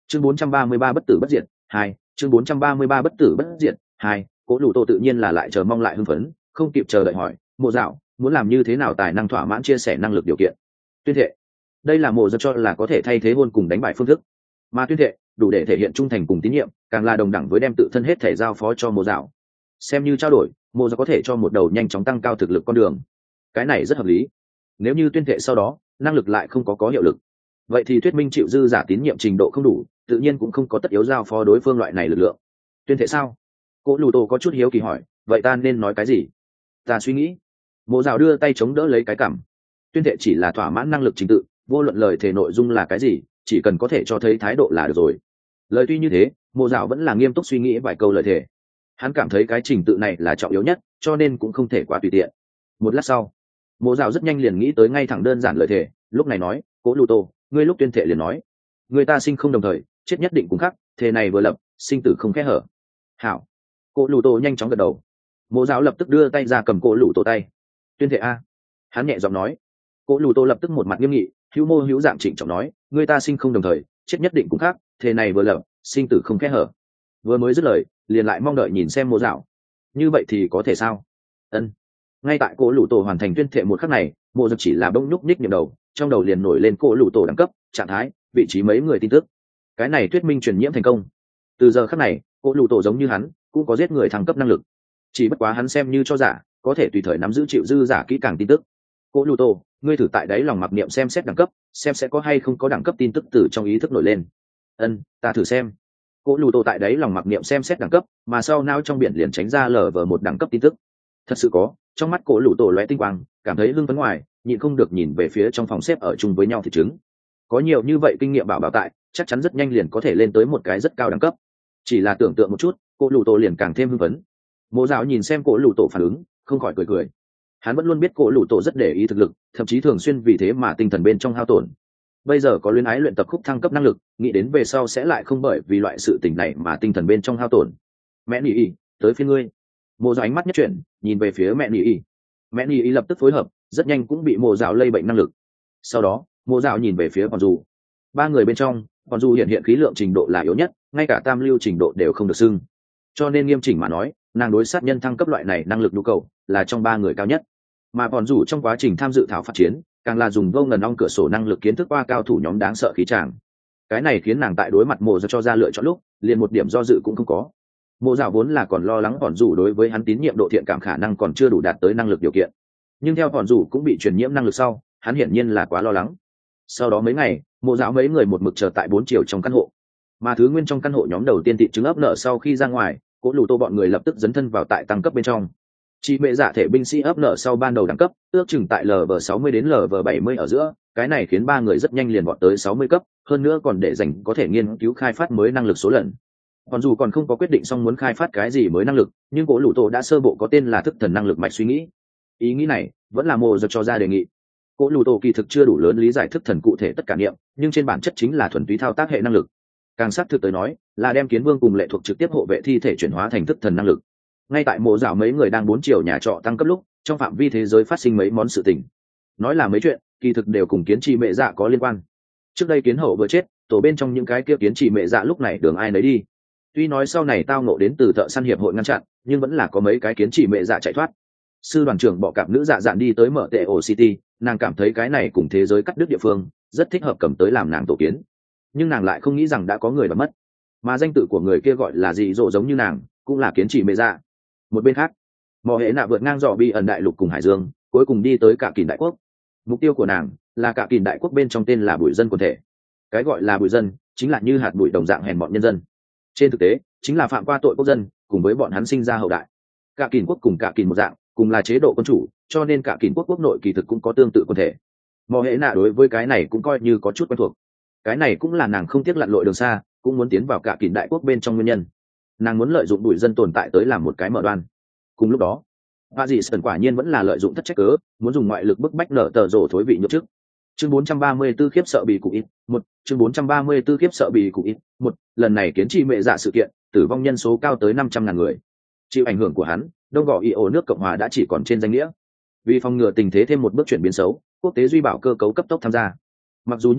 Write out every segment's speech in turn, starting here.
chương 433 bất tử bất diệt 2, chương 433 bất tử bất diệt 2. Cố lù tô tự nhiên là lại chờ mong lại hưng phấn, không kịp chờ đợi hỏi mộ dạo muốn làm như thế nào tài năng thỏa mãn chia sẻ năng lực điều kiện. Tuyên thệ. Đây là mộ dạo cho là có thể thay thế hôn cùng đánh bại phương thức, mà tuyên thệ đủ để thể hiện trung thành cùng tín nhiệm, càng là đồng đẳng với đem tự thân hết thể giao phó cho mộ dạo. Xem như trao đổi, mộ dạo có thể cho một đầu nhanh chóng tăng cao thực lực con đường. Cái này rất hợp lý. Nếu như tuyên thệ sau đó năng lực lại không có hiệu lực, vậy thì thuyết minh chịu dư giả tín nhiệm trình độ không đủ, tự nhiên cũng không có tất yếu giao phó đối phương loại này lực lượng. Tuyên thệ sao? Cố lù tô có chút hiếu kỳ hỏi, vậy ta nên nói cái gì? Ta suy nghĩ. Mộ dạo đưa tay chống đỡ lấy cái cằm. Tuyên thệ chỉ là thỏa mãn năng lực trình tự, vô luận lời thề nội dung là cái gì, chỉ cần có thể cho thấy thái độ là được rồi. Lời tuy như thế, mộ dạo vẫn là nghiêm túc suy nghĩ vài câu lời thề. Hắn cảm thấy cái trình tự này là trọng yếu nhất, cho nên cũng không thể quá tùy tiện. Một lát sau, mộ dạo rất nhanh liền nghĩ tới ngay thẳng đơn giản lời thề, lúc này nói, Cố lù tô, ngươi lúc tuyên thệ liền nói, người ta sinh không đồng thời, chết nhất định cũng khắc, thề này vừa lập, sinh tử không kẽ hở. Hảo. Cố lù tô nhanh chóng gật đầu. Mộ dạo lập tức đưa tay ra cầm Cố lù tô tay. Tuyên thệ a. Hắn nhẹ giọng nói. Cố lù tô lập tức một mặt nghiêm nghị, hữu mô hữu dạng trịnh trọng nói, người ta sinh không đồng thời, chết nhất định cũng khác, thề này vừa lập, sinh tử không kẽ hở. Vừa mới dứt lời, liền lại mong đợi nhìn xem mộ dạo. Như vậy thì có thể sao? Ân. Ngay tại Cố lù tô hoàn thành tuyên thệ một khắc này, mộ dạo chỉ là bỗng nhúc nhích nhầm đầu, trong đầu liền nổi lên Cố lù tô đẳng cấp, trạng thái, vị trí mấy người tin tức. Cái này thuyết minh truyền nhiễm thành công. Từ giờ khắc này, Cố lù tô giống như hắn, cũng có giết người thăng cấp năng lực. Chỉ bất quá hắn xem như cho giả, có thể tùy thời nắm giữ chịu dư giả kỹ càng tin tức. Cố lù tô, ngươi thử tại đáy lòng mặc niệm xem xét đẳng cấp, xem sẽ có hay không có đẳng cấp tin tức từ trong ý thức nổi lên. Ân, ta thử xem. Cố lù tô tại đáy lòng mặc niệm xem xét đẳng cấp, mà sau não trong biển liền tránh ra lờ vờ một đẳng cấp tin tức. Thật sự có, trong mắt Cố lù tô lóe tinh quang, cảm thấy hưng phấn ngoài, nhịn không được nhìn về phía trong phòng xếp ở chung với nhau thịt trứng. Có nhiều như vậy kinh nghiệm bảo tại, chắc chắn rất nhanh liền có thể lên tới một cái rất cao đẳng cấp. Chỉ là tưởng tượng một chút, Cố lù tô liền càng thêm hưng phấn. Mộ dạo nhìn xem Cố lù tô phản ứng, không khỏi cười. Hắn vẫn luôn biết Cố lù tô rất để ý thực lực, thậm chí thường xuyên vì thế mà tinh thần bên trong hao tổn. Bây giờ có luyến ái luyện tập khúc thăng cấp năng lực, nghĩ đến về sau sẽ lại không bởi vì loại sự tình này mà tinh thần bên trong hao tổn. Mẹ nỉ y, tới phiên ngươi. Mộ dạo ánh mắt nhất chuyển, nhìn về phía mẹ nỉ y. Mẹ nỉ y lập tức phối hợp, rất nhanh cũng bị mộ dạo lây bệnh năng lực. Sau đó, mộ dạo nhìn về phía Còn Dù. Ba người bên trong, Còn Dù hiện khí lượng trình độ là yếu nhất, ngay cả tam lưu trình độ đều không được xưng. Cho nên nghiêm chỉnh mà nói, nàng đối sát nhân thăng cấp loại này năng lực nhu cầu là trong ba người cao nhất. Mà Còn Dù trong quá trình tham dự thảo phát chiến, càng là dùng vô ngần ong cửa sổ năng lực kiến thức qua cao thủ nhóm đáng sợ khí tràng. Cái này khiến nàng tại đối mặt mộ dạo cho ra lựa chọn lúc, liền một điểm do dự cũng không có. Mộ dạo vốn là còn lo lắng Còn Dù đối với hắn tín nhiệm độ thiện cảm khả năng còn chưa đủ đạt tới năng lực điều kiện, nhưng theo Còn Dù cũng bị truyền nhiễm năng lực sau, hắn hiển nhiên là quá lo lắng. Sau đó mấy ngày, mộ dạo mấy người một mực chờ tại 4 chiều trong căn hộ, mà thứ nguyên trong căn hộ nhóm đầu tiên thịt trứng ấp nở sau khi ra ngoài, Cố lù tô bọn người lập tức dấn thân vào tại tăng cấp bên trong. Chỉ mẹ dạ thể binh sĩ ấp nở sau ban đầu đẳng cấp, ước chừng tại lv 60 đến lv 70 ở giữa, cái này khiến ba người rất nhanh liền vọt tới 60 cấp, hơn nữa còn để dành có thể nghiên cứu khai phát mới năng lực số lần. Còn dù còn không có quyết định xong muốn khai phát cái gì mới năng lực, nhưng Cố lù tô đã sơ bộ có tên là thức thần năng lực mạch suy nghĩ. Ý nghĩ này vẫn là mộ dạo cho ra đề nghị. Cố lù tô kỳ thực chưa đủ lớn lý giải thức thần cụ thể tất cả niệm, nhưng trên bản chất chính là thuần túy thao tác hệ năng lực. Càng xác thực tới nói, là đem kiến vương cùng lệ thuộc trực tiếp hộ vệ thi thể chuyển hóa thành thức thần năng lực. Ngay tại mộ dạo mấy người đang 4 chiều nhà trọ tăng cấp lúc, trong phạm vi thế giới phát sinh mấy món sự tình. Nói là mấy chuyện, kỳ thực đều cùng kiến trì mẹ dạ có liên quan. Trước đây kiến hậu vừa chết, tổ bên trong những cái kia kiến trì mẹ dạ lúc này đường ai nấy đi. Tuy nói sau này tao ngộ đến từ thợ săn hiệp hội ngăn chặn, nhưng vẫn là có mấy cái kiến trì mẹ dạ chạy thoát. Sư đoàn trưởng bọ cạp nữ dạ dạn đi tới mở tệ ổ city, nàng cảm thấy cái này cùng thế giới cắt đứt địa phương rất thích hợp cầm tới làm nàng tổ kiến, nhưng nàng lại không nghĩ rằng đã có người đã mất, mà danh tự của người kia gọi là dị dỗ giống như nàng, cũng là kiến trì mê dạ. Một bên khác, mò hệ nạ vượt ngang dò bi ẩn đại lục cùng hải dương, cuối cùng đi tới cả kìn đại quốc. Mục tiêu của nàng là cả kìn đại quốc bên trong tên là bụi dân quần thể. Cái gọi là bụi dân chính là như hạt bụi đồng dạng hèn bọn nhân dân, trên thực tế chính là phạm qua tội quốc dân cùng với bọn hắn sinh ra hậu đại. Cả kìn quốc cùng cả kìn một dạng, cùng là chế độ quân chủ, cho nên cả kìn quốc quốc nội kỳ thực cũng có tương tự quần thể. Mò hệ nạ đối với cái này cũng coi như có chút quen thuộc. Cái này cũng là nàng không tiếc lặn lội đường xa, cũng muốn tiến vào cả kìn đại quốc bên trong nguyên nhân. Nàng muốn lợi dụng bụi dân tồn tại tới làm một cái mở đoan. Cùng lúc đó, Bà dì Sơn quả nhiên vẫn là lợi dụng thất trách cớ, muốn dùng ngoại lực bức bách nở tờ rổ thối vị nhậm chức. Chương 434 khiếp sợ bị cụ ít, 1, chương 434 khiếp sợ bị cụ ít, 1, lần này kiến trì mẹ dạ sự kiện, tử vong nhân số cao tới 500.000 người. Chịu ảnh hưởng của hắn, Đông Gò IO nước Cộng hòa đã chỉ còn trên danh nghĩa. Vì phòng ngừa tình thế thêm một bước chuyển biến xấu, quốc tế duy bảo cơ cấu cấp tốc tham gia. Mặc dù như thế,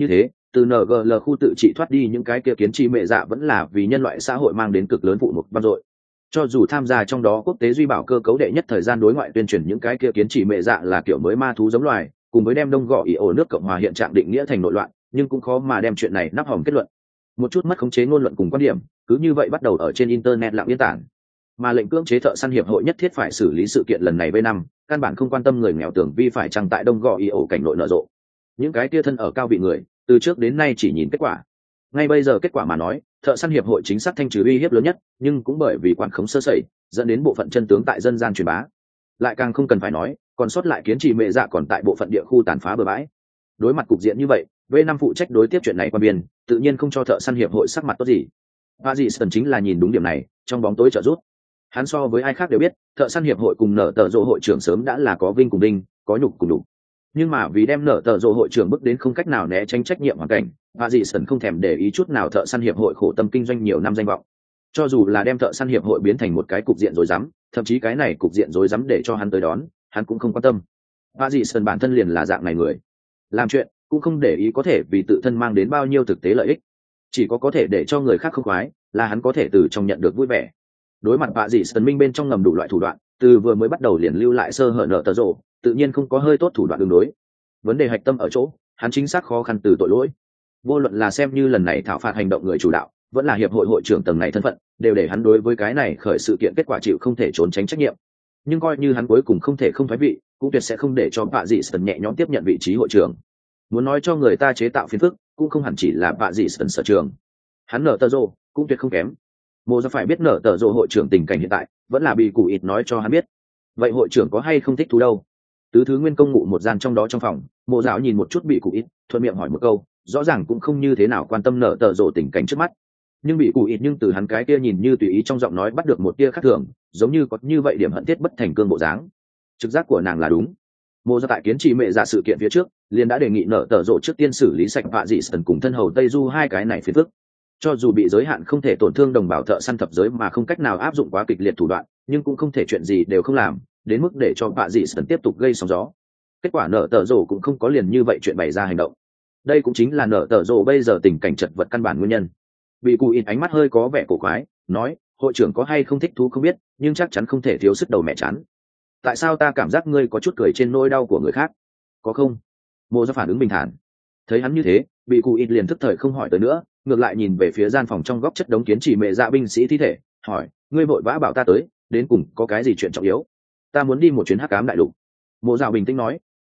từ NGL khu tự trị thoát đi những cái kia kiến trì mẹ dạ vẫn là vì nhân loại xã hội mang đến cực lớn phụ mục vang dội. Cho dù tham gia trong đó quốc tế duy bảo cơ cấu đệ nhất thời gian đối ngoại tuyên truyền những cái kia kiến trì mẹ dạ là kiểu mới ma thú giống loài, cùng với đem đông gọ ý ổ nước Cộng hòa hiện trạng định nghĩa thành nội loạn, nhưng cũng khó mà đem chuyện này nắp hòm kết luận. Một chút mất khống chế ngôn luận cùng quan điểm, cứ như vậy bắt đầu ở trên internet lặng yên tản. Mà lệnh cưỡng chế thợ săn hiệp hội nhất thiết phải xử lý sự kiện lần này V5, căn bản không quan tâm người nghèo tưởng vi phải chăng tại đông gò ý ổ cảnh nội nở rộ. Những cái kia thân ở cao vị người, từ trước đến nay chỉ nhìn kết quả. Ngay bây giờ kết quả mà nói, thợ săn hiệp hội chính xác thanh trừ uy hiếp lớn nhất, nhưng cũng bởi vì quản khống sơ sẩy, dẫn đến bộ phận chân tướng tại dân gian truyền bá. Lại càng không cần phải nói, còn sót lại kiến trì mẹ dạ còn tại bộ phận địa khu tàn phá bừa bãi. Đối mặt cục diện như vậy, V5 phụ trách đối tiếp chuyện này quan biên, tự nhiên không cho thợ săn hiệp hội sắc mặt tốt gì. Padison chính là nhìn đúng điểm này, trong bóng tối trợ giúp. Hắn so với ai khác đều biết, thợ săn hiệp hội cùng nở tờ rộ hội trưởng sớm đã là có vinh cùng đinh, có nhục cùng đủ. Nhưng mà vì đem nở tờ rộ hội trưởng bước đến không cách nào né tránh trách nhiệm hoàn cảnh, Padison không thèm để ý chút nào thợ săn hiệp hội khổ tâm kinh doanh nhiều năm danh vọng. Cho dù là đem thợ săn hiệp hội biến thành một cái cục diện rối rắm, thậm chí cái này cục diện rối rắm để cho hắn tới đón, hắn cũng không quan tâm. Padison bản thân liền là dạng này người, làm chuyện cũng không để ý có thể vì tự thân mang đến bao nhiêu thực tế lợi ích, chỉ có thể để cho người khác không khoái, là hắn có thể từ trong nhận được vui vẻ. Đối mặt bạ dị Sơn Minh bên trong ngầm đủ loại thủ đoạn, từ vừa mới bắt đầu liền lưu lại sơ hở nợ tờ rộ, tự nhiên không có hơi tốt thủ đoạn đường đối. Vấn đề hạch tâm ở chỗ, hắn chính xác khó khăn từ tội lỗi. Vô luận là xem như lần này thảo phạt hành động người chủ đạo, vẫn là hiệp hội hội trưởng tầng này thân phận, đều để hắn đối với cái này khởi sự kiện kết quả chịu không thể trốn tránh trách nhiệm. Nhưng coi như hắn cuối cùng không thể không thoái vị, cũng tuyệt sẽ không để cho bạ dị Sơn nhẹ nhõm tiếp nhận vị trí hội trưởng. Muốn nói cho người ta chế tạo phiền phức, cũng không hẳn chỉ là bạ dị Sơn sở trường. Hắn nợ tờ rộ cũng tuyệt không kém. Mộ Gia phải biết nở tờ rộ hội trưởng tình cảnh hiện tại, vẫn là bị cụ ít nói cho hắn biết. Vậy hội trưởng có hay không thích thú đâu? Tứ thứ nguyên công ngụ một gian trong đó trong phòng, Mộ Giáo nhìn một chút bị cụ ít, thuận miệng hỏi một câu, rõ ràng cũng không như thế nào quan tâm nở tờ rộ tình cảnh trước mắt. Nhưng bị cụ ít nhưng từ hắn cái kia nhìn như tùy ý trong giọng nói bắt được một tia khác thường, giống như có như vậy điểm hận thiết bất thành cương bộ dáng. Trực giác của nàng là đúng. Mộ Gia tại kiến trì mẹ dạ sự kiện phía trước, liền đã đề nghị nở tờ rộ trước tiên xử lý sạch vạ dị Sơn cùng thân hầu Tây Du hai cái này phiền phức. Cho dù bị giới hạn không thể tổn thương đồng bào thợ săn thập giới mà không cách nào áp dụng quá kịch liệt thủ đoạn, nhưng cũng không thể chuyện gì đều không làm, đến mức để cho bạ dị Sơn tiếp tục gây sóng gió. Kết quả nở tờ rồ cũng không có liền như vậy chuyện bày ra hành động. Đây cũng chính là nở tờ rồ bây giờ tình cảnh chật vật căn bản nguyên nhân. Bị cụ ít ánh mắt hơi có vẻ cổ quái, nói, hội trưởng có hay không thích thú không biết, nhưng chắc chắn không thể thiếu sức đầu mẹ chán. Tại sao ta cảm giác ngươi có chút cười trên nỗi đau của người khác? Có không? Mộ Gia phản ứng bình thản. Thấy hắn như thế, bị cụ ít liền thức thời không hỏi tới nữa, ngược lại nhìn về phía gian phòng trong góc chất đống kiến trì mẹ dạ binh sĩ thi thể, hỏi, ngươi vội vã bảo ta tới, đến cùng có cái gì chuyện trọng yếu? Ta muốn đi một chuyến hắc ám đại lục. Mộ Dạo bình tĩnh nói.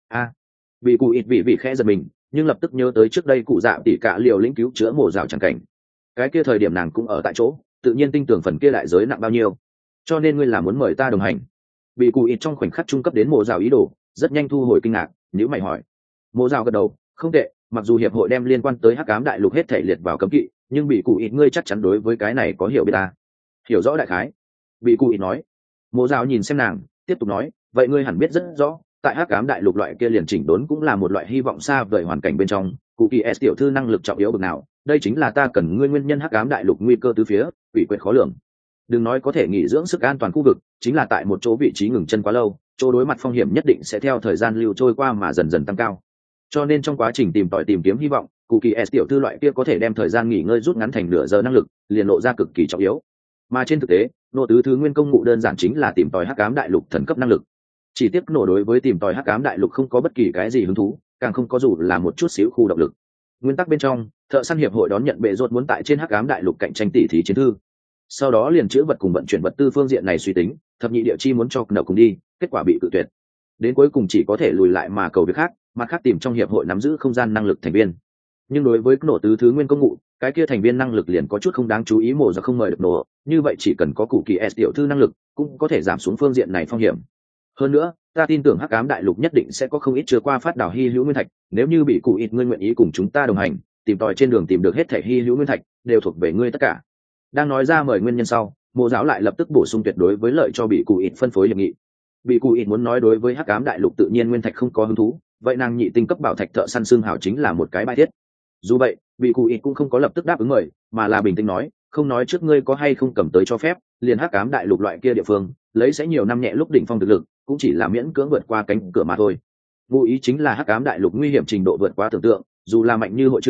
Bị cụ ít vị khẽ giật mình, nhưng lập tức nhớ tới trước đây cụ dạ tỉ cả liều lĩnh cứu chữa Mộ Dạo chẳng cảnh. Cái kia thời điểm nàng cũng ở tại chỗ, tự nhiên tin tưởng phần kia đại giới nặng bao nhiêu. Cho nên ngươi là muốn mời ta đồng hành. Bị cụ ít trong khoảnh khắc trung cấp đến Mộ Dạo ý đồ, rất nhanh thu hồi kinh ngạc, nhíu mày hỏi. Mộ Dạo gật đầu, không tệ. Mặc dù hiệp hội đem liên quan tới hắc ám đại lục hết thể liệt vào cấm kỵ, nhưng bị cụ ít ngươi chắc chắn đối với cái này có hiểu biết ta. Hiểu rõ đại khái. Bị cụ ít nói. Mộ Dạo nhìn xem nàng, tiếp tục nói, vậy ngươi hẳn biết rất rõ, tại hắc ám đại lục loại kia liền chỉnh đốn cũng là một loại hy vọng xa vời hoàn cảnh bên trong, cụ kỳ s tiểu thư năng lực trọng yếu bậc nào, đây chính là ta cần ngươi nguyên nhân hắc ám đại lục nguy cơ tứ phía, ủy quyệt khó lường. Đừng nói có thể nghỉ dưỡng sức an toàn khu vực, chính là tại một chỗ vị trí ngừng chân quá lâu, chỗ đối mặt phong hiểm nhất định sẽ theo thời gian lưu trôi qua mà dần dần tăng cao. Cho nên trong quá trình tìm kiếm hy vọng, cụ kỳ s tiểu thư loại kia có thể đem thời gian nghỉ ngơi rút ngắn thành nửa giờ năng lực liền lộ ra cực kỳ trọng yếu. Mà trên thực tế, nộ tứ thứ nguyên công ngụ đơn giản chính là tìm tòi hắc ám đại lục thần cấp năng lực. Chỉ tiếc nổ đối với tìm tòi hắc ám đại lục không có bất kỳ cái gì hứng thú, càng không có dù là một chút xíu khu động lực. Nguyên tắc bên trong, thợ săn hiệp hội đón nhận bệ rốt muốn tại trên hắc ám đại lục cạnh tranh tỷ thí chiến thư. Sau đó liền chữ vật cùng vận chuyển vật tư phương diện này suy tính, thập nhị địa chi muốn cho nợ cùng đi, kết quả bị cự tuyệt. Đến cuối cùng chỉ có thể lùi lại mà cầu việc khác, mặt khác tìm trong hiệp hội nắm giữ không gian năng lực thành viên. Nhưng đối với nổ tứ thứ nguyên công ngụ, cái kia thành viên năng lực liền có chút không đáng chú ý, Mộ Ra không mời được nổ, như vậy chỉ cần có cụ kỳ s tiểu thư năng lực cũng có thể giảm xuống phương diện này phong hiểm. Hơn nữa, ta tin tưởng hắc ám đại lục nhất định sẽ có không ít chưa qua phát đảo hy hữu nguyên thạch, nếu như bị cụ ít ngươi nguyện ý cùng chúng ta đồng hành, tìm tòi trên đường tìm được hết thảy hy hữu nguyên thạch đều thuộc về ngươi tất cả. Đang nói ra mời nguyên nhân sau, Mộ Giáo lại lập tức bổ sung tuyệt đối với lợi cho bị cụ ít phân phối hiệp nghị. Bị cụ ít muốn nói đối với hắc ám đại lục tự nhiên nguyên thạch không có hứng thú, vậy nàng nhị tinh cấp bảo thạch thợ săn xương hào chính là một cái bài thiết. Dù vậy, bị cụ ít cũng không có lập tức đáp ứng mời, mà là bình tĩnh nói, không nói trước ngươi có hay không cầm tới cho phép, liền hắc ám đại lục loại kia địa phương, lấy sẽ nhiều năm nhẹ lúc đỉnh phong thực lực, cũng chỉ là miễn cưỡng vượt qua cánh cửa mà thôi. Ngụ ý chính là hắc ám đại lục nguy hiểm trình độ vượt quá tưởng tượng, dù là mạnh như hội trưởng,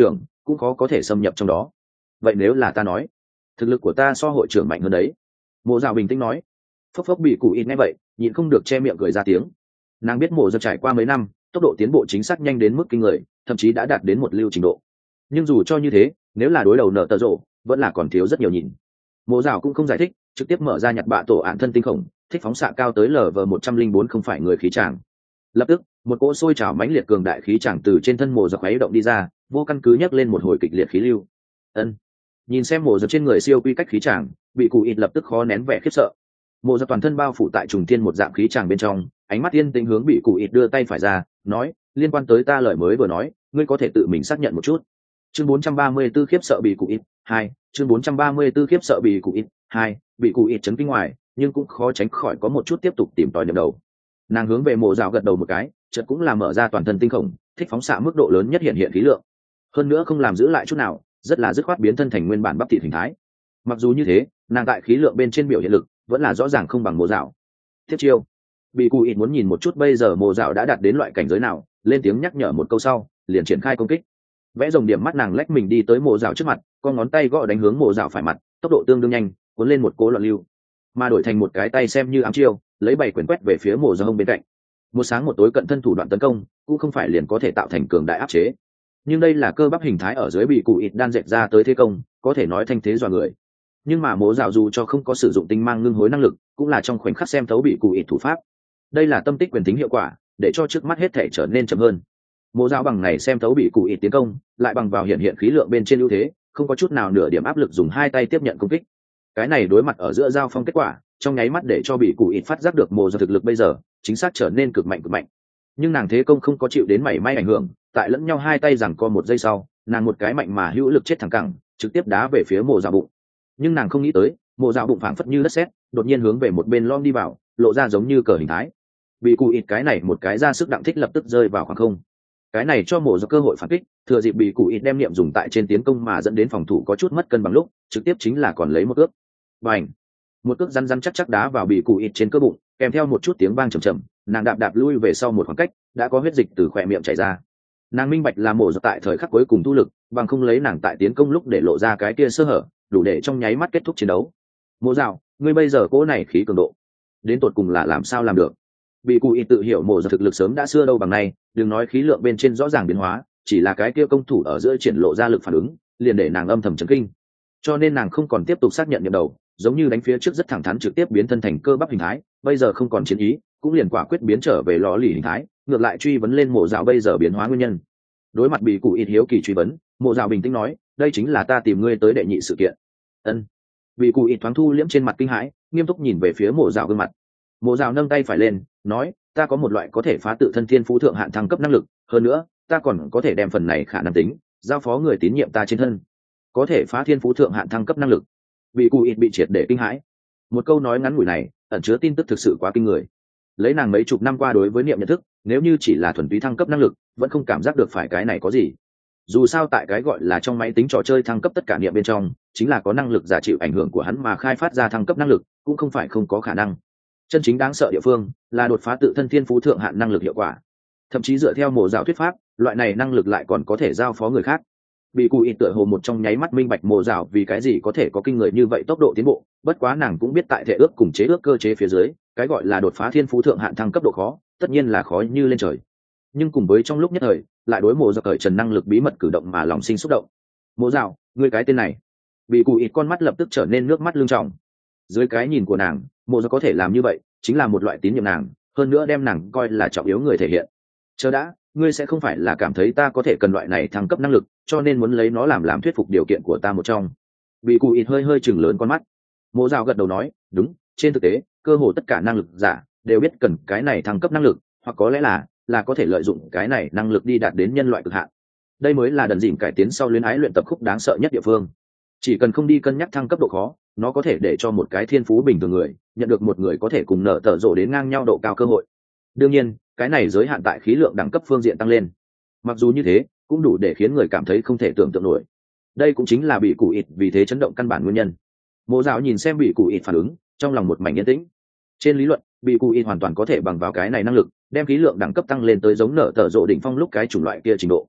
cũng khó có thể xâm nhập trong đó. Vậy nếu là ta nói thực lực của ta so hội trưởng mạnh hơn đấy? Mộ dạo bình tĩnh nói. Phốc phốc bị cụ ít nghe vậy nhịn không được che miệng cười ra tiếng. Nàng biết mộ dạo trải qua mấy năm tốc độ tiến bộ chính xác nhanh đến mức kinh người, thậm chí đã đạt đến một lưu trình độ. Nhưng dù cho như thế, nếu là đối đầu nợ tờ rộ vẫn là còn thiếu rất nhiều nhìn. Mộ dạo cũng không giải thích, trực tiếp mở ra nhặt bạ tổ ạn thân tinh khổng, thích phóng xạ cao tới LV104 không phải người khí tràng. Lập tức một cỗ sôi trào mãnh liệt cường đại khí tràng từ trên thân mộ dạo khuấy động đi ra, vô căn cứ nhấc lên một hồi kịch liệt khí lưu. Ân. Nhìn xem mộ dạo trên người siêu quy cách khí tràng, bị cụ ít lập tức khó nén vẻ khiếp sợ. Mộ dạo toàn thân bao phủ tại trùng thiên một dạng khí tràng bên trong, ánh mắt yên tĩnh hướng bị cụ ít đưa tay phải ra, nói, liên quan tới ta lời mới vừa nói, ngươi có thể tự mình xác nhận một chút. Chương 434 khiếp sợ bị cụ ít 2, chương 434 khiếp sợ bị cụ ít 2, bị cụ ít chấn kinh ngoài, nhưng cũng khó tránh khỏi có một chút tiếp tục tìm tòi niệm đầu. Nàng hướng về mộ dạo gật đầu một cái, chợt cũng là mở ra toàn thân tinh khổng, thích phóng xạ mức độ lớn nhất hiện khí lượng. Hơn nữa không làm giữ lại chút nào, rất là dứt khoát biến thân thành nguyên bản bắp thịt hình thái. Mặc dù như thế, nàng tại khí lượng bên trên biểu hiện lực vẫn là rõ ràng không bằng mộ dạo. Tiếp chiêu, bị cụ ít muốn nhìn một chút bây giờ mộ dạo đã đạt đến loại cảnh giới nào, lên tiếng nhắc nhở một câu sau, liền triển khai công kích. Vẽ rồng điểm mắt nàng lách mình đi tới mộ dạo trước mặt, con ngón tay gõ đánh hướng mộ dạo phải mặt, tốc độ tương đương nhanh, cuốn lên một cố loạn lưu, mà đổi thành một cái tay xem như ám chiêu, lấy 7 quyền quét về phía mộ dạo bên cạnh. Một sáng một tối cận thân thủ đoạn tấn công, cũng không phải liền có thể tạo thành cường đại áp chế. Nhưng đây là cơ bắp hình thái ở dưới bị cụ ít đan dệt ra tới thế công, có thể nói thanh thế dọa người. Nhưng mà mộ dạo dù cho không có sử dụng tinh mang ngưng hối năng lực, cũng là trong khoảnh khắc xem thấu bị cụ ít thủ pháp. Đây là tâm tích quyền tính hiệu quả, để cho trước mắt hết thể trở nên chậm hơn. Mộ dạo bằng này xem thấu bị cụ ít tiến công, lại bằng vào hiện khí lượng bên trên ưu thế, không có chút nào nửa điểm áp lực dùng hai tay tiếp nhận công kích. Cái này đối mặt ở giữa giao phong kết quả, trong nháy mắt để cho bị cụ ít phát giác được mộ dạo thực lực bây giờ chính xác trở nên cực mạnh cực mạnh. Nhưng nàng thế công không có chịu đến mảy may ảnh hưởng, tại lẫn nhau hai tay giằng co một giây sau, nàng một cái mạnh mà hữu lực chết thẳng cẳng, trực tiếp đá về phía mộ dạo bụng. Nhưng nàng không nghĩ tới, mộ dạo bụng phảng phất như đất sét, đột nhiên hướng về một bên lom đi vào, lộ ra giống như cờ hình thái. Bị cụ ít cái này một cái ra sức đặng thích lập tức rơi vào khoảng không. Cái này cho mộ dạo cơ hội phản kích, thừa dịp bị cụ ít đem niệm dùng tại trên tiến công mà dẫn đến phòng thủ có chút mất cân bằng lúc, trực tiếp chính là còn lấy một cước. Bành! Một cước rắn rắn chắc chắc đá vào bị cụ ít trên cơ bụng, kèm theo một chút tiếng vang trầm trầm, nàng đạp đạp lui về sau một khoảng cách, đã có huyết dịch từ khỏe miệng chảy ra. Nàng minh bạch là mộ dạo tại thời khắc cuối cùng thu lực, bằng không lấy nàng tại tiến công lúc để lộ ra cái kia sơ hở, đủ để trong nháy mắt kết thúc chiến đấu. Mộ dạo, ngươi bây giờ cỗ này khí cường độ, đến tột cùng là làm sao làm được? Bị cụ ít tự hiểu mộ dạo thực lực sớm đã xưa đâu bằng nay, đừng nói khí lượng bên trên rõ ràng biến hóa, chỉ là cái kia công thủ ở giữa triển lộ ra lực phản ứng, liền để nàng âm thầm chấn kinh. Cho nên nàng không còn tiếp tục xác nhận nhiệm đầu, giống như đánh phía trước rất thẳng thắn trực tiếp biến thân thành cơ bắp hình thái, bây giờ không còn chiến ý, cũng liền quả quyết biến trở về lò lì hình thái, ngược lại truy vấn lên mộ dạo bây giờ biến hóa nguyên nhân. Đối mặt bị cụ ít hiếu kỳ truy vấn, mộ dạo bình tĩnh nói, đây chính là ta tìm ngươi tới đệ nhị sự kiện. Ân. Bị cụ ít thoáng thu liễm trên mặt kinh hãi, nghiêm túc nhìn về phía mộ dạo gương mặt. Mộ dạo nâng tay phải lên, nói, ta có một loại có thể phá tự thân thiên phú thượng hạn thăng cấp năng lực, hơn nữa ta còn có thể đem phần này khả năng tính giao phó người tín nhiệm ta trên thân, có thể phá thiên phú thượng hạn thăng cấp năng lực. Bị cụ ít bị triệt để kinh hãi. Một câu nói ngắn ngủi này ẩn chứa tin tức thực sự quá kinh người. Lấy nàng mấy chục năm qua đối với niệm nhận thức, nếu như chỉ là thuần túy thăng cấp năng lực vẫn không cảm giác được phải cái này có gì. Dù sao tại cái gọi là trong máy tính trò chơi thăng cấp tất cả niệm bên trong, chính là có năng lực giả chịu ảnh hưởng của hắn mà khai phát ra thăng cấp năng lực, cũng không phải không có khả năng. Chân chính đáng sợ địa phương là đột phá tự thân thiên phú thượng hạn năng lực hiệu quả. Thậm chí dựa theo mộ dạo thuyết pháp, loại này năng lực lại còn có thể giao phó người khác. Bị cụ ít tựa hồ một trong nháy mắt minh bạch mộ dạo vì cái gì có thể có kinh người như vậy tốc độ tiến bộ, bất quá nàng cũng biết tại thể ước cùng chế ước cơ chế phía dưới, cái gọi là đột phá thiên phú thượng hạn thăng cấp độ khó, tất nhiên là khó như lên trời. Nhưng cùng với trong lúc nhất thời, lại đối mộ dạo cởi trần năng lực bí mật cử động mà lòng sinh xúc động. Mộ dạo, ngươi cái tên này. Bị cụ ít con mắt lập tức trở nên nước mắt lưng tròng. Dưới cái nhìn của nàng, mộ dạo có thể làm như vậy, chính là một loại tín nhiệm nàng, hơn nữa đem nàng coi là trọng yếu người thể hiện. Chờ đã, ngươi sẽ không phải là cảm thấy ta có thể cần loại này thăng cấp năng lực, cho nên muốn lấy nó làm thuyết phục điều kiện của ta một trong. Bị cụ ít hơi chừng lớn con mắt. Mộ dạo gật đầu nói, đúng, trên thực tế cơ hồ tất cả năng lực giả đều biết cần cái này thăng cấp năng lực, hoặc có lẽ là có thể lợi dụng cái này năng lực đi đạt đến nhân loại cực hạn. Đây mới là đần dỉn cải tiến sau luyến ái luyện tập khúc đáng sợ nhất địa phương. Chỉ cần không đi cân nhắc thăng cấp độ khó, nó có thể để cho một cái thiên phú bình thường người nhận được một người có thể cùng nở tở rộ đến ngang nhau độ cao cơ hội. Đương nhiên cái này giới hạn tại khí lượng đẳng cấp phương diện tăng lên, mặc dù như thế cũng đủ để khiến người cảm thấy không thể tưởng tượng nổi. Đây cũng chính là bị cụ ít vì thế chấn động căn bản nguyên nhân. Mộ dạo nhìn xem bị cụ ít phản ứng, trong lòng một mảnh yên tĩnh. Trên lý luận bị cụ ít hoàn toàn có thể bằng vào cái này năng lực đem khí lượng đẳng cấp tăng lên tới giống nở tở rộ đỉnh phong lúc cái chủng loại kia trình độ.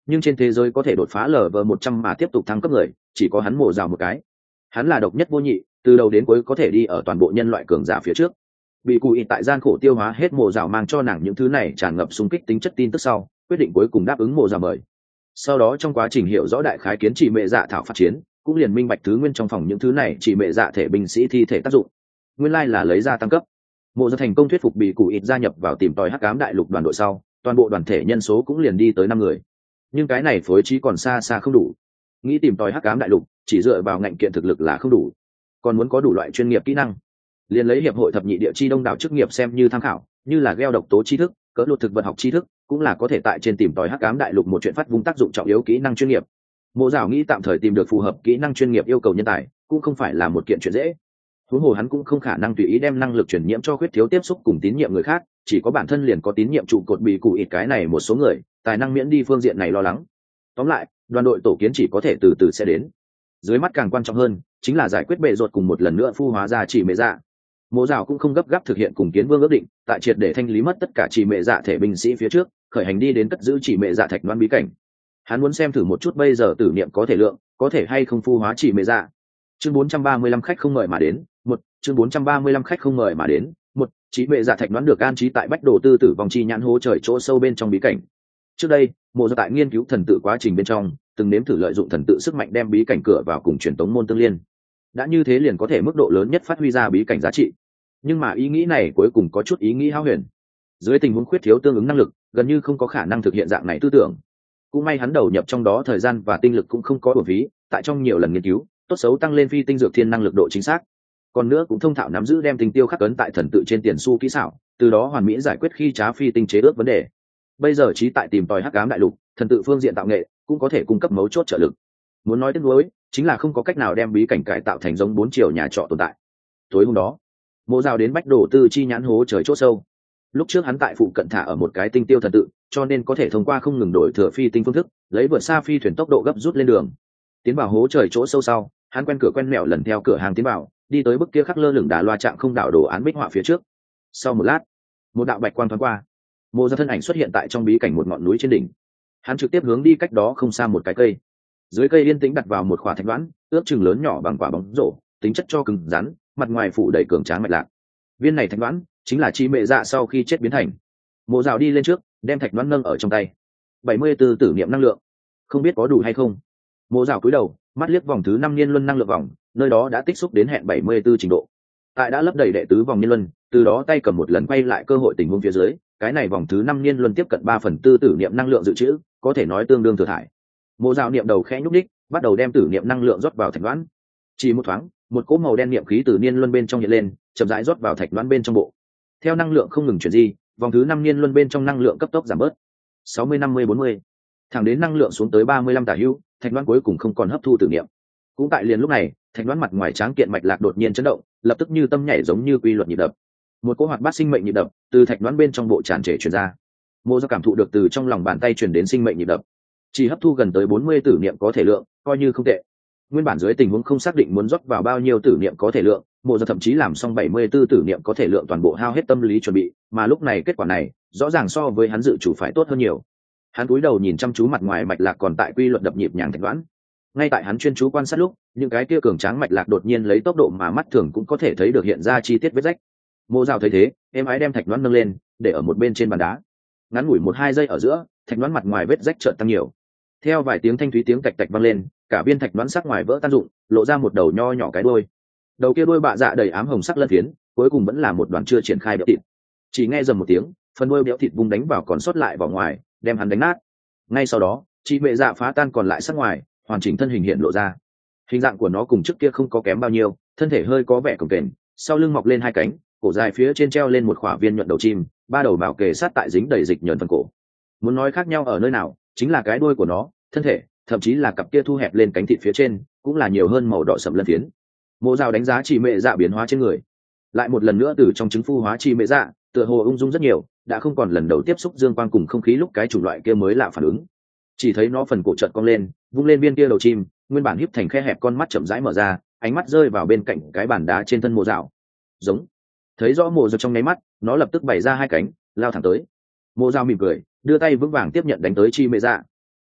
nhưng trên thế giới có thể đột phá LV100 mà tiếp tục thăng cấp người chỉ có hắn Mộ Dạo một cái. Hắn là độc nhất vô nhị, từ đầu đến cuối có thể đi ở toàn bộ nhân loại cường giả phía trước. Bị Cụ Ý tại gian khổ tiêu hóa hết Mộ Dạo mang cho nàng những thứ này tràn ngập xung kích tính chất tin tức sau, quyết định cuối cùng đáp ứng Mộ Dạo mời. Sau đó trong quá trình hiểu rõ đại khái kiến chỉ mẹ dạ thảo phát chiến, cũng liền minh bạch thứ nguyên trong phòng những thứ này chỉ mẹ dạ thể binh sĩ thi thể tác dụng. Nguyên lai là lấy ra tăng cấp. Mộ Dạo thành công thuyết phục Bị Cụ Ý gia nhập vào tìm tòi hắc ám đại lục đoàn đội sau, toàn bộ đoàn thể nhân số cũng liền đi tới 5 người. Nhưng cái này phối trí còn xa xa không đủ. Nghĩ tìm tòi hắc ám đại lục, chỉ dựa vào ngạnh kiện thực lực là không đủ, còn muốn có đủ loại chuyên nghiệp kỹ năng. Liền lấy hiệp hội thập nhị địa chi đông đảo chức nghiệp xem như tham khảo, như là gieo độc tố tri thức, cỡ lột thực vật học tri thức, cũng là có thể tại trên tìm tòi hắc ám đại lục một chuyện phát vung tác dụng trọng yếu kỹ năng chuyên nghiệp. Mộ Dạo nghĩ tạm thời tìm được phù hợp kỹ năng chuyên nghiệp yêu cầu nhân tài, cũng không phải là một kiện chuyện dễ. Huống hồ hắn cũng không khả năng tùy ý đem năng lực truyền nhiễm cho khuyết thiếu tiếp xúc cùng tín nhiệm người khác, chỉ có bản thân liền có tín nhiệm trụ cột Bị Cụ Ý cái này một số người, tài năng miễn đi phương diện này lo lắng. Tóm lại, đoàn đội tổ kiến chỉ có thể từ từ sẽ đến. Dưới mắt càng quan trọng hơn chính là giải quyết bệ rột cùng một lần nữa phu hóa ra chỉ mẹ dạ. Mộ Dạo cũng không gấp gáp thực hiện cùng Kiến Vương ước định, tại triệt để thanh lý mất tất cả chỉ mẹ dạ thể binh sĩ phía trước, khởi hành đi đến cất giữ chỉ mẹ dạ thạch đoán bí cảnh. Hắn muốn xem thử một chút bây giờ tử niệm có thể lượng, có thể hay không phu hóa chỉ mẹ dạ. Chương 435 khách không mời mà đến, chương 435 khách không mời mà đến, chỉ mẹ dạ thạch đoán được an trí tại Bách Đồ Tư Tử vòng chi nhãn hố trời chỗ sâu bên trong bí cảnh. Trước đây, Mộ Dạo tại nghiên cứu thần tự quá trình bên trong, từng nếm thử lợi dụng thần tự sức mạnh đem bí cảnh cửa vào cùng truyền tống môn tương liên. Đã như thế liền có thể mức độ lớn nhất phát huy ra bí cảnh giá trị. Nhưng mà ý nghĩ này cuối cùng có chút ý nghĩ hão huyền. Dưới tình huống khuyết thiếu tương ứng năng lực, gần như không có khả năng thực hiện dạng này tư tưởng. Cũng may hắn đầu nhập trong đó thời gian và tinh lực cũng không có uổng phí, tại trong nhiều lần nghiên cứu, tốt xấu tăng lên phi tinh dược thiên năng lực độ chính xác. Còn nữa cũng thông thạo nắm giữ đem tình tiêu khắc ấn tại thần tự trên tiền xu kỹ xảo, từ đó hoàn mỹ giải quyết khi trá phi tinh chế ước vấn đề. Bây giờ trí tại tìm tòi hắc ám đại lục, thần tự phương diện tạo nghệ cũng có thể cung cấp mấu chốt trợ lực. Muốn nói tiếc nuối, chính là không có cách nào đem bí cảnh cải tạo thành giống 4 chiều nhà trọ tồn tại. Tối hôm đó, Mộ Dạo đến Bách Đồ Tư chi nhãn hố trời chỗ sâu. Lúc trước hắn tại phụ cận thả ở một cái tinh tiêu thần tự, cho nên có thể thông qua không ngừng đổi thừa phi tinh phương thức, lấy vượt xa phi thuyền tốc độ gấp rút lên đường. Tiến vào hố trời chỗ sâu sau, hắn quen cửa quen mẹo lần theo cửa hàng tiến vào, đi tới bức kia khắc lơ lửng đá loa trạng không đảo đồ án bích họa phía trước. Sau một lát, một đạo bạch quang thoáng qua, Mộ Dạo thân ảnh xuất hiện tại trong bí cảnh một ngọn núi trên đỉnh. Hắn trực tiếp hướng đi cách đó không xa một cái cây. Dưới cây yên tĩnh đặt vào một khỏa thạch đoán, ước chừng lớn nhỏ bằng quả bóng rổ, tính chất cho cứng rắn, mặt ngoài phủ đầy cường tráng mạch lạc. Viên này thạch đoán chính là chi mẹ dạ sau khi chết biến thành. Mộ Dạo đi lên trước, đem thạch đoán nâng ở trong tay. 74 tử niệm năng lượng, không biết có đủ hay không. Mộ Dạo cúi đầu, mắt liếc vòng thứ 5 niên luân năng lượng vòng, nơi đó đã tích xúc đến hẹn 74 trình độ. Tại đã lấp đầy đệ tứ vòng niên luân, từ đó tay cầm một lần quay lại cơ hội tình huống phía dưới, cái này vòng thứ 5 niên luân tiếp cận 3/4 tử niệm năng lượng dự trữ, có thể nói tương đương thừa thải. Mộ Dạo niệm đầu khẽ nhúc đích, bắt đầu đem tử niệm năng lượng rót vào thạch đoán. Chỉ một thoáng, một cỗ màu đen niệm khí từ niên luân bên trong hiện lên, chậm rãi rót vào thạch đoán bên trong bộ. Theo năng lượng không ngừng chuyển di, vòng thứ 5 niên luân bên trong năng lượng cấp tốc giảm bớt. 60-50-40, thẳng đến năng lượng xuống tới 35 tả hữu, thạch đoán cuối cùng không còn hấp thu tử niệm. Cũng tại liền lúc này, thạch đoán mặt ngoài tráng kiện mạch lạc đột nhiên chấn động, lập tức như tâm nhảy giống như quy luật nhịp đập. Một cỗ hoạt bát sinh mệnh nhịp đập từ thạch đoán bên trong bộ tràn trề truyền ra. Mộ Dạo cảm thụ được từ trong lòng bàn tay truyền đến sinh mệnh nhịp đập, chỉ hấp thu gần tới 40 tử niệm có thể lượng, coi như không tệ. Nguyên bản dưới tình huống không xác định muốn rót vào bao nhiêu tử niệm có thể lượng, Mộ Dạo thậm chí làm xong 74 tử niệm có thể lượng toàn bộ hao hết tâm lý chuẩn bị, mà lúc này kết quả này, rõ ràng so với hắn dự chủ phải tốt hơn nhiều. Hắn cúi đầu nhìn chăm chú mặt ngoài mạch lạc còn tại quy luật đập nhịp nhàng thạch đoán. Ngay tại hắn chuyên chú quan sát lúc, những cái kia cường tráng mạch lạc đột nhiên lấy tốc độ mà mắt thường cũng có thể thấy được hiện ra chi tiết vết rách. Mộ Dạo thấy thế, êm ái đem thạch đoán nâng lên, để ở một bên trên bàn đá. Ngắn ngủi 1-2 giây ở giữa, thạch đoán mặt ngoài vết rách chợt tăng nhiều. Theo vài tiếng thanh thúy tiếng tạch tạch vang lên, cả viên thạch đoán sắc ngoài vỡ tan rụng, lộ ra một đầu nho nhỏ cái đuôi. Đầu kia đuôi bạ dạ đầy ám hồng sắc lân phiến, cuối cùng vẫn là một đoàn chưa triển khai béo thịt. Chỉ nghe rầm một tiếng, phần đuôi béo thịt vung đánh vào còn sót lại vào ngoài, đem hắn đánh nát. Ngay sau đó, chị mẹ dạ phá tan còn lại sắc ngoài, hoàn chỉnh thân hình hiện lộ ra. Hình dạng của nó cùng trước kia không có kém bao nhiêu, thân thể hơi có vẻ cồng kềnh, sau lưng mọc lên 2 cánh, cổ dài phía trên treo lên một khỏa viên nhuận đầu chim, 3 đầu bảo kề sát tại dính đầy dịch nhờn phần cổ. Muốn nói khác nhau ở nơi nào, chính là cái đuôi của nó, thân thể, thậm chí là cặp kia thu hẹp lên cánh thịt phía trên, cũng là nhiều hơn màu đỏ sẫm lân phiến. Mộ Dạo đánh giá chỉ mẹ dạ biến hóa trên người, lại một lần nữa từ trong trứng phu hóa chi mẹ dạ, tựa hồ ung dung rất nhiều, đã không còn lần đầu tiếp xúc dương quang cùng không khí lúc cái chủng loại kia mới lạ phản ứng. Chỉ thấy nó phần cổ chợt cong lên, vung lên viên kia đầu chim, nguyên bản híp thành khe hẹp con mắt chậm rãi mở ra, ánh mắt rơi vào bên cạnh cái bàn đá trên thân Mộ Dạo. Giống. Thấy rõ Mộ Dạo trong nháy mắt, nó lập tức bày ra 2 cánh, lao thẳng tới. Mộ Dạo mỉm cười, đưa tay vững vàng tiếp nhận đánh tới chi mẹ dạ.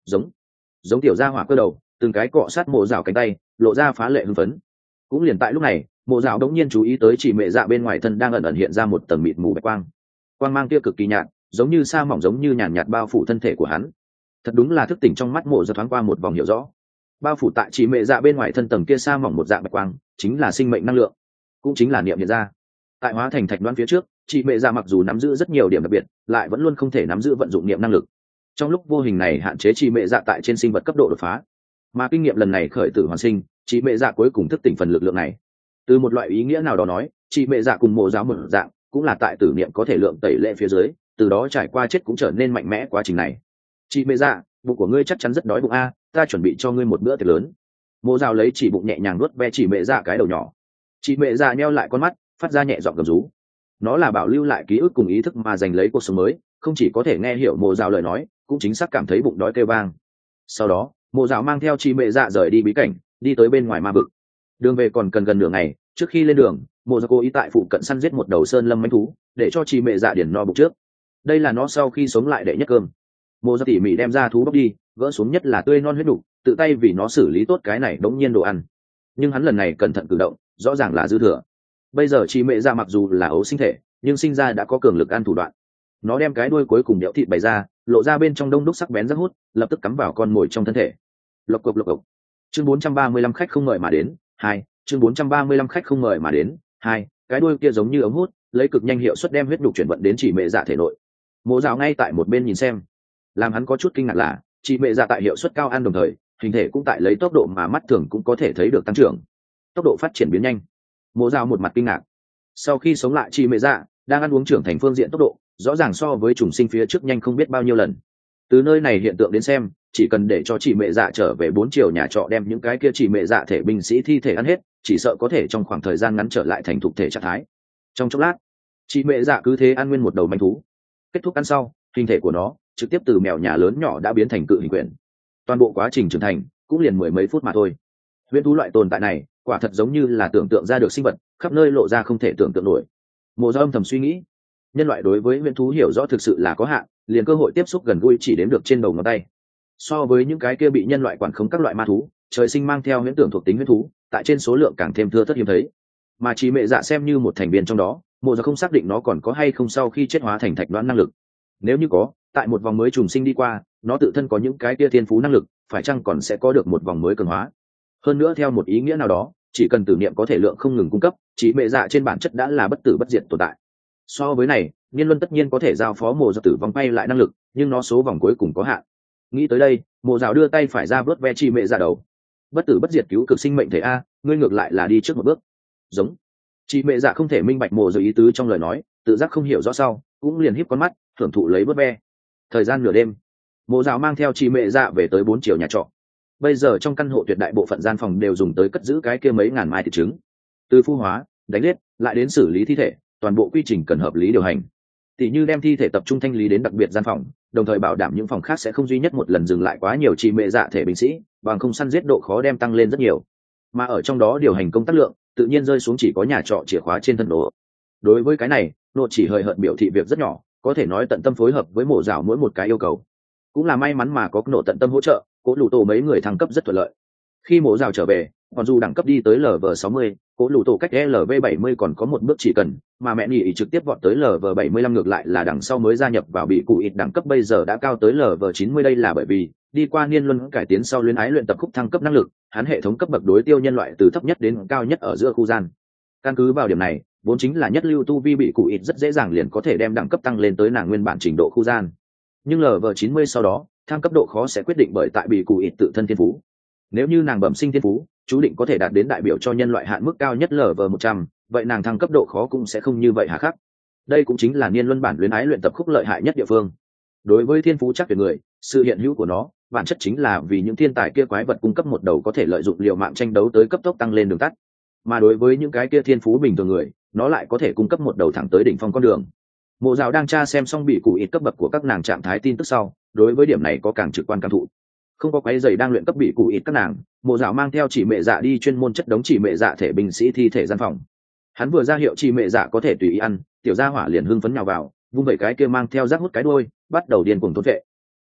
Giống tiểu gia hỏa cơ đầu từng cái cọ sát mộ dạo cánh tay, lộ ra phá lệ hưng phấn. Cũng liền tại lúc này, mộ dạo đống nhiên chú ý tới chị mẹ dạ bên ngoài thân đang ẩn ẩn hiện ra một tầng mịt mù bạch quang. Quang mang kia cực kỳ nhạt, giống như sa mỏng, giống như nhàn nhạt bao phủ thân thể của hắn. Thật đúng là thức tỉnh, trong mắt mộ dạo thoáng qua một vòng hiểu rõ. Bao phủ tại chị mẹ dạ bên ngoài thân tầng kia sa mỏng một dạng bạch quang, chính là sinh mệnh năng lượng, cũng chính là niệm hiện ra. Tại hóa thành thạch đoán phía trước, chị mẹ dạ mặc dù nắm giữ rất nhiều điểm đặc biệt, lại vẫn luôn không thể nắm giữ vận dụng niệm năng lực. Trong lúc vô hình này hạn chế chị mẹ dạ tại trên sinh vật cấp độ đột phá, mà kinh nghiệm lần này khởi tử hoàn sinh, chị mẹ dạ cuối cùng thức tỉnh phần lực lượng này. Từ một loại ý nghĩa nào đó nói, chị mẹ dạ cùng mộ giáo một dạng, cũng là tại tử niệm có thể lượng tẩy lệ phía dưới, từ đó trải qua chết cũng trở nên mạnh mẽ quá trình này. Chị mẹ dạ, bụng của ngươi chắc chắn rất đói bụng a, ta chuẩn bị cho ngươi một bữa tiệc lớn. Mộ giáo lấy chỉ bụng nhẹ nhàng nuốt ve chị mẹ dạ cái đầu nhỏ. Chị mẹ dạ nheo lại con mắt, phát ra nhẹ giọng gầm rú. Nó là bảo lưu lại ký ức cùng ý thức mà giành lấy cuộc sống mới, không chỉ có thể nghe hiểu mộ giáo lời nói, cũng chính xác cảm thấy bụng đói kêu vang. Sau đó mộ giáo mang theo chị mẹ dạ rời đi bí cảnh, đi tới bên ngoài ma vực. Đường về còn cần gần nửa ngày, trước khi lên đường mộ giáo cố ý tại phụ cận săn giết một đầu sơn lâm manh thú, để cho chị mẹ dạ điển no bụng trước. Đây là nó sau khi sống lại đệ nhất cơm. Mộ giáo tỉ mỉ đem ra thú bóc đi, gỡ xuống nhất là tươi non huyết đủ, tự tay vì nó xử lý tốt cái này đống nhiên đồ ăn. Nhưng hắn lần này cẩn thận cử động, rõ ràng là dư thừa. Bây giờ chị mẹ dạ mặc dù là ấu sinh thể, nhưng sinh ra đã có cường lực ăn thủ đoạn. Nó đem cái đuôi cuối cùng đẽo thịt bày ra, lộ ra bên trong đông đúc sắc bén rất hút, lập tức cắm vào con mồi trong thân thể. Lộc cộc lộc cộc. Chương 435 khách không mời mà đến, 2, chương 435 khách không mời mà đến, 2, cái đuôi kia giống như ống hút, lấy cực nhanh hiệu suất đem huyết đục chuyển vận đến chị mẹ dạ thể nội. Mộ Dạo ngay tại một bên nhìn xem, làm hắn có chút kinh ngạc là, chị mẹ dạ tại hiệu suất cao ăn đồng thời, hình thể cũng tại lấy tốc độ mà mắt thường cũng có thể thấy được tăng trưởng. Tốc độ phát triển biến nhanh. Mộ Dạo một mặt kinh ngạc. Sau khi sống lại chị mẹ dạ, đang ăn uống trưởng thành phương diện tốc độ, rõ ràng so với trùng sinh phía trước nhanh không biết bao nhiêu lần. Từ nơi này hiện tượng đến xem, chỉ cần để cho chị mẹ dạ trở về 4 chiều nhà trọ đem những cái kia chị mẹ dạ thể binh sĩ thi thể ăn hết, chỉ sợ có thể trong khoảng thời gian ngắn trở lại thành thục thể trạng thái. Trong chốc lát, chị mẹ dạ cứ thế ăn nguyên một đầu manh thú. Kết thúc ăn sau, hình thể của nó trực tiếp từ mèo nhà lớn nhỏ đã biến thành cự hình quyển. Toàn bộ quá trình trưởng thành cũng liền mười mấy phút mà thôi. Huyễn thú loại tồn tại này, quả thật giống như là tưởng tượng ra được sinh vật, khắp nơi lộ ra không thể tưởng tượng nổi. Mộ Dao âm thầm suy nghĩ, nhân loại đối với huyễn thú hiểu rõ thực sự là có hạn, liền cơ hội tiếp xúc gần gũi chỉ đếm được trên đầu ngón tay. So với những cái kia bị nhân loại quản khống các loại ma thú, trời sinh mang theo huyễn tưởng thuộc tính huyễn thú, tại trên số lượng càng thêm thưa thớt hiếm thấy. Mà chỉ mẹ dạ xem như một thành viên trong đó, Mộ Dao không xác định nó còn có hay không sau khi chết hóa thành thạch đoán năng lực. Nếu như có, tại một vòng mới trùng sinh đi qua, nó tự thân có những cái kia thiên phú năng lực, phải chăng còn sẽ có được một vòng mới cường hóa. Hơn nữa theo một ý nghĩa nào đó, chỉ cần tử niệm có thể lượng không ngừng cung cấp, chỉ mẹ dạ trên bản chất đã là bất tử bất diệt tồn tại. So với này, Niên Luân tất nhiên có thể giao phó Mộ Dao tử vong bay lại năng lực, nhưng nó số vòng cuối cùng có hạn. Nghĩ tới đây, Mộ Dao đưa tay phải ra vớt ve chi mẹ dạ đầu. Bất tử bất diệt cứu cực sinh mệnh thể a, ngươi ngược lại là đi trước một bước. Giống. Chi mẹ dạ không thể minh bạch Mộ Dao ý tứ trong lời nói, tự giác không hiểu rõ sau, cũng liền híp con mắt, thưởng thụ lấy vớt ve. Thời gian nửa đêm, Mộ Dao mang theo chi mẹ dạ về tới 4 chiều nhà trọ. Bây giờ trong căn hộ tuyệt đại bộ phận gian phòng đều dùng tới cất giữ cái kia mấy ngàn mai thịt trứng. Từ phu hóa, đánh liết, lại đến xử lý thi thể, toàn bộ quy trình cần hợp lý điều hành. Tỷ như đem thi thể tập trung thanh lý đến đặc biệt gian phòng, đồng thời bảo đảm những phòng khác sẽ không duy nhất một lần dừng lại quá nhiều chi mẹ dạ thể binh sĩ, bằng không săn giết độ khó đem tăng lên rất nhiều. Mà ở trong đó điều hành công tác lượng, tự nhiên rơi xuống chỉ có nhà trọ chìa khóa trên thân đồ. Đối với cái này, Nộ chỉ hời hợt biểu thị việc rất nhỏ, có thể nói tận tâm phối hợp với Mộ Dao mỗi một cái yêu cầu. Cũng là may mắn mà có Nộ tận tâm hỗ trợ, Cố Lù Tổ mấy người thăng cấp rất thuận lợi. Khi Mộ Dao trở về, còn dù đẳng cấp đi tới LV60, Cố Lù Tổ cách LV70 còn có một bước chỉ cần, mà mẹ nhỉ trực tiếp vọt tới LV75 ngược lại là đằng sau mới gia nhập vào bị cụ ít đẳng cấp bây giờ đã cao tới LV90, đây là bởi vì đi qua Niên Luân cải tiến sau luyến ái luyện tập khúc thăng cấp năng lực, hắn hệ thống cấp bậc đối tiêu nhân loại từ thấp nhất đến cao nhất ở giữa khu gian. Căn cứ vào điểm này, vốn chính là nhất lưu tu vi bị cụ ít rất dễ dàng liền có thể đem đẳng cấp tăng lên tới nàng nguyên bản trình độ khu gian. Nhưng LV90 sau đó, thăng cấp độ khó sẽ quyết định bởi tại bị cụ ít tự thân thiên phú. Nếu như nàng bẩm sinh thiên phú, chú định có thể đạt đến đại biểu cho nhân loại hạn mức cao nhất LV100, vậy nàng thăng cấp độ khó cũng sẽ không như vậy hà khắc. Đây cũng chính là Niên Luân bản luyến ái luyện tập khúc lợi hại nhất địa phương. Đối với thiên phú chắc tuyệt người, sự hiện hữu của nó, bản chất chính là vì những thiên tài kia quái vật cung cấp một đầu có thể lợi dụng liều mạng tranh đấu tới cấp tốc tăng lên đường tắt. Mà đối với những cái kia thiên phú bình thường người, nó lại có thể cung cấp một đầu thẳng tới đỉnh phong con đường. Mộ Dao đang tra xem xong bị cụ ít cấp bậc của các nàng trạng thái tin tức sau, đối với điểm này có càng trực quan cảm thụ. Không có quái giày đang luyện cấp bị cụ ít các nàng, Mộ Dao mang theo chỉ mẹ dạ đi chuyên môn chất đống chỉ mẹ dạ thể binh sĩ thi thể gian phòng. Hắn vừa ra hiệu chỉ mẹ dạ có thể tùy ý ăn, tiểu gia hỏa liền hưng phấn nhào vào, vung vẩy cái kia mang theo rác hút cái đuôi, bắt đầu điên cuồng thôn vệ.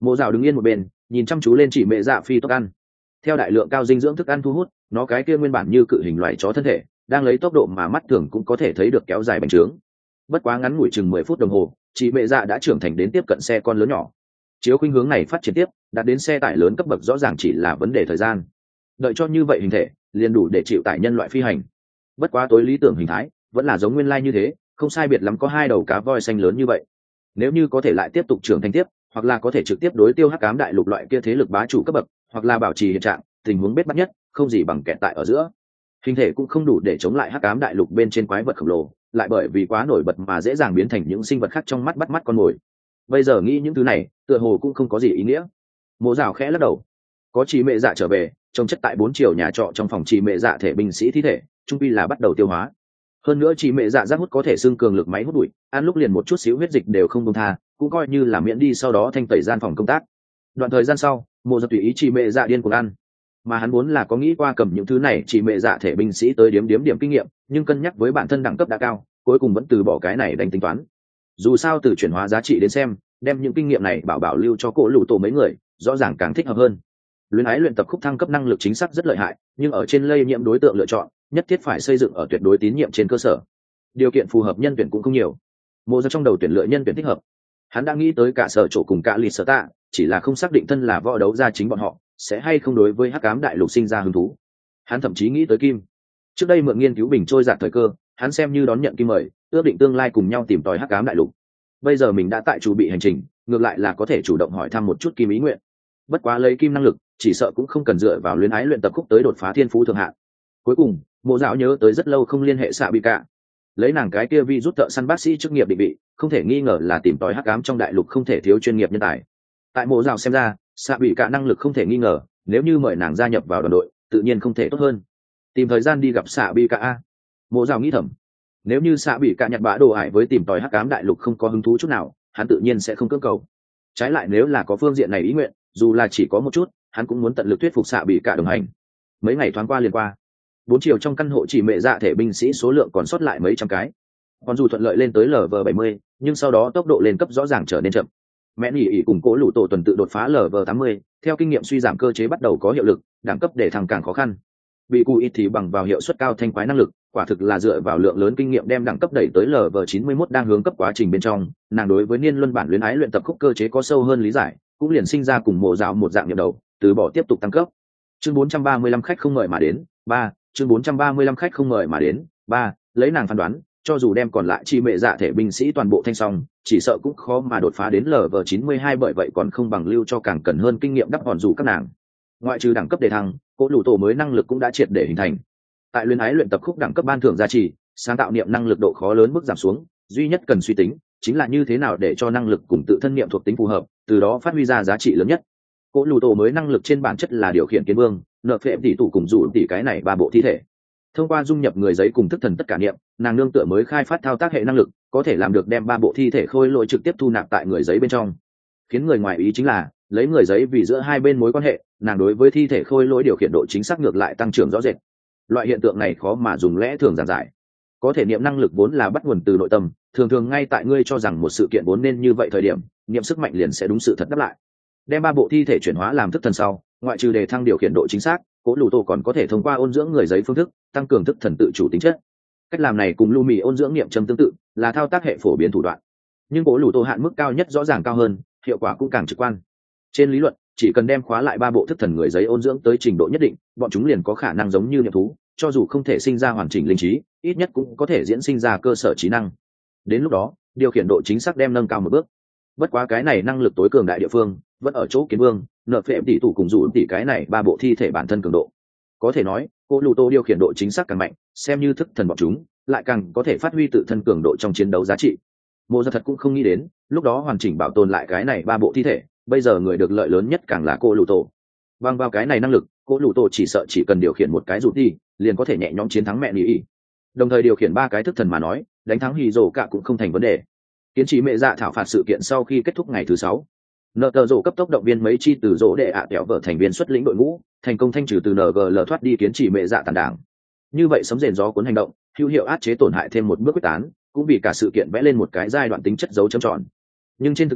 Mộ Dạo đứng yên một bên nhìn chăm chú lên chỉ mẹ dạ phi tốc ăn. Theo đại lượng cao dinh dưỡng thức ăn thu hút, nó cái kia nguyên bản như cự hình loài chó thân thể đang lấy tốc độ mà mắt thường cũng có thể thấy được kéo dài bành trướng. Bất quá ngắn ngủi chừng 10 phút đồng hồ, chị mẹ dạ đã trưởng thành đến tiếp cận xe con lớn nhỏ. Chiếu khuynh hướng này phát triển tiếp, đạt đến xe tải lớn cấp bậc rõ ràng chỉ là vấn đề thời gian. Đợi cho như vậy hình thể liền đủ để chịu tải nhân loại phi hành. Bất quá tối lý tưởng hình thái vẫn là giống nguyên lai như thế, không sai biệt lắm có 2 đầu cá voi xanh lớn như vậy. Nếu như có thể lại tiếp tục trưởng thành tiếp, hoặc là có thể trực tiếp đối tiêu hắc ám đại lục loại kia thế lực bá chủ cấp bậc, hoặc là bảo trì hiện trạng, tình huống bết bắt nhất, không gì bằng kẹt tại ở giữa. Hình thể cũng không đủ để chống lại hắc ám đại lục bên trên quái vật khổng lồ, lại bởi vì quá nổi bật mà dễ dàng biến thành những sinh vật khác trong mắt bắt mắt con mồi. Bây giờ nghĩ những thứ này, tựa hồ cũng không có gì ý nghĩa. Mộ Dạo khẽ lắc đầu. Có chị mẹ dạ trở về, trông chất tại 4 chiều nhà trọ trong phòng chị mẹ dạ thể binh sĩ thi thể, trung quy là bắt đầu tiêu hóa. Hơn nữa chị mẹ dạ giác hút có thể xương cường lực máy hút bụi, ăn lúc liền một chút xíu huyết dịch đều không buông tha, cũng coi như là miễn đi sau đó thanh tẩy gian phòng công tác. Đoạn thời gian sau, Mộ Dạo tùy ý chị mẹ dạ điên cuồng ăn, mà hắn muốn là có nghĩ qua cầm những thứ này chị mẹ dạ thể binh sĩ tới điểm kinh nghiệm, nhưng cân nhắc với bản thân đẳng cấp đã cao, cuối cùng vẫn từ bỏ cái này đánh tính toán. Dù sao từ chuyển hóa giá trị đến xem, đem những kinh nghiệm này bảo lưu cho cổ lũ tổ mấy người rõ ràng càng thích hợp hơn. Luyến ái luyện tập khúc thăng cấp năng lực chính xác rất lợi hại, nhưng ở trên lây nhiễm đối tượng lựa chọn nhất thiết phải xây dựng ở tuyệt đối tín nhiệm trên cơ sở. Điều kiện phù hợp nhân tuyển cũng không nhiều. Mộ Dạo trong đầu tuyển lựa nhân tuyển thích hợp. Hắn đã nghĩ tới cả sở chỗ cùng cả lịt sở tạ, chỉ là không xác định thân là võ đấu gia chính bọn họ sẽ hay không đối với hắc ám đại lục sinh ra hứng thú. Hắn thậm chí nghĩ tới Kim. Trước đây mượn nghiên cứu bình trôi giạt thời cơ, hắn xem như đón nhận Kim mời, ước định tương lai cùng nhau tìm tòi hắc ám đại lục. Bây giờ mình đã tại chủ bị hành trình, ngược lại là có thể chủ động hỏi thăm một chút Kim ý nguyện. Bất quá lấy Kim năng lực, chỉ sợ cũng không cần dựa vào luyến ái luyện tập khúc tới đột phá thiên phú thượng hạn. Cuối cùng, Mộ Dạo nhớ tới rất lâu không liên hệ xạ bị cả, lấy nàng cái kia vi rút thợ săn bác sĩ chức nghiệp định vị, không thể nghi ngờ là tìm tòi hắc ám trong đại lục không thể thiếu chuyên nghiệp nhân tài. Tại Mộ Dạo xem ra, xạ bị cả năng lực không thể nghi ngờ, nếu như mời nàng gia nhập vào đoàn đội, tự nhiên không thể tốt hơn. Tìm thời gian đi gặp xạ bị cả. Mộ Dạo nghĩ thầm, nếu như xạ bị cả nhặt bã đồ ải với tìm tòi hắc ám đại lục không có hứng thú chút nào, hắn tự nhiên sẽ không cưỡng cầu. Trái lại nếu là có phương diện này ý nguyện, dù là chỉ có một chút, hắn cũng muốn tận lực thuyết phục xạ bị cả đồng hành. Mấy ngày thoáng qua liền qua, 4 chiều trong căn hộ chỉ mẹ dạ thể binh sĩ số lượng còn sót lại mấy trăm cái. Còn dù thuận lợi lên tới LV70, nhưng sau đó tốc độ lên cấp rõ ràng trở nên chậm. Mẹ nhỉ ỉ cùng cố lũ tổ tuần tự đột phá LV80, theo kinh nghiệm suy giảm cơ chế bắt đầu có hiệu lực, đẳng cấp để thăng càng khó khăn. Bị cụ ít thì bằng vào hiệu suất cao thanh quái năng lực, quả thực là dựa vào lượng lớn kinh nghiệm đem đẳng cấp đẩy tới LV91 đang hướng cấp quá trình bên trong, nàng đối với niên luân bản luyến ái luyện tập khúc cơ chế có sâu hơn lý giải, cũng liền sinh ra cùng Mộ Dạo một dạng nhậm đầu, từ bỏ tiếp tục tăng cấp. Chương 435 khách không mời mà đến, 3, chương 435 khách không mời mà đến, 3, lấy nàng phán đoán, cho dù đem còn lại chi mẹ dạ thể binh sĩ toàn bộ thanh xong, chỉ sợ cũng khó mà đột phá đến LV92, bởi vậy còn không bằng lưu cho càng cần hơn kinh nghiệm đắp hòn dù các nàng. Ngoại trừ đẳng cấp đề thăng, cỗ lũ tổ mới năng lực cũng đã triệt để hình thành. Tại luyến ái luyện tập khúc đẳng cấp ban thưởng giá trị, sáng tạo niệm năng lực độ khó lớn mức giảm xuống, duy nhất cần suy tính chính là như thế nào để cho năng lực cùng tự thân niệm thuộc tính phù hợp, từ đó phát huy ra giá trị lớn nhất. Cỗ lũ tổ mới năng lực trên bản chất là điều khiển kiến vương, nợ phệ tỷ tụ cùng dụ tỷ cái này 3 bộ thi thể. Thông qua dung nhập người giấy cùng thức thần tất cả niệm, nàng nương tựa mới khai phát thao tác hệ năng lực, có thể làm được đem 3 bộ thi thể khôi lỗi trực tiếp thu nạp tại người giấy bên trong. Khiến người ngoài ý chính là, lấy người giấy vì giữa hai bên mối quan hệ, nàng đối với thi thể khôi lỗi điều khiển độ chính xác ngược lại tăng trưởng rõ rệt. Loại hiện tượng này khó mà dùng lẽ thường giản giải. Có thể niệm năng lực vốn là bắt nguồn từ nội tâm, thường thường ngay tại ngươi cho rằng một sự kiện vốn nên như vậy thời điểm, niệm sức mạnh liền sẽ đúng sự thật đáp lại. Đem 3 bộ thi thể chuyển hóa làm thức thần sau, ngoại trừ đề thăng điều khiển độ chính xác, Cố Lù Tô còn có thể thông qua ôn dưỡng người giấy phương thức tăng cường thức thần tự chủ tính chất. Cách làm này cùng Lu Mì ôn dưỡng niệm châm tương tự, là thao tác hệ phổ biến thủ đoạn. Nhưng Cố Lù Tô hạn mức cao nhất rõ ràng cao hơn, hiệu quả cũng càng trực quan. Trên lý luận, chỉ cần đem khóa lại 3 bộ thức thần người giấy ôn dưỡng tới trình độ nhất định, bọn chúng liền có khả năng giống như niệm thú, cho dù không thể sinh ra hoàn chỉnh linh trí, ít nhất cũng có thể diễn sinh ra cơ sở trí năng. Đến lúc đó, điều khiển độ chính xác đem nâng cao một bước. Bất quá cái này năng lực tối cường đại địa phương vẫn ở chỗ kiến vương, nợ phệ tỷ tụ cùng dụ tỷ cái này 3 bộ thi thể bản thân cường độ. Có thể nói, Cố Lù Tô điều khiển độ chính xác càng mạnh, xem như thức thần bọn chúng lại càng có thể phát huy tự thân cường độ trong chiến đấu giá trị. Mộ Gia thật cũng không nghĩ đến, lúc đó hoàn chỉnh bảo tồn lại cái này 3 bộ thi thể, bây giờ người được lợi lớn nhất càng là Cố Lù Tô. Bằng vào cái này năng lực, Cố Lù Tô chỉ sợ chỉ cần điều khiển một cái dụ tỷ, liền có thể nhẹ nhõm chiến thắng mẹ Nỉ. Đồng thời điều khiển 3 cái thức thần mà nói, đánh thắng Hỉ Dụ cả cũng không thành vấn đề. Kiến trì mẹ dạ thảo phạt sự kiện sau khi kết thúc ngày thứ 6, nợ tờ rổ cấp tốc động viên mấy chi từ rổ đệ ạ kẹo vợ thành viên xuất lĩnh đội ngũ, thành công thanh trừ từ NGL thoát đi kiến trì mẹ dạ tàn đảng. Như vậy sấm rền gió cuốn hành động, hữu hiệu áp chế tổn hại thêm một bước quyết tán, cũng vì cả sự kiện vẽ lên một cái giai đoạn tính chất dấu chấm tròn. Nhưng trên thực tế,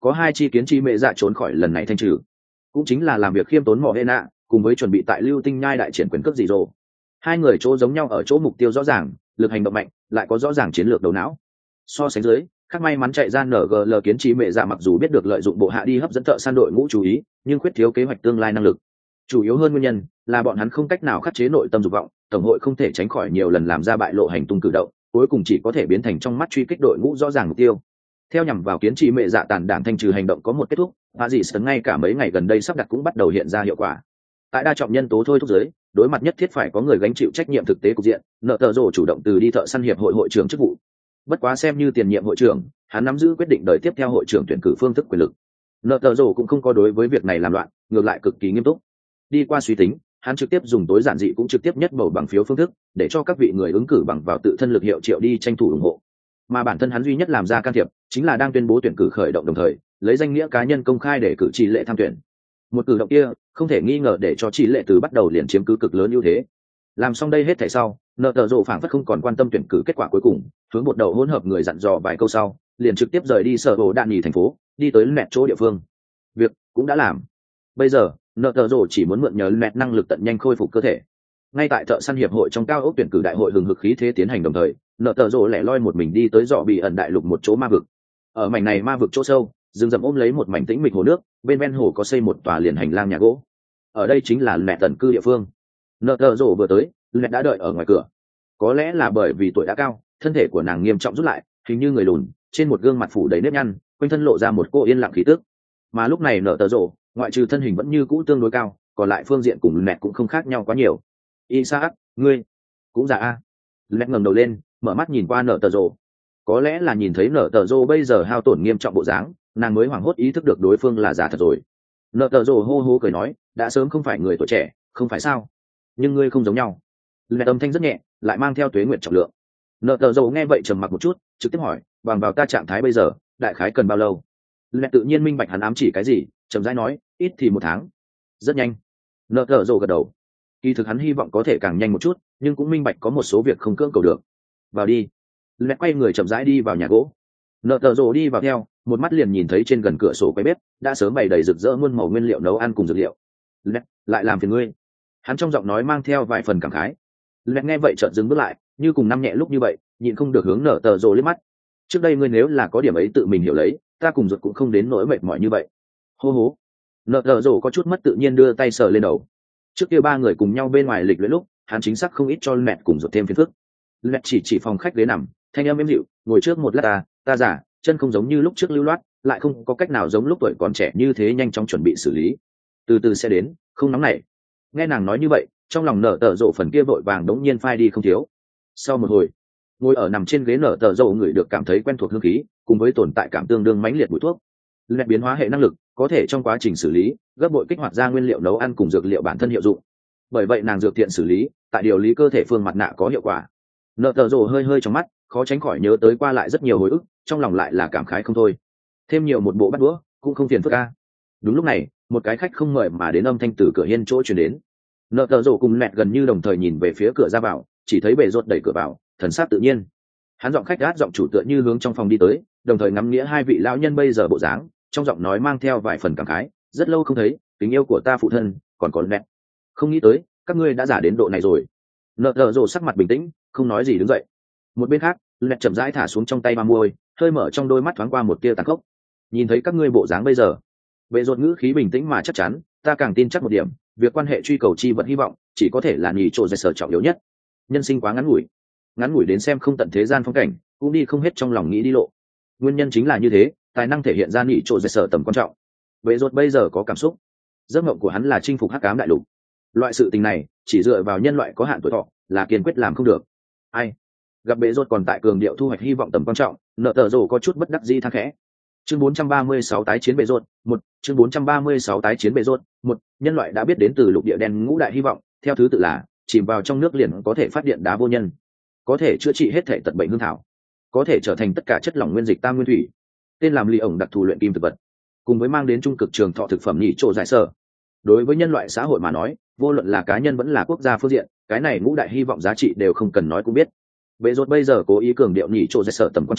có hai chi kiến chi mẹ dạ trốn khỏi lần này thanh trừ, cũng chính là làm việc khiêm tốn mỏ hệ nạ cùng với chuẩn bị tại lưu tinh nhai đại triển quyền cước dị dỗ. Hai người chỗ giống nhau ở chỗ mục tiêu rõ ràng, lực hành động mạnh, lại có rõ ràng chiến lược đầu não. So sánh dưới, khác may mắn chạy ra NGL kiến trí mẹ dạ mặc dù biết được lợi dụng bộ hạ đi hấp dẫn thợ săn đội ngũ chú ý, nhưng khuyết thiếu kế hoạch tương lai năng lực. Chủ yếu hơn nguyên nhân là bọn hắn không cách nào khắc chế nội tâm dục vọng, tổng hội không thể tránh khỏi nhiều lần làm ra bại lộ hành tung cử động, cuối cùng chỉ có thể biến thành trong mắt truy kích đội ngũ rõ ràng mục tiêu. Theo nhằm vào kiến trí mẹ dạ tàn đảng thanh trừ hành động có một kết thúc, và dị sấn ngay cả mấy ngày gần đây sắp đặt cũng bắt đầu hiện ra hiệu quả. Tại đa trọng nhân tố thôi thúc giới, đối mặt nhất thiết phải có người gánh chịu trách nhiệm thực tế cục diện, nợ tờ rồ chủ động từ đi thợ săn hiệp hội hội trưởng chức vụ. Bất quá xem như tiền nhiệm hội trưởng, hắn nắm giữ quyết định đời tiếp theo hội trưởng tuyển cử phương thức quyền lực. Nợ tờ rồ cũng không có đối với việc này làm loạn, ngược lại cực kỳ nghiêm túc. Đi qua suy tính, hắn trực tiếp dùng tối giản dị cũng trực tiếp nhất bầu bằng phiếu phương thức, để cho các vị người ứng cử bằng vào tự thân lực hiệu triệu đi tranh thủ ủng hộ. Mà bản thân hắn duy nhất làm ra can thiệp, chính là đang tuyên bố tuyển cử khởi động đồng thời, lấy danh nghĩa cá nhân công khai để cử chỉ lệ tham tuyển. Một cử động kia không thể nghi ngờ để cho chỉ lệ từ bắt đầu liền chiếm cứ cực lớn ưu thế. Làm xong đây hết thảy sau, nợ tờ rồ phảng phất không còn quan tâm tuyển cử kết quả cuối cùng, hướng một đầu hỗn hợp người dặn dò vài câu sau, liền trực tiếp rời đi sở bộ đạn nghỉ thành phố, đi tới mẹt chỗ địa phương. Việc cũng đã làm. Bây giờ nợ tờ rồ chỉ muốn mượn nhờ mẹt năng lực tận nhanh khôi phục cơ thể. Ngay tại thợ săn hiệp hội trong cao ốc tuyển cử đại hội hừng hực khí thế tiến hành đồng thời, nợ tờ rồ lẻ loi một mình đi tới dọ bị ẩn đại lục một chỗ ma vực. Ở mảnh này ma vực chỗ sâu, rừng rậm ôm lấy một mảnh tĩnh mịch hồ nước, bên ven hồ có xây một tòa liền hành lang nhà gỗ. Ở đây chính là mẹ tần cư địa phương. Nợ tờ rồ vừa tới, mẹ đã đợi ở ngoài cửa. Có lẽ là bởi vì tuổi đã cao, thân thể của nàng nghiêm trọng rút lại, hình như người lùn, trên một gương mặt phủ đầy nếp nhăn, quanh thân lộ ra một cô yên lặng khí tức. Mà lúc này nợ tờ rồ, ngoại trừ thân hình vẫn như cũ tương đối cao, còn lại phương diện cùng mẹ cũng không khác nhau quá nhiều. Isaac, ngươi cũng già a. Mẹ ngẩng đầu lên, mở mắt nhìn qua nợ tờ rồ. Có lẽ là nhìn thấy nợ tờ rồ bây giờ hao tổn nghiêm trọng bộ dáng, nàng mới hoảng hốt ý thức được đối phương là già thật rồi. Nợ tờ rồ hô hô cười nói, đã sớm không phải người tuổi trẻ, không phải sao? Nhưng ngươi không giống nhau. Mẹ âm thanh rất nhẹ, lại mang theo tuế nguyện trọng lượng. Nợ tờ rồ nghe vậy trầm mặc một chút, trực tiếp hỏi, bằng vào ta trạng thái bây giờ, đại khái cần bao lâu? Mẹ tự nhiên minh bạch hắn ám chỉ cái gì, chậm rãi nói, ít thì 1 tháng. Rất nhanh. Nợ tờ rồ gật đầu. Kỳ thực hắn hy vọng có thể càng nhanh một chút, nhưng cũng minh bạch có một số việc không cưỡng cầu được. Vào đi. Mẹ quay người chậm rãi đi vào nhà gỗ. Nợ tờ rồ đi vào theo, một mắt liền nhìn thấy trên gần cửa sổ quay bếp đã sớm bày đầy rực rỡ muôn màu nguyên liệu nấu ăn cùng dược liệu. Lẹt lại làm phiền ngươi. Hắn trong giọng nói mang theo vài phần cảm khái. Lẹt nghe vậy chợt dừng bước lại, như cùng năm nhẹ lúc như vậy, nhịn không được hướng nở tờ rồ liếc mắt. Trước đây ngươi nếu là có điểm ấy tự mình hiểu lấy, ta cùng ruột cũng không đến nỗi mệt mỏi như vậy. Hô hố. Nở tờ rồ có chút mất tự nhiên đưa tay sờ lên đầu. Trước kia 3 người cùng nhau bên ngoài lịch luyện lúc, hắn chính xác không ít cho Lẹt cùng ruột thêm phiền phức. Lẹt chỉ phòng khách ghế nằm, thanh âm êm dịu, ngồi trước một lát ta giả, chân không giống như lúc trước lưu loát, lại không có cách nào giống lúc tuổi còn trẻ như thế nhanh chóng chuẩn bị xử lý. Từ từ sẽ đến, không nóng nảy. Nghe nàng nói như vậy, trong lòng nở tờ rộ phần kia vội vàng đống nhiên phai đi không thiếu. Sau một hồi, ngồi ở nằm trên ghế nở tờ rộ người được cảm thấy quen thuộc hương khí, cùng với tồn tại cảm tương đương mãnh liệt mùi thuốc. Lẹt biến hóa hệ năng lực, có thể trong quá trình xử lý, gấp bội kích hoạt ra nguyên liệu nấu ăn cùng dược liệu bản thân hiệu dụng. Bởi vậy nàng dược thiện xử lý, tại điều lý cơ thể phương mặt nạ có hiệu quả. Nở tờ rộ hơi trong mắt, khó tránh khỏi nhớ tới qua lại rất nhiều hồi ức, trong lòng lại là cảm khái không thôi. Thêm nhiều một bộ bắt đũa cũng không phiền phức a. Đúng lúc này, một cái khách không mời mà đến âm thanh từ cửa hiên chỗ truyền đến. Nợ tờ rồ cùng Lẹt gần như đồng thời nhìn về phía cửa ra vào, chỉ thấy bề rột đẩy cửa vào, thần sắc tự nhiên. Hắn giọng khách gát giọng chủ tựa như hướng trong phòng đi tới, đồng thời ngắm nghĩa 2 vị lão nhân bây giờ bộ dáng, trong giọng nói mang theo vài phần cảm khái, rất lâu không thấy, tình yêu của ta phụ thân, còn có Lẹt. Không nghĩ tới, các ngươi đã giả đến độ này rồi. Nợ tờ rồ sắc mặt bình tĩnh, không nói gì đứng dậy. Một bên khác, Lẹt chậm rãi thả xuống trong tay ba môi, hơi mở trong đôi mắt thoáng qua một tia tàn khốc. Nhìn thấy các ngươi bộ dáng bây giờ, bệ rột ngữ khí bình tĩnh mà chắc chắn, ta càng tin chắc một điểm, việc quan hệ truy cầu chi vật hy vọng chỉ có thể là nhì trộn dây sở trọng yếu nhất. Nhân sinh quá ngắn ngủi đến xem không tận thế gian phong cảnh, cũng đi không hết trong lòng nghĩ đi lộ. Nguyên nhân chính là như thế, tài năng thể hiện ra nhì trộn dây sở tầm quan trọng. Bệ rột bây giờ có cảm xúc, giấc mộng của hắn là chinh phục hắc ám đại lục. Loại sự tình này chỉ dựa vào nhân loại có hạn tuổi thọ là kiên quyết làm không được. Ai gặp bệ rột còn tại cường điệu thu hoạch hy vọng tầm quan trọng, nợ tờ rồ có chút bất đắc dĩ than khẽ. Chương 436 tái chiến bệ rột, 1, chương 436 tái chiến bệ rột, 1, nhân loại đã biết đến từ lục địa đen ngũ đại hy vọng, theo thứ tự là chìm vào trong nước liền có thể phát điện đá vô nhân, có thể chữa trị hết thể tật bệnh hương thảo, có thể trở thành tất cả chất lỏng nguyên dịch tam nguyên thủy, tên làm ly ổng đặc thù luyện kim thực vật, cùng với mang đến trung cực trường thọ thực phẩm nhị chỗ giải sở. Đối với nhân loại xã hội mà nói, vô luận là cá nhân vẫn là quốc gia phương diện, cái này ngũ đại hy vọng giá trị đều không cần nói cũng biết. Bệ rột bây giờ cố ý cường điệu nhị chỗ giải sở tầm quan trọng,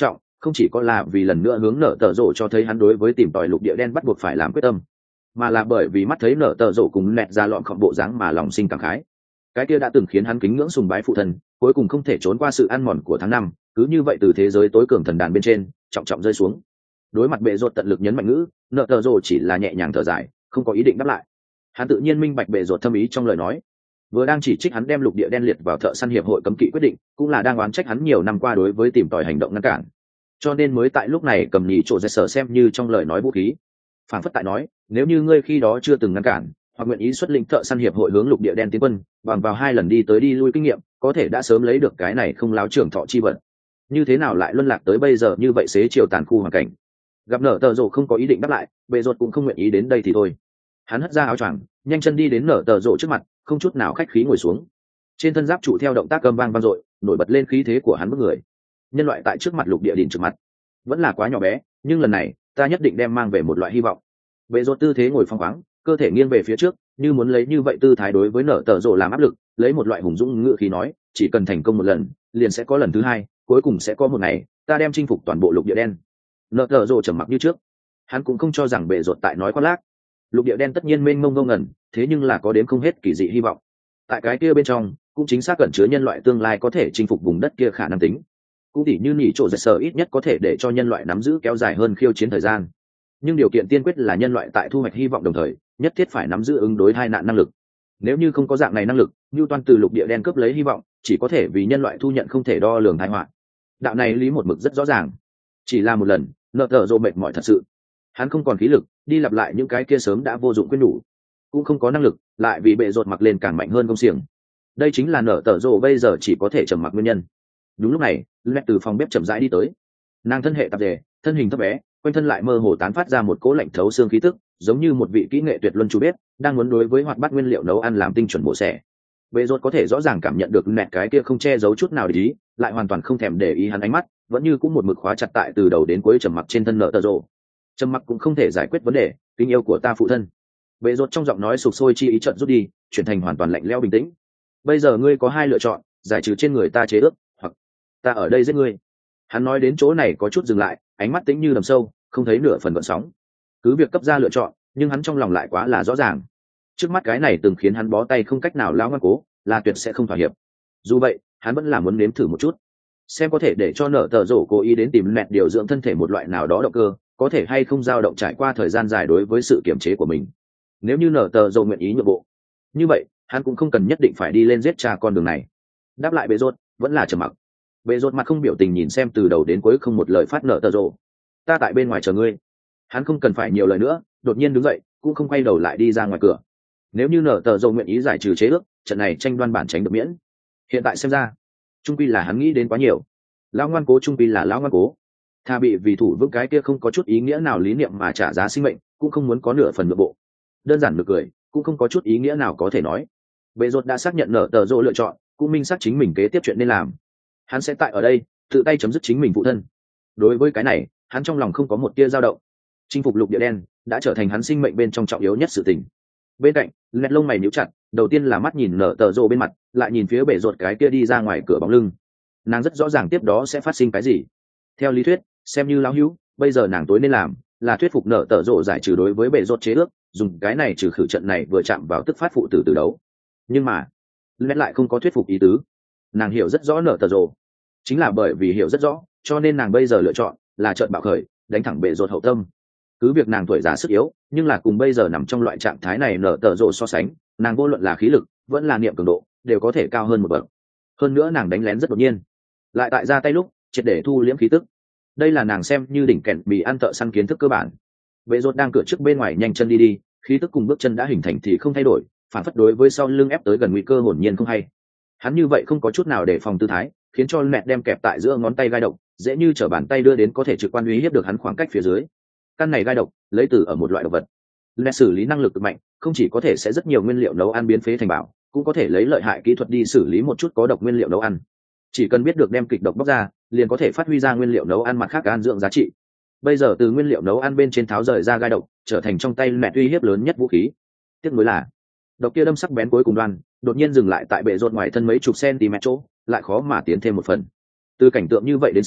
không chỉ có là vì lần nữa hướng nở tờ rộ cho thấy hắn đối với tìm tòi lục địa đen bắt buộc phải làm quyết tâm, mà là bởi vì mắt thấy nở tờ rộ cùng nẹt ra lọn khọn bộ dáng mà lòng sinh cảm khái. Cái kia đã từng khiến hắn kính ngưỡng sùng bái phụ thần, cuối cùng không thể trốn qua sự ăn mòn của tháng năm, cứ như vậy từ thế giới tối cường thần đàn bên trên trọng trọng rơi xuống. Đối mặt bệ rột tận lực nhấn mạnh ngữ, nợ tờ rồ chỉ là nhẹ nhàng thở dài, không có ý định đáp lại. Hắn tự nhiên minh bạch bệ rột thâm ý trong lời nói, vừa đang chỉ trích hắn đem lục địa đen liệt vào thợ săn hiệp hội cấm kỵ quyết định, cũng là đang oán trách hắn nhiều năm qua đối với tìm tòi hành động ngăn cản, cho nên mới tại lúc này cầm nhị chỗ dễ sở xem như trong lời nói vũ khí, phản phất tại nói, nếu như ngươi khi đó chưa từng ngăn cản hoặc nguyện ý xuất lĩnh thợ săn hiệp hội hướng lục địa đen tiến quân, bằng vào 2 lần đi tới đi lui kinh nghiệm, có thể đã sớm lấy được cái này không láo trưởng thọ chi vật. Như thế nào lại luân lạc tới bây giờ như vậy xế chiều tàn khu hoàn cảnh. Gặp nở tờ rộ không có ý định đáp lại, bệ rột cũng không nguyện ý đến đây thì thôi. Hắn hất ra áo choàng, nhanh chân đi đến nở tờ rộ trước mặt, không chút nào khách khí ngồi xuống. Trên thân giáp trụ theo động tác âm vang vang dội, nổi bật lên khí thế của hắn bức người. Nhân loại tại trước mặt lục địa đỉnh trước mặt vẫn là quá nhỏ bé, nhưng lần này ta nhất định đem mang về một loại hy vọng. Bệ rột tư thế ngồi phong khoáng, cơ thể nghiêng về phía trước, như muốn lấy như vậy tư thái đối với nở tờ rộ làm áp lực, lấy một loại hùng dũng ngữ khí nói, chỉ cần thành công một lần, liền sẽ có lần thứ hai, cuối cùng sẽ có một ngày ta đem chinh phục toàn bộ lục địa đen. Nợ tờ rồ trầm mặc như trước, hắn cũng không cho rằng bệ rột tại nói khoác lác. Lục địa đen tất nhiên mênh mông vô ngần, thế nhưng là có đến không hết kỳ dị hy vọng. Tại cái kia bên trong cũng chính xác cẩn chứa nhân loại tương lai có thể chinh phục vùng đất kia khả năng tính, cũng tỉ như nỉ chỗ giật sở ít nhất có thể để cho nhân loại nắm giữ kéo dài hơn khiêu chiến thời gian. Nhưng điều kiện tiên quyết là nhân loại tại thu hoạch hy vọng đồng thời nhất thiết phải nắm giữ ứng đối tai nạn năng lực. Nếu như không có dạng này năng lực, Newton từ lục địa đen cướp lấy hy vọng chỉ có thể vì nhân loại thu nhận không thể đo lường tai họa. Đạo này lý một mực rất rõ ràng, chỉ là một lần nợ tờ rộ mệt mỏi thật sự, hắn không còn khí lực đi lặp lại những cái kia sớm đã vô dụng quyết đủ, cũng không có năng lực lại vì bệ rột mặc lên càng mạnh hơn công xiềng. Đây chính là nợ tờ rộ bây giờ chỉ có thể trầm mặc nguyên nhân. Đúng lúc này Lét từ phòng bếp chậm rãi đi tới, nàng thân hệ tạp dề, thân hình thấp bé, quanh thân lại mơ hồ tán phát ra một cỗ lạnh thấu xương khí tức, giống như một vị kỹ nghệ tuyệt luân chủ bếp đang muốn đối với hoạt bát nguyên liệu nấu ăn làm tinh chuẩn bổ xẻ. Bệ rột có thể rõ ràng cảm nhận được nẹt cái kia không che giấu chút nào để ý, lại hoàn toàn không thèm để ý hắn ánh mắt, vẫn như cũng một mực khóa chặt tại từ đầu đến cuối trầm mặc trên thân nợ tờ rộ. Trầm mặc cũng không thể giải quyết vấn đề, tình yêu của ta phụ thân. Bệ rột trong giọng nói sụp sôi chi ý trận rút đi, chuyển thành hoàn toàn lạnh lẽo bình tĩnh. Bây giờ ngươi có 2 lựa chọn, giải trừ trên người ta chế ước, hoặc ta ở đây giết ngươi. Hắn nói đến chỗ này có chút dừng lại, ánh mắt tĩnh như đầm sâu, không thấy nửa phần gợn sóng. Cứ việc cấp ra lựa chọn, nhưng hắn trong lòng lại quá là rõ ràng. Trước mắt cái này từng khiến hắn bó tay không cách nào lão ngoan cố, là tuyệt sẽ không thỏa hiệp. Dù vậy, hắn vẫn là muốn nếm thử một chút, xem có thể để cho nợ tờ rổ cố ý đến tìm nẹt điều dưỡng thân thể một loại nào đó động cơ, có thể hay không dao động trải qua thời gian dài đối với sự kiểm chế của mình. Nếu như nợ tờ rổ nguyện ý nhượng bộ, như vậy hắn cũng không cần nhất định phải đi lên giết cha con đường này. Đáp lại bệ rốt vẫn là trầm mặc. Bệ rốt mặt không biểu tình nhìn xem từ đầu đến cuối không một lời phát nợ tờ rổ. Ta tại bên ngoài chờ ngươi. Hắn không cần phải nhiều lời nữa, đột nhiên đứng dậy, cũng không quay đầu lại đi ra ngoài cửa. Nếu như nợ tờ rổ nguyện ý giải trừ chế ước, trận này tranh đoan bản tránh được miễn. Hiện tại xem ra trung quy là hắn nghĩ đến quá nhiều. Lão ngoan cố trung quy là lão ngoan cố, thà bị vì thủ vững cái kia không có chút ý nghĩa nào lý niệm mà trả giá sinh mệnh, cũng không muốn có nửa phần nhượng bộ. Đơn giản được cười, cũng không có chút ý nghĩa nào có thể nói. Bệ rột đã xác nhận nở tờ rộ lựa chọn, cũng minh xác chính mình kế tiếp chuyện nên làm. Hắn sẽ tại ở đây tự tay chấm dứt chính mình phụ thân. Đối với cái này, hắn trong lòng không có một tia dao động. Chinh phục lục địa đen đã trở thành hắn sinh mệnh bên trong trọng yếu nhất sự tình. Bên cạnh Lẹt lông mày nhíu chặt, đầu tiên là mắt nhìn nở tờ rộ bên mặt, lại nhìn phía bệ rột cái kia đi ra ngoài cửa bóng lưng. Nàng rất rõ ràng tiếp đó sẽ phát sinh cái gì. Theo lý thuyết, xem như lão hữu, bây giờ nàng tối nên làm là thuyết phục nở tờ rộ giải trừ đối với bệ rột chế ước, dùng cái này trừ khử trận này vừa chạm vào tức phát phụ tử từ đấu. Nhưng mà Lẹt lại không có thuyết phục ý tứ. Nàng hiểu rất rõ nở tờ rộ, chính là bởi vì hiểu rất rõ, cho nên nàng bây giờ lựa chọn là trợn bạo khởi, đánh thẳng bệ rột hậu tâm. Cứ việc nàng tuổi già sức yếu, nhưng là cùng bây giờ nằm trong loại trạng thái này nở tờ rộ so sánh, nàng vô luận là khí lực vẫn là niệm cường độ đều có thể cao hơn một bậc. Hơn nữa nàng đánh lén rất đột nhiên, lại tại ra tay lúc triệt để thu liễm khí tức. Đây là nàng xem như đỉnh kèn bị ăn thợ săn kiến thức cơ bản. Bệ rột đang cửa trước bên ngoài nhanh chân đi, khí tức cùng bước chân đã hình thành thì không thay đổi, phản phất đối với sau lưng ép tới gần nguy cơ hồn nhiên không hay. Hắn như vậy không có chút nào để phòng tư thái, khiến cho Lẹt đem kẹp tại giữa ngón tay gai độc dễ như trở bàn tay đưa đến có thể trực quan uy hiếp được hắn khoảng cách phía dưới. Căn này gai độc lấy từ ở một loại độc vật. Lẹt xử lý năng lực cực mạnh, không chỉ có thể sẽ rất nhiều nguyên liệu nấu ăn biến phế thành bảo, cũng có thể lấy lợi hại kỹ thuật đi xử lý một chút có độc nguyên liệu nấu ăn. Chỉ cần biết được đem kịch độc bóc ra, liền có thể phát huy ra nguyên liệu nấu ăn mặt khác an dưỡng giá trị. Bây giờ từ nguyên liệu nấu ăn bên trên tháo rời ra gai độc, trở thành trong tay Lẹt uy hiếp lớn nhất vũ khí. Tiếc nuối là độc kia đâm sắc bén cuối cùng đoan, đột nhiên dừng lại tại bệ rột ngoài thân mấy chục cm chỗ, lại khó mà tiến thêm một phần. Từ cảnh tượng như vậy đến xem,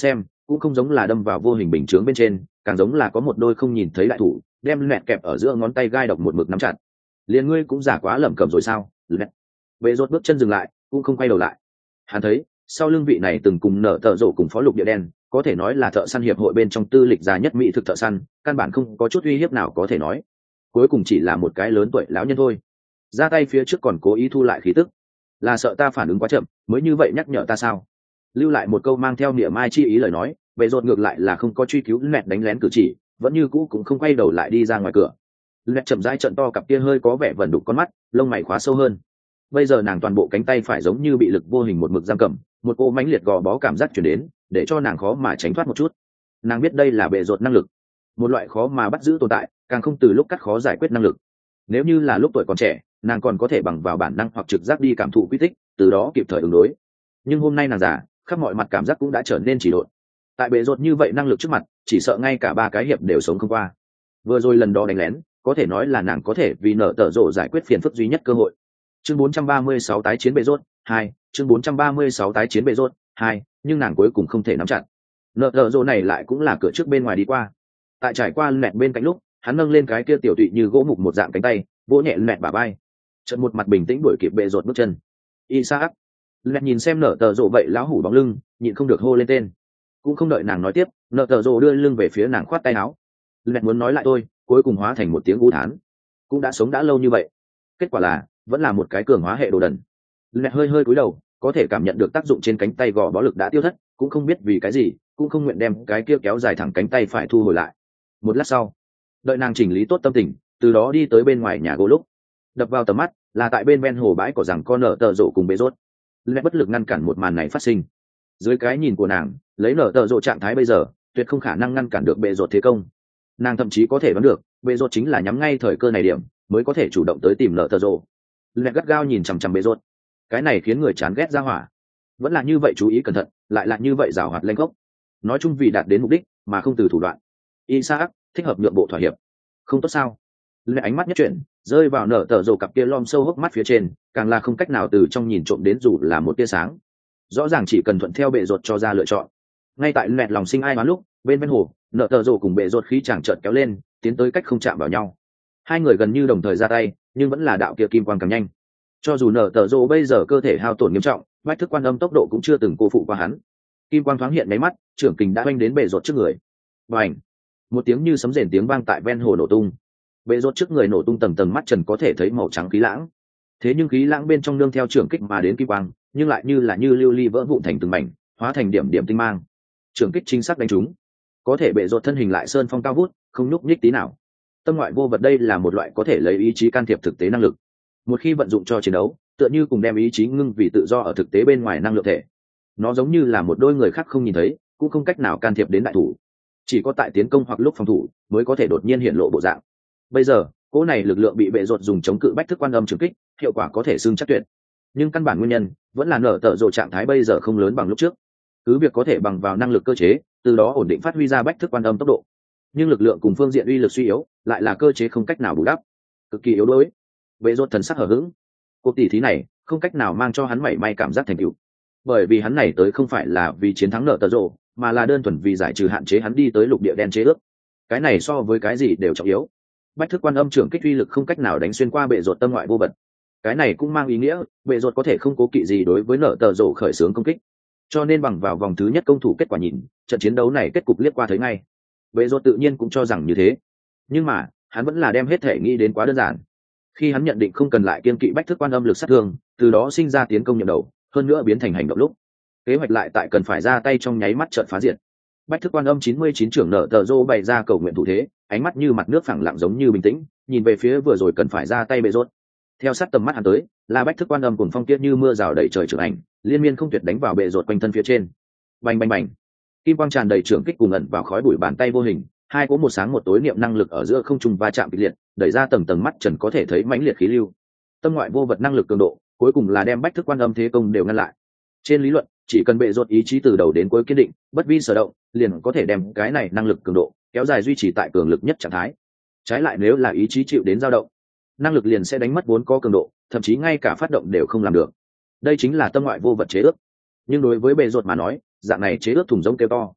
cũng không giống là đâm vào vô hình bình chướng bên trên, càng giống là có một đôi không nhìn thấy đại thủ đem lẹt kẹp ở giữa ngón tay gai độc một mực nắm chặt. Liền ngươi cũng giả quá lẩm cẩm rồi sao? Lẹt. Bệ rột bước chân dừng lại, cũng không quay đầu lại. Hắn thấy sau lưng vị này từng cùng nở tờ rổ cùng phó lục địa đen, có thể nói là thợ săn hiệp hội bên trong tư lịch già nhất mỹ thực thợ săn, căn bản không có chút uy hiếp nào có thể nói. Cuối cùng chỉ là một cái lớn tuổi lão nhân thôi. Ra tay phía trước còn cố ý thu lại khí tức, là sợ ta phản ứng quá chậm mới như vậy nhắc nhở ta sao? Lưu lại một câu mang theo niệm mai chi ý lời nói, bệ rột ngược lại là không có truy cứu lẹt đánh lén cử chỉ, vẫn như cũ cũng không quay đầu lại đi ra ngoài cửa. Lẹt chậm rãi trận to cặp kia hơi có vẻ vẩn đục con mắt, lông mày khóa sâu hơn. Bây giờ nàng toàn bộ cánh tay phải giống như bị lực vô hình một mực giam cầm, một cô mãnh liệt gò bó cảm giác chuyển đến, để cho nàng khó mà tránh thoát một chút. Nàng biết đây là bệ rột năng lực, một loại khó mà bắt giữ tồn tại, càng không từ lúc cắt khó giải quyết năng lực. Nếu như là lúc tuổi còn trẻ, nàng còn có thể bằng vào bản năng hoặc trực giác đi cảm thụ quy tích, từ đó kịp thời ứng đối. Nhưng hôm nay nàng già, khắp mọi mặt cảm giác cũng đã trở nên chỉ độn. Tại bệ rột như vậy năng lực trước mặt, chỉ sợ ngay cả 3 cái hiệp đều sống không qua. Vừa rồi lần đó đánh lén, có thể nói là nàng có thể vì nở tở rộ giải quyết phiền phức duy nhất cơ hội. Chương 436 tái chiến bệ rốt 2, chương 436 tái chiến bệ rốt 2, nhưng nàng cuối cùng không thể nắm chặt. Nở tở rộ này lại cũng là cửa trước bên ngoài đi qua. Tại trải qua lẹt bên cạnh lúc, hắn nâng lên cái kia tiểu tụy như gỗ mục một dạng cánh tay, vỗ nhẹ lẹt bả vai. Chợt một mặt bình tĩnh đuổi kịp bệ rột bước chân. Isaac. Lẹt nhìn xem nở tở rộ vậy lão hủ bóng lưng, nhịn không được hô lên tên. Cũng không đợi nàng nói tiếp, nở tở rộ đưa lưng về phía nàng khoát tay áo. Lẹt muốn nói lại tôi, cuối cùng hóa thành một tiếng u thán. Cũng đã sống đã lâu như vậy, kết quả là vẫn là một cái cường hóa hệ đồ đần. Lẹt hơi hơi cúi đầu, có thể cảm nhận được tác dụng trên cánh tay gò bó lực đã tiêu thất, cũng không biết vì cái gì, cũng không nguyện đem cái kia kéo dài thẳng cánh tay phải thu hồi lại. Một lát sau, đợi nàng chỉnh lý tốt tâm tình, từ đó đi tới bên ngoài nhà gỗ lúc, đập vào tầm mắt là tại bên ven hồ bãi cỏ rằng con nở tờ rộ cùng bế rốt. Lẹt bất lực ngăn cản một màn này phát sinh. Dưới cái nhìn của nàng, lấy nở tờ rộ trạng thái bây giờ, tuyệt không khả năng ngăn cản được bệ rột thế công. Nàng thậm chí có thể đoán được bệ rột chính là nhắm ngay thời cơ này điểm mới có thể chủ động tới tìm nở tờ rộ. Lẹt gắt gao nhìn chằm chằm bệ rột, cái này khiến người chán ghét ra hỏa. Vẫn là như vậy chú ý cẩn thận, lại là như vậy giảo hoạt lanh gốc. Nói chung vì đạt đến mục đích mà không từ thủ đoạn. Isaac thích hợp nhượng bộ thỏa hiệp, không tốt sao? Lẹt ánh mắt nhất chuyển, rơi vào nở tờ rộ cặp kia lom sâu hốc mắt phía trên, càng là không cách nào từ trong nhìn trộm đến dù là một tia sáng. Rõ ràng chỉ cần thuận theo bệ rột cho ra lựa chọn. Ngay tại lẹt lòng sinh ai đoán lúc, bên ven hồ, nở tờ rộ cùng bệ rột khí chàng chợt kéo lên, tiến tới cách không chạm vào nhau. Hai người gần như đồng thời ra tay, nhưng vẫn là đạo kia kim quang càng nhanh. Cho dù nở tờ rộ bây giờ cơ thể hao tổn nghiêm trọng, bách thức quan âm tốc độ cũng chưa từng cô phụ qua hắn. Kim quang thoáng hiện mấy mắt, trưởng kình đã oanh đến bệ rột trước người. Bành! Một tiếng như sấm rền tiếng vang tại ven hồ nổ tung. Bệ rột trước người nổ tung tầng tầng mắt trần có thể thấy màu trắng khí lãng. Thế nhưng khí lãng bên trong nương theo trưởng kích mà đến kim quang, nhưng lại như là như lưu ly vỡ vụn thành từng mảnh, hóa thành điểm điểm tinh mang. Trưởng kích chính xác đánh trúng, có thể bệ rột thân hình lại sơn phong cao vút, không nhúc nhích tí nào. Tâm ngoại vô vật đây là một loại có thể lấy ý chí can thiệp thực tế năng lực. Một khi vận dụng cho chiến đấu, tựa như cùng đem ý chí ngưng vì tự do ở thực tế bên ngoài năng lượng thể. Nó giống như là một đôi người khác không nhìn thấy, cũng không cách nào can thiệp đến đại thủ. Chỉ có tại tiến công hoặc lúc phòng thủ mới có thể đột nhiên hiện lộ bộ dạng. Bây giờ, cỗ này lực lượng bị bệ rột dùng chống cự bách thức quan âm trường kích, hiệu quả có thể xưng chắc tuyệt. Nhưng căn bản nguyên nhân vẫn là nở tở rộ trạng thái bây giờ không lớn bằng lúc trước. Cứ việc có thể bằng vào năng lực cơ chế, từ đó ổn định phát huy ra bách thức quan âm tốc độ. Nhưng lực lượng cùng phương diện uy lực suy yếu, lại là cơ chế không cách nào bù đắp, cực kỳ yếu đuối. Bệ rột thần sắc hở hững. Cuộc tỷ thí này không cách nào mang cho hắn mảy may cảm giác thành tựu, bởi vì hắn này tới không phải là vì chiến thắng nở tở rộ, mà là đơn thuần vì giải trừ hạn chế hắn đi tới lục địa đen chế ước. Cái này so với cái gì đều trọng yếu. Bách thức quan âm trưởng kích uy lực không cách nào đánh xuyên qua bệ rột tâm ngoại vô vật. Cái này cũng mang ý nghĩa bệ rột có thể không cố kỵ gì đối với nở tở rộ khởi xướng công kích. Cho nên bằng vào vòng thứ nhất công thủ kết quả nhìn, trận chiến đấu này kết cục liếc qua thấy ngay. Bệ rột tự nhiên cũng cho rằng như thế, nhưng mà hắn vẫn là đem hết thể nghĩ đến quá đơn giản. Khi hắn nhận định không cần lại kiên kỵ bách thức quan âm lực sát thương, từ đó sinh ra tiến công nhậm đầu, hơn nữa biến thành hành động lúc, kế hoạch lại tại cần phải ra tay trong nháy mắt chợt phá diệt. Bách thức quan âm 99 trưởng nở tờ rô bày ra cầu nguyện thủ thế, ánh mắt như mặt nước phẳng lặng giống như bình tĩnh, nhìn về phía vừa rồi cần phải ra tay bệ rốt. Theo sát tầm mắt hắn tới, là bách thức quan âm cùng phong tiết như mưa rào đầy trời trưởng ảnh, liên miên không tuyệt đánh vào bệ rốt quanh thân phía trên. Bành bành bành. Kim quang tràn đầy trưởng kích cùng ẩn vào khói bụi bàn tay vô hình, hai cỗ một sáng một tối niệm năng lực ở giữa không trung va chạm kịch liệt, đẩy ra tầng tầng mắt trần có thể thấy mãnh liệt khí lưu. Tâm ngoại vô vật năng lực cường độ, cuối cùng là đem bách thức quan âm thế công đều ngăn lại. Trên lý luận, chỉ cần bệ rốt ý chí từ đầu đến cuối kiên định, bất vi sở động, liền có thể đem cái này năng lực cường độ kéo dài duy trì tại cường lực nhất trạng thái. Trái lại nếu là ý chí chịu đến dao động, năng lực liền sẽ đánh mất vốn có cường độ, thậm chí ngay cả phát động đều không làm được. Đây chính là tâm ngoại vô vật chế ước. Nhưng đối với bệ rốt mà nói, dạng này chế ước thùng rỗng kêu to.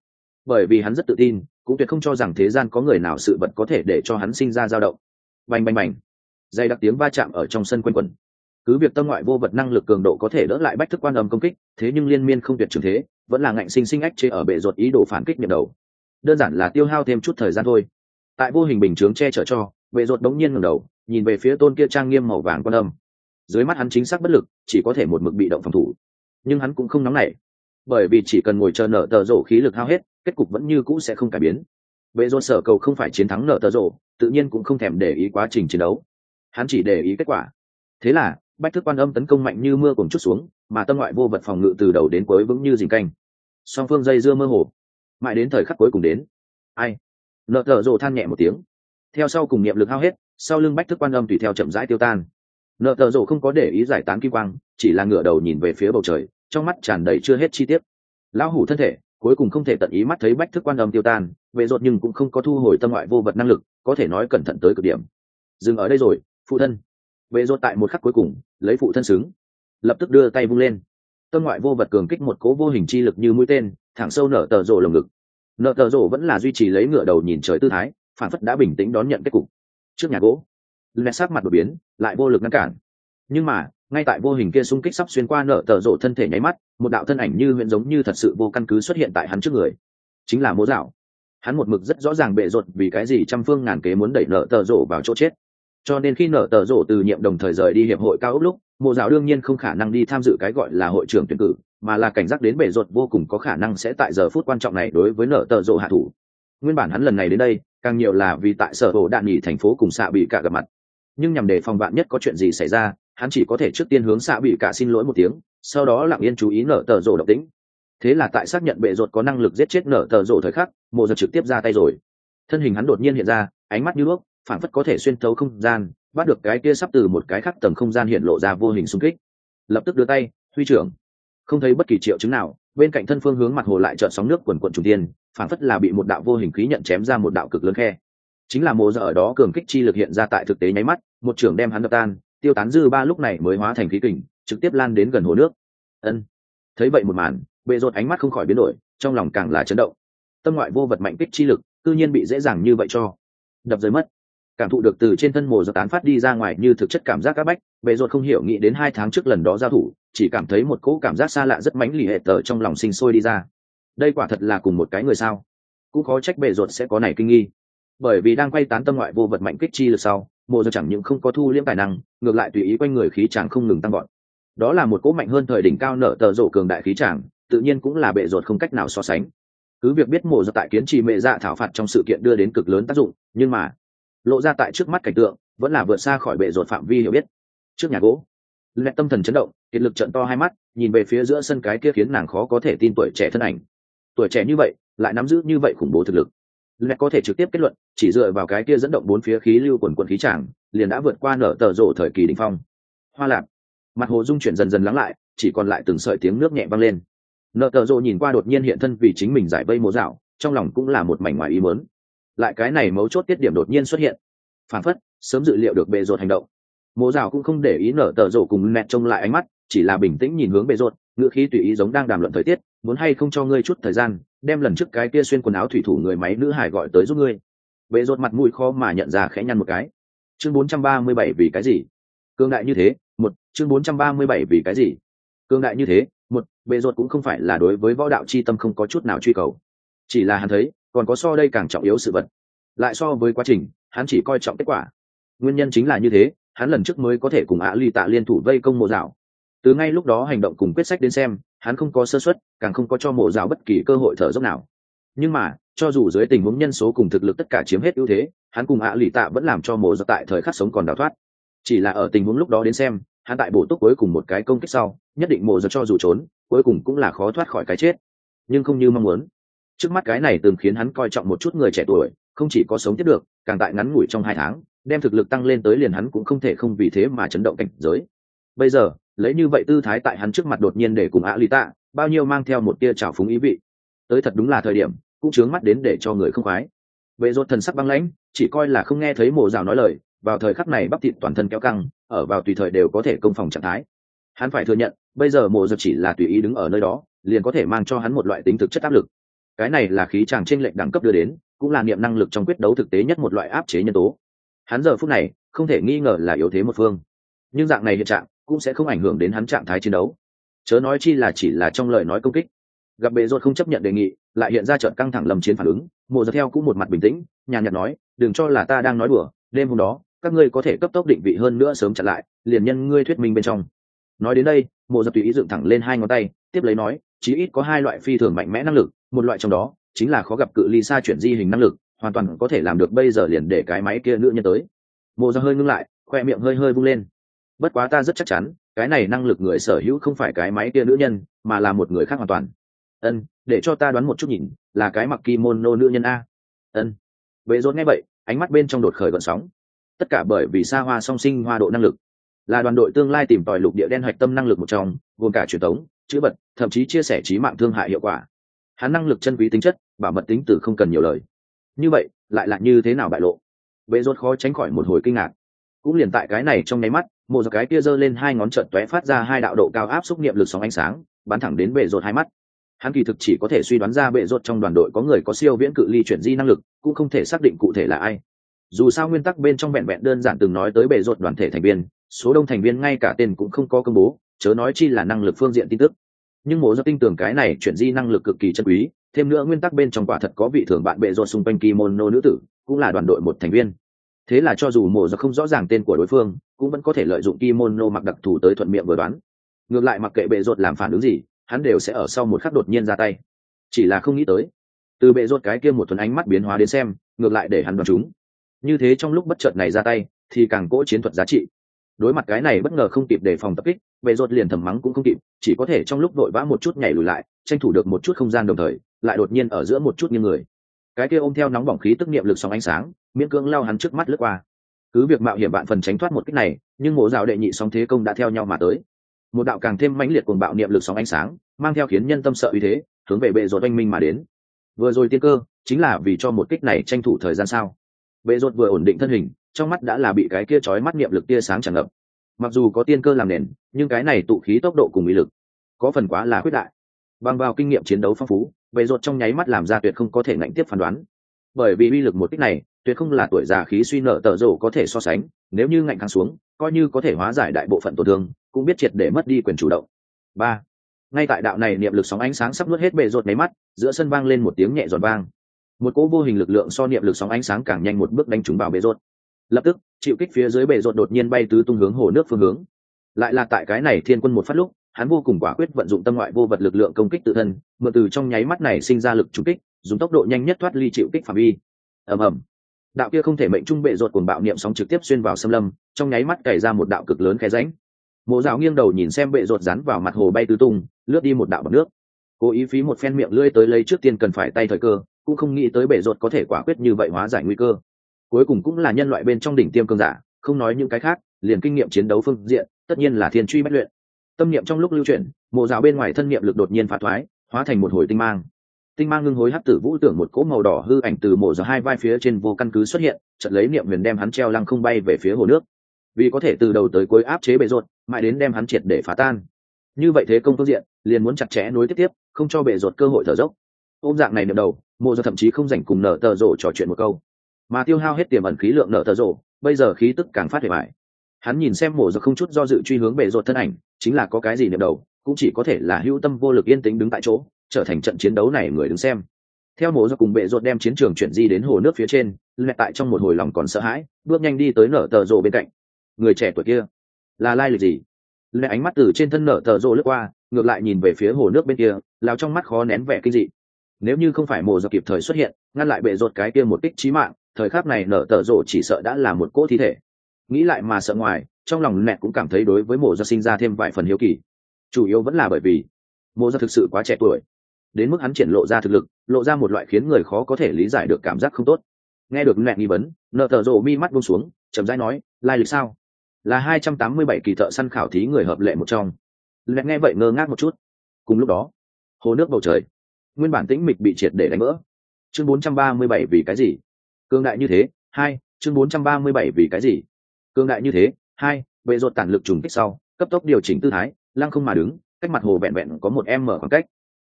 bởi vì hắn rất tự tin, cũng tuyệt không cho rằng thế gian có người nào sự vật có thể để cho hắn sinh ra dao động. Bành bành bành, dày đặc tiếng va chạm ở trong sân quanh quẩn. Cứ việc tâm ngoại vô vật năng lực cường độ có thể đỡ lại bách thức quan âm công kích, thế nhưng liên miên không tuyệt trường thế vẫn là ngạnh sinh sinh ách chế ở bệ ruột ý đồ phản kích nhậm đầu. Đơn giản là tiêu hao thêm chút thời gian thôi. Tại vô hình bình chướng che chở cho, bệ ruột đống nhiên ngẩng đầu nhìn về phía tôn kia trang nghiêm màu vàng quan âm. Dưới mắt hắn chính xác bất lực, chỉ có thể một mực bị động phòng thủ, nhưng hắn cũng không nóng nảy, bởi vì chỉ cần ngồi chờ nở tờ rổ khí lực hao hết, kết cục vẫn như cũ sẽ không cải biến. Bệ ruột sở cầu không phải chiến thắng nở tờ rổ, tự nhiên cũng không thèm để ý quá trình chiến đấu, hắn chỉ để ý kết quả. Thế là bách thức quan âm tấn công mạnh như mưa cùng chút xuống, mà tâm ngoại vô vật phòng ngự từ đầu đến cuối vững như dình canh. Song phương dây dưa mơ hồ, mãi đến thời khắc cuối cùng đến. Ai? Nợ tờ rồ than nhẹ một tiếng. Theo sau cùng niệm lực hao hết, sau lưng bách thức quan âm tùy theo chậm rãi tiêu tan. Nợ tờ rồ không có để ý giải tán kim quang, chỉ là ngửa đầu nhìn về phía bầu trời, trong mắt tràn đầy chưa hết chi tiết. Lão hủ thân thể cuối cùng không thể tận ý mắt thấy bách thức quan âm tiêu tan, vệ rột nhưng cũng không có thu hồi tâm ngoại vô vật năng lực, có thể nói cẩn thận tới cực điểm. Dừng ở đây rồi, phụ thân. Vệ rột tại một khắc cuối cùng lấy phụ thân xứng, lập tức đưa tay vung lên, tâm ngoại vô vật cường kích một cố vô hình chi lực như mũi tên thẳng sâu nở tờ rồ lồng ngực. Nợ tờ rồ vẫn là duy trì lấy ngựa đầu nhìn trời tư thái, phản phất đã bình tĩnh đón nhận kết cục. Trước nhà gỗ, lẹ sắc mặt đột biến, lại vô lực ngăn cản. Nhưng mà ngay tại vô hình kia xung kích sắp xuyên qua nợ tờ rồ thân thể nháy mắt, một đạo thân ảnh như huyễn giống như thật sự vô căn cứ xuất hiện tại hắn trước người, chính là Mỗ Dạo. Hắn một mực rất rõ ràng bệ rột vì cái gì trăm phương ngàn kế muốn đẩy nợ tờ rồ vào chỗ chết, cho nên khi nợ tờ rồ từ nhiệm đồng thời rời đi hiệp hội cao ốc lúc, Mỗ Dạo đương nhiên không khả năng đi tham dự cái gọi là hội trưởng tuyển cử, mà là cảnh giác đến bệ rột vô cùng có khả năng sẽ tại giờ phút quan trọng này đối với nợ tờ rồ hạ thủ. Nguyên bản hắn lần này đến đây càng nhiều là vì tại sở hồ đạn nghỉ thành phố cùng xạ bị cả gặp mặt, nhưng nhằm đề phòng vạn nhất có chuyện gì xảy ra, hắn chỉ có thể trước tiên hướng xạ bị cả xin lỗi một tiếng, sau đó lặng yên chú ý nợ tờ rồ động tĩnh. Thế là tại xác nhận bệ rột có năng lực giết chết nợ tờ rồ thời khắc, Mộ Giật trực tiếp ra tay rồi. Thân hình hắn đột nhiên hiện ra, ánh mắt như đuốc, phản phất có thể xuyên thấu không gian, bắt được cái kia sắp từ một cái khác tầng không gian hiện lộ ra vô hình xung kích. Lập tức đưa tay huy trưởng, không thấy bất kỳ triệu chứng nào, bên cạnh thân phương hướng mặt hồ lại chợt sóng nước quần quần trùng tiên, phản phất là bị một đạo vô hình khí nhận chém ra một đạo cực lớn khe. Chính là Mộ Giật ở đó cường kích chi lực hiện ra tại thực tế nháy mắt, một trưởng đem hắn đập tan, tiêu tán dư ba lúc này mới hóa thành khí kình, trực tiếp lan đến gần hồ nước. Ân. Thấy vậy một màn, bệ rột ánh mắt không khỏi biến đổi, trong lòng càng là chấn động. Tâm ngoại vô vật mạnh kích chi lực, tự nhiên bị dễ dàng như vậy cho đập rơi mất. Cảm thụ được từ trên thân Mộ Giật tán phát đi ra ngoài như thực chất cảm giác áp bách, bệ rột không hiểu nghĩ đến 2 tháng trước lần đó giao thủ, chỉ cảm thấy một cỗ cảm giác xa lạ rất mãnh liệt hệ tờ trong lòng sinh sôi đi ra. Đây quả thật là cùng một cái người sao? Cũng khó trách bệ rột sẽ có này kinh nghi, bởi vì đang quay tán tâm ngoại vô vật mạnh kích chi lực sau, Mộ Giật chẳng những không có thu liễm tài năng, ngược lại tùy ý quanh người khí tràng không ngừng tăng vọt. Đó là một cỗ mạnh hơn thời đỉnh cao nở tờ rộ cường đại khí tràng, tự nhiên cũng là bệ rột không cách nào so sánh. Cứ việc biết Mộ Giật tại kiến trì mẹ dạ thảo phạt trong sự kiện đưa đến cực lớn tác dụng, nhưng mà lộ ra tại trước mắt cảnh tượng vẫn là vượt xa khỏi bệ rột phạm vi hiểu biết. Trước nhà gỗ, Lệ tâm thần chấn động, kiệt lực trợn to hai mắt, nhìn về phía giữa sân cái kia khiến nàng khó có thể tin tuổi trẻ thân ảnh. Tuổi trẻ như vậy, lại nắm giữ như vậy khủng bố thực lực. Lệ có thể trực tiếp kết luận, chỉ dựa vào cái kia dẫn động bốn phía khí lưu quần quần khí tràng, liền đã vượt qua nở tờ rộ thời kỳ đỉnh phong. Hoa Lạp, mặt hồ dung chuyển dần dần lắng lại, chỉ còn lại từng sợi tiếng nước nhẹ vang lên. Nở tờ rộ nhìn qua đột nhiên hiện thân vì chính mình giải vây Mộ Dạo, trong lòng cũng là một mảnh ngoài ý muốn. Lại cái này mấu chốt tiết điểm đột nhiên xuất hiện, phản phất sớm dự liệu được bệ rột hành động. Mộ Dạo cũng không để ý nở tờ rộ cùng nẹt trông lại ánh mắt, chỉ là bình tĩnh nhìn hướng bệ rột, ngữ khí tùy ý giống đang đàm luận thời tiết, muốn hay không cho ngươi chút thời gian, đem lần trước cái kia xuyên quần áo thủy thủ người máy nữ hải gọi tới giúp ngươi. Bệ rột mặt mũi khó mà nhận ra khẽ nhăn một cái. Chương 437 vì cái gì? Cương đại như thế, một, chương 437 vì cái gì? Cương đại như thế, một, bệ rột cũng không phải là đối với võ đạo chi tâm không có chút nào truy cầu, chỉ là hắn thấy còn có so đây càng trọng yếu sự vật. Lại so với quá trình, hắn chỉ coi trọng kết quả. Nguyên nhân chính là như thế, hắn lần trước mới có thể cùng ly tạ liên thủ vây công Mộ Dạo. Từ ngay lúc đó hành động cùng quyết sách đến xem, hắn không có sơ suất, càng không có cho Mộ Dạo bất kỳ cơ hội thở dốc nào. Nhưng mà cho dù dưới tình huống nhân số cùng thực lực tất cả chiếm hết ưu thế, hắn cùng ly tạ vẫn làm cho Mộ Dạo tại thời khắc sống còn đào thoát. Chỉ là ở tình huống lúc đó đến xem, hắn tại bổ túc cuối cùng một cái công kích sau, nhất định Mộ Dạo cho dù trốn, cuối cùng cũng là khó thoát khỏi cái chết. Nhưng không như mong muốn, trước mắt cái này từng khiến hắn coi trọng một chút người trẻ tuổi, không chỉ có sống tiếp được, càng tại ngắn ngủi trong 2 tháng đem thực lực tăng lên tới liền hắn cũng không thể không vì thế mà chấn động cảnh giới. Bây giờ lấy như vậy tư thái tại hắn trước mặt đột nhiên để cùng ly tạ, bao nhiêu mang theo một tia trào phúng ý vị, tới thật đúng là thời điểm cũng chướng mắt đến để cho người không khoái. Bệ rột thần sắc băng lãnh, chỉ coi là không nghe thấy Mộ Dạo nói lời, vào thời khắc này bắp thịt toàn thân kéo căng, ở vào tùy thời đều có thể công phòng trạng thái. Hắn phải thừa nhận, bây giờ Mộ Dạo chỉ là tùy ý đứng ở nơi đó, liền có thể mang cho hắn một loại tính thực chất áp lực. cái này là khí chàng trên lệnh đẳng cấp đưa đến, cũng là niệm năng lực trong quyết đấu thực tế nhất một loại áp chế nhân tố. Hắn giờ phút này không thể nghi ngờ là yếu thế một phương, nhưng dạng này hiện trạng cũng sẽ không ảnh hưởng đến hắn trạng thái chiến đấu, chớ nói chi là chỉ là trong lời nói công kích. Gặp bệ rột không chấp nhận đề nghị, lại hiện ra trận căng thẳng lầm chiến phản ứng, mộ giật theo cũng một mặt bình tĩnh nhàn nhạt nói, đừng cho là ta đang nói đùa, đêm hôm đó các ngươi có thể cấp tốc định vị hơn nữa sớm chặn lại, liền nhân ngươi thuyết minh bên trong. Nói đến đây, mộ giật tùy ý dựng thẳng lên hai ngón tay, tiếp lấy nói, chí ít có hai loại phi thường mạnh mẽ năng lực, một loại trong đó chính là khó gặp cự ly xa chuyển di hình năng lực, hoàn toàn có thể làm được bây giờ liền để cái máy kia nữ nhân tới. Mộ giật hơi ngưng lại, khoe miệng hơi hơi vung lên. Bất quá ta rất chắc chắn cái này năng lực người sở hữu không phải cái máy kia nữ nhân, mà là một người khác hoàn toàn. Để cho ta đoán một chút nhìn, là cái mặc kimono nữ nhân a. Bệ rốt nghe vậy, ánh mắt bên trong đột khởi gợn sóng. Tất cả bởi vì xa hoa song sinh hoa độ năng lực, là đoàn đội tương lai tìm tòi lục địa đen hoạch tâm năng lực một trong, gồm cả truyền tống, chữa bật, thậm chí chia sẻ trí mạng thương hại hiệu quả. Hắn năng lực chân quý tính chất, bảo mật tính từ không cần nhiều lời. Như vậy, lại là như thế nào bại lộ? Bệ rốt khó tránh khỏi một hồi kinh ngạc. Cũng liền tại cái này trong nháy mắt, một giọt cái kia giơ lên hai ngón trợn tóe phát ra hai đạo độ cao áp xúc niệm lực sóng ánh sáng, bắn thẳng đến bệ rốt hai mắt. Hắn kỳ thực chỉ có thể suy đoán ra bệ rốt trong đoàn đội có người có siêu viễn cự ly chuyển di năng lực, cũng không thể xác định cụ thể là ai. Dù sao nguyên tắc bên trong vẹn vẹn đơn giản từng nói tới bệ rốt đoàn thể thành viên, số đông thành viên ngay cả tên cũng không có công bố, chớ nói chi là năng lực phương diện tin tức. Nhưng mộ do tin tưởng cái này chuyển di năng lực cực kỳ chân quý, thêm nữa nguyên tắc bên trong quả thật có vị thường bạn bệ rốt xung quanh kimono nữ tử, cũng là đoàn đội một thành viên. Thế là cho dù mộ do không rõ ràng tên của đối phương, cũng vẫn có thể lợi dụng kimono mặc đặc thù tới thuận miệng vừa đoán. Ngược lại mặc kệ bệ rốt làm phản ứng gì, hắn đều sẽ ở sau một khắc đột nhiên ra tay. Chỉ là không nghĩ tới, từ bệ rốt cái kia một thuần ánh mắt biến hóa đến xem, ngược lại để hắn đoán chúng. Như thế trong lúc bất chợt này ra tay, thì càng cỗ chiến thuật giá trị. Đối mặt cái này bất ngờ không kịp đề phòng tập kích, bệ rốt liền thầm mắng cũng không kịp, chỉ có thể trong lúc vội vã một chút nhảy lùi lại, tranh thủ được một chút không gian đồng thời, lại đột nhiên ở giữa một chút như người. Cái kia ôm theo nóng bỏng khí tức niệm lực sóng ánh sáng, miễn cưỡng lao hắn trước mắt lướt qua. Cứ việc mạo hiểm bạn phần tránh thoát một kích này, nhưng mộ rào đệ nhị sóng thế công đã theo nhau mà tới. Một đạo càng thêm mãnh liệt cuồng bạo niệm lực sóng ánh sáng, mang theo khiến nhân tâm sợ uy thế, hướng về bệ rốt oanh minh mà đến. Vừa rồi tiên cơ, chính là vì cho một kích này tranh thủ thời gian sao? Bệ rốt vừa ổn định thân hình, trong mắt đã là bị cái kia chói mắt niệm lực tia sáng tràn ngập. Mặc dù có tiên cơ làm nền, nhưng cái này tụ khí tốc độ cùng uy lực, có phần quá là khuyết đại. Bằng vào kinh nghiệm chiến đấu phong phú, bệ rốt trong nháy mắt làm ra tuyệt không có thể ngạnh tiếp phán đoán. Bởi vì uy lực một kích này, tuyệt không là tuổi già khí suy nợ tở rổ có thể so sánh, nếu như ngạnh kháng xuống, coi như có thể hóa giải đại bộ phận tổn thương, cũng biết triệt để mất đi quyền chủ động. Ba. Ngay tại đạo này niệm lực sóng ánh sáng sắp nuốt hết bệ rốt mấy mắt, giữa sân vang lên một tiếng nhẹ giòn vang. Một cỗ vô hình lực lượng so niệm lực sóng ánh sáng càng nhanh một bước đánh trúng vào bệ rốt. Lập tức, chịu kích phía dưới bệ rốt đột nhiên bay tứ tung hướng hồ nước phương hướng. Lại là tại cái này thiên quân một phát lúc, hắn vô cùng quả quyết vận dụng tâm ngoại vô vật lực lượng công kích tự thân, mượn từ trong nháy mắt này sinh ra lực trúng kích, dùng tốc độ nhanh nhất thoát ly chịu kích phạm vi. Ầm ầm. Đạo kia không thể mệnh trung bệ rốt cuồng bạo niệm sóng trực tiếp xuyên vào xâm lâm, trong nháy mắt cày ra một đạo cực lớn khe rãnh. Mộ Dạo nghiêng đầu nhìn xem bệ rốt rắn vào mặt hồ bay tứ tung, lướt đi một đạo bọt nước. Cố ý phí một phen miệng lưỡi tới lấy trước tiên cần phải tay thời cơ, cũng không nghĩ tới bệ rốt có thể quả quyết như vậy hóa giải nguy cơ. Cuối cùng cũng là nhân loại bên trong đỉnh tiêm cường giả, không nói những cái khác, liền kinh nghiệm chiến đấu phương diện, tất nhiên là thiên truy bách luyện. Tâm niệm trong lúc lưu chuyển, Mộ Dạo bên ngoài thân niệm lực đột nhiên phá thoái, hóa thành một hồi tinh mang. Tinh mang ngưng hối hắc tử vũ tưởng một cỗ màu đỏ hư ảnh từ Mộ Dạo hai vai phía trên vô căn cứ xuất hiện, chợt lấy niệm huyền đem hắn treo lăng không bay về phía hồ nước. Vì có thể từ đầu tới cuối áp chế bệ rốt, mãi đến đem hắn triệt để phá tan. Như vậy thế công phương diện, liền muốn chặt chẽ nối tiếp, không cho bệ rốt cơ hội thở dốc. Ôm dạng này niệm đầu, Mộ Dạo thậm chí không rảnh cùng nở tờ rổ trò chuyện một câu, mà tiêu hao hết tiềm ẩn khí lượng nở tờ rổ, bây giờ khí tức càng phát hề bại. Hắn nhìn xem Mộ Dạo không chút do dự truy hướng bệ rốt thân ảnh, chính là có cái gì niệm đầu, cũng chỉ có thể là hữu tâm vô lực yên tĩnh đứng tại chỗ, trở thành trận chiến đấu này người đứng xem. Theo Mộ Dạo cùng bệ rốt đem chiến trường chuyển di đến hồ nước phía trên, lẹ tại trong một hồi lòng còn sợ hãi, bước nhanh đi tới nở tờ rổ bên cạnh. Người trẻ tuổi kia là lai lịch gì? Lẹ ánh mắt từ trên thân nở tờ rổ lướt qua, ngược lại nhìn về phía hồ nước bên kia, lao trong mắt khó nén vẻ kinh dị. Nếu như không phải Mộ Dạo kịp thời xuất hiện, ngăn lại bệ rốt cái kia một kích chí mạng, thời khắc này nở tờ rổ chỉ sợ đã là một cỗ thi thể. Nghĩ lại mà sợ ngoài, trong lòng Lẹ cũng cảm thấy đối với Mộ Dạo sinh ra thêm vài phần hiếu kỳ. Chủ yếu vẫn là bởi vì Mộ Dạo thực sự quá trẻ tuổi, đến mức hắn triển lộ ra thực lực, lộ ra một loại khiến người khó có thể lý giải được cảm giác không tốt. Nghe được Lẹ nghi vấn, nở tờ rổ mi mắt buông xuống, chậm rãi nói, lai lịch sao? Là 287 kỳ thợ săn khảo thí người hợp lệ một trong. Lẹ nghe vậy ngơ ngác một chút. Cùng lúc đó, hồ nước bầu trời nguyên bản tĩnh mịch bị triệt để đánh vỡ. Chương 437 vì cái gì? Cương đại như thế. Hai. Chương 437 vì cái gì? Cương đại như thế. Hai. Bệ rốt tản lực trùng kích sau, cấp tốc điều chỉnh tư thái, lăng không mà đứng, cách mặt hồ vẹn vẹn có một m khoảng cách.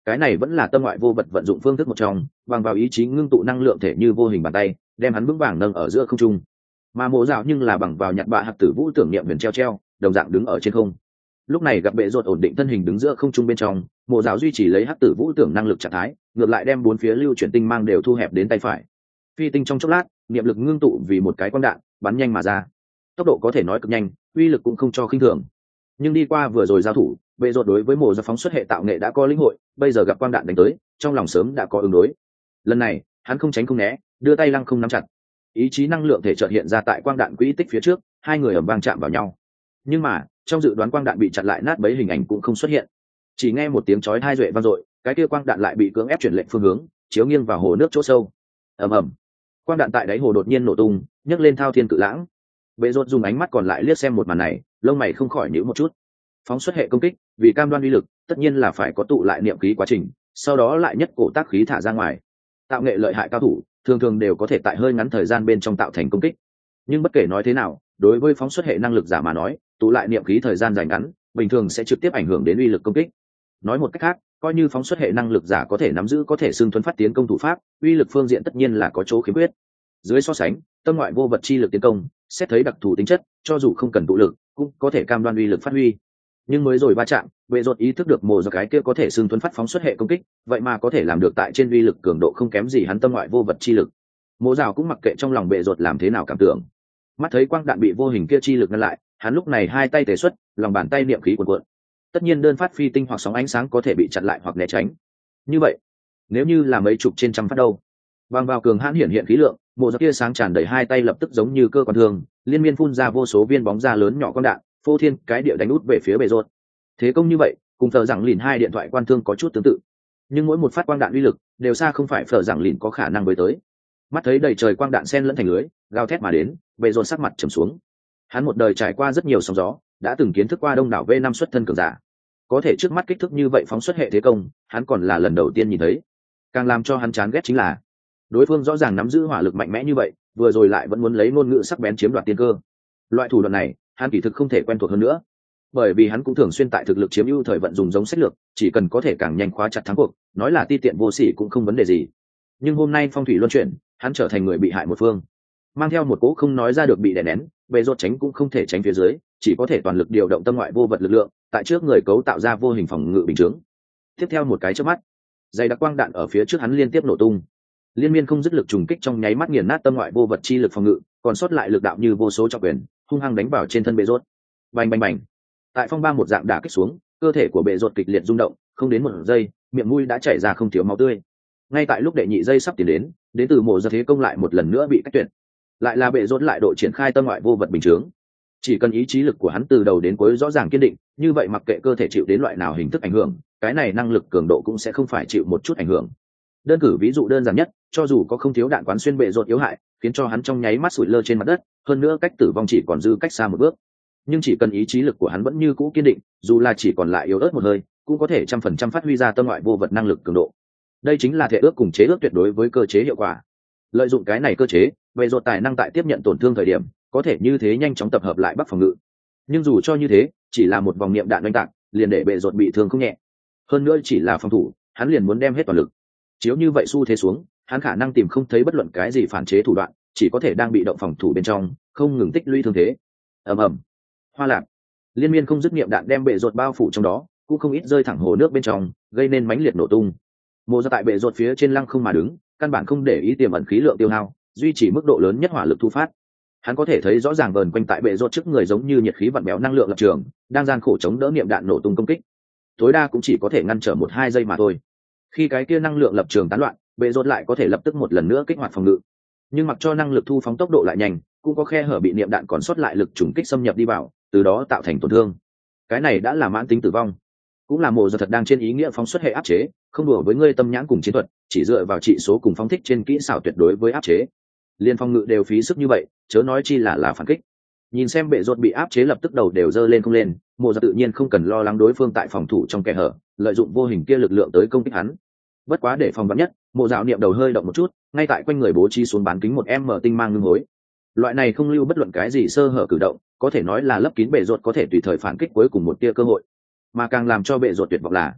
cái này vẫn là tâm ngoại vô vật vận dụng phương thức một trong, bằng vào ý chí ngưng tụ năng lượng thể như vô hình bàn tay đem hắn vững vàng nâng ở giữa không trung. Mà Mộ Dạo nhưng là bằng vào nhặt bạ hạt tử vũ tưởng niệm huyền treo đồng dạng đứng ở trên không. Lúc này gặp bệ rột ổn định thân hình đứng giữa không trung bên trong, Mộ Dạo duy trì lấy hắc tử vũ tưởng năng lực trạng thái, ngược lại đem bốn phía lưu chuyển tinh mang đều thu hẹp đến tay phải. Phi tinh trong chốc lát, niệm lực ngưng tụ vì một cái quang đạn bắn nhanh mà ra, tốc độ có thể nói cực nhanh, uy lực cũng không cho khinh thường. Nhưng đi qua vừa rồi giao thủ, bệ rột đối với Mộ Dạo phóng xuất hệ tạo nghệ đã có lĩnh hội, bây giờ gặp quang đạn đánh tới, trong lòng sớm đã có ứng đối. Lần này hắn không tránh không né, đưa tay lăng không nắm chặt, ý chí năng lượng thể chợt hiện ra tại quang đạn quỹ tích phía trước, hai người ầm vang chạm vào nhau. Nhưng mà trong dự đoán quang đạn bị chặn lại nát bấy hình ảnh cũng không xuất hiện, chỉ nghe một tiếng chói tai duệ vang dội, cái kia quang đạn lại bị cưỡng ép chuyển lệnh phương hướng, chiếu nghiêng vào hồ nước chỗ sâu. Ầm ầm, quang đạn tại đáy hồ đột nhiên nổ tung, nhấc lên thao thiên cự lãng. Bệ rột dùng ánh mắt còn lại liếc xem một màn này, lông mày không khỏi nhíu một chút. Phóng xuất hệ công kích, vì cam đoan uy lực, tất nhiên là phải có tụ lại niệm khí quá trình, sau đó lại nhất cổ tác khí thả ra ngoài. Tạo nghệ lợi hại cao thủ, thường thường đều có thể tại hơi ngắn thời gian bên trong tạo thành công kích. Nhưng bất kể nói thế nào, đối với phóng xuất hệ năng lực giả mà nói, tụ lại niệm khí thời gian dài ngắn, bình thường sẽ trực tiếp ảnh hưởng đến uy lực công kích. Nói một cách khác, coi như phóng xuất hệ năng lực giả có thể nắm giữ có thể xưng thuấn phát tiến công thủ pháp, uy lực phương diện tất nhiên là có chỗ khiếm khuyết. Dưới so sánh, tâm ngoại vô vật chi lực tiến công, xét thấy đặc thù tính chất, cho dù không cần tụ lực, cũng có thể cam đoan uy lực phát huy. Nhưng mới rồi va chạm, Vệ Rột ý thức được Mộ Dạo cái kia có thể xưng thuấn phát phóng xuất hệ công kích, vậy mà có thể làm được tại trên uy lực cường độ không kém gì hắn tâm ngoại vô vật chi lực. Mộ Dạo cũng mặc kệ trong lòng Vệ Rột làm thế nào cảm tưởng, mắt thấy quang đạn bị vô hình kia chi lực ngăn lại, hắn lúc này hai tay tề xuất, lòng bàn tay niệm khí cuồn cuộn. Tất nhiên đơn phát phi tinh hoặc sóng ánh sáng có thể bị chặn lại hoặc né tránh. Như vậy, nếu như là mấy chục trên trăm phát đâu? Bằng vào cường hãn hiện khí lượng, Mộ Dạo kia sáng tràn đầy hai tay lập tức giống như cơ quan thương, liên miên phun ra vô số viên bóng da lớn nhỏ quang đạn, phô thiên cái địa đánh út về phía Vệ Rột. Thế công như vậy, cùng Phở Giảng Lìn hai điện thoại quan thương có chút tương tự, nhưng mỗi một phát quang đạn uy lực đều xa không phải Phở Giảng Lìn có khả năng với tới. Mắt thấy đầy trời quang đạn xen lẫn thành lưới, gào thét mà đến, Vệ Rột sắc mặt trầm xuống. Hắn một đời trải qua rất nhiều sóng gió, đã từng kiến thức qua đông đảo V5 xuất thân cường giả, có thể trước mắt kích thước như vậy phóng xuất hệ thế công, hắn còn là lần đầu tiên nhìn thấy. Càng làm cho hắn chán ghét chính là đối phương rõ ràng nắm giữ hỏa lực mạnh mẽ như vậy, vừa rồi lại vẫn muốn lấy ngôn ngữ sắc bén chiếm đoạt tiên cơ. Loại thủ đoạn này, hắn kỳ thực không thể quen thuộc hơn nữa, bởi vì hắn cũng thường xuyên tại thực lực chiếm ưu thời vận dùng giống sách lược, chỉ cần có thể càng nhanh khóa chặt thắng cuộc, nói là ti tiện vô sỉ cũng không vấn đề gì. Nhưng hôm nay phong thủy luân chuyển, hắn trở thành người bị hại một phương, mang theo một cỗ không nói ra được bị đè nén, Vệ Rột tránh cũng không thể tránh phía dưới, chỉ có thể toàn lực điều động tâm ngoại vô vật lực lượng, tại trước người cấu tạo ra vô hình phòng ngự bình chướng. Tiếp theo một cái chớp mắt, dày đặc quang đạn ở phía trước hắn liên tiếp nổ tung, liên miên không dứt lực trùng kích trong nháy mắt nghiền nát tâm ngoại vô vật chi lực phòng ngự, còn sót lại lực đạo như vô số trọng quyền, hung hăng đánh vào trên thân Vệ Rột. Bành bành bành. Tại phong ba một dạng đả kích xuống, cơ thể của Vệ Rột kịch liệt rung động, không đến một giây, miệng mũi đã chảy ra không thiếu máu tươi. Ngay tại lúc đệ nhị giây sắp tiến đến từ Mộ Dạo thế công lại một lần nữa bị cách tuyệt. Lại là Vệ Rột lại độ triển khai tâm ngoại vô vật bình chướng. Chỉ cần ý chí lực của hắn từ đầu đến cuối rõ ràng kiên định, như vậy mặc kệ cơ thể chịu đến loại nào hình thức ảnh hưởng, cái này năng lực cường độ cũng sẽ không phải chịu một chút ảnh hưởng. Đơn cử ví dụ đơn giản nhất, cho dù có không thiếu đạn quán xuyên Vệ Rột yếu hại, khiến cho hắn trong nháy mắt sủi lơ trên mặt đất, hơn nữa cách tử vong chỉ còn dư cách xa một bước. Nhưng chỉ cần ý chí lực của hắn vẫn như cũ kiên định, dù là chỉ còn lại yếu ớt một hơi, cũng có thể 100% phát huy ra tâm ngoại vô vật năng lực cường độ. Đây chính là thể ước cùng chế ước tuyệt đối với cơ chế hiệu quả. Lợi dụng cái này cơ chế, Vệ Rột tài năng tại tiếp nhận tổn thương thời điểm, có thể như thế nhanh chóng tập hợp lại bắc phòng ngự. Nhưng dù cho như thế, chỉ là một vòng niệm đạn oanh tạc, liền để Vệ Rột bị thương không nhẹ. Hơn nữa chỉ là phòng thủ, hắn liền muốn đem hết toàn lực. Chiếu như vậy xu thế xuống, hắn khả năng tìm không thấy bất luận cái gì phản chế thủ đoạn, chỉ có thể đang bị động phòng thủ bên trong, không ngừng tích lũy thương thế. Ầm ầm. Hoa lạc, liên miên không dứt niệm đạn đem Vệ Rột bao phủ trong đó, cũng không ít rơi thẳng hồ nước bên trong, gây nên mãnh liệt nổ tung. Mộ Dạo tại Vệ Rột phía trên lăng không mà đứng, căn bản không để ý tiềm ẩn khí lượng tiêu hao, duy trì mức độ lớn nhất hỏa lực thu phát. Hắn có thể thấy rõ ràng vờn quanh tại Vệ Rột trước người giống như nhiệt khí vặn béo năng lượng lập trường, đang gian khổ chống đỡ niệm đạn nổ tung công kích. Tối đa cũng chỉ có thể ngăn trở 1-2 giây mà thôi. Khi cái kia năng lượng lập trường tán loạn, Vệ Rột lại có thể lập tức một lần nữa kích hoạt phòng ngự. Nhưng mặc cho năng lực thu phóng tốc độ lại nhanh, cũng có khe hở bị niệm đạn còn sót lại lực trùng kích xâm nhập đi vào, từ đó tạo thành tổn thương. Cái này đã là mãn tính tử vong, cũng là Mộ Dạo thật đang trên ý nghĩa phóng xuất hệ áp chế, không đùa với ngươi tâm nhãn cùng chiến thuật, chỉ dựa vào trị số cùng phóng thích trên kỹ xảo tuyệt đối với áp chế. Liên phòng ngự đều phí sức như vậy, chớ nói chi là phản kích. Nhìn xem Vệ Rột bị áp chế lập tức đầu đều dơ lên không lên, Mộ Dạo tự nhiên không cần lo lắng đối phương tại phòng thủ trong kẽ hở, lợi dụng vô hình kia lực lượng tới công kích hắn. Bất quá để phòng vắn nhất, Mộ Dạo niệm đầu hơi động một chút, ngay tại quanh người bố trí xuống bán kính 1m tinh mang ngưng hối. Loại này không lưu bất luận cái gì sơ hở cử động, có thể nói là lấp kín Vệ Rột có thể tùy thời phản kích cuối cùng một tia cơ hội. Mà càng làm cho Vệ Rột tuyệt vọng là,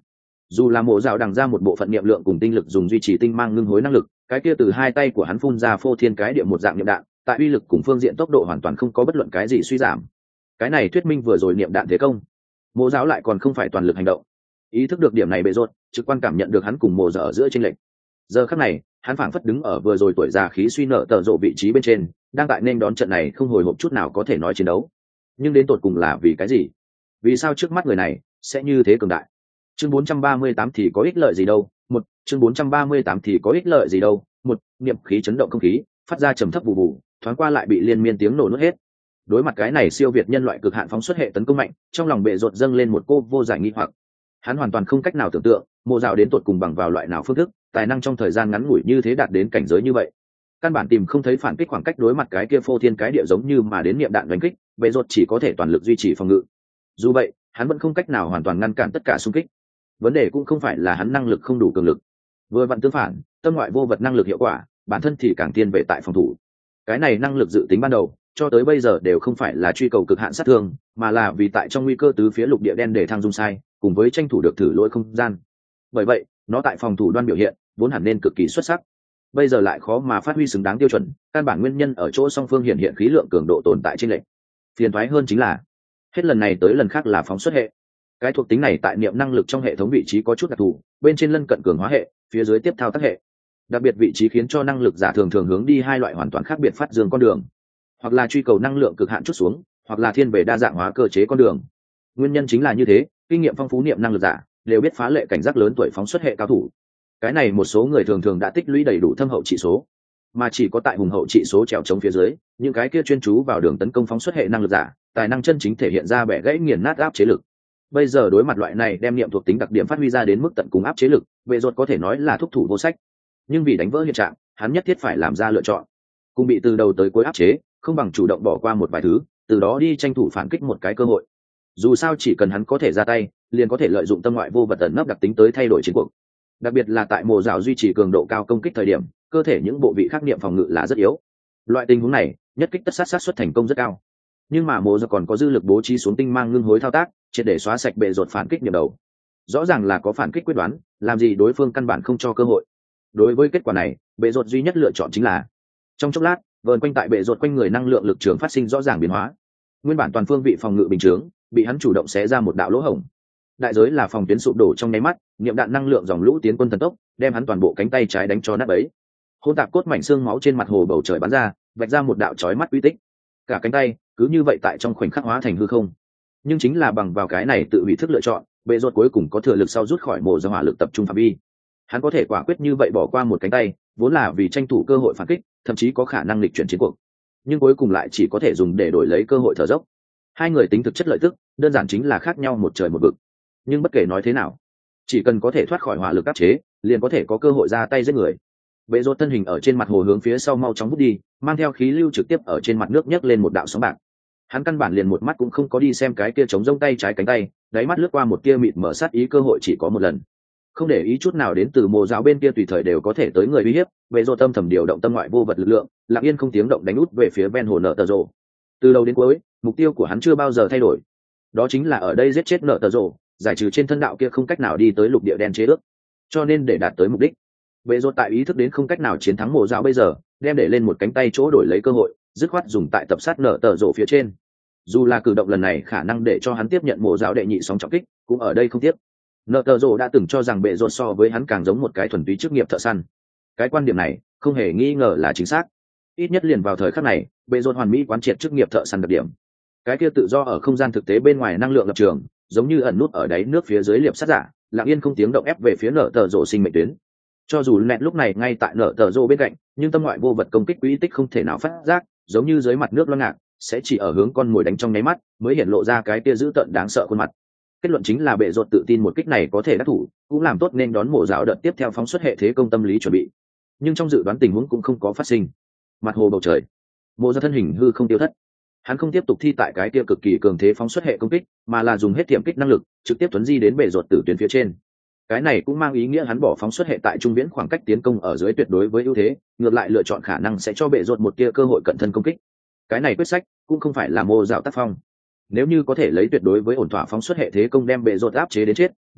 Dù là mộ dạo đằng ra một bộ phận niệm lượng cùng tinh lực dùng duy trì tinh mang ngưng hối năng lực, cái kia từ hai tay của hắn phun ra phô thiên cái địa một dạng niệm đạn, tại uy lực cùng phương diện tốc độ hoàn toàn không có bất luận cái gì suy giảm. Cái này thuyết minh vừa rồi niệm đạn thế công, mộ dạo lại còn không phải toàn lực hành động. Ý thức được điểm này bệ rột, trực quan cảm nhận được hắn cùng mộ dạo ở giữa chênh lệch. Giờ khắc này, hắn phảng phất đứng ở vừa rồi tuổi già khí suy nợ tờ rộ vị trí bên trên, đang tại nên đón trận này không hồi hộp chút nào có thể nói chiến đấu. Nhưng đến tột cùng là vì cái gì? Vì sao trước mắt người này sẽ như thế cường đại? Chương 438 thì có ích lợi gì đâu? Chương 438 thì có ích lợi gì đâu? Niệm khí chấn động không khí, phát ra trầm thấp vụ vụ, thoáng qua lại bị liên miên tiếng nổ nuốt hết. Đối mặt cái này siêu việt nhân loại cực hạn phóng xuất hệ tấn công mạnh, trong lòng bệ rột dâng lên một cô vô giải nghi hoặc. Hắn hoàn toàn không cách nào tưởng tượng, mộ dạo đến tột cùng bằng vào loại nào phương thức, tài năng trong thời gian ngắn ngủi như thế đạt đến cảnh giới như vậy. Căn bản tìm không thấy phản kích khoảng cách đối mặt cái kia phô thiên cái địa giống như mà đến niệm đạn đánh kích, bệ rột chỉ có thể toàn lực duy trì phòng ngự. Dù vậy, hắn vẫn không cách nào hoàn toàn ngăn cản tất cả xung kích. Vấn đề cũng không phải là hắn năng lực không đủ cường lực, vừa vặn tương phản, tâm ngoại vô vật năng lực hiệu quả, bản thân thì càng tiên về tại phòng thủ. Cái này năng lực dự tính ban đầu, cho tới bây giờ đều không phải là truy cầu cực hạn sát thương, mà là vì tại trong nguy cơ tứ phía lục địa đen để thăng dung sai, cùng với tranh thủ được thử lỗi không gian. Bởi vậy, nó tại phòng thủ đoan biểu hiện vốn hẳn nên cực kỳ xuất sắc. Bây giờ lại khó mà phát huy xứng đáng tiêu chuẩn, căn bản nguyên nhân ở chỗ song phương hiện khí lượng cường độ tồn tại trên lệch. Phiền toái hơn chính là, hết lần này tới lần khác là phóng xuất hệ. Cái thuộc tính này tại niệm năng lực trong hệ thống vị trí có chút đặc thù, bên trên lân cận cường hóa hệ, phía dưới tiếp thao tác hệ. Đặc biệt vị trí khiến cho năng lực giả thường thường hướng đi hai loại hoàn toàn khác biệt phát dương con đường, hoặc là truy cầu năng lượng cực hạn chút xuống, hoặc là thiên về đa dạng hóa cơ chế con đường. Nguyên nhân chính là như thế, kinh nghiệm phong phú niệm năng lực giả đều biết phá lệ cảnh giác lớn tuổi phóng xuất hệ cao thủ. Cái này một số người thường thường đã tích lũy đầy đủ thâm hậu trị số, mà chỉ có tại hùng hậu trị số trèo chống phía dưới, những cái kia chuyên chú vào đường tấn công phóng xuất hệ năng lực giả, tài năng chân chính thể hiện ra bẻ gãy nghiền nát áp chế lực. Bây giờ đối mặt loại này đem niệm thuộc tính đặc điểm phát huy ra đến mức tận cùng áp chế lực, bệ rột có thể nói là thúc thủ vô sách. Nhưng vì đánh vỡ hiện trạng, hắn nhất thiết phải làm ra lựa chọn. Cùng bị từ đầu tới cuối áp chế, không bằng chủ động bỏ qua một vài thứ, từ đó đi tranh thủ phản kích một cái cơ hội. Dù sao chỉ cần hắn có thể ra tay, liền có thể lợi dụng tâm ngoại vô vật ẩn nấp đặc tính tới thay đổi chiến cuộc. Đặc biệt là tại mùa rào duy trì cường độ cao công kích thời điểm, cơ thể những bộ vị khác niệm phòng ngự là rất yếu. Loại tình huống này, nhất kích tất sát sát suất thành công rất cao. Nhưng mà mùa rào còn có dư lực bố trí xuống tinh mang ngưng hối thao tác, triệt để xóa sạch bệ rột phản kích niệm đầu. Rõ ràng là có phản kích quyết đoán, làm gì đối phương căn bản không cho cơ hội. Đối với kết quả này, bệ rột duy nhất lựa chọn chính là trong chốc lát, vờn quanh tại bệ rột quanh người năng lượng lực trường phát sinh rõ ràng biến hóa. Nguyên bản toàn phương vị phòng ngự bình chướng bị hắn chủ động xé ra một đạo lỗ hổng. Đại giới là phòng tuyến sụp đổ trong nháy mắt, niệm đạn năng lượng dòng lũ tiến quân thần tốc, đem hắn toàn bộ cánh tay trái đánh cho nát bấy. Hỗn tạp cốt mảnh xương máu trên mặt hồ bầu trời bắn ra, vạch ra một đạo chói mắt uy tích. Cả cánh tay cứ như vậy tại trong khoảnh khắc hóa thành hư không. Nhưng chính là bằng vào cái này tự hủy thức lựa chọn, bệ rột cuối cùng có thừa lực sau rút khỏi mộ do hỏa lực tập trung phạm vi. Hắn có thể quả quyết như vậy bỏ qua một cánh tay, vốn là vì tranh thủ cơ hội phản kích, thậm chí có khả năng lịch chuyển chiến cuộc, nhưng cuối cùng lại chỉ có thể dùng để đổi lấy cơ hội thở dốc. Hai người tính thực chất lợi tức đơn giản chính là khác nhau một trời một vực. Nhưng bất kể nói thế nào, chỉ cần có thể thoát khỏi hỏa lực áp chế, liền có thể có cơ hội ra tay giết người. Bệ rột thân hình ở trên mặt hồ hướng phía sau mau chóng vút đi, mang theo khí lưu trực tiếp ở trên mặt nước nhấc lên một đạo sóng bạc. Hắn căn bản liền một mắt cũng không có đi xem cái kia chống rông tay trái cánh tay, đáy mắt lướt qua một tia mịt mở sát ý, cơ hội chỉ có một lần. Không để ý chút nào đến từ mồ giáo bên kia tùy thời đều có thể tới người uy hiếp, bệ rột tâm thầm điều động tâm ngoại vô vật lực lượng, lặng yên không tiếng động đánh út về phía ven hồ nợ tờ rồ. Từ đầu đến cuối, mục tiêu của hắn chưa bao giờ thay đổi, đó chính là ở đây giết chết nợ tờ rồ, giải trừ trên thân đạo kia không cách nào đi tới lục địa đen chế ước. Cho nên để đạt tới mục đích, bệ rột tại ý thức đến không cách nào chiến thắng mồ giáo bây giờ, đem để lên một cánh tay chỗ đổi lấy cơ hội, dứt khoát dùng tại tập sát nợ tờ rồ phía trên. Dù là cử động lần này khả năng để cho hắn tiếp nhận mồ giáo đệ nhị sóng trọng kích, cũng ở đây không tiếc. Nợ tờ rồ đã từng cho rằng bệ rột so với hắn càng giống một cái thuần túy chức nghiệp thợ săn. Cái quan điểm này không hề nghi ngờ là chính xác. Ít nhất liền vào thời khắc này, bệ rột hoàn mỹ quán triệt chức nghiệp thợ săn đặc điểm. Cái kia tự do ở không gian thực tế bên ngoài năng lượng lập trường, giống như ẩn nút ở đáy nước phía dưới liệp sát giả, lặng yên không tiếng động ép về phía nợ tờ rồ sinh mệnh tuyến. Cho dù nẹt lúc này ngay tại nợ tờ rồ bên cạnh, nhưng tâm ngoại vô vật công kích quỹ tích không thể nào phát giác, giống như dưới mặt nước loang ngạc, sẽ chỉ ở hướng con mồi đánh trong nháy mắt mới hiện lộ ra cái kia dữ tợn đáng sợ khuôn mặt. Kết luận chính là bệ rột tự tin một kích này có thể đắc thủ, cũng làm tốt nên đón mổ dạo đợt tiếp theo phóng xuất hệ thế công tâm lý chuẩn bị. Nhưng trong dự đoán tình huống cũng không có phát sinh. Mặt hồ bầu trời, mộ ra thân hình hư không tiêu thất. Hắn không tiếp tục thi tại cái kia cực kỳ cường thế phóng xuất hệ công kích, mà là dùng hết tiềm kích năng lực trực tiếp tuấn di đến bệ rột tử tuyến phía trên. Cái này cũng mang ý nghĩa hắn bỏ phóng xuất hệ tại trung viễn khoảng cách tiến công ở dưới tuyệt đối với ưu thế, ngược lại lựa chọn khả năng sẽ cho bệ rột một tia cơ hội cận thân công kích. Cái này quyết sách cũng không phải là mô dạo tác phong. Nếu như có thể lấy tuyệt đối với ổn thỏa phóng xuất hệ thế công đem bệ rột áp chế đến chết,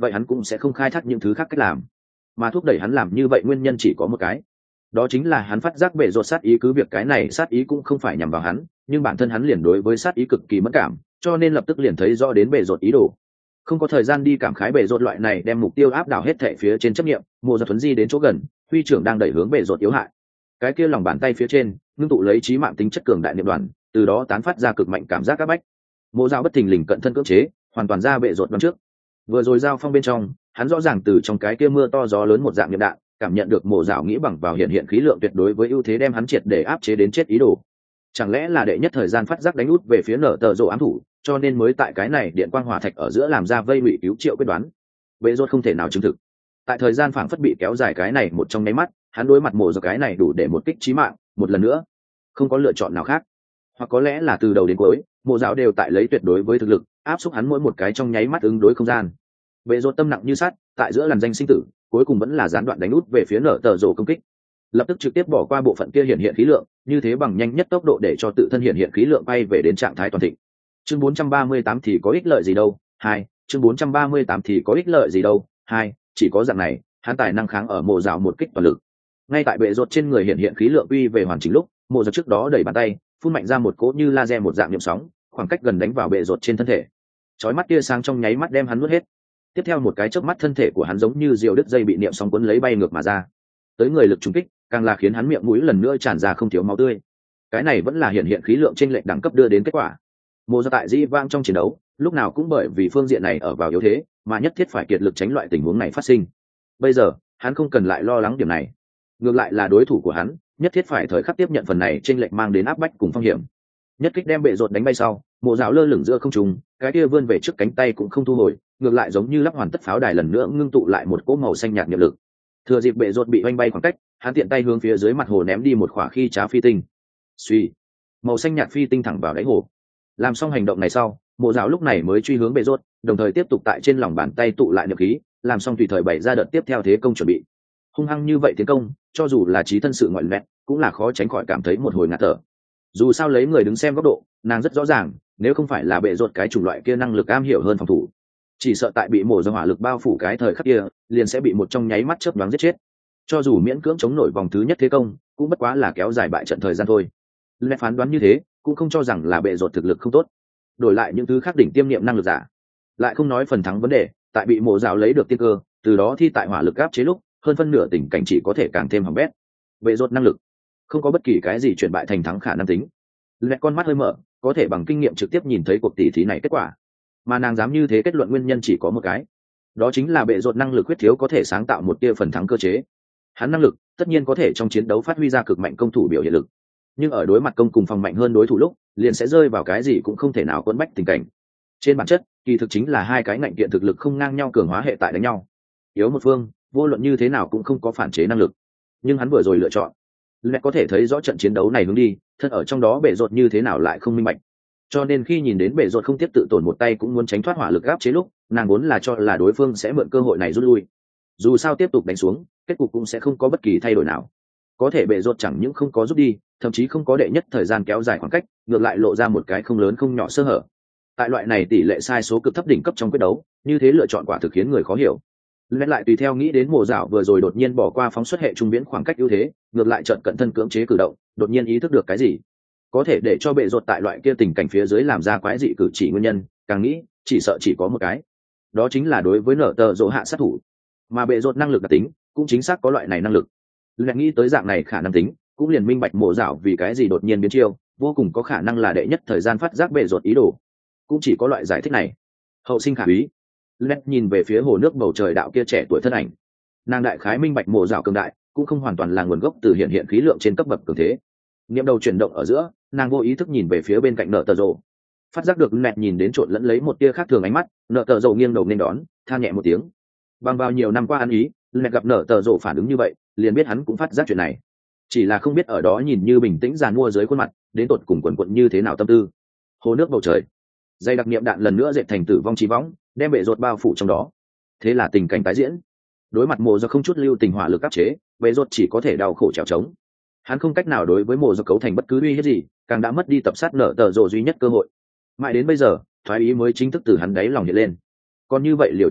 vậy hắn cũng sẽ không khai thác những thứ khác cách làm, mà thúc đẩy hắn làm như vậy nguyên nhân chỉ có một cái, đó chính là hắn phát giác bệ rột sát ý. Cứ việc cái này sát ý cũng không phải nhằm vào hắn, nhưng bản thân hắn liền đối với sát ý cực kỳ mất cảm, cho nên lập tức liền thấy rõ đến bệ rột ý đồ. Không có thời gian đi cảm khái bệ rột loại này đem mục tiêu áp đảo hết thệ phía trên chấp nghiệm, mộ giật thuấn di đến chỗ gần, huy trưởng đang đẩy hướng bệ rột yếu hại. Cái kia lòng bàn tay phía trên ngưng tụ lấy trí mạng tính chất cường đại niệm đoàn, từ đó tán phát ra cực mạnh cảm giác áp bách. Mộ dạo bất thình lình cận thân cưỡng chế, hoàn toàn ra bệ rột đón trước. Vừa rồi giao phong bên trong, hắn rõ ràng từ trong cái kia mưa to gió lớn một dạng niệm đạn, cảm nhận được mộ dạo nghĩ bằng vào hiện khí lượng tuyệt đối với ưu thế đem hắn triệt để áp chế đến chết ý đồ. Chẳng lẽ là đệ nhất thời gian phát giác đánh út về phía nở tờ rồ ám thủ, cho nên mới tại cái này điện quang hỏa thạch ở giữa làm ra vây ngụy cứu triệu quyết đoán. Bệ rốt không thể nào chứng thực. Tại thời gian phảng phất bị kéo dài cái này một trong nháy mắt, hắn đối mặt mộ dạo cái này đủ để một kích chí mạng, một lần nữa, không có lựa chọn nào khác. Hoặc có lẽ là từ đầu đến cuối, mộ dạo đều tại lấy tuyệt đối với thực lực áp xúc hắn mỗi một cái trong nháy mắt ứng đối không gian. Bệ rốt tâm nặng như sắt, tại giữa làn danh sinh tử, cuối cùng vẫn là gián đoạn đánh út về phía nở tờ rồ công kích, lập tức trực tiếp bỏ qua bộ phận kia hiện khí lượng, như thế bằng nhanh nhất tốc độ để cho tự thân hiện khí lượng bay về đến trạng thái toàn thịnh. Chương 438 thì có ích lợi gì đâu? 2, chương 438 thì có ích lợi gì đâu? 2, chỉ có dạng này, hắn tài năng kháng ở mộ dạo một kích toàn lực. Ngay tại bệ rột trên người hiện khí lượng uy về hoàn chỉnh lúc, mộ dạo trước đó đẩy bàn tay, phun mạnh ra một cỗ như laser một dạng niệm sóng, khoảng cách gần đánh vào bệ rột trên thân thể. Chói mắt tia sáng trong nháy mắt đem hắn nuốt hết. Tiếp theo một cái chớp mắt thân thể của hắn giống như diều đứt dây bị niệm sóng cuốn lấy bay ngược mà ra. Tới người lực trùng kích, càng là khiến hắn miệng mũi lần nữa tràn ra không thiếu máu tươi. Cái này vẫn là hiện khí lượng trên lệnh đẳng cấp đưa đến kết quả. Mộ dạo tại dĩ vang trong chiến đấu, lúc nào cũng bởi vì phương diện này ở vào yếu thế, mà nhất thiết phải kiệt lực tránh loại tình huống này phát sinh. Bây giờ, hắn không cần lại lo lắng điểm này. Ngược lại là đối thủ của hắn, nhất thiết phải thời khắc tiếp nhận phần này trên lệnh mang đến áp bách cùng phong hiểm. Nhất kích đem bệ rột đánh bay sau, mộ dạo lơ lửng giữa không trung, cái kia vươn về trước cánh tay cũng không thu hồi, ngược lại giống như lắp hoàn tất pháo đài lần nữa ngưng tụ lại một cỗ màu xanh nhạt nghiệp lực. Thừa dịp bệ rột bị oanh bay khoảng cách, hắn tiện tay hướng phía dưới mặt hồ ném đi một khỏa khi trá phi tinh. Suy, màu xanh nhạt phi tinh thẳng vào đáy hồ. Làm xong hành động này sau, mộ dạo lúc này mới truy hướng bệ rột, đồng thời tiếp tục tại trên lòng bàn tay tụ lại niệm khí, làm xong tùy thời bày ra đợt tiếp theo thế công chuẩn bị. Hung hăng như vậy tiến công, cho dù là trí thân sự ngoại lệ, cũng là khó tránh khỏi cảm thấy một hồi ngạt thở. Dù sao lấy người đứng xem góc độ, nàng rất rõ ràng, nếu không phải là bệ rột cái chủng loại kia năng lực am hiểu hơn phòng thủ, chỉ sợ tại bị mổ do hỏa lực bao phủ cái thời khắc kia, liền sẽ bị một trong nháy mắt chớp nhoáng giết chết. Cho dù miễn cưỡng chống nổi vòng thứ nhất thế công, cũng bất quá là kéo dài bại trận thời gian thôi. Lẽ phán đoán như thế, cũng không cho rằng là bệ rột thực lực không tốt. Đổi lại những thứ khác đỉnh tiêm niệm năng lực giả, lại không nói phần thắng vấn đề, tại bị mổ rào lấy được tiên cơ, từ đó thi tại hỏa lực áp chế lúc, hơn phân nửa tình cảnh chỉ có thể càng thêm hỏng bét. Bệ rột năng lực không có bất kỳ cái gì chuyển bại thành thắng khả năng tính. Lẽ con mắt hơi mở, có thể bằng kinh nghiệm trực tiếp nhìn thấy cuộc tỷ thí này kết quả, mà nàng dám như thế kết luận nguyên nhân chỉ có một cái, đó chính là bệ rột năng lực quyết thiếu có thể sáng tạo một tia phần thắng cơ chế. Hắn năng lực tất nhiên có thể trong chiến đấu phát huy ra cực mạnh công thủ biểu hiện lực, nhưng ở đối mặt công cùng phòng mạnh hơn đối thủ lúc, liền sẽ rơi vào cái gì cũng không thể nào quấn bách tình cảnh. Trên bản chất, kỳ thực chính là hai cái ngạnh kiện thực lực không ngang nhau cường hóa hệ tại đánh nhau. Yếu một phương, vô luận như thế nào cũng không có phản chế năng lực. Nhưng hắn vừa rồi lựa chọn, lẽ có thể thấy rõ trận chiến đấu này hướng đi, thân ở trong đó bệ rột như thế nào lại không minh bạch. Cho nên khi nhìn đến bệ rột không tiếp tự tổn một tay cũng muốn tránh thoát hỏa lực áp chế lúc, nàng vốn là cho là đối phương sẽ mượn cơ hội này rút lui. Dù sao tiếp tục đánh xuống, kết cục cũng sẽ không có bất kỳ thay đổi nào. Có thể bệ rột chẳng những không có rút đi, thậm chí không có đệ nhất thời gian kéo dài khoảng cách, ngược lại lộ ra một cái không lớn không nhỏ sơ hở. Tại loại này tỷ lệ sai số cực thấp đỉnh cấp trong quyết đấu, như thế lựa chọn quả thực khiến người khó hiểu. Lẽ lại tùy theo nghĩ đến mùa dạo vừa rồi đột nhiên bỏ qua phóng xuất hệ trung viễn khoảng cách ưu thế, ngược lại chợt cận thân cưỡng chế cử động, đột nhiên ý thức được cái gì, có thể để cho bệ rột tại loại kia tình cảnh phía dưới làm ra quái dị cử chỉ nguyên nhân, càng nghĩ chỉ sợ chỉ có một cái, đó chính là đối với nở tờ rỗ hạ sát thủ, mà bệ rột năng lực đặc tính cũng chính xác có loại này năng lực. Lẽ nghĩ tới dạng này khả năng tính, cũng liền minh bạch mùa dạo vì cái gì đột nhiên biến chiêu, vô cùng có khả năng là đệ nhất thời gian phát giác bệ rột ý đồ, cũng chỉ có loại giải thích này. Hậu sinh khả úy. Lẽ nhìn về phía hồ nước bầu trời đạo kia trẻ tuổi thân ảnh, nàng đại khái minh bạch mùa dạo cường đại cũng không hoàn toàn là nguồn gốc từ hiện khí lượng trên cấp bậc cường thế. Niệm đầu chuyển động ở giữa, nàng vô ý thức nhìn về phía bên cạnh nợ tờ rồ, phát giác được nẹt nhìn đến trộn lẫn lấy một tia khác thường ánh mắt. Nợ tờ rồ nghiêng đầu nên đón, than nhẹ một tiếng. Bằng bao nhiều năm qua ăn ý, nẹt gặp nợ tờ rồ phản ứng như vậy, liền biết hắn cũng phát giác chuyện này, chỉ là không biết ở đó nhìn như bình tĩnh giàn mua dưới khuôn mặt, đến tột cùng quần quận như thế nào tâm tư. Hồ nước bầu trời, dây đặc niệm đạn lần nữa dệt thành tử vong chí võng, đem bệ rột bao phủ trong đó. Thế là tình cảnh tái diễn. Đối mặt mộ do không chút lưu tình hỏa lực áp chế, bệ rột chỉ có thể đau khổ trèo trống. Hắn không cách nào đối với mộ do cấu thành bất cứ uy hiếp gì, càng đã mất đi tập sát nở tờ rồ duy nhất cơ hội. Mãi đến bây giờ, thoái ý mới chính thức từ hắn đáy lòng hiện lên. Còn như vậy liều chết tiếp,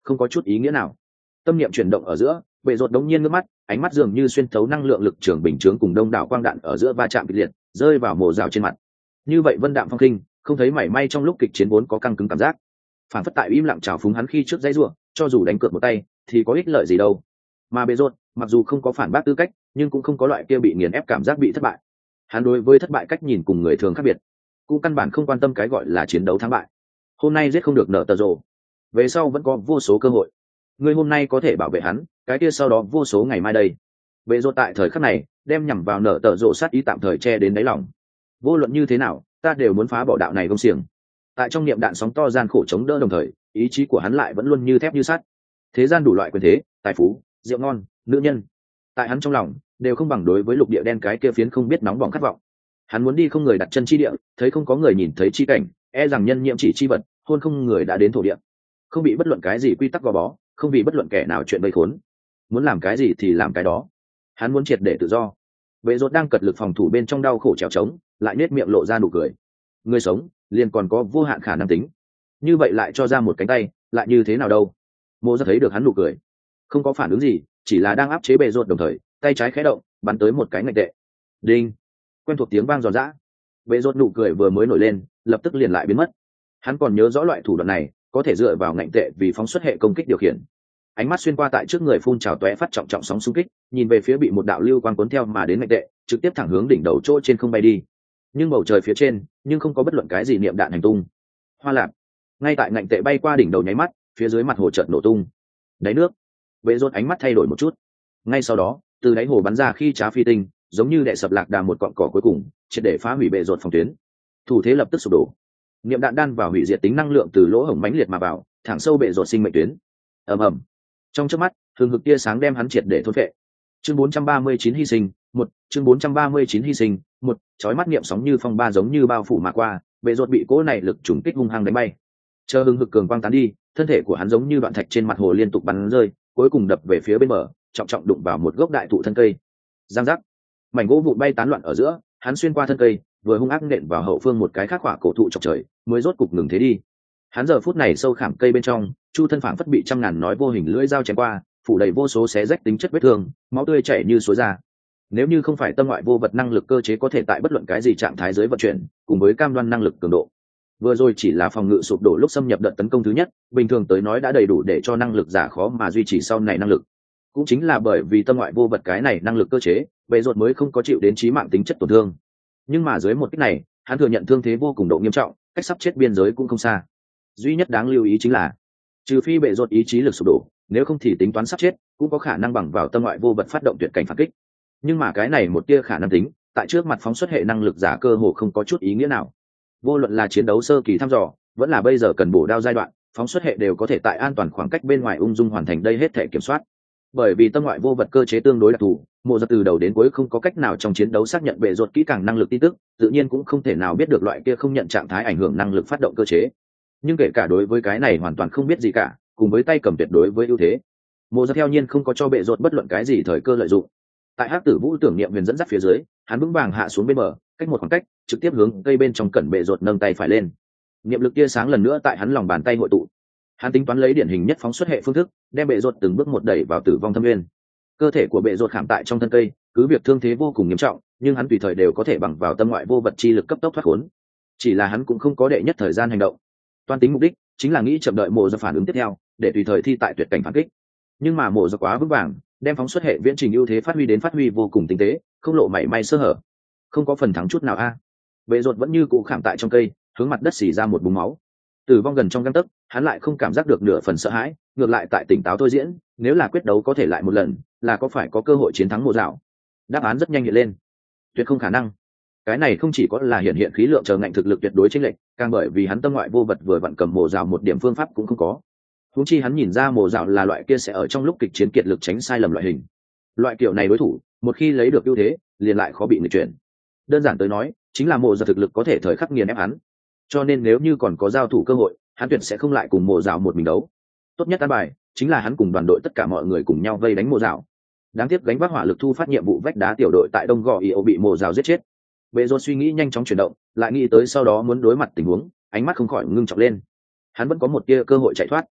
không có chút ý nghĩa nào. Tâm niệm chuyển động ở giữa, bệ rột đống nhiên ngước mắt, ánh mắt dường như xuyên thấu năng lượng lực trường bình chướng cùng đông đảo quang đạn ở giữa va chạm kịch liệt, rơi vào mồ rào trên mặt. Như vậy vân đạm phong kinh, không thấy mảy may trong lúc kịch chiến vốn có căng cứng cảm giác. Phản phất tại im lặng trào phúng hắn khi trước dãy rủa, cho dù đánh cược một tay thì có ích lợi gì đâu. Mà bệ rột, mặc dù không có phản bác tư cách, nhưng cũng không có loại kia bị nghiền ép cảm giác bị thất bại. Hắn đối với thất bại cách nhìn cùng người thường khác biệt, cũng căn bản không quan tâm cái gọi là chiến đấu thắng bại. Hôm nay giết không được nợ tờ rồ, về sau vẫn có vô số cơ hội. Ngươi hôm nay có thể bảo vệ hắn, cái kia sau đó vô số ngày mai đây. Bệ rột tại thời khắc này đem nhằm vào nợ tờ rồ sát ý tạm thời che đến đáy lòng. Vô luận như thế nào, ta đều muốn phá bỏ đạo này công xiềng. Tại trong niệm đạn sóng to gian khổ chống đỡ đồng thời, ý chí của hắn lại vẫn luôn như thép như sắt. Thế gian đủ loại quyền thế, tài phú, rượu ngon, nữ nhân, tại hắn trong lòng đều không bằng đối với lục địa đen cái kia phiến không biết nóng bỏng khát vọng. Hắn muốn đi không người đặt chân chi địa, thấy không có người nhìn thấy chi cảnh, e rằng nhân nhiễm chỉ chi vật, hôn không người đã đến thổ địa, không bị bất luận cái gì quy tắc gò bó, không bị bất luận kẻ nào chuyện vây khốn. Muốn làm cái gì thì làm cái đó. Hắn muốn triệt để tự do. Bệ rốt đang cật lực phòng thủ bên trong đau khổ trèo trống, lại nết miệng lộ ra nụ cười. Người sống liền còn có vô hạn khả năng tính, như vậy lại cho ra một cánh tay, lại như thế nào đâu. Mộ Giật thấy được hắn nụ cười, không có phản ứng gì, chỉ là đang áp chế bệ rốt đồng thời, tay trái khẽ động, bắn tới một cái ngạch tệ. Đinh! Quen thuộc tiếng vang giòn giã. Bệ rốt nụ cười vừa mới nổi lên, lập tức liền lại biến mất. Hắn còn nhớ rõ loại thủ đoạn này, có thể dựa vào ngạch tệ vì phóng xuất hệ công kích điều khiển. Ánh mắt xuyên qua tại trước người phun trào tóe phát trọng trọng sóng xung kích, nhìn về phía bị một đạo lưu quang cuốn theo mà đến ngạch tệ, trực tiếp thẳng hướng đỉnh đầu chỗ trên không bay đi. Nhưng bầu trời phía trên, nhưng không có bất luận cái gì niệm đạn hành tung. Hoa lạc. Ngay tại ngạch tệ bay qua đỉnh đầu nháy mắt, phía dưới mặt hồ chợt nổ tung. Đáy nước. Bệ rốt ánh mắt thay đổi một chút. Ngay sau đó, từ đáy hồ bắn ra khi trá phi tinh, giống như đệ sập lạc đà một cọng cỏ cuối cùng, triệt để phá hủy bệ rột phòng tuyến. Thủ thế lập tức sụp đổ. Niệm đạn đan vào hủy diệt tính năng lượng từ lỗ hổng mãnh liệt mà vào, thẳng sâu bệ rột sinh mệnh tuyến. Ầm ầm. Trong chớp mắt, hừng hực tia sáng đem hắn triệt để thôn phệ. Chương 439 hy sinh, chương 439 hy sinh, chói mắt niệm sóng như phong ba giống như bao phủ mà qua, bệ rột bị cỗ này lực trùng kích hung hăng đánh bay. Chờ hừng hực cường quang tán đi, thân thể của hắn giống như đoạn thạch trên mặt hồ liên tục bắn rơi, cuối cùng đập về phía bên bờ, trọng trọng đụng vào một gốc đại thụ thân cây. Giang giác. Mảnh gỗ vụn bay tán loạn ở giữa, hắn xuyên qua thân cây, vừa hung ác nện vào hậu phương một cái khác khỏa cổ thụ chọc trời, mới rốt cục ngừng thế đi. Hắn giờ phút này sâu khảm cây bên trong, chu thân phảng phất bị trăm ngàn nói vô hình lưỡi dao chém qua, phủ đầy vô số xé rách tính chất vết thương, máu tươi chảy như suối ra. Nếu như không phải tâm ngoại vô vật năng lực cơ chế có thể tại bất luận cái gì trạng thái dưới vận chuyển, cùng với cam đoan năng lực cường độ, vừa rồi chỉ là phòng ngự sụp đổ lúc xâm nhập đợt tấn công thứ nhất, bình thường tới nói đã đầy đủ để cho năng lực giả khó mà duy trì sau này năng lực. Cũng chính là bởi vì tâm ngoại vô vật cái này năng lực cơ chế, bệ rột mới không có chịu đến chí mạng tính chất tổn thương. Nhưng mà dưới một kích này, hắn thừa nhận thương thế vô cùng độ nghiêm trọng, cách sắp chết biên giới cũng không xa. Duy nhất đáng lưu ý chính là, trừ phi bệ rột ý chí lực sụp đổ, nếu không thì tính toán sắp chết cũng có khả năng bằng vào tâm ngoại vô vật phát động tuyệt cảnh phản kích. Nhưng mà cái này một tia khả năng tính, tại trước mặt phóng xuất hệ năng lực giả cơ hồ không có chút ý nghĩa nào. Vô luận là chiến đấu sơ kỳ thăm dò, vẫn là bây giờ cần bổ đao giai đoạn, phóng xuất hệ đều có thể tại an toàn khoảng cách bên ngoài ung dung hoàn thành đây hết thể kiểm soát. Bởi vì tâm ngoại vô vật cơ chế tương đối đặc thù, Mộ Giật từ đầu đến cuối không có cách nào trong chiến đấu xác nhận bệ rột kỹ càng năng lực tin tức, tự nhiên cũng không thể nào biết được loại kia không nhận trạng thái ảnh hưởng năng lực phát động cơ chế. Nhưng kể cả đối với cái này hoàn toàn không biết gì cả, cùng với tay cầm tuyệt đối với ưu thế, Mộ Giật theo nhiên không có cho bệ rột bất luận cái gì thời cơ lợi dụng. Tại Hắc Tử Vũ tưởng niệm huyền dẫn dắt phía dưới, hắn vững vàng hạ xuống bên bờ, cách một khoảng cách, trực tiếp hướng cây bên trong cẩn bệ rột nâng tay phải lên. Niệm lực tia sáng lần nữa tại hắn lòng bàn tay hội tụ. Hắn tính toán lấy điển hình nhất phóng xuất hệ phương thức, đem bệ rột từng bước một đẩy vào tử vong thâm nguyên. Cơ thể của bệ rột khảm tại trong thân cây, cứ việc thương thế vô cùng nghiêm trọng, nhưng hắn tùy thời đều có thể bằng vào tâm ngoại vô vật chi lực cấp tốc thoát khốn. Chỉ là hắn cũng không có đệ nhất thời gian hành động. Toan tính mục đích chính là nghĩ chậm đợi Mộ Giật phản ứng tiếp theo, để tùy thời thi tại tuyệt cảnh phản kích. Nhưng mà Mộ Giật quá vững vàng, đem phóng xuất hệ viễn trình ưu thế phát huy vô cùng tinh tế, không lộ mảy may sơ hở. Không có phần thắng chút nào a. Bệ rột vẫn như cũ khảm tại trong cây, hướng mặt đất xì ra một búng máu. Tử vong gần trong gang tấc, hắn lại không cảm giác được nửa phần sợ hãi, ngược lại tại tỉnh táo thôi diễn, nếu là quyết đấu có thể lại một lần, là có phải có cơ hội chiến thắng Mộ Dạo? Đáp án rất nhanh hiện lên. Tuyệt không khả năng. Cái này không chỉ có là hiện khí lượng chờ ngạnh thực lực tuyệt đối chênh lệch, càng bởi vì hắn tâm ngoại vô vật vừa vặn cầm Mộ Dạo một điểm phương pháp cũng không có. Huống chi hắn nhìn ra Mộ Dạo là loại kia sẽ ở trong lúc kịch chiến kiệt lực tránh sai lầm loại hình. Loại kiểu này đối thủ, một khi lấy được ưu thế, liền lại khó bị nghịch chuyển. Đơn giản tới nói, chính là Mộ Dạo thực lực có thể thời khắc nghiền ép hắn. Cho nên nếu như còn có giao thủ cơ hội, hắn tuyệt sẽ không lại cùng Mộ Dạo một mình đấu. Tốt nhất an bài chính là hắn cùng đoàn đội tất cả mọi người cùng nhau vây đánh Mộ Dạo. Đáng tiếc gánh vác hỏa lực thu phát nhiệm vụ vách đá tiểu đội tại Đông Gò Io bị Mộ Dạo giết chết. Bệ rột suy nghĩ nhanh chóng chuyển động, lại nghĩ tới sau đó muốn đối mặt tình huống, ánh mắt không khỏi ngưng trọng lên. Hắn vẫn có một tia cơ hội chạy thoát.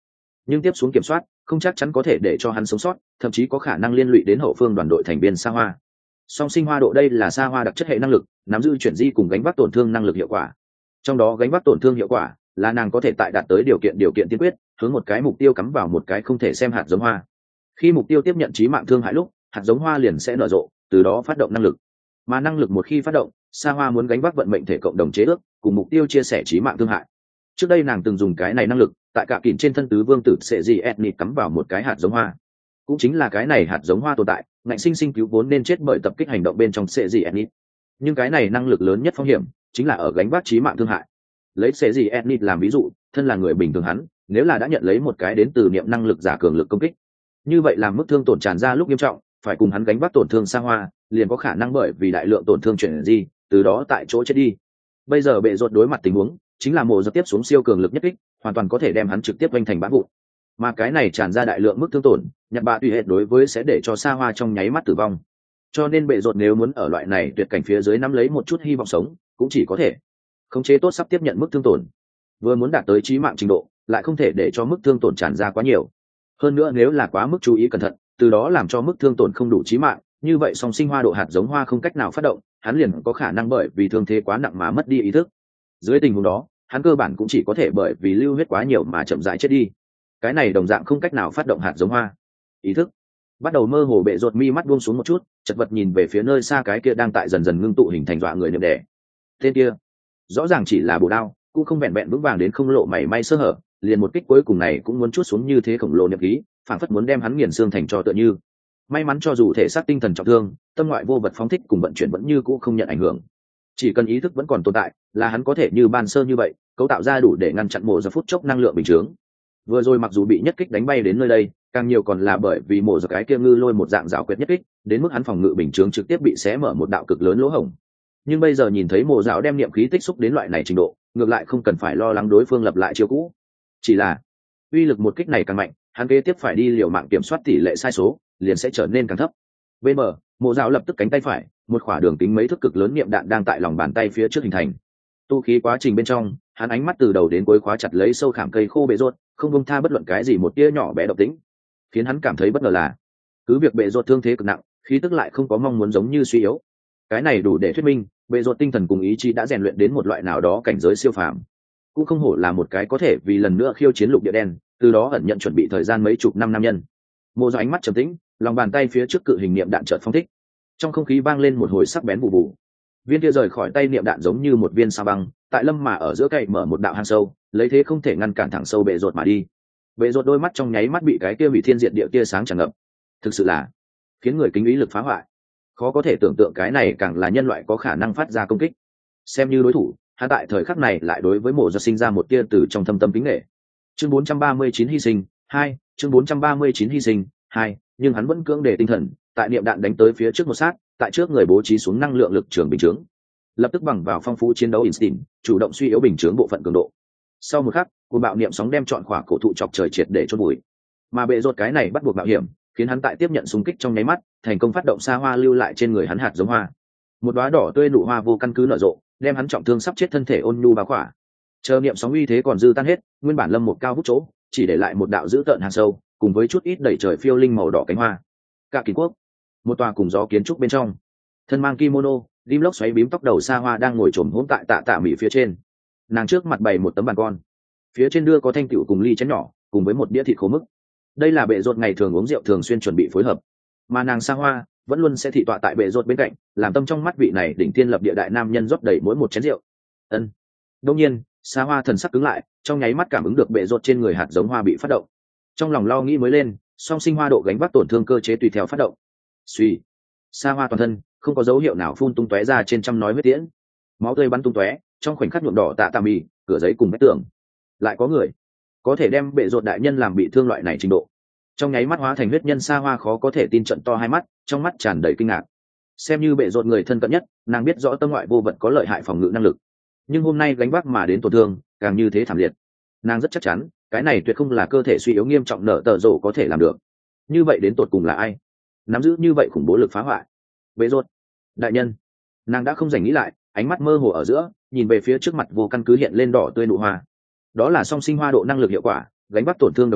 nhưng tiếp xuống kiểm soát không chắc chắn có thể để cho hắn sống sót, thậm chí có khả năng liên lụy đến hậu phương đoàn đội thành viên Sa Hoa. Song sinh hoa độ đây là Sa Hoa đặc chất hệ năng lực, nắm giữ chuyển di cùng gánh vác tổn thương năng lực hiệu quả. Trong đó gánh vác tổn thương hiệu quả là nàng có thể tại đạt tới điều kiện tiên quyết, hướng một cái mục tiêu cắm vào một cái không thể xem hạt giống hoa. Khi mục tiêu tiếp nhận chí mạng thương hại lúc, hạt giống hoa liền sẽ nở rộ, từ đó phát động năng lực. Mà năng lực một khi phát động, Sa Hoa muốn gánh vác vận mệnh thể cộng đồng chế ước, cùng mục tiêu chia sẻ chí mạng thương hại. Trước đây nàng từng dùng cái này năng lực, tại cả kìm trên thân tứ vương tử sẽ gì Etnit cắm vào một cái hạt giống hoa. Cũng chính là cái này hạt giống hoa tồn tại, ngạnh sinh sinh cứu vốn nên chết bởi tập kích hành động bên trong sẽ gì Etnit. Nhưng cái này năng lực lớn nhất phong hiểm chính là ở gánh vác chí mạng thương hại. Lấy sẽ gì Etnit làm ví dụ, thân là người bình thường hắn, nếu là đã nhận lấy một cái đến từ niệm năng lực giả cường lực công kích, như vậy làm mức thương tổn tràn ra lúc nghiêm trọng, phải cùng hắn gánh vác tổn thương Sa Hoa, liền có khả năng bởi vì đại lượng tổn thương chuyển di, từ đó tại chỗ chết đi. Bây giờ bệ rột đối mặt tình huống chính là mộ giật tiếp xuống siêu cường lực nhất kích, hoàn toàn có thể đem hắn trực tiếp vênh thành bã vụn. Mà cái này tràn ra đại lượng mức thương tổn, nhặt bạ tùy hệt đối với sẽ để cho Sa Hoa trong nháy mắt tử vong. Cho nên bệ rột nếu muốn ở loại này tuyệt cảnh phía dưới nắm lấy một chút hy vọng sống, cũng chỉ có thể khống chế tốt sắp tiếp nhận mức thương tổn. Vừa muốn đạt tới chí mạng trình độ, lại không thể để cho mức thương tổn tràn ra quá nhiều. Hơn nữa nếu là quá mức chú ý cẩn thận, từ đó làm cho mức thương tổn không đủ chí mạng, như vậy song sinh hoa độ hạt giống hoa không cách nào phát động, hắn liền có khả năng bởi vì thương thế quá nặng mà mất đi ý thức. Dưới tình huống đó, hắn cơ bản cũng chỉ có thể bởi vì lưu huyết quá nhiều mà chậm rãi chết đi. Cái này đồng dạng không cách nào phát động hạt giống hoa. Ý thức bắt đầu mơ hồ, bệ rột mi mắt buông xuống một chút, chật vật nhìn về phía nơi xa cái kia đang tại dần dần ngưng tụ hình thành dọa người niệm đẻ. Tên kia rõ ràng chỉ là bổ đao, cũng không vẹn vẹn vững vàng đến không lộ mảy may sơ hở, liền một kích cuối cùng này cũng muốn chút xuống như thế khổng lồ niệm khí, phảng phất muốn đem hắn nghiền xương thành tro tựa như. May mắn cho dù thể xác tinh thần trọng thương, tâm ngoại vô vật phóng thích cùng vận chuyển vẫn như cũ không nhận ảnh hưởng. Chỉ cần ý thức vẫn còn tồn tại, là hắn có thể như ban sơ như vậy, cấu tạo ra đủ để ngăn chặn mổ giờ phút chốc năng lượng bình chướng. Vừa rồi mặc dù bị nhất kích đánh bay đến nơi đây, càng nhiều còn là bởi vì mổ giờ cái kia ngư lôi một dạng rào quyệt nhất kích, đến mức hắn phòng ngự bình chướng trực tiếp bị xé mở một đạo cực lớn lỗ hổng. Nhưng bây giờ nhìn thấy mổ dạo đem niệm khí tích xúc đến loại này trình độ, ngược lại không cần phải lo lắng đối phương lập lại chiêu cũ. Chỉ là uy lực một kích này càng mạnh, hắn kế tiếp phải đi liều mạng kiểm soát tỷ lệ sai số, liền sẽ trở nên càng thấp. Bên bờ, mộ dạo lập tức cánh tay phải, một khỏa đường kính mấy thước cực lớn niệm đạn đang tại lòng bàn tay phía trước hình thành. Tu khí quá trình bên trong, hắn ánh mắt từ đầu đến cuối khóa chặt lấy sâu khảm cây khô bệ rốt, không buông tha bất luận cái gì một tia nhỏ bé độc tính. Khiến hắn cảm thấy bất ngờ là, cứ việc bệ rốt thương thế cực nặng, khí tức lại không có mong muốn giống như suy yếu. Cái này đủ để thuyết minh, bệ rốt tinh thần cùng ý chí đã rèn luyện đến một loại nào đó cảnh giới siêu phàm. Cũng không hổ là một cái có thể vì lần nữa khiêu chiến lục địa đen, từ đó ẩn nhận chuẩn bị thời gian mấy chục năm nam nhân. Mộ do ánh mắt trầm tĩnh, lòng bàn tay phía trước cự hình niệm đạn chợt phóng thích, trong không khí vang lên một hồi sắc bén vụ vụ. Viên kia rời khỏi tay niệm đạn giống như một viên sao băng, tại lâm mà ở giữa cây mở một đạo hang sâu, lấy thế không thể ngăn cản thẳng sâu bệ rột mà đi. Bệ rột đôi mắt trong nháy mắt bị cái kia hủy thiên diệt địa tia sáng tràn ngập, thực sự là khiến người kính ý lực phá hoại. Khó có thể tưởng tượng cái này càng là nhân loại có khả năng phát ra công kích. Xem như đối thủ, hắn tại thời khắc này lại đối với mộ giật sinh ra một tia từ trong thâm tâm kính nể. Chương 439 hy sinh 2, chương 439 hy sinh 2, nhưng hắn vẫn cưỡng để tinh thần, tại niệm đạn đánh tới phía trước một sát, tại trước người bố trí xuống năng lượng lực trường bình chướng, lập tức bằng vào phong phú chiến đấu instinct, chủ động suy yếu bình chướng bộ phận cường độ. Sau một khắc, cuồng bạo niệm sóng đem trọn khỏa cổ thụ chọc trời triệt để chôn bụi. Mà bệ rột cái này bắt buộc mạo hiểm, khiến hắn tại tiếp nhận xung kích trong nháy mắt, thành công phát động xa hoa lưu lại trên người hắn hạt giống hoa. Một đóa đỏ tươi nụ hoa vô căn cứ nở rộ, đem hắn trọng thương sắp chết thân thể ôn nhu bao khỏa. Chờ niệm sóng uy thế còn dư tan hết, nguyên bản lâm một cao hút chỗ, chỉ để lại một đạo dữ tợn hàng sâu, cùng với chút ít đẩy trời phiêu linh màu đỏ cánh hoa. Cả kỳ quốc, một tòa cùng gió kiến trúc bên trong, thân mang kimono, lim lốc xoáy bím tóc đầu xa hoa đang ngồi trồm hỗn tại tạ mỹ phía trên. Nàng trước mặt bày một tấm bàn con, phía trên đưa có thanh tựu cùng ly chén nhỏ, cùng với một đĩa thịt khô mức. Đây là bệ rột ngày thường uống rượu thường xuyên chuẩn bị phối hợp, mà nàng xa hoa vẫn luôn sẽ thị tọa tại bệ rột bên cạnh, làm tâm trong mắt vị này đỉnh thiên lập địa đại nam nhân rót đầy mỗi một chén rượu. Ân. Đương nhiên, xa hoa thần sắc cứng lại, trong nháy mắt cảm ứng được bệ rột trên người hạt giống hoa bị phát động, trong lòng lo nghĩ mới lên, song sinh hoa độ gánh vác tổn thương cơ chế tùy theo phát động. Suy, xa hoa toàn thân không có dấu hiệu nào phun tung tóe ra trên trăm nói huyết tiễn, máu tươi bắn tung tóe, trong khoảnh khắc nhuộm đỏ tạ mì, cửa giấy cùng vách tường. Lại có người có thể đem bệ rột đại nhân làm bị thương loại này trình độ, trong nháy mắt hóa thành huyết nhân. Xa hoa khó có thể tin, trận to hai mắt, trong mắt tràn đầy kinh ngạc. Xem như bệ rột người thân cận nhất, nàng biết rõ tâm ngoại vô vật có lợi hại phòng ngự năng lực, nhưng hôm nay gánh vác mà đến tổn thương càng như thế thảm liệt. Nàng rất chắc chắn cái này tuyệt không là cơ thể suy yếu nghiêm trọng nở tờ rộ có thể làm được. Như vậy đến tột cùng là ai nắm giữ như vậy khủng bố lực phá hoại? Bệ rột đại nhân. Nàng đã không dành nghĩ lại, ánh mắt mơ hồ ở giữa nhìn về phía trước mặt vô căn cứ hiện lên đỏ tươi nụ hoa. Đó là song sinh hoa độ năng lực hiệu quả, gánh vác tổn thương đồng thời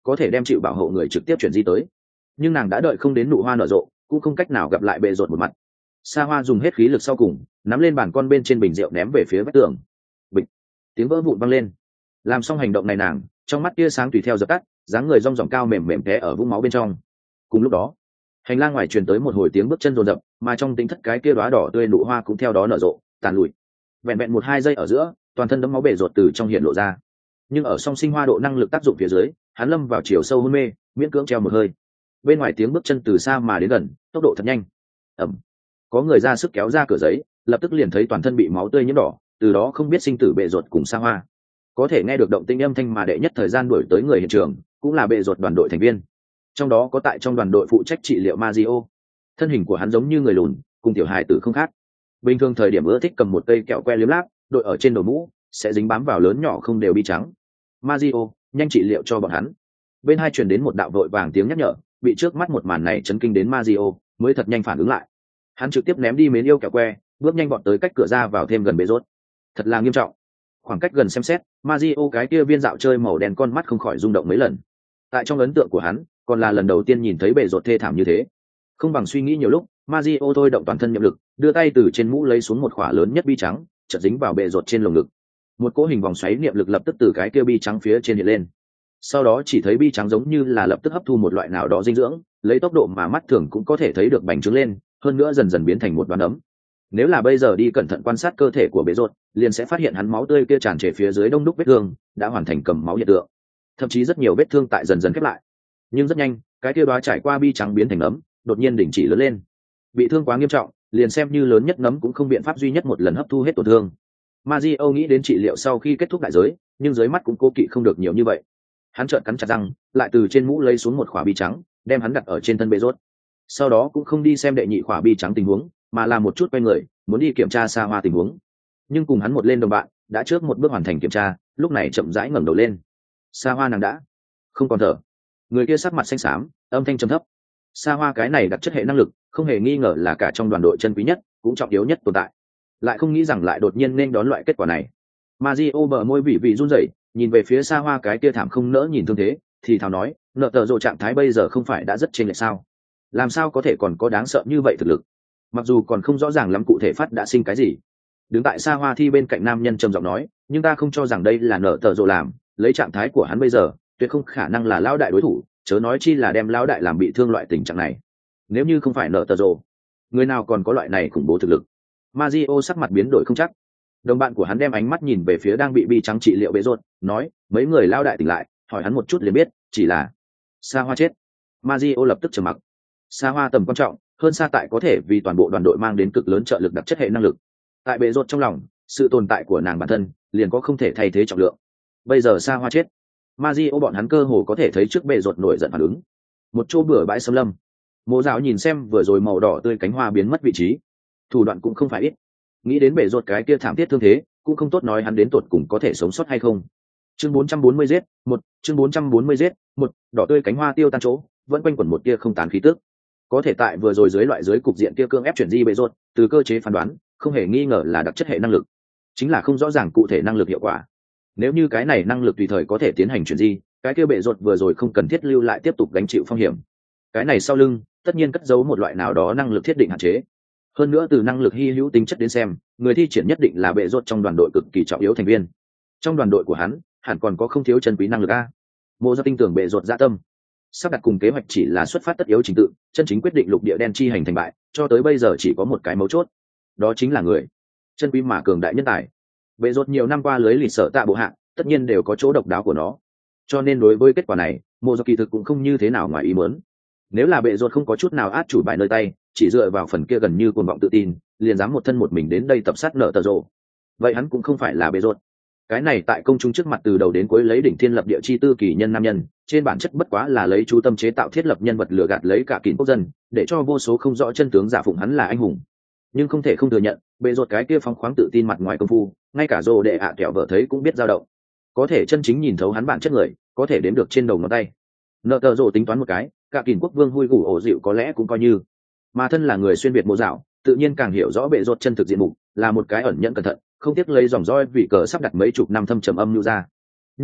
có thể đem chịu bảo hộ người trực tiếp chuyển di tới. Nhưng nàng đã đợi không đến nụ hoa nở rộ, cũng không cách nào gặp lại bệ rột một mặt. Sa Hoa dùng hết khí lực sau cùng, nắm lên bàn con bên trên bình rượu ném về phía vách tường. Bịch, tiếng vỡ vụn vang lên. Làm xong hành động này nàng, trong mắt tia sáng tùy theo dập tắt, dáng người rong ròng cao mềm mềm té ở vũng máu bên trong. Cùng lúc đó, hành lang ngoài truyền tới một hồi tiếng bước chân rồn rập, mà trong tính thất cái kia đóa đỏ tươi nụ hoa cũng theo đó nở rộ, tàn lụi. Vẹn vẹn 1-2 giây ở giữa, toàn thân đẫm máu bể rột từ trong hiện lộ ra. Nhưng ở song sinh hoa độ năng lực tác dụng phía dưới, hắn lâm vào chiều sâu hôn mê, miễn cưỡng treo một hơi. Bên ngoài tiếng bước chân từ xa mà đến gần, tốc độ thật nhanh. Ầm, có người ra sức kéo ra cửa giấy, lập tức liền thấy toàn thân bị máu tươi nhiễm đỏ, từ đó không biết sinh tử bệ rột cùng Sa Hoa. Có thể nghe được động tĩnh âm thanh mà đệ nhất thời gian đuổi tới người hiện trường, cũng là bệ rột đoàn đội thành viên. Trong đó có tại trong đoàn đội phụ trách trị liệu Mazio. Thân hình của hắn giống như người lùn, cùng tiểu hài tử không khác. Bình thường thời điểm ưa thích cầm một cây kẹo que liếm láp, đội ở trên đầu mũ, sẽ dính bám vào lớn nhỏ không đều bi trắng. Mazio, nhanh trị liệu cho bọn hắn. Bên hai truyền đến một đạo vội vàng tiếng nhắc nhở, bị trước mắt một màn này chấn kinh đến Mazio, mới thật nhanh phản ứng lại. Hắn trực tiếp ném đi mến yêu kẹo que, bước nhanh vọt tới cách cửa ra vào thêm gần bệ rốt. Thật là nghiêm trọng. Khoảng cách gần xem xét, Mazio cái kia viên dạo chơi màu đen con mắt không khỏi rung động mấy lần. Tại trong ấn tượng của hắn, còn là lần đầu tiên nhìn thấy bệ rột thê thảm như thế. Không bằng suy nghĩ nhiều lúc, Mazio thôi động toàn thân nhiệm lực, đưa tay từ trên mũ lấy xuống một khỏa lớn nhất bi trắng, chợt dính vào bệ rột trên lồng ngực. Một cỗ hình vòng xoáy niệm lực lập tức từ cái kia bi trắng phía trên hiện lên. Sau đó chỉ thấy bi trắng giống như là lập tức hấp thu một loại nào đó dinh dưỡng, lấy tốc độ mà mắt thường cũng có thể thấy được bành trướng lên, hơn nữa dần dần biến thành một đoàn ấm. Nếu là bây giờ đi cẩn thận quan sát cơ thể của bệ rột, liền sẽ phát hiện hắn máu tươi kia tràn trề phía dưới đông đúc vết thương, đã hoàn thành cầm máu hiện tượng. Thậm chí rất nhiều vết thương tại dần dần khép lại. Nhưng rất nhanh, cái kia đóa trải qua bi trắng biến thành nấm, đột nhiên đình chỉ lớn lên. Bị thương quá nghiêm trọng, liền xem như lớn nhất nấm cũng không biện pháp duy nhất một lần hấp thu hết tổn thương. Mario nghĩ đến trị liệu sau khi kết thúc đại giới, nhưng dưới mắt cũng cố kỵ không được nhiều như vậy. Hắn trợn cắn chặt răng, lại từ trên mũ lấy xuống một khỏa bi trắng, đem hắn đặt ở trên thân bệ rốt. Sau đó cũng không đi xem đệ nhị khỏa bi trắng tình huống, mà làm một chút quay người, muốn đi kiểm tra Sa Hoa tình huống. Nhưng cùng hắn một lên đồng bạn, đã trước một bước hoàn thành kiểm tra, lúc này chậm rãi ngẩng đầu lên. Sa Hoa nàng đã không còn thở. Người kia sắc mặt xanh xám, âm thanh trầm thấp. Sa Hoa cái này đặc chất hệ năng lực, không hề nghi ngờ là cả trong đoàn đội chân quý nhất, cũng trọng yếu nhất tồn tại. Lại không nghĩ rằng lại đột nhiên nên đón loại kết quả này. Mario bờ môi vị run rẩy, nhìn về phía Sa Hoa cái kia thảm không nỡ nhìn thương thế, thì thào nói, nợ tờ rồ trạng thái bây giờ không phải đã rất chênh lệch sao? Làm sao có thể còn có đáng sợ như vậy thực lực? Mặc dù còn không rõ ràng lắm cụ thể phát đã sinh cái gì. Đứng tại Sa Hoa thi bên cạnh nam nhân trầm giọng nói, nhưng ta không cho rằng đây là nợ tờ rồ làm, lấy trạng thái của hắn bây giờ, tuyệt không khả năng là lão đại đối thủ, chớ nói chi là đem lão đại làm bị thương loại tình trạng này. Nếu như không phải nợ tờ rồ, người nào còn có loại này khủng bố thực lực? Mario sắc mặt biến đổi không chắc. Đồng bạn của hắn đem ánh mắt nhìn về phía đang bị bi trắng trị liệu bệ rột, nói, mấy người lao đại tỉnh lại, hỏi hắn một chút liền biết, chỉ là Sa Hoa chết. Mario lập tức trầm mặc. Sa Hoa tầm quan trọng, hơn xa tại có thể vì toàn bộ đoàn đội mang đến cực lớn trợ lực đặc chất hệ năng lực. Tại bệ rột trong lòng, sự tồn tại của nàng bản thân liền có không thể thay thế trọng lượng. Bây giờ Sa Hoa chết, Mario bọn hắn cơ hồ có thể thấy trước bệ rột nổi giận phản ứng. Một chỗ bừa bãi xâm lâm. Mộ Dạo nhìn xem vừa rồi màu đỏ tươi cánh hoa biến mất vị trí, thủ đoạn cũng không phải ít. Nghĩ đến bể rột cái kia thảm thiết thương thế, cũng không tốt nói hắn đến tột cùng có thể sống sót hay không. Chương 440 giết, chương 440 giết, đỏ tươi cánh hoa tiêu tan chỗ, vẫn quanh quẩn một tia không tán khí tức. Có thể tại vừa rồi dưới loại dưới cục diện kia cương ép chuyển di bể rột, từ cơ chế phán đoán, không hề nghi ngờ là đặc chất hệ năng lực. Chính là không rõ ràng cụ thể năng lực hiệu quả. Nếu như cái này năng lực tùy thời có thể tiến hành chuyển di, cái kia bể rột vừa rồi không cần thiết lưu lại tiếp tục gánh chịu phong hiểm. Cái này sau lưng, tất nhiên cất giấu một loại nào đó năng lực thiết định hạn chế. Hơn nữa từ năng lực hy hữu tính chất đến xem, người thi triển nhất định là bệ rốt trong đoàn đội cực kỳ trọng yếu thành viên. Trong đoàn đội của hắn, hẳn còn có không thiếu chân quý năng lực a. Mộ Gia tin tưởng bệ rốt dạ tâm, sắp đặt cùng kế hoạch chỉ là xuất phát tất yếu trình tự, chân chính quyết định lục địa đen chi hành thành bại, cho tới bây giờ chỉ có một cái mấu chốt, đó chính là người chân quý mà cường đại nhân tài. Bệ rốt nhiều năm qua lưới lịch sở tạ bộ hạ, tất nhiên đều có chỗ độc đáo của nó. Cho nên đối với kết quả này, Mộ Gia kỳ thực cũng không như thế nào ngoài ý muốn. Nếu là bệ rốt không có chút nào át chủ bài nơi tay, chỉ dựa vào phần kia gần như cuồng vọng tự tin, liền dám một thân một mình đến đây tập sát nợ tờ rồ, vậy hắn cũng không phải là bệ rốt. Cái này tại công chúng trước mặt từ đầu đến cuối lấy đỉnh thiên lập địa chi tư kỳ nhân nam nhân, trên bản chất bất quá là lấy chú tâm chế tạo thiết lập nhân vật lừa gạt lấy cả kín quốc dân, để cho vô số không rõ chân tướng giả phụng hắn là anh hùng. Nhưng không thể không thừa nhận, bệ rốt cái kia phóng khoáng tự tin mặt ngoài công phu, ngay cả rồ đệ ạ kẹo vợ thấy cũng biết dao động. Có thể chân chính nhìn thấu hắn bản chất người, có thể đếm được trên đầu ngón tay. Nợ tờ rồ tính toán một cái, cả kín quốc vương hui gủ ổ dịu có lẽ cũng coi như, mà thân là người xuyên việt Mộ Dạo, tự nhiên càng hiểu rõ bệ rốt chân thực diện mục, là một cái ẩn nhẫn cẩn thận, không tiếc lấy dòng roi vì cờ sắp đặt mấy chục năm thâm trầm âm lưu ra. Nhưng mà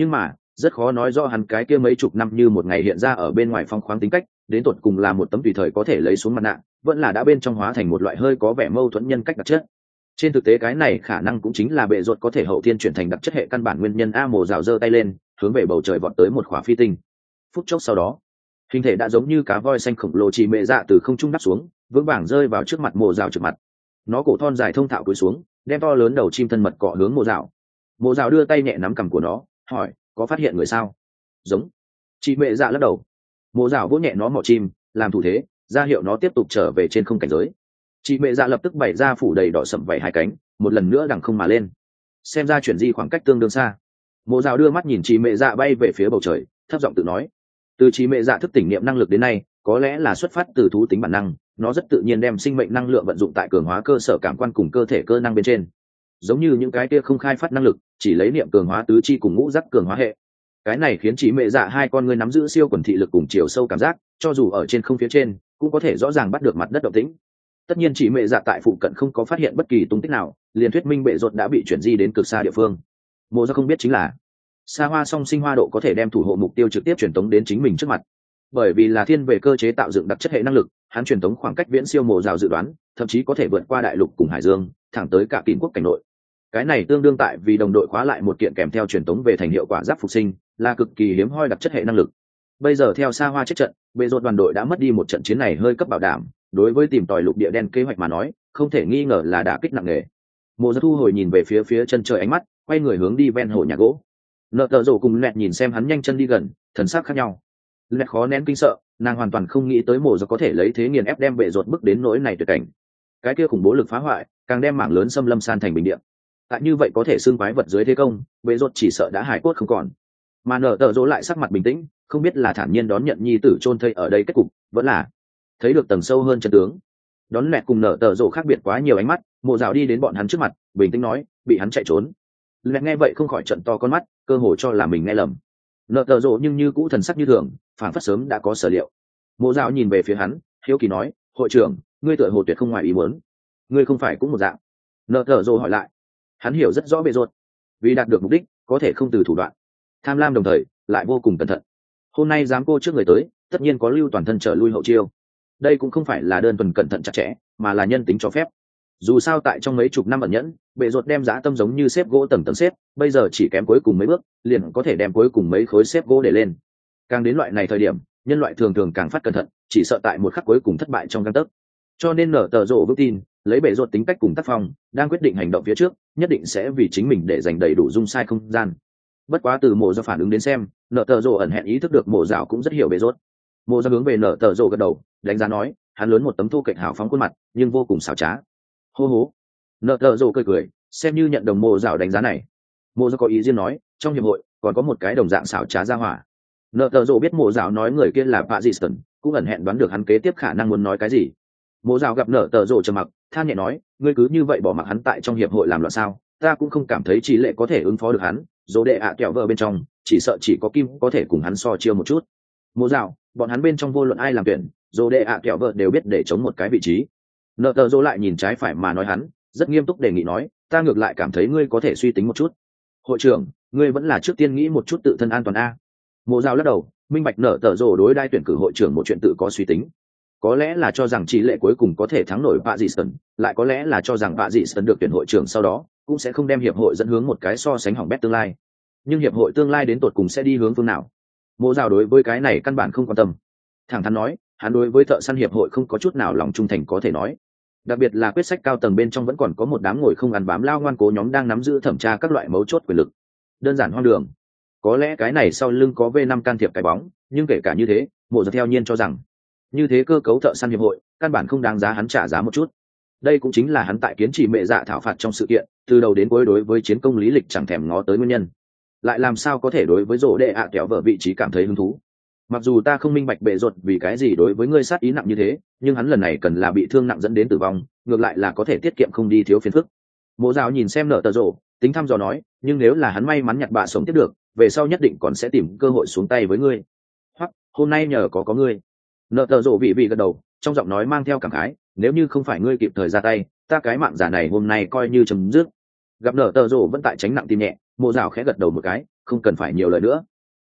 rất khó nói rõ hắn cái kia mấy chục năm như một ngày hiện ra ở bên ngoài phong khoáng tính cách đến tột cùng là một tấm tùy thời có thể lấy xuống mặt nạ, vẫn là đã bên trong hóa thành một loại hơi có vẻ mâu thuẫn nhân cách đặc chất. Trên thực tế cái này khả năng cũng chính là bệ ruột có thể hậu thiên chuyển thành đặc chất hệ căn bản nguyên nhân. A Mộ Dạo giơ tay lên hướng về bầu trời vọt tới một khỏa phi tinh. Phút chốc sau đó, hình thể đã giống như cá voi xanh khổng lồ chỉ mẹ dạ từ không trung đáp xuống, vững vàng rơi vào trước mặt Mộ Dạo trước mặt. Nó cổ thon dài thông thạo cúi xuống, đem to lớn đầu chim thân mật cọ hướng Mộ Dạo. Mộ Dạo đưa tay nhẹ nắm cằm của nó, hỏi: có phát hiện người sao? Giống. Chị mẹ dạ lắc đầu. Mộ Dạo vỗ nhẹ nó mỏ chim, làm thủ thế ra hiệu nó tiếp tục trở về trên không cảnh giới. Chị mẹ dạ lập tức bày ra phủ đầy đỏ sậm vảy hai cánh, một lần nữa đằng không mà lên. Xem ra chuyển di khoảng cách tương đương xa. Mộ Dạo đưa mắt nhìn chị mẹ dạ bay về phía bầu trời, thấp giọng tự nói: từ chị mẹ dạ thức tỉnh niệm năng lực đến nay, có lẽ là xuất phát từ thú tính bản năng, nó rất tự nhiên đem sinh mệnh năng lượng vận dụng tại cường hóa cơ sở cảm quan cùng cơ thể cơ năng bên trên, giống như những cái kia không khai phát năng lực, chỉ lấy niệm cường hóa tứ chi cùng ngũ giác cường hóa hệ. Cái này khiến chị mẹ dạ hai con ngươi nắm giữ siêu quần thị lực cùng chiều sâu cảm giác, cho dù ở trên không phía trên cũng có thể rõ ràng bắt được mặt đất động tĩnh. Tất nhiên chị mẹ dạ tại phụ cận không có phát hiện bất kỳ tung tích nào, liền thuyết minh bệ ruột đã bị chuyển di đến cực xa địa phương. Mộ Dạo không biết chính là xa hoa song sinh hoa độ có thể đem thủ hộ mục tiêu trực tiếp truyền tống đến chính mình trước mặt, bởi vì là thiên về cơ chế tạo dựng đặc chất hệ năng lực, hắn truyền tống khoảng cách viễn siêu Mộ Dạo dự đoán, thậm chí có thể vượt qua đại lục cùng hải dương, thẳng tới cả Kình quốc cảnh nội. Cái này tương đương tại vì đồng đội khóa lại một kiện kèm theo truyền tống về thành hiệu quả giáp phục sinh, là cực kỳ hiếm hoi đặc chất hệ năng lực. Bây giờ theo xa hoa chết trận, bệ ruột đoàn đội đã mất đi một trận chiến này hơi cấp bảo đảm, đối với tìm tòi lục địa đen kế hoạch mà nói, không thể nghi ngờ là đả kích nặng nề. Mộ Dạo thu hồi nhìn về phía chân trời ánh mắt, quay người hướng đi ven hồ nhà gỗ. Nợ Tờ Rồ cùng Lẹt nhìn xem hắn nhanh chân đi gần, thần sắc khác nhau. Lẹt khó nén kinh sợ, nàng hoàn toàn không nghĩ tới Mộ Dạo có thể lấy thế nghiền ép đem bệ ruột bước đến nỗi này tuyệt cảnh. Cái kia khủng bố lực phá hoại, càng đem mảng lớn xâm lâm san thành bình địa. Tại như vậy có thể xương quái vật dưới thế công, bệ ruột chỉ sợ đã hải cốt không còn. Mà Nợ Tờ Rồ lại sắc mặt bình tĩnh, không biết là thản nhiên đón nhận nhi tử chôn thây ở đây kết cục, vẫn là thấy được tầng sâu hơn chân tướng. Đón Lẹt cùng Nợ Tờ Rồ khác biệt quá nhiều ánh mắt, Mộ Dạo đi đến bọn hắn trước mặt, bình tĩnh nói: bị hắn chạy trốn. Lẹt nghe vậy không khỏi trận to con mắt, cơ hồ cho là mình nghe lầm. Nợ Tờ Rồ nhưng như cũ thần sắc như thường, phản phất sớm đã có sở liệu. Mộ Dạo nhìn về phía hắn, hiếu kỳ nói: hội trưởng, ngươi tựa hồ tuyệt không ngoài ý muốn. Ngươi không phải cũng một dạng? Nợ Tờ Rồ hỏi lại. Hắn hiểu rất rõ bệ ruột, vì đạt được mục đích có thể không từ thủ đoạn, tham lam đồng thời lại vô cùng cẩn thận. Hôm nay dám cô trước người tới, tất nhiên có lưu toàn thân trở lui hậu chiêu. Đây cũng không phải là đơn thuần cẩn thận chặt chẽ, mà là nhân tính cho phép. Dù sao tại trong mấy chục năm ẩn nhẫn, bệ ruột đem dã tâm giống như xếp gỗ tầng tầng xếp, bây giờ chỉ kém cuối cùng mấy bước, liền có thể đem cuối cùng mấy khối xếp gỗ để lên. Càng đến loại này thời điểm, nhân loại thường thường càng phát cẩn thận, chỉ sợ tại một khắc cuối cùng thất bại trong gang tấc. Cho nên Nở Tờ Rồ vững tin, lấy bệ ruột tính cách cùng tác phong, đang quyết định hành động phía trước, nhất định sẽ vì chính mình để dành đầy đủ dung sai không gian. Bất quá từ Mộ Dạo phản ứng đến xem, Nở Tờ Rồ ẩn hẹn ý thức được Mộ Dạo cũng rất hiểu bệ ruột. Mộ Dạo hướng về Nở Tờ Rồ gật đầu, đánh giá nói: hắn lớn một tấm thô kệch hào phóng khuôn mặt, nhưng vô cùng xảo trá. Hô hố. Nở Tờ Rồ cười cười, xem như nhận đồng Mộ Dạo đánh giá này. Mộ Dạo có ý riêng nói: trong hiệp hội còn có một cái đồng dạng xảo trá ra hỏa. Nở Tờ Rồ biết Mộ Dạo nói người kia là Paxton, cũng ẩn hẹn đoán được hắn kế tiếp khả năng muốn nói cái gì. Mộ Dạo gặp Nở Tờ Rồ trầm mặc, than nhẹ nói: ngươi cứ như vậy bỏ mặc hắn tại trong hiệp hội làm loạn sao? Ta cũng không cảm thấy Trí Lệ có thể ứng phó được hắn. Dỗ đệ ạ kẹo vợ bên trong, chỉ sợ chỉ có Kim có thể cùng hắn so chiêu một chút. Mộ Dạo, bọn hắn bên trong vô luận ai làm tuyển, Dỗ đệ ạ kẹo vợ đều biết để chống một cái vị trí. Nở Tờ Rồ lại nhìn trái phải mà nói hắn, rất nghiêm túc đề nghị nói: ta ngược lại cảm thấy ngươi có thể suy tính một chút. Hội trưởng, ngươi vẫn là trước tiên nghĩ một chút tự thân an toàn a. Mộ Dạo lắc đầu, minh bạch Nở Tờ Rồ đối đai tuyển cử hội trưởng một chuyện tự có suy tính. Có lẽ là cho rằng Trí Lệ cuối cùng có thể thắng nổi Paxton, lại có lẽ là cho rằng Paxton được tuyển hội trưởng sau đó cũng sẽ không đem hiệp hội dẫn hướng một cái so sánh hỏng bét tương lai. Nhưng hiệp hội tương lai đến tột cùng sẽ đi hướng phương nào? Mộ Dạo đối với cái này căn bản không quan tâm. Thẳng thắn nói, hắn đối với thợ săn hiệp hội không có chút nào lòng trung thành có thể nói. Đặc biệt là quyết sách cao tầng bên trong vẫn còn có một đám ngồi không ăn bám lao ngoan cố nhóm đang nắm giữ thẩm tra các loại mấu chốt quyền lực. Đơn giản hoang đường. Có lẽ cái này sau lưng có V5 can thiệp cái bóng, nhưng kể cả như thế, Mộ Dạo theo nhiên cho rằng như thế cơ cấu thợ săn hiệp hội căn bản không đáng giá hắn trả giá một chút. Đây cũng chính là hắn tại kiến trì mẹ dạ thảo phạt trong sự kiện, từ đầu đến cuối đối với chiến công lý lịch chẳng thèm ngó tới nguyên nhân. Lại làm sao có thể đối với Dỗ đệ ạ kéo vợ vị trí cảm thấy hứng thú? Mặc dù ta không minh bạch bệ ruột vì cái gì đối với ngươi sát ý nặng như thế, nhưng hắn lần này cần là bị thương nặng dẫn đến tử vong, ngược lại là có thể tiết kiệm không đi thiếu phiền phức. Mộ Dạo nhìn xem Nở Tờ Rồ, tính thăm dò nói: nhưng nếu là hắn may mắn nhặt bạ sống tiếp được, về sau nhất định còn sẽ tìm cơ hội xuống tay với ngươi. Hoặc hôm nay nhờ có ngươi. Nở Tờ Rồ vị gật đầu, trong giọng nói mang theo cảm khái: nếu như không phải ngươi kịp thời ra tay, ta cái mạng giả này hôm nay coi như chấm dứt. Gặp Nở Tờ Rồ vẫn tại tránh nặng tim nhẹ, Mộ Dạo khẽ gật đầu một cái, không cần phải nhiều lời nữa.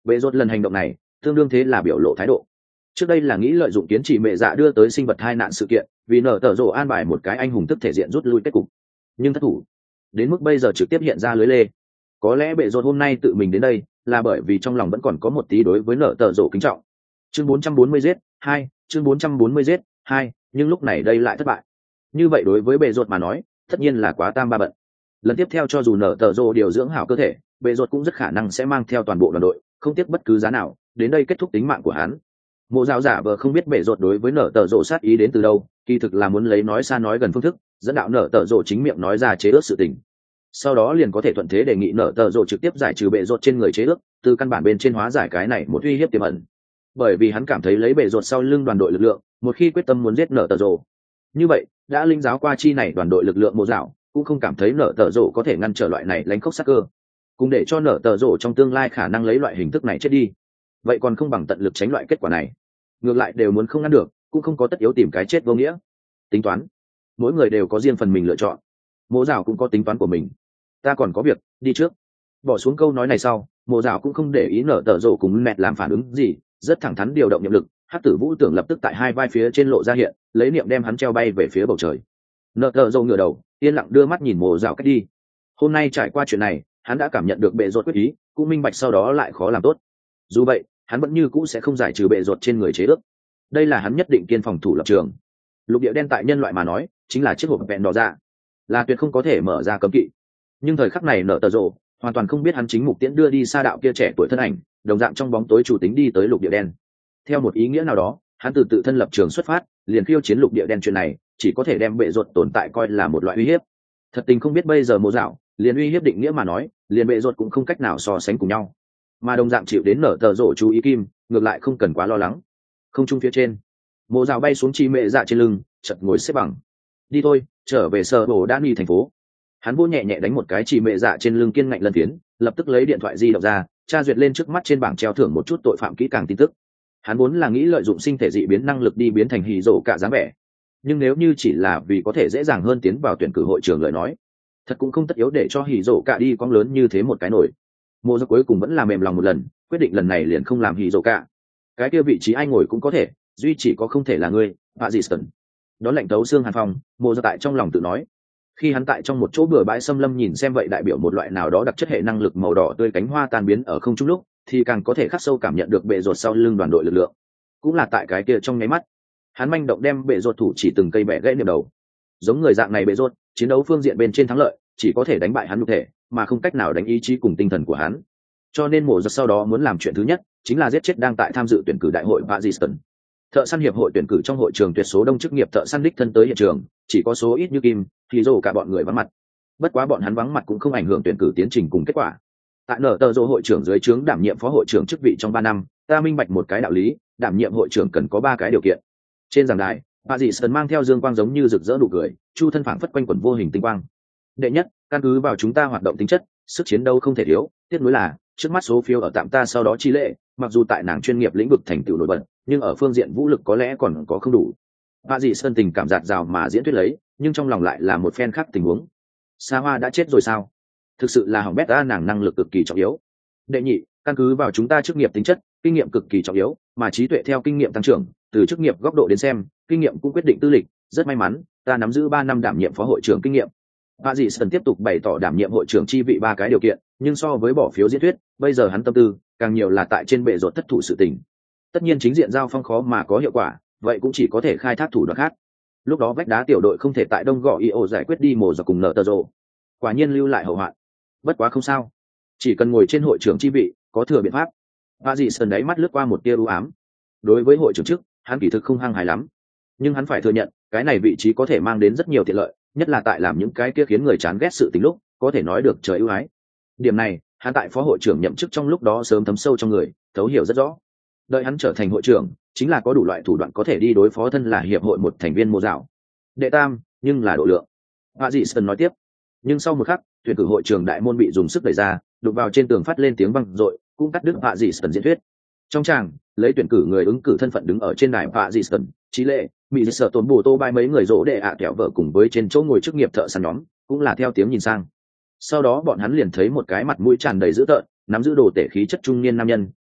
Bệ rột lần hành động này tương đương thế là biểu lộ thái độ. Trước đây là nghĩ lợi dụng kiến trị mẹ dạ đưa tới sinh vật hai nạn sự kiện, vì nở tờ rộ an bài một cái anh hùng tức thể diện rút lui kết cục, nhưng thất thủ đến mức bây giờ trực tiếp hiện ra lưới lê. Có lẽ bệ rột hôm nay tự mình đến đây là bởi vì trong lòng vẫn còn có một tí đối với nở tờ rộ kính trọng. Chương 440 giết 2, chương 440 giết 2, nhưng lúc này đây lại thất bại. Như vậy đối với bệ rột mà nói tất nhiên là quá tam ba bận. Lần tiếp theo cho dù nở tờ rộ điều dưỡng hảo cơ thể, bệ rột cũng rất khả năng sẽ mang theo toàn bộ đoàn đội, không tiếc bất cứ giá nào đến đây kết thúc tính mạng của hắn. Mộ Dạo giả vờ không biết bệ rột đối với nở tờ rộ sát ý đến từ đâu, kỳ thực là muốn lấy nói xa nói gần phương thức dẫn đạo nở tờ rộ chính miệng nói ra chế ước sự tình, sau đó liền có thể thuận thế đề nghị nở tờ rộ trực tiếp giải trừ bệ rột trên người chế ước, từ căn bản bên trên hóa giải cái này một uy hiếp tiềm ẩn. Bởi vì hắn cảm thấy lấy bệ rột sau lưng đoàn đội lực lượng, một khi quyết tâm muốn giết nở tờ rộ, như vậy đã linh giáo qua chi này đoàn đội lực lượng Mộ Dạo cũng không cảm thấy nở tờ rộ có thể ngăn trở loại này lánh khốc sắc cơ, cùng để cho nở tờ rộ trong tương lai khả năng lấy loại hình thức này chết đi, vậy còn không bằng tận lực tránh loại kết quả này. Ngược lại đều muốn không ngăn được, cũng không có tất yếu tìm cái chết vô nghĩa. Tính toán, mỗi người đều có riêng phần mình lựa chọn. Mộ Dạo cũng có tính toán của mình. Ta còn có việc, đi trước. Bỏ xuống câu nói này sau, Mộ Dạo cũng không để ý nở tờ rộ cùng mẹt làm phản ứng gì, rất thẳng thắn điều động niệm lực. Hắc tử vũ tưởng lập tức tại hai vai phía trên lộ ra hiện, lấy niệm đem hắn treo bay về phía bầu trời. Nở tờ rộ ngửa đầu, yên lặng đưa mắt nhìn Mộ Dạo cách đi. Hôm nay trải qua chuyện này, hắn đã cảm nhận được bệ rột quyết ý, cũng minh bạch sau đó lại khó làm tốt. Dù vậy, hắn vẫn như cũ sẽ không giải trừ bệ rột trên người chế ước. Đây là hắn nhất định kiên phòng thủ lập trường. Lục địa đen tại nhân loại mà nói chính là chiếc hộp vẹn đỏ ra, là tuyệt không có thể mở ra cấm kỵ. Nhưng thời khắc này nở tờ rộ hoàn toàn không biết hắn chính mục tiễn đưa đi xa đạo kia trẻ tuổi thân ảnh, đồng dạng trong bóng tối chủ tính đi tới lục địa đen. Theo một ý nghĩa nào đó, hắn từ tự thân lập trường xuất phát, liền khiêu chiến lục địa đen chuyện này chỉ có thể đem bệ rột tồn tại coi là một loại uy hiếp. Thật tình không biết bây giờ Mộ Dạo liền uy hiếp định nghĩa mà nói, liền bệ rột cũng không cách nào so sánh cùng nhau. Mà đồng dạng chịu đến nở tờ rộ chú ý kim, ngược lại không cần quá lo lắng. Không trung phía trên, Mộ Dạo bay xuống chi mẹ dạ trên lưng, chợt ngồi xếp bằng. Đi thôi, trở về sở bổ đan nghi thành phố. Hắn vô nhẹ nhẹ đánh một cái chi mẹ dạ trên lưng kiên ngạnh lần tiến, lập tức lấy điện thoại di động ra, tra duyệt lên trước mắt trên bảng treo thưởng một chút tội phạm kỹ càng tin tức. Hắn vốn là nghĩ lợi dụng sinh thể dị biến năng lực đi biến thành hỉ rổ cả dáng vẻ, nhưng nếu như chỉ là vì có thể dễ dàng hơn tiến vào tuyển cử hội trường lời nói, thật cũng không tất yếu để cho hỉ rổ cả đi quăng lớn như thế một cái nổi. Mộ Dạo cuối cùng vẫn là mềm lòng một lần, quyết định lần này liền không làm hỉ rổ cả. Cái kia vị trí ai ngồi cũng có thể, duy chỉ có không thể là ngươi, Paxton. Đón lạnh tấu xương hàn phong, Mộ Dạo tại trong lòng tự nói. Khi hắn tại trong một chỗ bừa bãi xâm lâm nhìn xem vậy đại biểu một loại nào đó đặc chất hệ năng lực màu đỏ tươi cánh hoa tan biến ở không trung lúc, thì càng có thể khắc sâu cảm nhận được bệ rột sau lưng đoàn đội lực lượng. Cũng là tại cái kia trong nháy mắt, hắn manh động đem bệ rột thủ chỉ từng cây bẻ gãy niệm đầu. Giống người dạng này bệ rột, chiến đấu phương diện bên trên thắng lợi, chỉ có thể đánh bại hắn nhục thể, mà không cách nào đánh ý chí cùng tinh thần của hắn. Cho nên Mộ Dạo sau đó muốn làm chuyện thứ nhất chính là giết chết đang tại tham dự tuyển cử đại hội Paxton. Thợ săn hiệp hội tuyển cử trong hội trường tuyệt số đông chức nghiệp thợ săn đích thân tới hiện trường, chỉ có số ít như kim, thì dù cả bọn người vắng mặt. Bất quá bọn hắn vắng mặt cũng không ảnh hưởng tuyển cử tiến trình cùng kết quả. Tại nở tờ rộ hội trưởng dưới trướng đảm nhiệm phó hội trưởng chức vị trong 3 năm, ta minh bạch một cái đạo lý, đảm nhiệm hội trưởng cần có 3 cái điều kiện. Trên giảng đài, Paxton mang theo dương quang giống như rực rỡ nụ cười, chu thân phảng phất quanh quẩn vô hình tinh quang. Đệ nhất, căn cứ vào chúng ta hoạt động tính chất, sức chiến đấu không thể thiếu, tiếc nuối là trước mắt số phiếu ở tạm ta sau đó chi lệ, mặc dù tại nàng chuyên nghiệp lĩnh vực thành tựu nổi bật, nhưng ở phương diện vũ lực có lẽ còn có không đủ. Paxton tình cảm dạt dào mà diễn thuyết lấy, nhưng trong lòng lại là một phen khác tình huống. Sa Hoa đã chết rồi sao? Thực sự là hỏng bét ta, nàng năng lực cực kỳ trọng yếu. Đệ nhị, căn cứ vào chúng ta chức nghiệp tính chất, kinh nghiệm cực kỳ trọng yếu, mà trí tuệ theo kinh nghiệm tăng trưởng, từ chức nghiệp góc độ đến xem, kinh nghiệm cũng quyết định tư lịch, rất may mắn, ta nắm giữ 3 năm đảm nhiệm phó hội trưởng kinh nghiệm. Paxton tiếp tục bày tỏ đảm nhiệm hội trưởng chi vị 3 cái điều kiện, nhưng so với bỏ phiếu diễn thuyết, bây giờ hắn tâm tư càng nhiều là tại trên bệ rột thất thủ sự tình. Tất nhiên chính diện giao phong khó mà có hiệu quả, vậy cũng chỉ có thể khai thác thủ đoạn khác. Lúc đó vách đá tiểu đội không thể tại đông gò io giải quyết đi Mộ Dạo cùng nở tờ rộ, quả nhiên lưu lại hậu hoạn. Bất quá không sao, chỉ cần ngồi trên hội trưởng chi vị, có thừa biện pháp. Paxton đáy mắt lướt qua một tia u ám. Đối với hội trưởng chức, hắn kỳ thực không hăng hái lắm, nhưng hắn phải thừa nhận, cái này vị trí có thể mang đến rất nhiều tiện lợi, nhất là tại làm những cái kia khiến người chán ghét sự tình lúc, có thể nói được trời ưu ái. Điểm này, hắn tại phó hội trưởng nhậm chức trong lúc đó sớm thấm sâu trong người, thấu hiểu rất rõ. Đợi hắn trở thành hội trưởng, chính là có đủ loại thủ đoạn có thể đi đối phó thân là hiệp hội một thành viên Mộ Dạo. Đệ tam, nhưng là độ lượng. Paxton nói tiếp. Nhưng sau một khắc, tuyển cử hội trưởng đại môn bị dùng sức đẩy ra, đụng vào trên tường phát lên tiếng vang dội, cũng cắt đứt Paxton diễn thuyết. Trong tràng, lấy tuyển cử người ứng cử thân phận đứng ở trên đài Paxton, Chí Lệ, Mỹ Sở Tồn Bù Tô Bai mấy người rỗ đệ ạ kẹo vợ cùng với trên chỗ ngồi chức nghiệp thợ săn nhóm, cũng là theo tiếng nhìn sang. Sau đó bọn hắn liền thấy một cái mặt mũi tràn đầy dữ tợn, nắm giữ đồ tể khí chất trung niên nam nhân,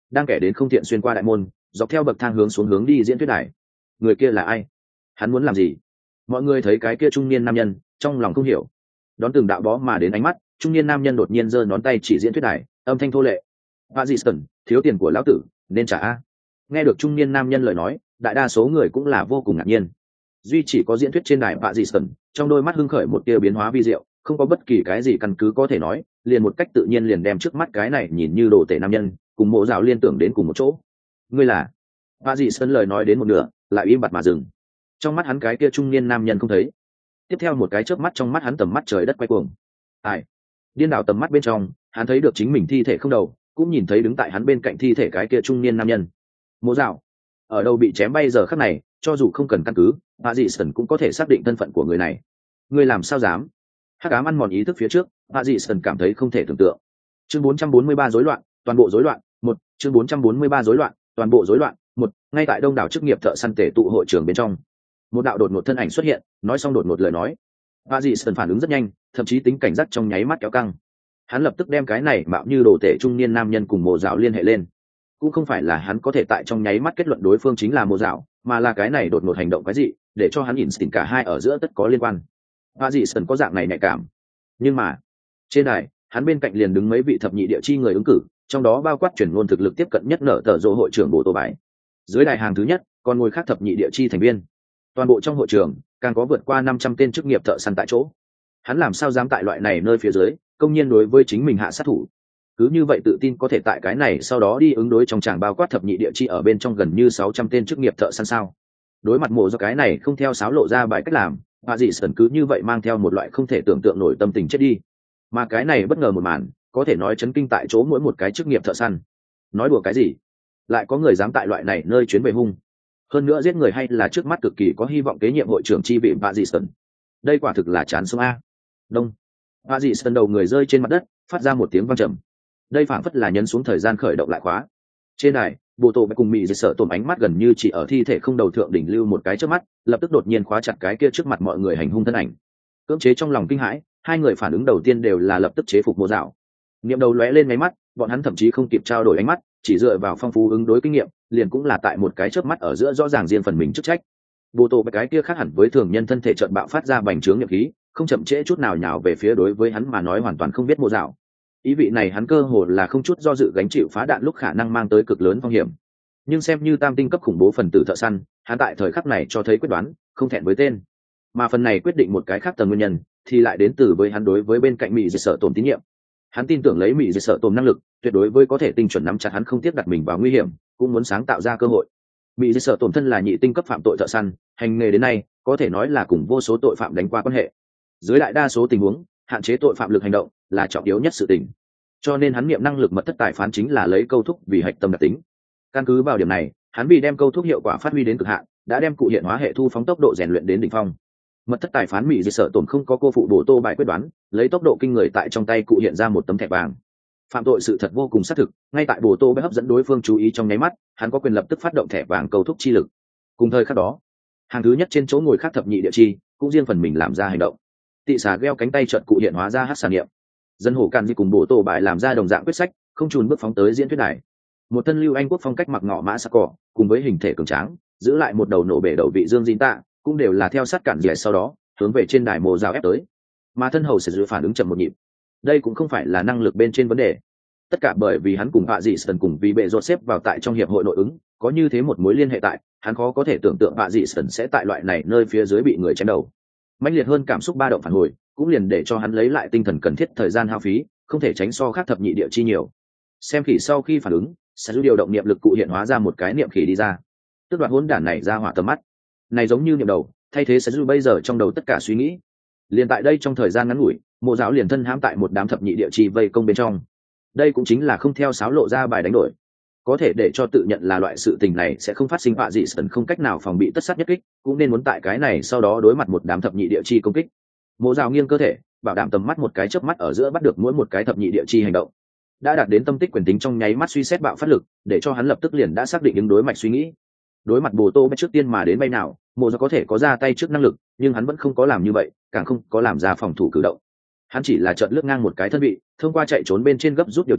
đang kẻ đến không thiện xuyên qua đại môn, dọc theo bậc thang hướng xuống hướng đi diễn thuyết đài. Người kia là ai? Hắn muốn làm gì? Mọi người thấy cái kia trung niên nam nhân, trong lòng không hiểu. Đón từng đạo bó mà đến ánh mắt, trung niên nam nhân đột nhiên giơ ngón tay chỉ diễn thuyết đài, âm thanh thô lệ. Paxton, thiếu tiền của lão tử, nên trả a. Nghe được trung niên nam nhân lời nói, đại đa số người cũng là vô cùng ngạc nhiên. Duy chỉ có diễn thuyết trên đài Paxton, trong đôi mắt hưng khởi một tia biến hóa vi diệu, không có bất kỳ cái gì căn cứ có thể nói, liền một cách tự nhiên liền đem trước mắt cái này nhìn như đồ tể nam nhân, cùng mộ dạo liên tưởng đến cùng một chỗ. Ngươi là? Paxton lời nói đến một nửa, lại im bặt mà dừng. Trong mắt hắn cái kia trung niên nam nhân không thấy. Tiếp theo một cái chớp mắt trong mắt hắn tầm mắt trời đất quay cuồng. Ai? Điên đảo tầm mắt bên trong, hắn thấy được chính mình thi thể không đầu, cũng nhìn thấy đứng tại hắn bên cạnh thi thể cái kia trung niên nam nhân. Mộ dạo, ở đâu bị chém bay giờ khắc này, cho dù không cần căn cứ, Paxton cũng có thể xác định thân phận của người này. Ngươi làm sao dám? Hắc ám ăn mòn ý thức phía trước, Paxton cảm thấy không thể tưởng tượng. Chương 443 rối loạn, toàn bộ rối loạn, một. Chương 443 rối loạn, toàn bộ rối loạn, một. Ngay tại đông đảo chức nghiệp thợ săn tể tụ hội trường bên trong, một đạo đột ngột thân ảnh xuất hiện, nói xong đột ngột lời nói. Paxton phản ứng rất nhanh, thậm chí tính cảnh giác trong nháy mắt kéo căng. Hắn lập tức đem cái này mạo như đồ tể trung niên nam nhân cùng Mộ Dạo liên hệ lên. Cũng không phải là hắn có thể tại trong nháy mắt kết luận đối phương chính là Mộ Dạo, mà là cái này đột ngột hành động cái gì, để cho hắn instinct cả hai ở giữa tất có liên quan. Paxton có dạng này nhạy cảm. Nhưng mà, trên đài, hắn bên cạnh liền đứng mấy vị thập nhị địa chi người ứng cử, trong đó bao quát chuyển ngôn thực lực tiếp cận nhất nở tờ rộ hội trưởng Bộ Tô Bái. Dưới đài hàng thứ nhất, còn ngồi khác thập nhị địa chi thành viên. Toàn bộ trong hội trường, càng có vượt qua 500 tên chức nghiệp thợ săn tại chỗ. Hắn làm sao dám tại loại này nơi phía dưới, công nhiên đối với chính mình hạ sát thủ. Cứ như vậy tự tin có thể tại cái này sau đó đi ứng đối trong tràng bao quát thập nhị địa chi ở bên trong gần như 600 tên chức nghiệp thợ săn sao. Đối mặt Mộ do cái này không theo sáo lộ ra bài cách làm, Paxton cứ như vậy mang theo một loại không thể tưởng tượng nổi tâm tình chết đi. Mà cái này bất ngờ một màn, có thể nói chấn kinh tại chỗ mỗi một cái chức nghiệp thợ săn. Nói đùa cái gì? Lại có người dám tại loại này nơi chuyến về hung. Hơn nữa giết người hay là trước mắt cực kỳ có hy vọng kế nhiệm hội trưởng chi vị Paxton. Đây quả thực là chán sống a. Đông. Paxton đầu người rơi trên mặt đất, phát ra một tiếng vang trầm. Đây phảng phất là nhấn xuống thời gian khởi động lại khóa. Trên đài, Bộ Tô cùng Mị sợ tổm ánh mắt gần như chỉ ở thi thể không đầu thượng đỉnh lưu một cái trước mắt, lập tức đột nhiên khóa chặt cái kia trước mặt mọi người hành hung thân ảnh. Cưỡng chế trong lòng kinh hãi, hai người phản ứng đầu tiên đều là lập tức chế phục Mộ Dạo. Niệm đầu lóe lên mấy mắt, bọn hắn thậm chí không kịp trao đổi ánh mắt, chỉ dựa vào phong phú ứng đối kinh nghiệm, liền cũng là tại một cái chớp mắt ở giữa rõ ràng riêng phần mình chức trách. Bộ Tô cái kia khác hẳn với thường nhân thân thể chợt bạo phát ra bành trướng nghiệp khí, không chậm trễ chút nào nhào về phía đối với hắn mà nói hoàn toàn không biết Mộ Dạo. Ý vị này hắn cơ hồ là không chút do dự gánh chịu phá đạn lúc khả năng mang tới cực lớn phong hiểm. Nhưng xem như tam tinh cấp khủng bố phần tử thợ săn, hắn tại thời khắc này cho thấy quyết đoán, không thẹn với tên. Mà phần này quyết định một cái khác tầng nguyên nhân, thì lại đến từ với hắn đối với bên cạnh Mị sợ tổm tín nhiệm. Hắn tin tưởng lấy Mị sợ tổm năng lực, tuyệt đối với có thể tinh chuẩn nắm chặt hắn không tiếc đặt mình vào nguy hiểm, cũng muốn sáng tạo ra cơ hội. Mị sợ tổm thân là nhị tinh cấp phạm tội thợ săn, hành nghề đến nay, có thể nói là cùng vô số tội phạm đánh qua quan hệ. Dưới đại đa số tình huống, hạn chế tội phạm lực hành động là trọng yếu nhất sự tình. Cho nên hắn niệm năng lực mật thất tài phán chính là lấy câu thúc vì hạch tâm đặc tính. Căn cứ vào điểm này, hắn vì đem câu thúc hiệu quả phát huy đến cực hạn, đã đem cụ hiện hóa hệ thu phóng tốc độ rèn luyện đến đỉnh phong. Mật thất tài phán Mị sợ tổm không có cô phụ Bộ Tô bài quyết đoán, lấy tốc độ kinh người tại trong tay cụ hiện ra một tấm thẻ vàng. Phạm tội sự thật vô cùng xác thực, ngay tại Bộ Tô bài hấp dẫn đối phương chú ý trong nháy mắt, hắn có quyền lập tức phát động thẻ vàng câu thúc chi lực. Cùng thời khắc đó, hàng thứ nhất trên chỗ ngồi khác thập nhị địa chi cũng riêng phần mình làm ra hành động. Tị xà gheo cánh tay chợt cụ hiện hóa ra hắc xà niệm. Dân hổ càn di cùng Bộ Tô bài làm ra đồng dạng quyết sách, không chùn bước phóng tới diễn thuyết đài. Một thân lưu anh quốc phong cách mặc ngọ mã sắc cỏ, cùng với hình thể cường tráng, giữ lại một đầu nổ bể đầu vị dương dính tạ, cũng đều là theo sát cản dẻ sau đó hướng về trên đài Mộ Dạo ép tới. Mà thân hầu sẽ giữ phản ứng chậm một nhịp. Đây cũng không phải là năng lực bên trên vấn đề, tất cả bởi vì hắn cùng Paxton cùng vì bệ rột xếp vào tại trong hiệp hội nội ứng, có như thế một mối liên hệ tại, hắn khó có thể tưởng tượng Paxton sẽ tại loại này nơi phía dưới bị người chém đầu. Mãnh liệt hơn cảm xúc ba động phản hồi, cũng liền để cho hắn lấy lại tinh thần cần thiết thời gian hao phí, không thể tránh so khác thập nhị địa chi nhiều. Xem khỉ sau khi phản ứng, sẽ điều động niệm lực cụ hiện hóa ra một cái niệm khỉ đi ra, tức đoạt hỗn đản này ra hỏa tầm mắt. Này giống như niệm đầu, thay thế sẽ bây giờ trong đầu tất cả suy nghĩ. Liền tại đây trong thời gian ngắn ngủi, Mộ Dạo liền thân hãm tại một đám thập nhị địa chi vây công bên trong. Đây cũng chính là không theo sáo lộ ra bài đánh đổi, có thể để cho tự nhận là loại sự tình này sẽ không phát sinh họa dị sần không cách nào phòng bị tất sát nhất kích, cũng nên muốn tại cái này sau đó đối mặt một đám thập nhị địa chi công kích. Mộ Dạo nghiêng cơ thể, bảo đảm tầm mắt một cái chớp mắt ở giữa bắt được mỗi một cái thập nhị địa chi hành động, đã đạt đến tâm tích quyền tính trong nháy mắt suy xét bạo phát lực, để cho hắn lập tức liền đã xác định ứng đối mạch suy nghĩ. Đối mặt Bồ Tô Bách trước tiên mà đến bay nào, Mộ Dạo có thể có ra tay trước năng lực, nhưng hắn vẫn không có làm như vậy, càng không có làm ra phòng thủ cử động. Hắn chỉ là chợt lướt ngang một cái thân vị, thông qua chạy trốn bên trên gấp rút điều chỉnh,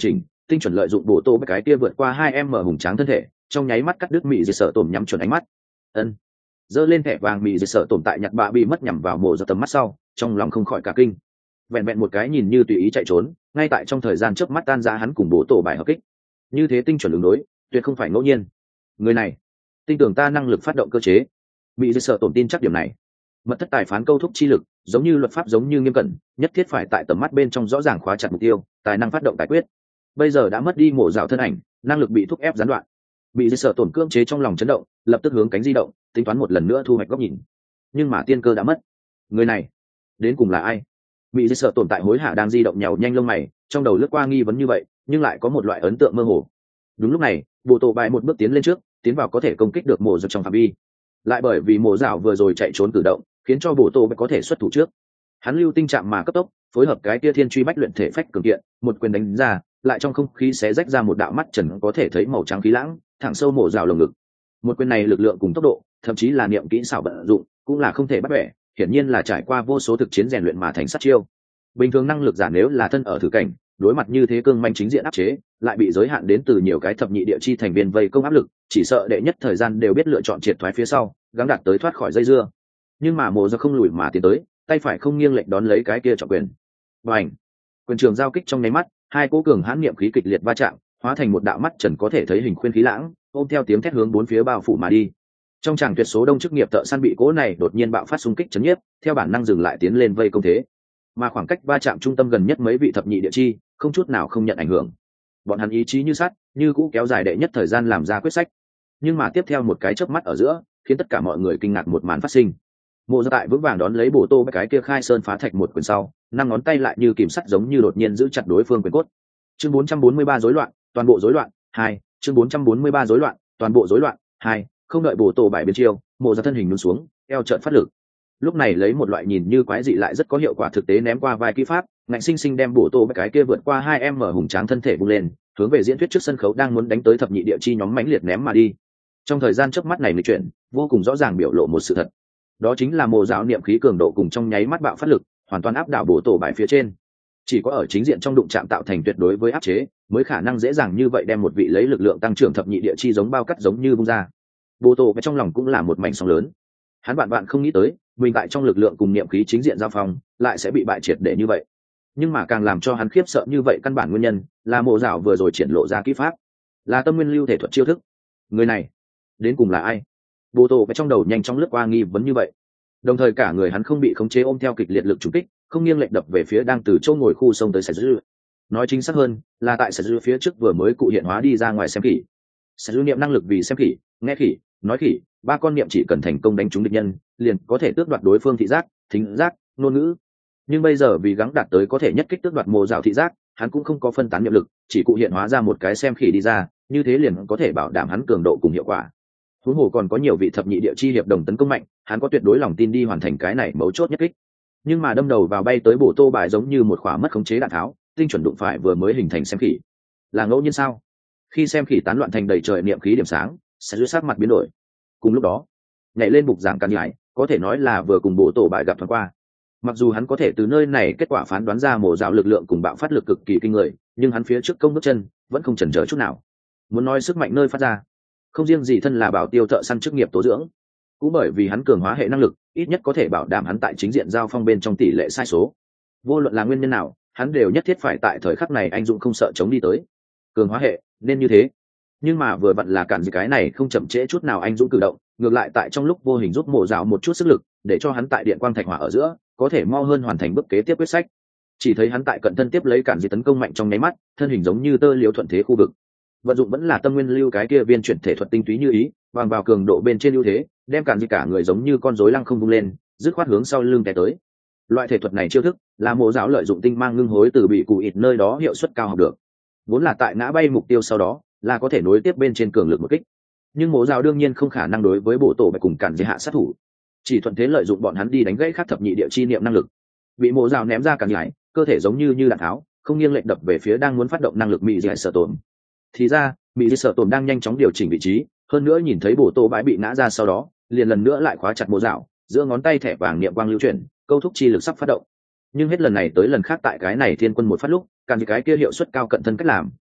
tinh chuẩn lợi dụng bộ tô cái kia vượt qua 2 m hùng tráng thân thể, trong nháy mắt cắt đứt mị dệt sợ tổm nhắm chuẩn ánh mắt. Ân. Giơ lên thẻ vàng mị dệt sợ tổm tại nhặt bạ bị mất nhằm vào mồ giật tầm mắt sau, trong lòng không khỏi cả kinh. Vẹn vẹn một cái nhìn như tùy ý chạy trốn, ngay tại trong thời gian chớp mắt tan ra hắn cùng bố tổ bài hợp kích. Như thế tinh chuẩn ứng đối, tuyệt không phải ngẫu nhiên. Người này, tin tưởng ta năng lực phát động cơ chế. Mị dệt sợ tổm tin chắc điểm này. Mật thất tài phán câu thúc chi lực, giống như luật pháp giống như nghiêm cẩn, nhất thiết phải tại tầm mắt bên trong rõ ràng khóa chặt mục tiêu, tài năng phát động tài quyết. Bây giờ đã mất đi mổ rào thân ảnh, năng lực bị thúc ép gián đoạn. Bị dây sợ tổn cưỡng chế trong lòng chấn động, lập tức hướng cánh di động, tính toán một lần nữa thu hoạch góc nhìn. Nhưng mà tiên cơ đã mất. Người này đến cùng là ai? Bị dây sợ tổn tại hối hả đang di động nhàu nhanh lông mày, trong đầu lướt qua nghi vấn như vậy, nhưng lại có một loại ấn tượng mơ hồ. Đúng lúc này, bộ tổ bài một bước tiến lên trước, tiến vào có thể công kích được mổ giật trong phạm vi. Lại bởi vì mổ rào vừa rồi chạy trốn cử động, khiến cho bộ tổ bài có thể xuất thủ trước. Hắn lưu tinh chạm mà cấp tốc, phối hợp cái kia thiên truy bách luyện thể phách cường kiện, một quyền đánh ra, lại trong không khí xé rách ra một đạo mắt trần có thể thấy màu trắng khí lãng, thẳng sâu mổ rào lồng ngực. Một quyền này lực lượng cùng tốc độ, thậm chí là niệm kỹ xảo vận dụng, cũng là không thể bắt bẻ, hiển nhiên là trải qua vô số thực chiến rèn luyện mà thành sát chiêu. Bình thường năng lực giả nếu là thân ở thử cảnh, đối mặt như thế cương manh chính diện áp chế, lại bị giới hạn đến từ nhiều cái thập nhị địa chi thành viên vây công áp lực, chỉ sợ đệ nhất thời gian đều biết lựa chọn triệt thoái phía sau, gắng đạt tới thoát khỏi dây dưa. Nhưng mà mộ ra không lùi mà tiến tới, tay phải không nghiêng lệch đón lấy cái kia trọng quyền. Bành! Quyền trường giao kích trong nháy mắt, hai cỗ cường hãn niệm khí kịch liệt va chạm, hóa thành một đạo mắt trần có thể thấy hình khuyên khí lãng, ôm theo tiếng thét hướng bốn phía bao phủ mà đi. Trong tràng tuyệt số đông chức nghiệp thợ săn bị cỗ này đột nhiên bạo phát xung kích chấn nhiếp, theo bản năng dừng lại tiến lên vây công thế. Mà khoảng cách va chạm trung tâm gần nhất mấy vị thập nhị địa chi, không chút nào không nhận ảnh hưởng. Bọn hắn ý chí như sắt, như cũ kéo dài đệ nhất thời gian làm ra quyết sách. Nhưng mà tiếp theo một cái chớp mắt ở giữa, khiến tất cả mọi người kinh ngạc một màn phát sinh. Mộ Gia tại vững vàng đón lấy bổ tô cái kia khai sơn phá thạch một quyền sau, năm ngón tay lại như kìm sắt giống như đột nhiên giữ chặt đối phương quyền cốt. Chương 443 rối loạn, toàn bộ rối loạn, 2, chương 443 rối loạn, toàn bộ rối loạn, 2, không đợi bổ tô bài biến chiêu, Mộ Gia thân hình nhún xuống, eo trợn phát lực. Lúc này lấy một loại nhìn như quái dị lại rất có hiệu quả thực tế ném qua vai kỹ pháp, ngạnh sinh sinh đem bổ tô cái kia vượt qua 2 m hùng tráng thân thể vung lên, hướng về diễn thuyết trước sân khấu đang muốn đánh tới thập nhị địa chi nhóm mãnh liệt ném mà đi. Trong thời gian chớp mắt này lịch chuyển, vô cùng rõ ràng biểu lộ một sự thật. Đó chính là mồ giáo niệm khí cường độ cùng trong nháy mắt bạo phát lực, hoàn toàn áp đảo bổ tổ bài phía trên. Chỉ có ở chính diện trong đụng chạm tạo thành tuyệt đối với áp chế, mới khả năng dễ dàng như vậy đem một vị lấy lực lượng tăng trưởng thập nhị địa chi giống bao cắt giống như bung ra. Bổ tổ trong lòng cũng là một mảnh sóng lớn. Hắn bạn không nghĩ tới, mình tại trong lực lượng cùng niệm khí chính diện giao phong, lại sẽ bị bại triệt để như vậy. Nhưng mà càng làm cho hắn khiếp sợ như vậy căn bản nguyên nhân, là mộ giáo vừa rồi triển lộ ra kỹ pháp, là tâm nguyên lưu thể thuật chiêu thức. Người này, đến cùng là ai? Bồ tổ trong đầu nhanh chóng lướt qua nghi vấn như vậy, đồng thời cả người hắn không bị khống chế ôm theo kịch liệt lực trùng kích, không nghiêng lệch đập về phía đang từ chỗ ngồi khu sông tới sải dư. Nói chính xác hơn là tại sải dư phía trước vừa mới cụ hiện hóa đi ra ngoài xem khỉ. Sải dư niệm năng lực vì xem khỉ, nghe khỉ, nói khỉ, ba con niệm chỉ cần thành công đánh trúng địch nhân, liền có thể tước đoạt đối phương thị giác, thính giác, ngôn ngữ. Nhưng bây giờ vì gắng đạt tới có thể nhất kích tước đoạt mồ rào thị giác, hắn cũng không có phân tán niệm lực, chỉ cụ hiện hóa ra một cái xem khỉ đi ra, như thế liền có thể bảo đảm hắn cường độ cùng hiệu quả. Huống hồ còn có nhiều vị thập nhị địa chi hiệp đồng tấn công mạnh, hắn có tuyệt đối lòng tin đi hoàn thành cái này mấu chốt nhất kích. Nhưng mà đâm đầu vào bay tới bổ tô bài giống như một khỏa mất khống chế đạn tháo, tinh chuẩn đụng phải vừa mới hình thành xem khỉ. Là ngẫu nhiên sao? Khi xem khỉ tán loạn thành đầy trời niệm khí điểm sáng, sẽ dưới sắc mặt biến đổi. Cùng lúc đó, nhảy lên bục giảng càn nhảy, có thể nói là vừa cùng bổ tổ bài gặp thoáng qua. Mặc dù hắn có thể từ nơi này kết quả phán đoán ra mổ dạo lực lượng cùng bạo phát lực cực kỳ kinh người, nhưng hắn phía trước công bước chân vẫn không chần chờ chút nào. Muốn nói sức mạnh nơi phát ra, không riêng gì thân là bảo tiêu thợ săn chức nghiệp tố dưỡng, cũng bởi vì hắn cường hóa hệ năng lực, ít nhất có thể bảo đảm hắn tại chính diện giao phong bên trong tỷ lệ sai số. Vô luận là nguyên nhân nào, hắn đều nhất thiết phải tại thời khắc này anh dũng không sợ chống đi tới. Cường hóa hệ nên như thế, nhưng mà vừa vặn là cản gì cái này không chậm trễ chút nào anh dũng cử động, ngược lại tại trong lúc vô hình giúp mổ dạo một chút sức lực, để cho hắn tại điện quang thạch hỏa ở giữa có thể mau hơn hoàn thành bước kế tiếp quyết sách. Chỉ thấy hắn tại cận thân tiếp lấy cản gì tấn công mạnh trong nháy mắt, thân hình giống như tơ liễu thuận thế khu vực. Vận dụng vẫn là tâm nguyên lưu cái kia viên chuyển thể thuật tinh túy như ý, bằng vào cường độ bên trên ưu thế, đem cản gì cả người giống như con rối lăng không vung lên, dứt khoát hướng sau lưng té tới. Loại thể thuật này chiêu thức là mộ giáo lợi dụng tinh mang ngưng hối từ bị cụ ịt nơi đó hiệu suất cao học được. Vốn là tại ngã bay mục tiêu sau đó là có thể nối tiếp bên trên cường lực một kích, nhưng mộ giáo đương nhiên không khả năng đối với bộ tổ bạch cùng cản gì hạ sát thủ, chỉ thuận thế lợi dụng bọn hắn đi đánh gãy khắc thập nhị địa chi niệm năng lực. Bị mộ giáo ném ra cản nhảy, cơ thể giống như đạn tháo, không nghiêng lệch đập về phía đang muốn phát động năng lực mị dạy sợ tổn. Thì ra mỹ dây sợ tổn đang nhanh chóng điều chỉnh vị trí, hơn nữa nhìn thấy bổ tô bãi bị ngã ra sau đó liền lần nữa lại khóa chặt mộ dạo, giữa ngón tay thẻ vàng niệm quang lưu chuyển, câu thúc chi lực sắp phát động. Nhưng hết lần này tới lần khác tại cái này thiên quân một phát lúc, càng cái kia hiệu suất cao cận thân cách làm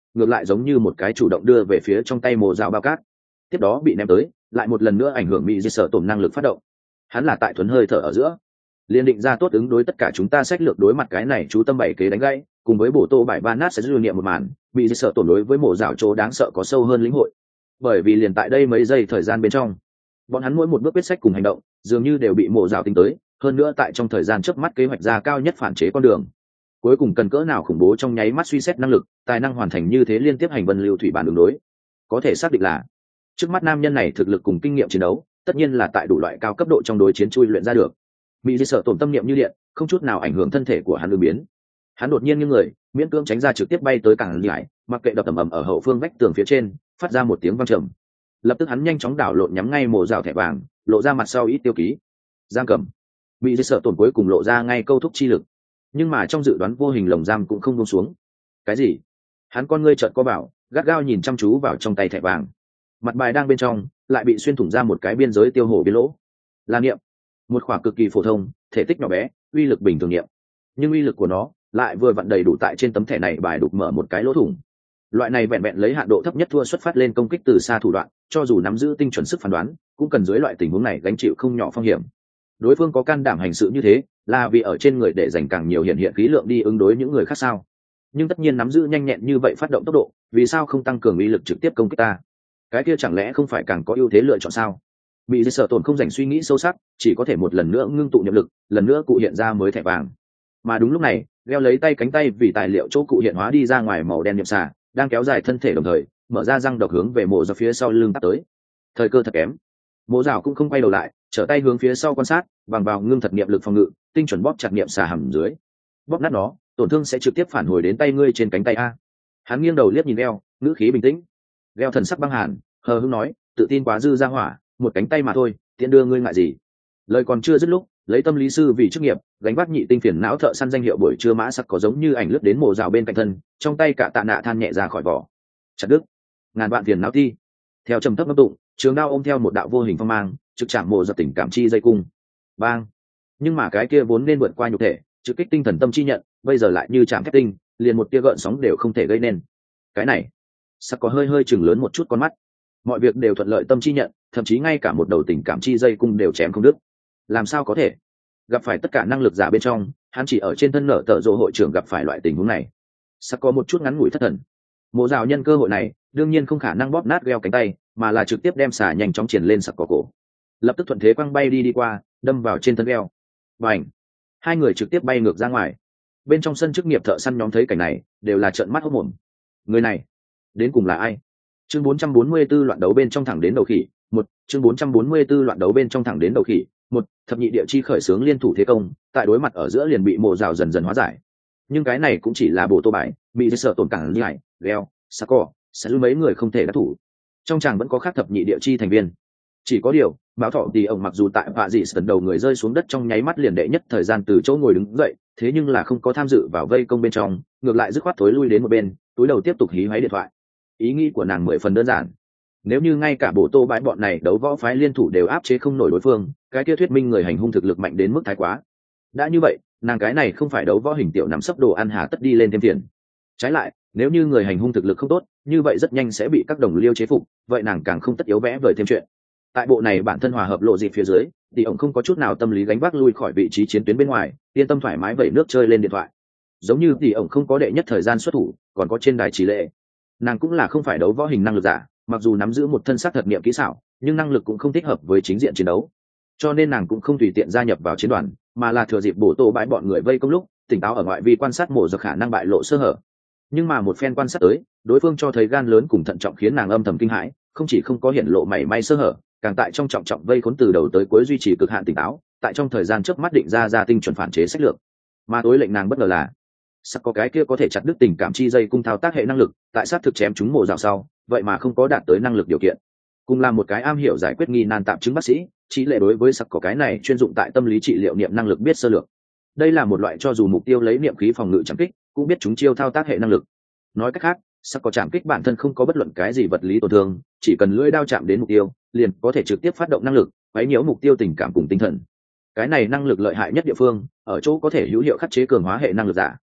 ngược lại giống như một cái chủ động đưa về phía trong tay mồ dạo bao cát, tiếp đó bị ném tới, lại một lần nữa ảnh hưởng bị dây sở tổn năng lực phát động. Hắn là tại thuần hơi thở ở giữa liên định ra tốt ứng đối tất cả chúng ta sách lược đối mặt cái này chú tâm bảy kế đánh gãy, cùng với bổ tô bài van nát sẽ dư niệm một màn, bị dây sở tổn đối với mổ rào chỗ đáng sợ có sâu hơn lĩnh hội. Bởi vì liền tại đây mấy giây thời gian bên trong, bọn hắn mỗi một bước quyết sách cùng hành động dường như đều bị mổ rào tính tới, hơn nữa tại trong thời gian chớp mắt kế hoạch ra cao nhất phản chế con đường. Cuối cùng cần cỡ nào khủng bố trong nháy mắt suy xét năng lực, tài năng hoàn thành như thế liên tiếp hành vân lưu thủy bản đường đối. Có thể xác định là trước mắt nam nhân này thực lực cùng kinh nghiệm chiến đấu, tất nhiên là tại đủ loại cao cấp độ trong đối chiến chui luyện ra được. Bị dây sở tổn tâm niệm như điện, không chút nào ảnh hưởng thân thể của hắn ứng biến. Hắn đột nhiên như người, miễn cưỡng tránh ra trực tiếp bay tới cảng nhảy, mặc kệ đập ầm ầm ở hậu phương vách tường phía trên, phát ra một tiếng vang trầm. Lập tức hắn nhanh chóng đảo lộn nhắm ngay mồ rào thẻ vàng, lộ ra mặt sau ít tiêu ký. Giam cầm. Bị dây sợ tổn cuối cùng lộ ra ngay câu thúc chi lực, nhưng mà trong dự đoán vô hình lồng giam cũng không buông xuống. Cái gì? Hắn con ngươi trợn co bảo, gắt gao nhìn chăm chú vào trong tay thẻ vàng. Mặt bài đang bên trong, lại bị xuyên thủng ra một cái biên giới tiêu hổ biên lỗ. Là niệm, một khỏa cực kỳ phổ thông, thể tích nhỏ bé, uy lực bình thường niệm, nhưng uy lực của nó lại vừa vặn đầy đủ tại trên tấm thẻ này bài đục mở một cái lỗ thủng. Loại này vẹn vẹn lấy hạn độ thấp nhất thua xuất phát lên công kích từ xa thủ đoạn, cho dù nắm giữ tinh chuẩn sức phán đoán, cũng cần dưới loại tình huống này gánh chịu không nhỏ phong hiểm. Đối phương có can đảm hành sự như thế, là vì ở trên người để dành càng nhiều hiện khí lượng đi ứng đối những người khác sao? Nhưng tất nhiên nắm giữ nhanh nhẹn như vậy phát động tốc độ, vì sao không tăng cường uy lực trực tiếp công kích ta? Cái kia chẳng lẽ không phải càng có ưu thế lựa chọn sao? Bị dây sở tổn không dành suy nghĩ sâu sắc, chỉ có thể một lần nữa ngưng tụ niệm lực, lần nữa cụ hiện ra mới thẻ vàng. Mà đúng lúc này, leo lấy tay cánh tay vì tài liệu chỗ cụ hiện hóa đi ra ngoài màu đen niệm xà, đang kéo dài thân thể đồng thời mở ra răng độc hướng về mộ ra phía sau lưng tắt tới. Thời cơ thật kém, mộ rào cũng không quay đầu lại, trở tay hướng phía sau quan sát, bằng vào ngưng thật niệm lực phòng ngự, tinh chuẩn bóp chặt niệm xà hầm dưới. Bóp nát nó, tổn thương sẽ trực tiếp phản hồi đến tay ngươi trên cánh tay a. Hắn nghiêng đầu liếc nhìn leo, ngữ khí bình tĩnh. Leo thần sắc băng hàn, hờ hững nói, tự tin quá dư ra hỏa, một cánh tay mà thôi, tiện đưa ngươi ngại gì? Lời còn chưa dứt lúc, lấy tâm lý sư vì chức nghiệp, gánh vác nhị tinh phiền não thợ săn danh hiệu buổi trưa mã sắc có giống như ảnh lướt đến mồ rào bên cạnh thân, trong tay cả tạ nạ than nhẹ ra khỏi vỏ. Chặt đứt, ngàn vạn phiền não thi. Theo trầm thấp ngâm tụng, trường đao ôm theo một đạo vô hình phong mang, trực chạm mồ dập tình cảm chi dây cung. Bang! Nhưng mà cái kia vốn nên vượt qua nhục thể, trực kích tinh thần tâm chi nhận, bây giờ lại như chạm thép tinh, liền một tia gợn sóng đều không thể gây nên. Cái này, sắc có hơi hơi chừng lớn một chút con mắt. Mọi việc đều thuận lợi tâm chi nhận, thậm chí ngay cả một đầu tình cảm chi dây cung đều chém không đứt. Làm sao có thể? Gặp phải tất cả năng lực giả bên trong, hắn chỉ ở trên thân nở tở rộ hội trưởng gặp phải loại tình huống này. Sắc có một chút ngắn ngủi thất thần. Mộ rào nhân cơ hội này, đương nhiên không khả năng bóp nát gheo cánh tay, mà là trực tiếp đem xả nhanh chóng triển lên sặc cỏ cổ. Lập tức thuận thế quăng bay đi qua, đâm vào trên thân gheo. Bành! Hai người trực tiếp bay ngược ra ngoài. Bên trong sân chức nghiệp thợ săn nhóm thấy cảnh này, đều là trợn mắt hốt mồm. Người này, đến cùng là ai? Chương 444 loạn đấu bên trong thẳng đến đầu khỉ. Chương 444 loạn đấu bên trong thẳng đến đầu khỉ. Thập nhị địa chi khởi xướng liên thủ thế công, tại đối mặt ở giữa liền bị mộ rào dần dần hóa giải. Nhưng cái này cũng chỉ là bộ tô bài, bị sợ tổn cảng như hải, leo, sako, sẽ mấy người không thể đắc thủ. Trong chàng vẫn có khác thập nhị địa chi thành viên. Chỉ có điều, báo thọ thì ông mặc dù tại vạ dị sần đầu người rơi xuống đất trong nháy mắt liền đệ nhất thời gian từ chỗ ngồi đứng dậy, thế nhưng là không có tham dự vào vây công bên trong, ngược lại dứt khoát thối lui đến một bên, túi đầu tiếp tục hí hoáy điện thoại. Ý nghĩ của nàng 10 phần đơn giản. Nếu như ngay cả bộ tô bãi bọn này đấu võ phái liên thủ đều áp chế không nổi đối phương, cái kia thuyết minh người hành hung thực lực mạnh đến mức thái quá. Đã như vậy, nàng cái này không phải đấu võ hình tiểu nằm sấp đồ ăn hà tất đi lên thêm tiền. Trái lại, nếu như người hành hung thực lực không tốt, như vậy rất nhanh sẽ bị các đồng liêu chế phục, vậy nàng càng không tất yếu vẽ vời thêm chuyện. Tại bộ này bản thân hòa hợp lộ dịp phía dưới, thì ông không có chút nào tâm lý gánh vác lui khỏi vị trí chiến tuyến bên ngoài, yên tâm thoải mái vẩy nước chơi lên điện thoại. Giống như thì ông không có đệ nhất thời gian xuất thủ, còn có trên đài chỉ lệ. Nàng cũng là không phải đấu võ hình năng lực giả, mặc dù nắm giữ một thân xác thật niệm kỹ xảo, nhưng năng lực cũng không thích hợp với chính diện chiến đấu, cho nên nàng cũng không tùy tiện gia nhập vào chiến đoàn, mà là thừa dịp bổ tô bãi bọn người vây công lúc tỉnh táo ở ngoại vi quan sát mổ giật khả năng bại lộ sơ hở. Nhưng mà một phen quan sát tới, đối phương cho thấy gan lớn cùng thận trọng khiến nàng âm thầm kinh hãi, không chỉ không có hiện lộ mảy may sơ hở, càng tại trong trọng trọng vây khốn từ đầu tới cuối duy trì cực hạn tỉnh táo, tại trong thời gian chớp mắt định ra tinh chuẩn phản chế sách lược. Mà tối lệnh nàng bất ngờ là sắc có cái kia có thể chặt đứt tình cảm chi dây cung thao tác hệ năng lực, tại sát thực chém chúng mổ rào sau, vậy mà không có đạt tới năng lực điều kiện. Cùng là một cái am hiểu giải quyết nghi nan tạm chứng bác sĩ, chỉ lệ đối với sắc có cái này chuyên dụng tại tâm lý trị liệu niệm năng lực biết sơ lược. Đây là một loại cho dù mục tiêu lấy niệm khí phòng ngự chạm kích, cũng biết chúng chiêu thao tác hệ năng lực. Nói cách khác, sắc có chạm kích bản thân không có bất luận cái gì vật lý tổn thương, chỉ cần lưỡi đao chạm đến mục tiêu, liền có thể trực tiếp phát động năng lực, quấy nhiễu mục tiêu tình cảm cùng tinh thần. Cái này năng lực lợi hại nhất địa phương, ở chỗ có thể hữu hiệu khắc chế cường hóa hệ năng lực giả.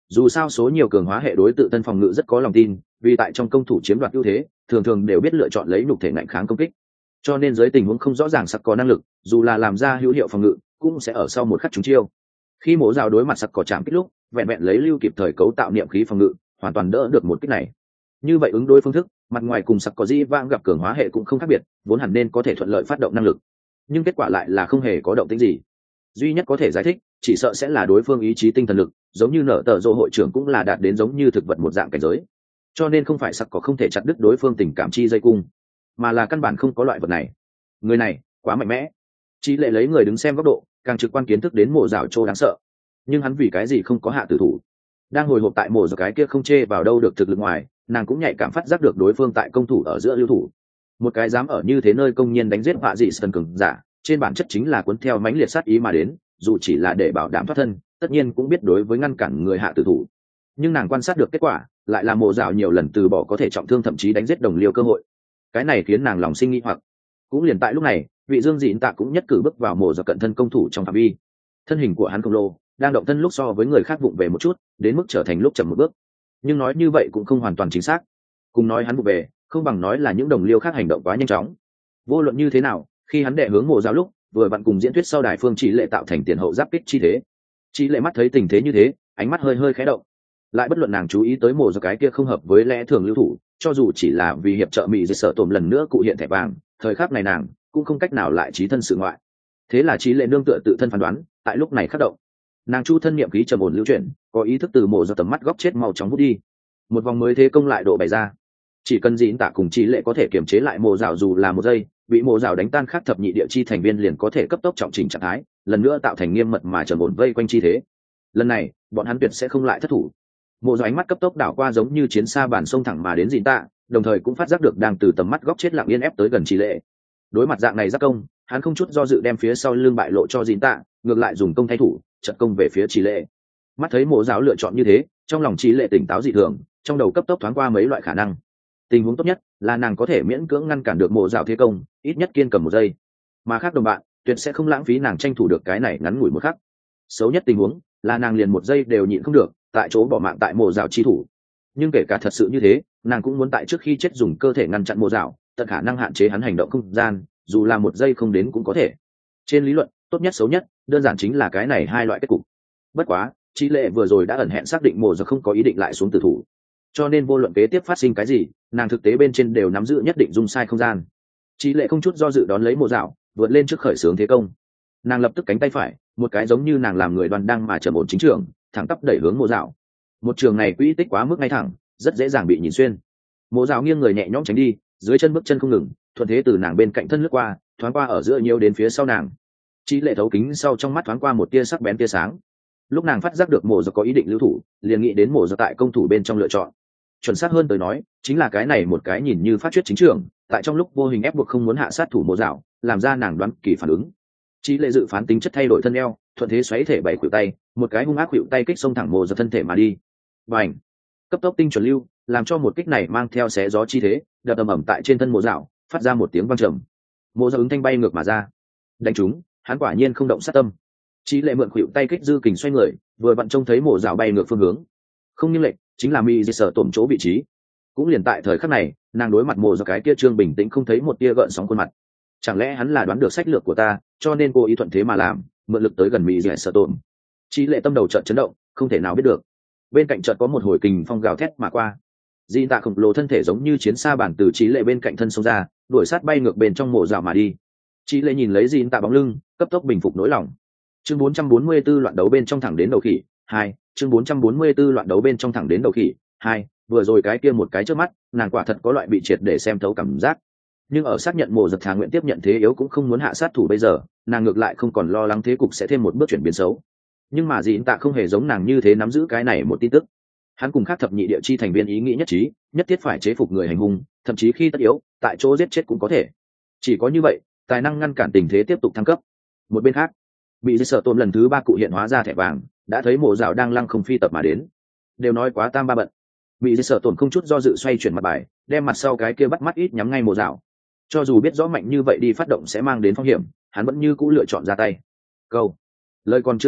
Dù sao số nhiều cường hóa hệ đối tự thân phòng ngự rất có lòng tin, vì tại trong công thủ chiếm đoạt ưu thế thường thường đều biết lựa chọn lấy nhục thể ngạnh kháng công kích, cho nên dưới tình huống không rõ ràng sặc có năng lực, dù là làm ra hữu hiệu phòng ngự cũng sẽ ở sau một khắc trúng chiêu. Khi mổ rào đối mặt sặc có chạm kích lúc vẹn vẹn lấy lưu kịp thời cấu tạo niệm khí phòng ngự hoàn toàn đỡ được một kích này. Như vậy ứng đối phương thức mặt ngoài cùng sặc có dĩ vãng gặp cường hóa hệ cũng không khác biệt, vốn hẳn nên có thể thuận lợi phát động năng lực, nhưng kết quả lại là không hề có động tĩnh gì. Duy nhất có thể giải thích chỉ sợ sẽ là đối phương ý chí tinh thần lực giống như nở tờ rộ hội trưởng cũng là đạt đến giống như thực vật một dạng cảnh giới, cho nên không phải sặc có không thể chặt đứt đối phương tình cảm chi dây cung, mà là căn bản không có loại vật này. Người này quá mạnh mẽ. Chí lệ lấy người đứng xem góc độ càng trực quan kiến thức đến mộ rào trô đáng sợ, nhưng hắn vì cái gì không có hạ tử thủ? Đang hồi hộp tại mộ rào cái kia không chê vào đâu được thực lực ngoài, nàng cũng nhạy cảm phát giác được đối phương tại công thủ ở giữa lưu thủ. Một cái dám ở như thế nơi công nhiên đánh giết họa dị sân cường giả, trên bản chất chính là cuốn theo mãnh liệt sát ý mà đến, dù chỉ là để bảo đảm thoát thân tất nhiên cũng biết đối với ngăn cản người hạ tử thủ. Nhưng nàng quan sát được kết quả lại là mộ rào nhiều lần từ bỏ có thể trọng thương thậm chí đánh giết đồng liêu cơ hội. Cái này khiến nàng lòng sinh nghi hoặc. Cũng liền tại lúc này vị dương dịn tạ cũng nhất cử bước vào mộ rào cận thân công thủ trong phạm vi. Thân hình của hắn khổng lồ đang động thân lúc so với người khác vụng về một chút, đến mức trở thành lúc chậm một bước. Nhưng nói như vậy cũng không hoàn toàn chính xác, cùng nói hắn vụng về không bằng nói là những đồng liêu khác hành động quá nhanh chóng. Vô luận như thế nào, khi hắn đệ hướng mộ rào lúc vừa vặn cùng diễn thuyết sau đài phương chỉ lệ tạo thành tiền hậu giáp kích chi thế. Chỉ lệ mắt thấy tình thế như thế ánh mắt hơi hơi khẽ động, lại bất luận nàng chú ý tới mộ rào cái kia không hợp với lẽ thường lưu thủ, cho dù chỉ là vì hiệp trợ mỹ dây sợ tổm lần nữa cụ hiện thẻ vàng, thời khắc này nàng cũng không cách nào lại trí thân sự ngoại. Thế là Chí lệ nương tựa tự thân phán đoán tại lúc này khắc động, nàng chu thân niệm khí trầm ổn lưu chuyển, có ý thức từ mộ rào tầm mắt góc chết màu chóng vút đi. Một vòng mới thế công lại độ bày ra, chỉ cần dịn tạ cùng Chí lệ có thể kiềm chế lại mộ rào dù là một giây, bị mộ rào đánh tan khác thập nhị địa chi thành viên liền có thể cấp tốc trọng chỉnh trạng thái, lần nữa tạo thành nghiêm mật mà trầm ổn vây quanh chi thế. Lần này bọn hắn tuyệt sẽ không lại thất thủ. Mộ rào ánh mắt cấp tốc đảo qua giống như chiến xa bản sông thẳng mà đến dịn tạ, đồng thời cũng phát giác được đang từ tầm mắt góc chết lặng yên ép tới gần Chí lệ. Đối mặt dạng này giác công, hắn không chút do dự đem phía sau lưng bại lộ cho dịn tạ, ngược lại dùng công thay thủ trận công về phía Chí lệ. Mắt thấy mộ rào lựa chọn như thế, trong lòng Chí lệ tỉnh táo dị thường, trong đầu cấp tốc thoáng qua mấy loại khả năng. Tình huống tốt nhất là nàng có thể miễn cưỡng ngăn cản được mộ rào thế công, ít nhất kiên cầm một giây, mà khác đồng bạn tuyệt sẽ không lãng phí nàng tranh thủ được cái này ngắn ngủi một khắc. Xấu nhất tình huống là nàng liền một giây đều nhịn không được, tại chỗ bỏ mạng tại mộ rào chi thủ. Nhưng kể cả thật sự như thế, nàng cũng muốn tại trước khi chết dùng cơ thể ngăn chặn mộ rào, tận khả năng hạn chế hắn hành động không gian, dù là một giây không đến cũng có thể. Trên lý luận tốt nhất xấu nhất đơn giản chính là cái này hai loại kết cục. Bất quá Chí lệ vừa rồi đã ẩn hẹn xác định mộ rào không có ý định lại xuống tử thủ, cho nên vô luận kế tiếp phát sinh cái gì nàng thực tế bên trên đều nắm giữ nhất định dung sai không gian. Chí lệ không chút do dự đón lấy mộ rào, vượt lên trước khởi xướng thế công. Nàng lập tức cánh tay phải một cái giống như nàng làm người đoàn đang mà trầm ổn chính trường thẳng tắp đẩy hướng mộ rào. Một trường này quỹ tích quá mức ngay thẳng, rất dễ dàng bị nhìn xuyên. Mộ rào nghiêng người nhẹ nhõm tránh đi, dưới chân bước chân không ngừng, thuận thế từ nàng bên cạnh thân lướt qua, thoáng qua ở giữa nhiều đến phía sau nàng. Chí lệ thấu kính sau trong mắt thoáng qua một tia sắc bén tia sáng. Lúc nàng phát giác được mộ rào có ý định lưu thủ, liền nghĩ đến mộ rào tại công thủ bên trong lựa chọn. Chuẩn xác hơn tới nói chính là cái này một cái nhìn như phát chuyết chính trường, tại trong lúc vô hình ép buộc không muốn hạ sát thủ mộ rào, làm ra nàng đoán kỳ phản ứng. Chí lệ dự phán tính chất thay đổi thân eo, thuận thế xoáy thể bảy khuỷu tay, một cái hung ác khuỷu tay kích xông thẳng mộ rào thân thể mà đi. Bành! Cấp tốc tinh chuẩn lưu, làm cho một kích này mang theo xé gió chi thế, đập ầm ầm tại trên thân mộ rào, phát ra một tiếng vang trầm. Mộ rào ứng thanh bay ngược mà ra. Đánh trúng, hắn quả nhiên không động sát tâm. Chí lệ mượn khuỷu tay kích dư kình xoay người, vừa vặn trông thấy mộ rào bay ngược phương hướng. Không như lệnh, chính là mỹ dây sở tổm chỗ vị trí. Cũng liền tại thời khắc này, nàng đối mặt mộ rào cái kia trương bình tĩnh không thấy một tia gợn sóng khuôn mặt. Chẳng lẽ hắn là đoán được sách lược của ta, cho nên cô ý thuận thế mà làm, mượn lực tới gần mỹ dây sở tổm. Chí lệ tâm đầu chợt chấn động, không thể nào biết được. Bên cạnh chợt có một hồi kình phong gào thét mà qua. Di tạ khổng lồ thân thể giống như chiến xa bản từ Chí lệ bên cạnh thân xông ra, đuổi sát bay ngược bên trong mộ rào mà đi. Chí lệ nhìn lấy Di tạ bóng lưng, cấp tốc bình phục nỗi lòng. Chương 444 loạn đấu bên trong thẳng đến đầu khỉ 2, chương 444 loạn đấu bên trong thẳng đến đầu khỉ 2, vừa rồi cái kia một cái trước mắt, nàng quả thật có loại bị triệt để xem thấu cảm giác. Nhưng ở xác nhận mộ giật thà nguyện tiếp nhận thế yếu cũng không muốn hạ sát thủ bây giờ, nàng ngược lại không còn lo lắng thế cục sẽ thêm một bước chuyển biến xấu. Nhưng mà Dĩn Tạ không hề giống nàng như thế nắm giữ cái này một tin tức. Hắn cùng khác thập nhị địa chi thành viên ý nghĩ nhất trí, nhất thiết phải chế phục người hành hung, thậm chí khi tất yếu, tại chỗ giết chết cũng có thể. Chỉ có như vậy, tài năng ngăn cản tình thế tiếp tục thăng cấp. Một bên khác, bị dây sợ tôm lần thứ 3 cụ hiện hóa ra thẻ vàng, đã thấy mộ dạo đang lăng không phi tập mà đến. Đều nói quá tam ba bận, bị dây sợ tổn không chút do dự xoay chuyển mặt bài, đem mặt sau cái kia bắt mắt ít nhắm ngay mộ dạo. Cho dù biết rõ mạnh như vậy đi phát động sẽ mang đến phong hiểm, hắn vẫn như cũ lựa chọn ra tay. Câu lời còn chưa dứt,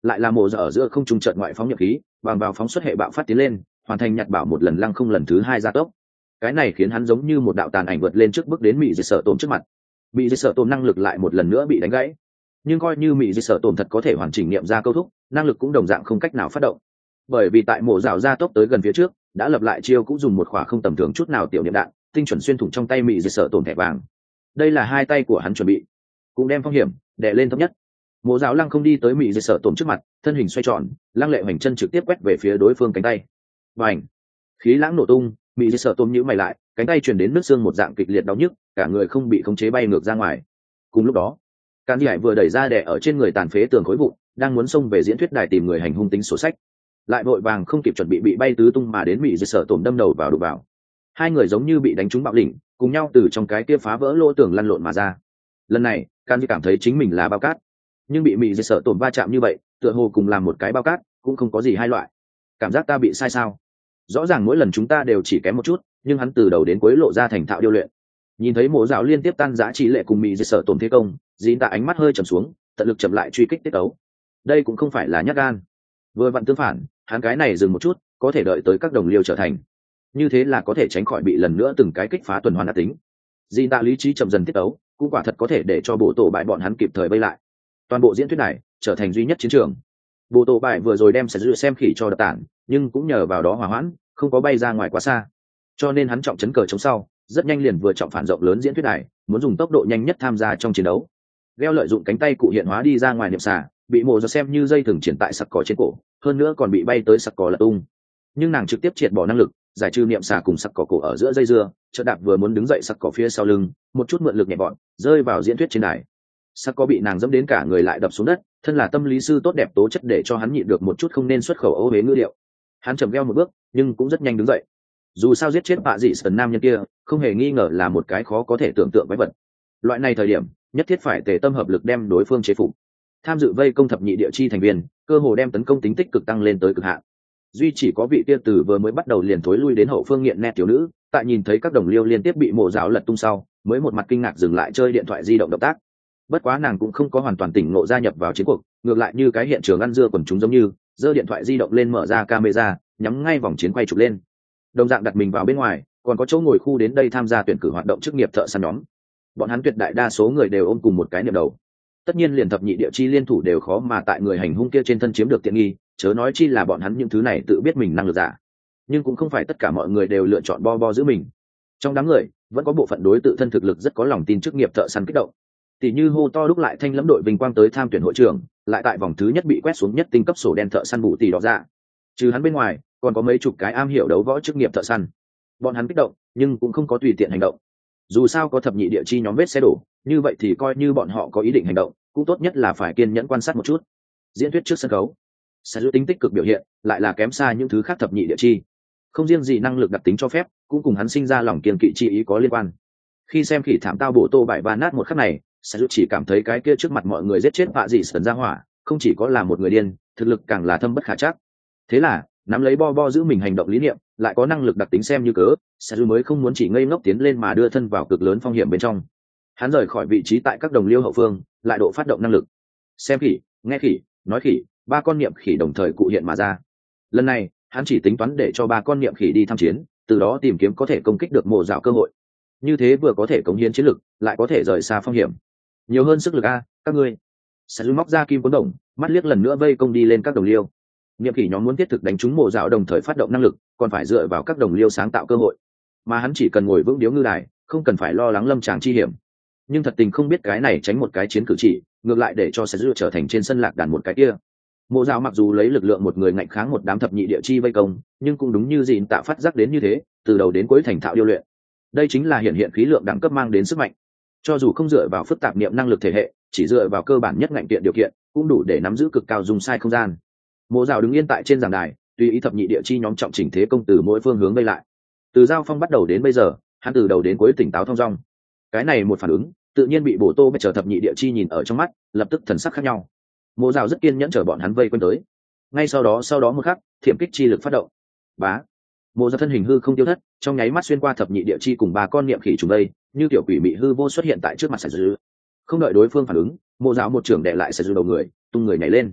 lại là mộ ở giữa không trung trận ngoại phóng nhập khí bằng vào phóng xuất hệ bạo phát tiến lên, hoàn thành nhặt bảo một lần lăng không lần thứ hai gia tốc. Cái này khiến hắn giống như một đạo tàn ảnh vượt lên trước bước đến Mị Dệt Sở Tổm trước mặt. Mị Dệt Sở Tổm năng lực lại một lần nữa bị đánh gãy, nhưng coi như Mị Dệt Sở Tổm thật có thể hoàn chỉnh niệm ra câu thúc, năng lực cũng đồng dạng không cách nào phát động, bởi vì tại mộ rào gia tốc tới gần phía trước đã lập lại chiêu, cũng dùng một khỏa không tầm thường chút nào tiểu niệm đạn tinh chuẩn xuyên thủng trong tay Mị Dệt Sở Tổm thẻ vàng. Đây là hai tay của hắn chuẩn bị, cũng đem phong hiểm đè lên thấp nhất. Mộ giáo lăng không đi tới Mị Dệt Sở Tổm trước mặt, thân hình xoay tròn, lăng lệ hoành chân trực tiếp quét về phía đối phương cánh tay. Bành! Khí lãng nổ tung, Mị Dệt Sở Tổm nhíu mày lại, cánh tay truyền đến nứt xương một dạng kịch liệt đau nhức, cả người không bị khống chế bay ngược ra ngoài. Cùng lúc đó, Càn Hải vừa đẩy ra đè ở trên người tàn phế tường khối vụn, đang muốn xông về diễn thuyết đài tìm người hành hung tính sổ sách, lại vội vàng không kịp chuẩn bị bay tứ tung mà đến Mị Dệt Sở Tổm đâm đầu vào đụng vào. Hai người giống như bị đánh trúng bạo đỉnh, cùng nhau từ trong cái kia phá vỡ lỗ tường lăn lộn mà ra. Lần này, Càn cảm thấy chính mình là bao cát, nhưng bị Mị Dệt Sở Tổm va chạm như vậy, tựa hồ cùng làm một cái bao cát, cũng không có gì hai loại. Cảm giác ta bị sai sao? Rõ ràng mỗi lần chúng ta đều chỉ kém một chút, nhưng hắn từ đầu đến cuối lộ ra thành thạo điêu luyện. Nhìn thấy mộ giáo liên tiếp tan giá trí lệ cùng Mị Dệt Sở Tổm thế công, Dĩ Tạ ánh mắt hơi trầm xuống, tận lực chậm lại truy kích tiết ấu. Đây cũng không phải là nhát gan, vừa vặn tương phản, hắn cái này dừng một chút, có thể đợi tới các đồng liêu trở thành, như thế là có thể tránh khỏi bị lần nữa từng cái kích phá tuần hoàn đã tính. Dĩ Tạ lý trí chậm dần tiết ấu, cũng quả thật có thể để cho bộ tổ bại bọn hắn kịp thời vây lại. Toàn bộ diễn thuyết này trở thành duy nhất chiến trường. Bộ tổ bại vừa rồi đem sẽ dự xem khỉ cho đập tản, nhưng cũng nhờ vào đó hòa hoãn, không có bay ra ngoài quá xa, cho nên hắn trọng chấn cờ chống sau, rất nhanh liền vừa trọng phản rộng lớn diễn thuyết này, muốn dùng tốc độ nhanh nhất tham gia trong chiến đấu. Geo lợi dụng cánh tay cụ hiện hóa đi ra ngoài niệm xà, bị mộ giờ xem như dây thừng triển tại sặc cỏ trên cổ, hơn nữa còn bị bay tới sặc cỏ lật tung. Nhưng nàng trực tiếp triệt bỏ năng lực, giải trừ niệm xà cùng sặc cỏ cổ ở giữa dây dưa, chợt đạp vừa muốn đứng dậy sặc cỏ phía sau lưng, một chút mượn lực nhẹ bọn, rơi vào diễn thuyết trên đài. Sặc cỏ bị nàng dẫm đến cả người lại đập xuống đất, thân là tâm lý sư tốt đẹp tố chất để cho hắn nhịn được một chút không nên xuất khẩu ô uế ngữ điệu. Hắn chậm geo một bước, nhưng cũng rất nhanh đứng dậy. Dù sao giết chết bạ dị sần nam nhân kia, không hề nghi ngờ là một cái khó có thể tưởng tượng quái vật. Loại này thời điểm, nhất thiết phải tề tâm hợp lực đem đối phương chế phục. Tham dự vây công thập nhị địa chi thành viên, cơ hồ đem tấn công tính tích cực tăng lên tới cực hạn. Duy chỉ có vị kia từ vừa mới bắt đầu liền thối lui đến hậu phương nghiện nét tiểu nữ, tại nhìn thấy các đồng liêu liên tiếp bị mộ giáo lật tung sau, mới một mặt kinh ngạc dừng lại chơi điện thoại di động động tác. Bất quá nàng cũng không có hoàn toàn tỉnh ngộ gia nhập vào chiến cuộc, ngược lại như cái hiện trường ăn dưa quần chúng giống như, giơ điện thoại di động lên mở ra camera, nhắm ngay vòng chiến quay chụp lên. Đồng dạng đặt mình vào bên ngoài, còn có chỗ ngồi khu đến đây tham gia tuyển cử hoạt động chức nghiệp thợ săn nhóm. Bọn hắn tuyệt đại đa số người đều ôm cùng một cái niệm đầu. Tất nhiên liền thập nhị địa chi liên thủ đều khó mà tại người hành hung kia trên thân chiếm được tiện nghi, chớ nói chi là bọn hắn những thứ này tự biết mình năng lực giả. Nhưng cũng không phải tất cả mọi người đều lựa chọn bo giữ mình. Trong đám người, vẫn có bộ phận đối tự thân thực lực rất có lòng tin chức nghiệp thợ săn kích động. Tỷ như hô to lúc lại thanh lẫm đội vinh quang tới tham tuyển hội trưởng, lại tại vòng thứ nhất bị quét xuống nhất tinh cấp sổ đen thợ săn bù tỷ đỏ ra. Trừ hắn bên ngoài, còn có mấy chục cái am hiểu đấu võ chức nghiệp thợ săn. Bọn hắn kích động, nhưng cũng không có tùy tiện hành động. Dù sao có thập nhị địa chi nhóm vết xe đổ, như vậy thì coi như bọn họ có ý định hành động, cũng tốt nhất là phải kiên nhẫn quan sát một chút. Diễn thuyết trước sân khấu, sẽ giữ tính tích cực biểu hiện, lại là kém xa những thứ khác thập nhị địa chi. Không riêng gì năng lực đặc tính cho phép, cũng cùng hắn sinh ra lòng kiên kỵ chi ý có liên quan. Khi xem khỉ thảm tao bộ tô bại và nát một khắc này, sẽ giữ chỉ cảm thấy cái kia trước mặt mọi người giết chết vạ dị sần ra hỏa, không chỉ có là một người điên, thực lực càng là thâm bất khả trắc. Thế là nắm lấy bo giữ mình hành động lý niệm, lại có năng lực đặc tính xem như cớ, sẽ dù mới không muốn chỉ ngây ngốc tiến lên mà đưa thân vào cực lớn phong hiểm bên trong. Hắn rời khỏi vị trí tại các đồng liêu hậu phương, lại độ phát động năng lực. Xem khỉ, nghe khỉ, nói khỉ, ba con niệm khỉ đồng thời cụ hiện mà ra. Lần này, hắn chỉ tính toán để cho ba con niệm khỉ đi tham chiến, từ đó tìm kiếm có thể công kích được mộ dạo cơ hội. Như thế vừa có thể cống hiến chiến lực, lại có thể rời xa phong hiểm. Nhiều hơn sức lực a, các ngươi. Sẽ dù móc ra kim cuốn đồng, mắt liếc lần nữa vây công đi lên các đồng liêu. Niệm khỉ nhóm muốn thiết thực đánh trúng mộ dạo đồng thời phát động năng lực, còn phải dựa vào các đồng liêu sáng tạo cơ hội. Mà hắn chỉ cần ngồi vững điếu ngư đài, không cần phải lo lắng lâm tràng chi hiểm. Nhưng thật tình không biết cái này tránh một cái chiến cử chỉ, ngược lại để cho sẽ dựa trở thành trên sân lạc đàn một cái kia. Mộ dạo mặc dù lấy lực lượng một người ngạnh kháng một đám thập nhị địa chi vây công, nhưng cũng đúng như Dịn Tạ phát giác đến như thế, từ đầu đến cuối thành thạo điêu luyện. Đây chính là hiện khí lượng đẳng cấp mang đến sức mạnh. Cho dù không dựa vào phức tạp niệm năng lực thể hệ, chỉ dựa vào cơ bản nhất ngạnh tiện điều kiện, cũng đủ để nắm giữ cực cao dùng sai không gian. Mộ dạo đứng yên tại trên giảng đài, tùy ý thập nhị địa chi nhóm trọng chỉnh thế công từ mỗi phương hướng vây lại. Từ giao phong bắt đầu đến bây giờ, hắn từ đầu đến cuối tỉnh táo thong dong. Cái này một phản ứng, tự nhiên bị bổ tô bê chờ thập nhị địa chi nhìn ở trong mắt, lập tức thần sắc khác nhau. Mộ dạo rất kiên nhẫn chờ bọn hắn vây quanh tới. Ngay sau đó một khắc, thiểm kích chi lực phát động. Bá, mộ dạo thân hình hư không tiêu thất, trong nháy mắt xuyên qua thập nhị địa chi cùng ba con niệm khỉ trùng đây, như tiểu quỷ mị hư vô xuất hiện tại trước mặt sải dư. Không đợi đối phương phản ứng, mộ dạo một trưởng đè lại sải dư đầu người, tung người nhảy lên.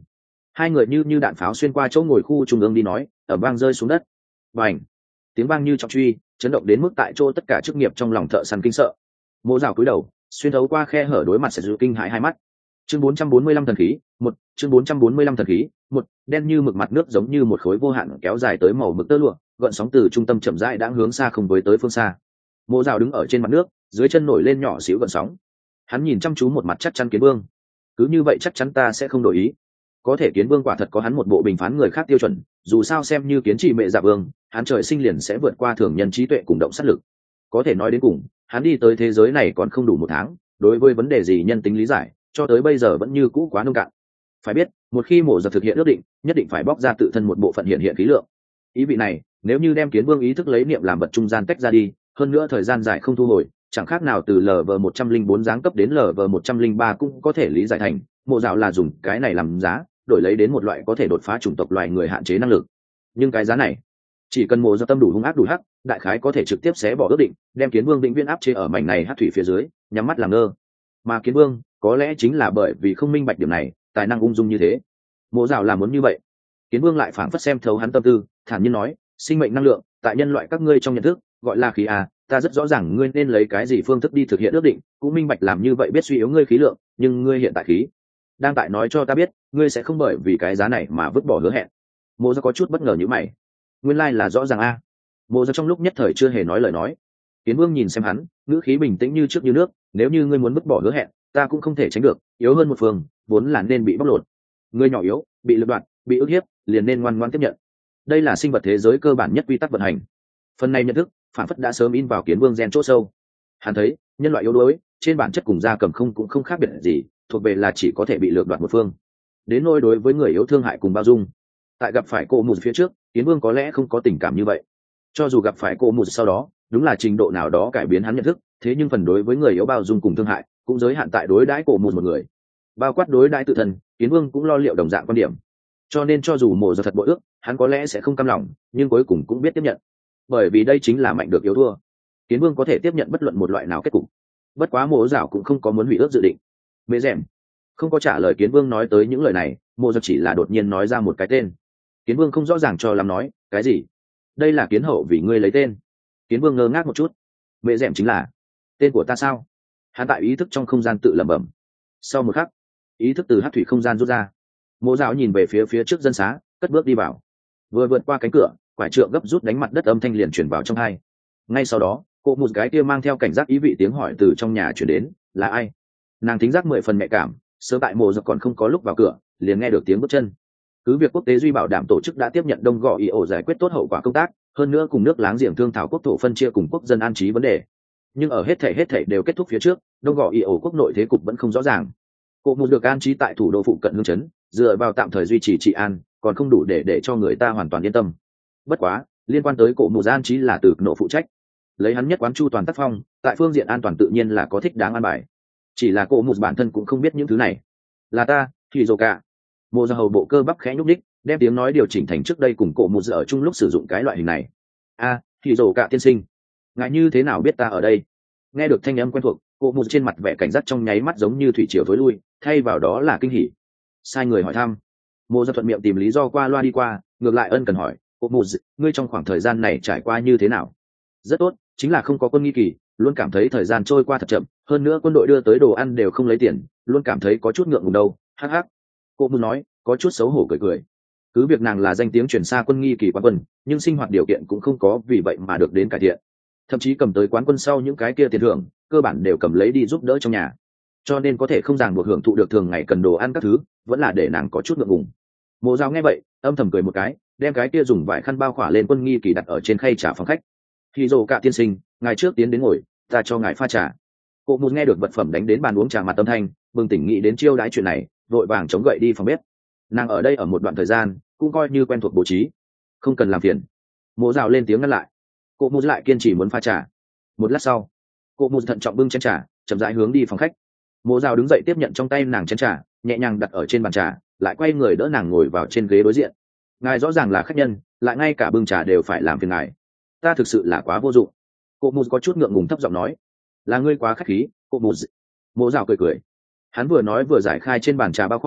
Hai người như đạn pháo xuyên qua chỗ ngồi khu trung ương đi nói, ở vang rơi xuống đất. Bành! Tiếng vang như trọng truy, chấn động đến mức tại chỗ tất cả chức nghiệp trong lòng thợ săn kinh sợ. Mộ Dạo cúi đầu, xuyên thấu qua khe hở đối mặt sẽ dụ kinh hãi hai mắt. Chương 445 thần khí, một chương 445 thần khí, một đen như mực mặt nước giống như một khối vô hạn kéo dài tới màu mực tơ lụa, gợn sóng từ trung tâm chậm rãi đang hướng xa không với tới phương xa. Mộ Dạo đứng ở trên mặt nước, dưới chân nổi lên nhỏ xíu gợn sóng. Hắn nhìn chăm chú một mặt chắc chắn Kiến Vương. Cứ như vậy chắc chắn ta sẽ không đổi ý. Có thể Kiến Vương quả thật có hắn một bộ bình phán người khác tiêu chuẩn, dù sao xem như kiến trị mẹ dạ vương, hắn trời sinh liền sẽ vượt qua thường nhân trí tuệ cùng động sát lực. Có thể nói đến cùng, hắn đi tới thế giới này còn không đủ một tháng, đối với vấn đề gì nhân tính lý giải, cho tới bây giờ vẫn như cũ quá nông cạn. Phải biết, một khi Mộ Dạo thực hiện ước định, nhất định phải bóc ra tự thân một bộ phận hiện khí lượng. Ý vị này, nếu như đem Kiến Vương ý thức lấy niệm làm vật trung gian tách ra đi, hơn nữa thời gian dài không thu hồi, chẳng khác nào từ LV104 giáng cấp đến LV103 cũng có thể lý giải thành, Mộ Dạo là dùng cái này làm giá, đổi lấy đến một loại có thể đột phá chủng tộc loài người hạn chế năng lực. Nhưng cái giá này, chỉ cần Mộ Dạo tâm đủ hung ác đủ hắc, đại khái có thể trực tiếp xé bỏ ước định, đem Kiến Vương vĩnh viễn áp chế ở mảnh này hắc thủy phía dưới, nhắm mắt làm ngơ. Mà Kiến Vương, có lẽ chính là bởi vì không minh bạch điểm này, tài năng ung dung như thế. Mộ Dạo là muốn như vậy. Kiến Vương lại phảng phất xem thấu hắn tâm tư, thản nhiên nói, sinh mệnh năng lượng, tại nhân loại các ngươi trong nhận thức, gọi là khí a, ta rất rõ ràng ngươi nên lấy cái gì phương thức đi thực hiện ước định, cũng minh bạch làm như vậy biết suy yếu ngươi khí lượng, nhưng ngươi hiện tại khí đang tại nói cho ta biết, ngươi sẽ không bởi vì cái giá này mà vứt bỏ hứa hẹn. Mộ Dạo có chút bất ngờ như mày. Nguyên lai là rõ ràng a. Mộ Dạo trong lúc nhất thời chưa hề nói lời nói. Kiến Vương nhìn xem hắn, ngữ khí bình tĩnh như trước như nước, nếu như ngươi muốn vứt bỏ hứa hẹn, ta cũng không thể tránh được, yếu hơn một phương, vốn là nên bị bóc lột. Ngươi nhỏ yếu, bị lật đoạn, bị ức hiếp, liền nên ngoan ngoãn tiếp nhận. Đây là sinh vật thế giới cơ bản nhất quy tắc vận hành. Phần này nhận thức, phản phất đã sớm in vào Kiến Vương gen chỗ sâu. Hắn thấy, nhân loại yếu đuối, trên bản chất cùng gia cầm cũng không khác biệt gì, thuộc về là chỉ có thể bị lược đoạt một phương. Đến nỗi đối với người yếu thương hại cùng bao dung, tại gặp phải cô mù phía trước, Kiến Vương có lẽ không có tình cảm như vậy. Cho dù gặp phải cô mù sau đó, đúng là trình độ nào đó cải biến hắn nhận thức, thế nhưng phần đối với người yếu bao dung cùng thương hại, cũng giới hạn tại đối đãi cô mù một người. Bao quát đối đãi tự thân, Kiến Vương cũng lo liệu đồng dạng quan điểm. Cho nên cho dù Mộ Dạo thật bội ước, hắn có lẽ sẽ không cam lòng, nhưng cuối cùng cũng biết tiếp nhận. Bởi vì đây chính là mạnh được yếu thua. Kiến Vương có thể tiếp nhận bất luận một loại nào kết cục. Bất quá Mộ Dạo cũng không có muốn hủy ước dự định. Mẹ rèm không có trả lời Kiến Vương nói tới những lời này, Mộ Dạo chỉ là đột nhiên nói ra một cái tên. Kiến Vương không rõ ràng cho lắm nói, cái gì? Đây là Kiến Hậu vì ngươi lấy tên. Kiến Vương ngơ ngác một chút. Mẹ rèm chính là tên của ta sao? Hắn tại ý thức trong không gian tự lẩm bẩm. Sau một khắc, ý thức từ hắc thủy không gian rút ra. Mộ Dạo nhìn về phía trước dân xá, cất bước đi vào. Vừa vượt qua cánh cửa, quải trượng gấp rút đánh mặt đất âm thanh liền chuyển vào trong hai. Ngay sau đó, cô một cái kia mang theo cảnh giác ý vị tiếng hỏi từ trong nhà chuyển đến, là ai? Nàng thính giác 10 phần nhạy cảm, sớm tại Mộ Dạo còn không có lúc vào cửa, liền nghe được tiếng bước chân. Cứ việc quốc tế duy bảo đảm tổ chức đã tiếp nhận Đông Gò ý ổ giải quyết tốt hậu quả công tác, hơn nữa cùng nước láng giềng thương thảo quốc thổ phân chia cùng quốc dân an trí vấn đề. Nhưng ở hết thảy đều kết thúc phía trước, Đông Gò ý ổ quốc nội thế cục vẫn không rõ ràng. Cô một được an trí tại thủ đô phụ cận hương chấn, dựa vào tạm thời duy trì trị an, còn không đủ để cho người ta hoàn toàn yên tâm. Bất quá, liên quan tới cổ mù an trí là từ nộ phụ trách, lấy hắn nhất quán chu toàn tác phong, tại phương diện an toàn tự nhiên là có thích đáng an bài. Chỉ là cổ mù bản thân cũng không biết những thứ này. Là ta, thì dồ cả. Mộ Dạo hầu bộ cơ bắp khẽ nhúc đích, đem tiếng nói điều chỉnh thành trước đây cùng cổ mù ở chung lúc sử dụng cái loại hình này. Thì dồ cả tiên sinh, ngài như thế nào biết ta ở đây? Nghe được thanh âm quen thuộc, cổ mù trên mặt vẻ cảnh giác trong nháy mắt giống như thủy triều thối lui, thay vào đó là kinh hỉ. Sai người hỏi thăm. Mộ Dạo thuận miệng tìm lý do qua loa đi qua, ngược lại ân cần hỏi, cổ mù, ngươi trong khoảng thời gian này trải qua như thế nào? Rất tốt, chính là không có quân nghi kỳ, luôn cảm thấy thời gian trôi qua thật chậm, hơn nữa quân đội đưa tới đồ ăn đều không lấy tiền, luôn cảm thấy có chút ngượng ngùng đâu. Hắc hắc. Cô muốn nói, có chút xấu hổ cười. Cứ việc nàng là danh tiếng truyền xa quân nghi kỳ quán quân, nhưng sinh hoạt điều kiện cũng không có vì vậy mà được đến cải thiện. Thậm chí cầm tới quán quân sau những cái kia tiền thưởng, cơ bản đều cầm lấy đi giúp đỡ trong nhà. Cho nên có thể không ràng buộc hưởng thụ được thường ngày cần đồ ăn các thứ, vẫn là để nàng có chút ngượng ngùng. Mộ Dạo nghe vậy, âm thầm cười một cái, đem cái kia dùng vải khăn bao khỏa lên quân nghi kỳ đặt ở trên khay trà phòng khách. Thì dồ cả tiên sinh, ngài trước tiến đến ngồi, ta cho ngài pha trà. Cô muốn nghe được vật phẩm đánh đến bàn uống trà mặt tâm thanh, bừng tỉnh nghĩ đến chiêu đãi chuyện này, vội vàng chống gậy đi phòng bếp. Nàng ở đây ở một đoạn thời gian, cũng coi như quen thuộc bố trí, không cần làm phiền. Mộ Dạo lên tiếng ngăn lại. Cô muốn lại kiên trì muốn pha trà. Một lát sau, cô muốn thận trọng bưng chén trà, chậm rãi hướng đi phòng khách. Mộ Dạo đứng dậy tiếp nhận trong tay nàng chén trà, nhẹ nhàng đặt ở trên bàn trà, lại quay người đỡ nàng ngồi vào trên ghế đối diện. Ngài rõ ràng là khách nhân, lại ngay cả bưng trà đều phải làm phiền ngài, ta thực sự là quá vô dụng. Cô mù có chút ngượng ngùng thấp giọng nói, là ngươi quá khách khí, cô mù. Mộ Dạo cười. Hắn vừa nói vừa giải khai trên bàn trà bao khỏa,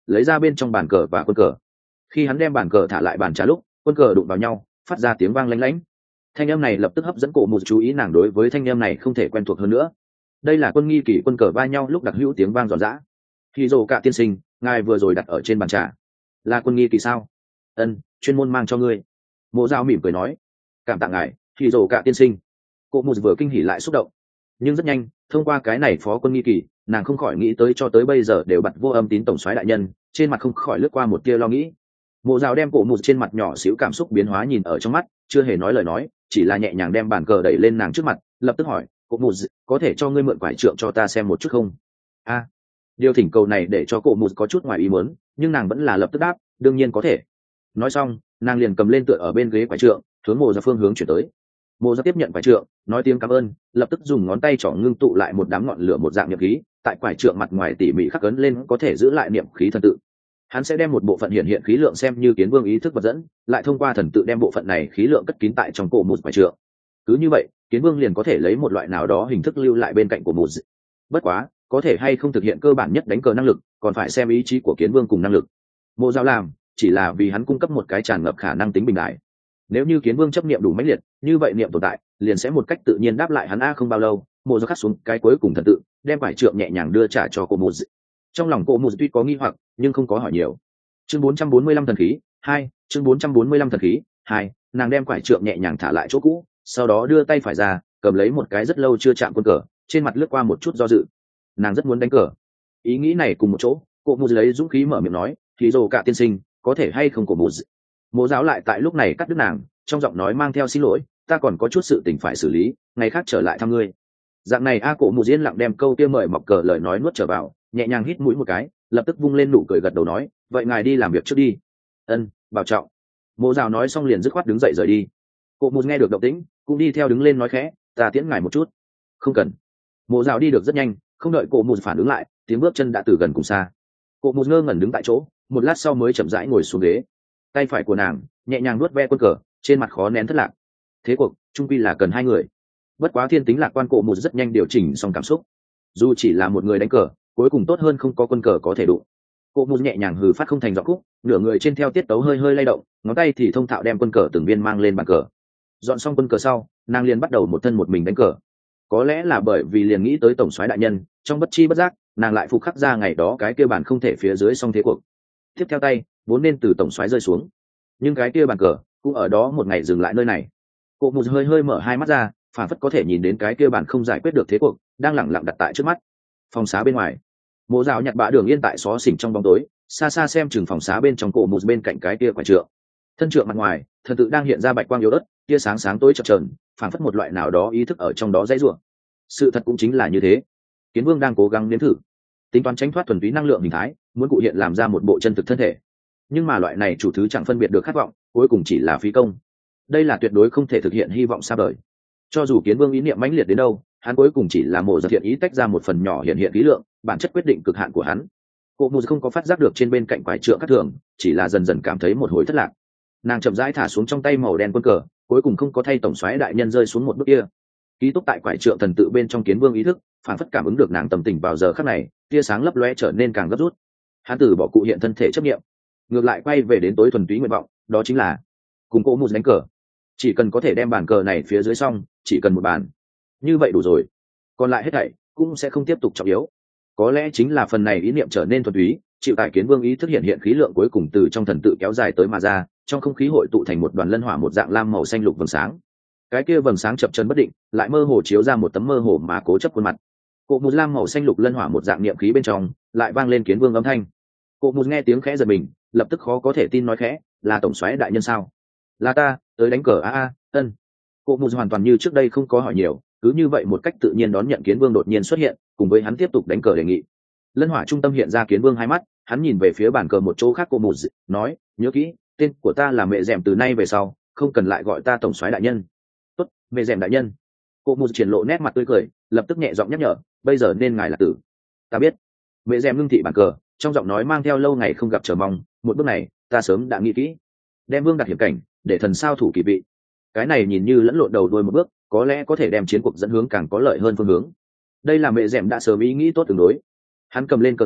lấy ra bên trong bàn cờ và quân cờ. Khi hắn đem bàn cờ thả lại bàn trà lúc, quân cờ đụng vào nhau, phát ra tiếng vang lanh lảnh. Thanh âm này lập tức hấp dẫn cổ mù chú ý, nàng đối với thanh âm này không thể quen thuộc hơn nữa. Đây là quân nghi kỷ quân cờ va nhau lúc đặc hữu tiếng vang giòn giã. Khi rồ cả tiên sinh, ngài vừa rồi đặt ở trên bàn trà là quân nghi kỳ sao? Ân, chuyên môn mang cho ngươi. Mộ Dao mỉm cười nói, cảm tạ ngài, khi rồ cả tiên sinh. Cổ mù vừa kinh hỉ lại xúc động, nhưng rất nhanh thông qua cái này phó quân nghi kỳ, nàng không khỏi nghĩ tới cho tới bây giờ đều bật vô âm tín tổng soái đại nhân, trên mặt không khỏi lướt qua một tia lo nghĩ. Mộ Dao đem cổ mù trên mặt nhỏ xíu cảm xúc biến hóa nhìn ở trong mắt, chưa hề nói lời nói, chỉ là nhẹ nhàng đem bàn cờ đẩy lên nàng trước mặt, lập tức hỏi, cổ mù, có thể cho ngươi mượn quải trượng cho ta xem một chút không? A, điều thỉnh cầu này để cho cổ mù có chút ngoài ý muốn, nhưng nàng vẫn là lập tức đáp, đương nhiên có thể. Nói xong, nàng liền cầm lên tựa ở bên ghế quải trượng, hướng Mộ Dao phương hướng chuyển tới. Mộ Dao tiếp nhận quải trượng, nói tiếng cảm ơn, lập tức dùng ngón tay trỏ ngưng tụ lại một đám ngọn lửa một dạng niệm khí, tại quải trượng mặt ngoài tỉ mỉ khắc ấn lên có thể giữ lại niệm khí thần tự. Hắn sẽ đem một bộ phận hiện khí lượng xem như kiến vương ý thức vật dẫn, lại thông qua thần tự đem bộ phận này khí lượng cất kín tại trong cổ một quải trượng. Cứ như vậy, kiến vương liền có thể lấy một loại nào đó hình thức lưu lại bên cạnh của một. Bất quá, có thể hay không thực hiện cơ bản nhất đánh cờ năng lực, còn phải xem ý chí của kiến vương cùng năng lực. Mộ Dao làm, chỉ là vì hắn cung cấp một cái tràn ngập khả năng tính bình đại. Nếu như kiến vương chấp niệm đủ mãnh liệt, như vậy niệm tồn tại liền sẽ một cách tự nhiên đáp lại hắn. Không bao lâu, Mộ Dao khắc xuống cái cuối cùng thần tự, đem quải trượng nhẹ nhàng đưa trả cho cổ một. Trong lòng cổ một tuy có nghi hoặc, nhưng không có hỏi nhiều. Chương 445 thần khí 2, chương 445 thần khí 2, nàng đem quải trượng nhẹ nhàng thả lại chỗ cũ, sau đó đưa tay phải ra, cầm lấy một cái rất lâu chưa chạm quân cờ, trên mặt lướt qua một chút do dự. Nàng rất muốn đánh cờ. Ý nghĩ này cùng một chỗ, cổ mù lấy dũng khí mở miệng nói, "Thì dù cả tiên sinh, có thể hay không?" Cổ mù. Mộ Dao lại tại lúc này cắt đứt nàng, trong giọng nói mang theo xin lỗi, "Ta còn có chút sự tình phải xử lý, ngày khác trở lại thăm ngươi." Dạng này cổ mù yên lặng đem câu kia mời mọc cờ lời nói nuốt trở vào, nhẹ nhàng hít mũi một cái, lập tức vung lên nụ cười gật đầu nói, vậy ngài đi làm việc trước đi. Ân, bảo trọng. Mộ Dao nói xong liền dứt khoát đứng dậy rời đi. Cổ mù nghe được động tĩnh, cũng đi theo đứng lên nói khẽ, ta tiễn ngài một chút. Không cần. Mộ Dao đi được rất nhanh, không đợi cổ mù phản ứng lại, tiếng bước chân đã từ gần cùng xa. Cổ mù ngơ ngẩn đứng tại chỗ, một lát sau mới chậm rãi ngồi xuống ghế. Tay phải của nàng nhẹ nhàng nuốt ve quân cờ, trên mặt khó nén thất lạc. Thế cuộc chung quy là cần hai người. Bất quá thiên tính lạc quan, cổ mù rất nhanh điều chỉnh xong cảm xúc. Dù chỉ là một người đánh cờ, cuối cùng tốt hơn không có quân cờ có thể đụng. Cổ mù nhẹ nhàng hừ phát không thành giọng khúc, nửa người trên theo tiết tấu hơi hơi lay động, ngón tay thì thông thạo đem quân cờ từng viên mang lên bàn cờ. Dọn xong quân cờ sau, nàng liền bắt đầu một thân một mình đánh cờ. Có lẽ là bởi vì liền nghĩ tới tổng soái đại nhân, trong bất chi bất giác nàng lại phục khắc ra ngày đó cái kia bàn không thể phía dưới xong thế cuộc. Tiếp theo tay vốn nên từ tổng soái rơi xuống, nhưng cái kia bàn cờ cũng ở đó một ngày dừng lại nơi này. Cổ mù hơi hơi mở hai mắt ra, phản phất có thể nhìn đến cái kia bàn không giải quyết được thế cuộc đang lẳng lặng đặt tại trước mắt. Phòng xá bên ngoài, Mộ Dao nhặt bã đường yên tại xó xỉnh trong bóng tối, xa xa xem chừng phòng xá bên trong. Cổ mù bên cạnh cái kia quải trượng, thân trượng mặt ngoài thần tự đang hiện ra bạch quang yếu ớt, tia sáng sáng tối chập chờn, phản phất một loại nào đó ý thức ở trong đó dãy rủa. Sự thật cũng chính là như thế, kiến vương đang cố gắng nếm thử tính toán tránh thoát thuần túy năng lượng hình thái, muốn cụ hiện làm ra một bộ chân thực thân thể, nhưng mà loại này chủ thứ chẳng phân biệt được khát vọng, cuối cùng chỉ là phí công. Đây là tuyệt đối không thể thực hiện hy vọng xa vời. Cho dù kiến vương ý niệm mãnh liệt đến đâu, hắn cuối cùng chỉ là Mộ Dao thiện ý tách ra một phần nhỏ hiện khí lượng, bản chất quyết định cực hạn của hắn. Cổ mù không có phát giác được trên bên cạnh quải trượng các thường, chỉ là dần dần cảm thấy một hồi thất lạc. Nàng chậm rãi thả xuống trong tay màu đen quân cờ, cuối cùng không có thay tổng soái đại nhân rơi xuống một bước kia. Ký túc tại quải trượng thần tự bên trong kiến vương ý thức, phản phất cảm ứng được nàng tâm tình vào giờ khắc này, tia sáng lấp lóe trở nên càng gấp rút. Hắn từ bỏ cụ hiện thân thể chấp niệm, ngược lại quay về đến tối thuần túy nguyện vọng, đó chính là cùng cổ mù đánh cờ. Chỉ cần có thể đem bàn cờ này phía dưới xong, chỉ cần một bàn, như vậy đủ rồi, còn lại hết thảy cũng sẽ không tiếp tục trọng yếu. Có lẽ chính là phần này ý niệm trở nên thuần túy, chịu tại kiến vương ý thức hiện khí lượng cuối cùng từ trong thần tự kéo dài tới mà ra, trong không khí hội tụ thành một đoàn lân hỏa một dạng lam màu xanh lục vầng sáng. Cái kia vầng sáng chập chờn bất định, lại mơ hồ chiếu ra một tấm mơ hồ mà cố chấp khuôn mặt. Cổ mù lam màu xanh lục lân hỏa một dạng niệm khí bên trong, lại vang lên kiến vương âm thanh. Cổ mù nghe tiếng khẽ giật mình, lập tức khó có thể tin nói khẽ, là tổng soái đại nhân sao? Là ta, tới đánh cờ ân. Cổ mù hoàn toàn như trước đây không có hỏi nhiều, cứ như vậy một cách tự nhiên đón nhận kiến vương đột nhiên xuất hiện, cùng với hắn tiếp tục đánh cờ đề nghị. Lân hỏa trung tâm hiện ra kiến vương hai mắt, hắn nhìn về phía bàn cờ một chỗ khác. Cổ mù nói, nhớ kỹ, tên của ta là Mẹ Dẻm, từ nay về sau không cần lại gọi ta tổng soái đại nhân. Tốt, Mẹ Dẻm đại nhân. Cổ mù triển lộ nét mặt tươi cười, lập tức nhẹ giọng nhắc nhở, bây giờ nên ngài là tử. Ta biết. Mẹ Dẻm ngưng thị bàn cờ, trong giọng nói mang theo lâu ngày không gặp chờ mong, một bước này ta sớm đã nghĩ kỹ, đem vương đặt hiểm cảnh, để thần sao thủ kỳ vị. Cái này nhìn như lẫn lộn đầu đuôi một bước, có lẽ có thể đem chiến cuộc dẫn hướng càng có lợi hơn phương hướng. Đây là Mẹ Dẻm đã sớm ý nghĩ tốt tương đối. Hắn cầm lên cờ tướng,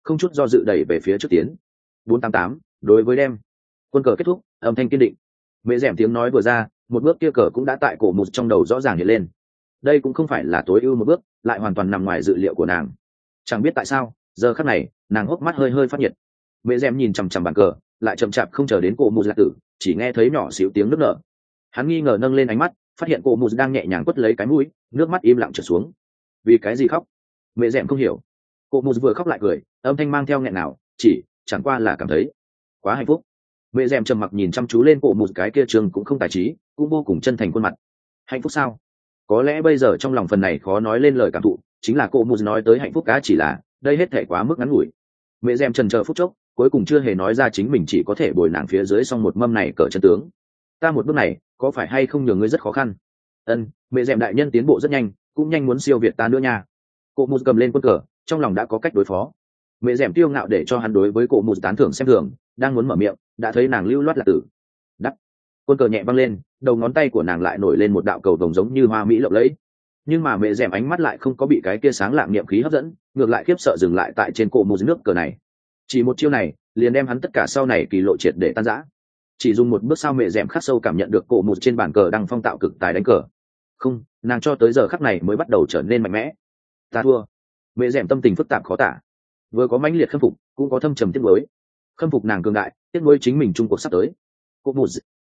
không chút do dự đẩy về phía trước tiến. 488, đối với đem. Quân cờ kết thúc, âm thanh kiên định. Mẹ rèm tiếng nói vừa ra, một bước kia cờ cũng đã tại cổ một trong đầu rõ ràng hiện lên. Đây cũng không phải là tối ưu một bước, lại hoàn toàn nằm ngoài dự liệu của nàng. Chẳng biết tại sao, giờ khắc này, nàng hốc mắt hơi hơi phát nhiệt. Mẹ rèm nhìn chằm chằm bàn cờ, lại chậm chạp không chờ đến cổ một lạc tử, chỉ nghe thấy nhỏ xíu tiếng nước nở. Hắn nghi ngờ nâng lên ánh mắt, phát hiện cổ một đang nhẹ nhàng quất lấy cái mũi, nước mắt im lặng trượt xuống. Vì cái gì khóc? Mẹ rèm không hiểu. Cổ một vừa khóc lại cười, âm thanh mang theo nghẹn nào, chỉ chẳng qua là cảm thấy quá hạnh phúc. Mẹ rèm trầm mặc nhìn chăm chú lên cổ một cái kia trường cũng không tài trí, cũng vô cùng chân thành khuôn mặt. Hạnh phúc sao? Có lẽ bây giờ trong lòng phần này khó nói lên lời cảm thụ, chính là cổ một nói tới hạnh phúc cá chỉ là đây hết thể quá mức ngắn ngủi. Mẹ rèm trần chờ phút chốc, cuối cùng chưa hề nói ra chính mình chỉ có thể bồi nàng phía dưới xong một mâm này cỡ chân tướng. Ta một bước này có phải hay không nhường ngươi rất khó khăn? Mẹ rèm đại nhân tiến bộ rất nhanh, cũng nhanh muốn siêu việt ta nữa nha. Cổ một cầm lên quân cờ, trong lòng đã có cách đối phó. Mẹ rèm tiêu ngạo để cho hắn đối với cổ một tán thưởng xem thường, đang muốn mở miệng, đã thấy nàng lưu loát là tử. Đắc. Quân cờ nhẹ văng lên, đầu ngón tay của nàng lại nổi lên một đạo cầu vồng giống như hoa mỹ lộng lẫy. Nhưng mà mẹ rèm ánh mắt lại không có bị cái kia sáng lạng niệm khí hấp dẫn, ngược lại khiếp sợ dừng lại tại trên cổ một nước cờ này. Chỉ một chiêu này, liền đem hắn tất cả sau này kỳ lộ triệt để tan rã. Chỉ dùng một bước sau mẹ rèm khắc sâu cảm nhận được cổ một trên bàn cờ đang phong tạo cực tài đánh cờ. Không, nàng cho tới giờ khắc này mới bắt đầu trở nên mạnh mẽ. Ta thua. Mẹ rèm tâm tình phức tạp khó tả, vừa có mãnh liệt khâm phục, cũng có thâm trầm tiếc nuối. Khâm phục nàng cường đại, tiếc nuối chính mình chung cuộc sắp tới. Cổ một,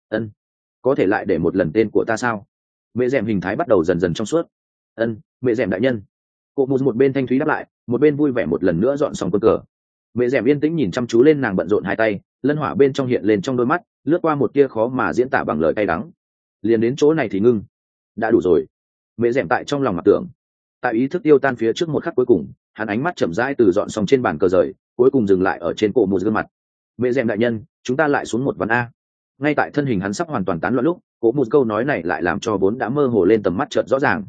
có thể lại để một lần tên của ta sao? Mẹ rèm hình thái bắt đầu dần dần trong suốt. Mẹ rèm đại nhân. Cổ một bên thanh thúy đáp lại, một bên vui vẻ một lần nữa dọn xong quân cờ. Mẹ rèm yên tĩnh nhìn chăm chú lên nàng bận rộn hai tay, lân hỏa bên trong hiện lên trong đôi mắt, lướt qua một tia khó mà diễn tả bằng lời cay đắng. Liền đến chỗ này thì ngưng. Đã đủ rồi. Mẹ rèm tại trong lòng mặc tưởng. Tại ý thức tiêu tan phía trước một khắc cuối cùng, hắn ánh mắt chậm rãi từ dọn xong trên bàn cờ rời, cuối cùng dừng lại ở trên cổ một gương mặt. Mẹ rèm đại nhân, chúng ta lại xuống một ván a. Ngay tại thân hình hắn sắp hoàn toàn tán loạn lúc, cổ một câu nói này lại làm cho vốn đã mơ hồ lên tầm mắt chợt rõ ràng.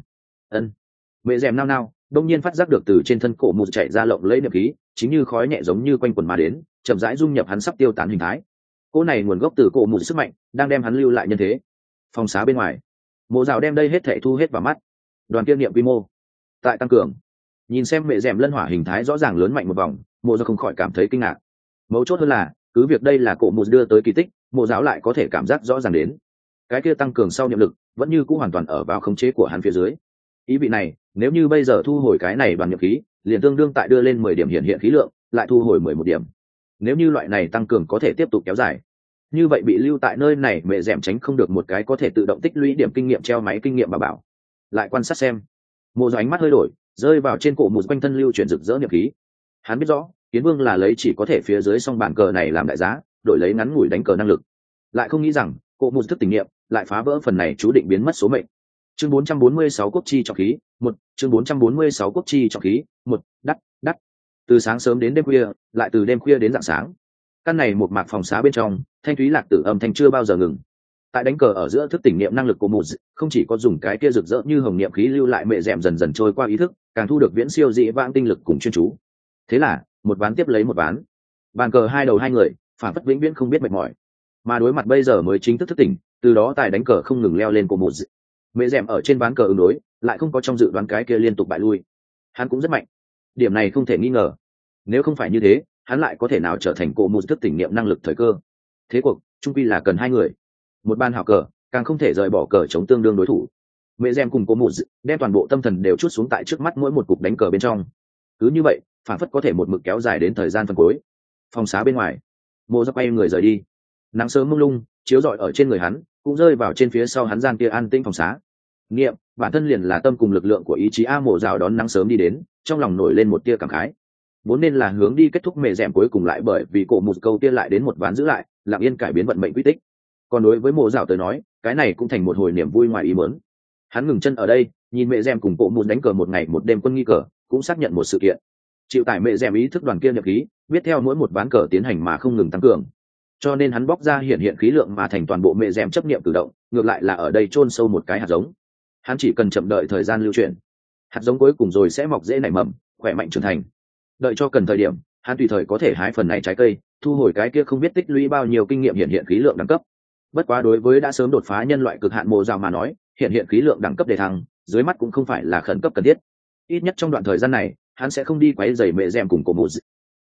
Mẹ rèm nao nao, đông nhiên phát giác được từ trên thân cổ một chạy ra lộng lẫy niệm khí, chính như khói nhẹ giống như quanh quần mà đến, chậm rãi dung nhập hắn sắp tiêu tán hình thái. Cỗ này nguồn gốc từ cổ một sức mạnh, đang đem hắn lưu lại nhân thế. Phòng xá bên ngoài, Mộ Dạo đem đây hết thảy thu hết vào mắt. Đoàn kiêm niệm quy mô tại tăng cường. Nhìn xem mẹ rèm lân hỏa hình thái rõ ràng lớn mạnh một vòng, Mộ Dạo không khỏi cảm thấy kinh ngạc. Mấu chốt hơn là, cứ việc đây là cổ một đưa tới kỳ tích, Mộ Dạo lại có thể cảm giác rõ ràng đến. Cái kia tăng cường sau niệm lực, vẫn như cũ hoàn toàn ở vào khống chế của hắn phía dưới. Ý vị này, nếu như bây giờ thu hồi cái này đoàn nhập khí, liền tương đương tại đưa lên 10 điểm hiện khí lượng, lại thu hồi 11 điểm. Nếu như loại này tăng cường có thể tiếp tục kéo dài, như vậy bị lưu tại nơi này mẹ rèm tránh không được một cái có thể tự động tích lũy điểm kinh nghiệm treo máy kinh nghiệm bảo. Lại quan sát xem. Mộ Dạo ánh mắt hơi đổi, rơi vào trên cổ một quanh thân lưu chuyển rực rỡ niệm khí. Hắn biết rõ, Kiến Vương là lấy chỉ có thể phía dưới song bàn cờ này làm đại giá, đổi lấy ngắn ngủi đánh cờ năng lực. Lại không nghĩ rằng, cổ một thức tình niệm lại phá vỡ phần này chú định biến mất số mệnh. Chương 446 quốc chi trọng khí, 1, chương 446 quốc chi trọng khí, 1, đắt. Từ sáng sớm đến đêm khuya, lại từ đêm khuya đến rạng sáng. Căn này một mạc phòng xá bên trong, thanh thúy lạc tử âm thanh chưa bao giờ ngừng. Tại đánh cờ ở giữa thức tỉnh niệm năng lực của một, không chỉ có dùng cái kia rực rỡ như hồng niệm khí lưu lại mẹ rèm dần dần trôi qua ý thức, càng thu được viễn siêu dị vãng tinh lực cùng chuyên chú. Thế là, một ván tiếp lấy một ván. Bàn cờ hai đầu hai người, phản phất vĩnh viễn không biết mệt mỏi. Mà đối mặt bây giờ mới chính thức thức tỉnh, từ đó tài đánh cờ không ngừng leo lên của một. Mẹ rèm ở trên ván cờ ứng đối, lại không có trong dự đoán cái kia liên tục bại lui. Hắn cũng rất mạnh. Điểm này không thể nghi ngờ. Nếu không phải như thế, hắn lại có thể nào trở thành cổ một thức tỉnh niệm năng lực thời cơ. Thế cuộc, chung quy là cần hai người. Một ban hảo cờ, càng không thể rời bỏ cờ chống tương đương đối thủ. Mẹ rèm cùng cổ một đem toàn bộ tâm thần đều chút xuống tại trước mắt mỗi một cục đánh cờ bên trong. Cứ như vậy, phản phất có thể một mực kéo dài đến thời gian phần cuối. Phòng xá bên ngoài, Mộ Dạo quay người rời đi. Nắng sớm mông lung chiếu rọi ở trên người hắn, cũng rơi vào trên phía sau hắn gian kia an tĩnh phòng xá. Niệm, bản thân liền là tâm cùng lực lượng của ý chí a. Mộ Dạo đón nắng sớm đi đến, trong lòng nổi lên một tia cảm khái. Vốn nên là hướng đi kết thúc mẹ rèm, cuối cùng lại bởi vì cổ một câu kia lại đến một ván giữ lại, lặng yên cải biến vận mệnh quy tích. Còn đối với Mộ Dạo tới nói, cái này cũng thành một hồi niềm vui ngoài ý muốn. Hắn ngừng chân ở đây, nhìn mẹ rèm cùng cổ một đánh cờ một ngày một đêm quân nghi cờ, cũng xác nhận một sự kiện. Chịu tải mẹ rèm ý thức đoàn kia nhập khí, biết theo mỗi một ván cờ tiến hành mà không ngừng tăng cường. Cho nên hắn bóc ra hiện khí lượng mà thành toàn bộ mẹ rèm chấp niệm cử động, ngược lại là ở đây chôn sâu một cái hạt giống. Hắn chỉ cần chậm đợi thời gian lưu chuyển, hạt giống cuối cùng rồi sẽ mọc dễ nảy mầm, khỏe mạnh trưởng thành. Đợi cho cần thời điểm, hắn tùy thời có thể hái phần này trái cây, thu hồi cái kia không biết tích lũy bao nhiêu kinh nghiệm hiện khí lượng đẳng cấp. Bất quá đối với đã sớm đột phá nhân loại cực hạn Mộ Dạo mà nói, hiện khí lượng đẳng cấp đề thăng, dưới mắt cũng không phải là khẩn cấp cần thiết. Ít nhất trong đoạn thời gian này, hắn sẽ không đi quấy rầy mẹ rèm cùng cổ một.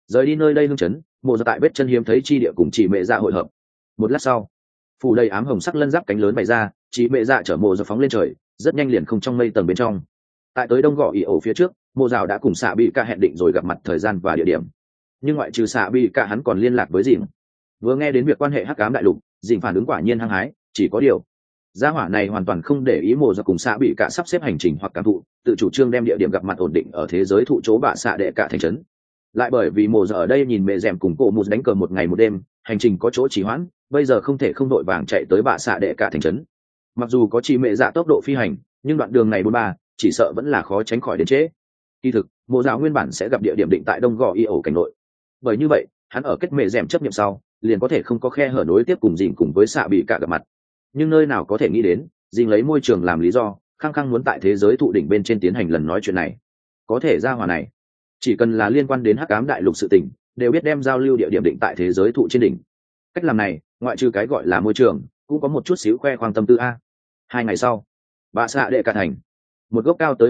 Rời đi nơi đây hương chấn, mộ dạ tại vết chân hiếm thấy chi địa cùng chị mẹ dạ hội hợp. Một lát sau, phủ đầy ám hồng sắc lân giáp cánh lớn bày ra, chị mẹ dạ chở mộ dạ phóng lên trời, rất nhanh liền không trong mây tầng bên trong. Tại tới đông gò ỉ ổ phía trước, mộ dạo đã cùng xạ bị ca hẹn định rồi gặp mặt thời gian và địa điểm. Nhưng ngoại trừ xạ bị ca, hắn còn liên lạc với dìm. Vừa nghe đến việc quan hệ hắc ám đại lục, dìm phản ứng quả nhiên hăng hái. Chỉ có điều, gia hỏa này hoàn toàn không để ý mộ dạ cùng xạ bị ca sắp xếp hành trình hoặc cảm thụ, tự chủ trương đem địa điểm gặp mặt ổn định ở thế giới thụ chỗ bạ xạ đệ cả thành trấn. Lại bởi vì mộ dạ ở đây nhìn mẹ rèm cùng cổ mù đánh cờ một ngày một đêm, hành trình có chỗ trì hoãn, bây giờ không thể không đội vàng chạy tới bạ xạ đệ cả thành trấn. Mặc dù có chỉ mẹ dạ tốc độ phi hành, nhưng đoạn đường này 43, chỉ sợ vẫn là khó tránh khỏi đến trễ. Kỳ thực, mộ dạ nguyên bản sẽ gặp địa điểm định tại đông gò y ổ cảnh nội. Bởi như vậy, hắn ở kết mẹ rèm chấp nhận sau, liền có thể không có khe hở nối tiếp cùng dìn cùng với xạ bị cả gặp mặt. Nhưng nơi nào có thể nghĩ đến, dìn lấy môi trường làm lý do, khăng khăng muốn tại thế giới thụ đỉnh bên trên tiến hành lần nói chuyện này. Có thể ra hòa này, chỉ cần là liên quan đến hắc ám đại lục sự tình, đều biết đem giao lưu địa điểm định tại thế giới thụ trên đỉnh. Cách làm này, ngoại trừ cái gọi là môi trường, cũng có một chút xíu khoe khoang tâm tư a. 2 ngày sau, bạ xạ đệ cả thành, một gốc cao tới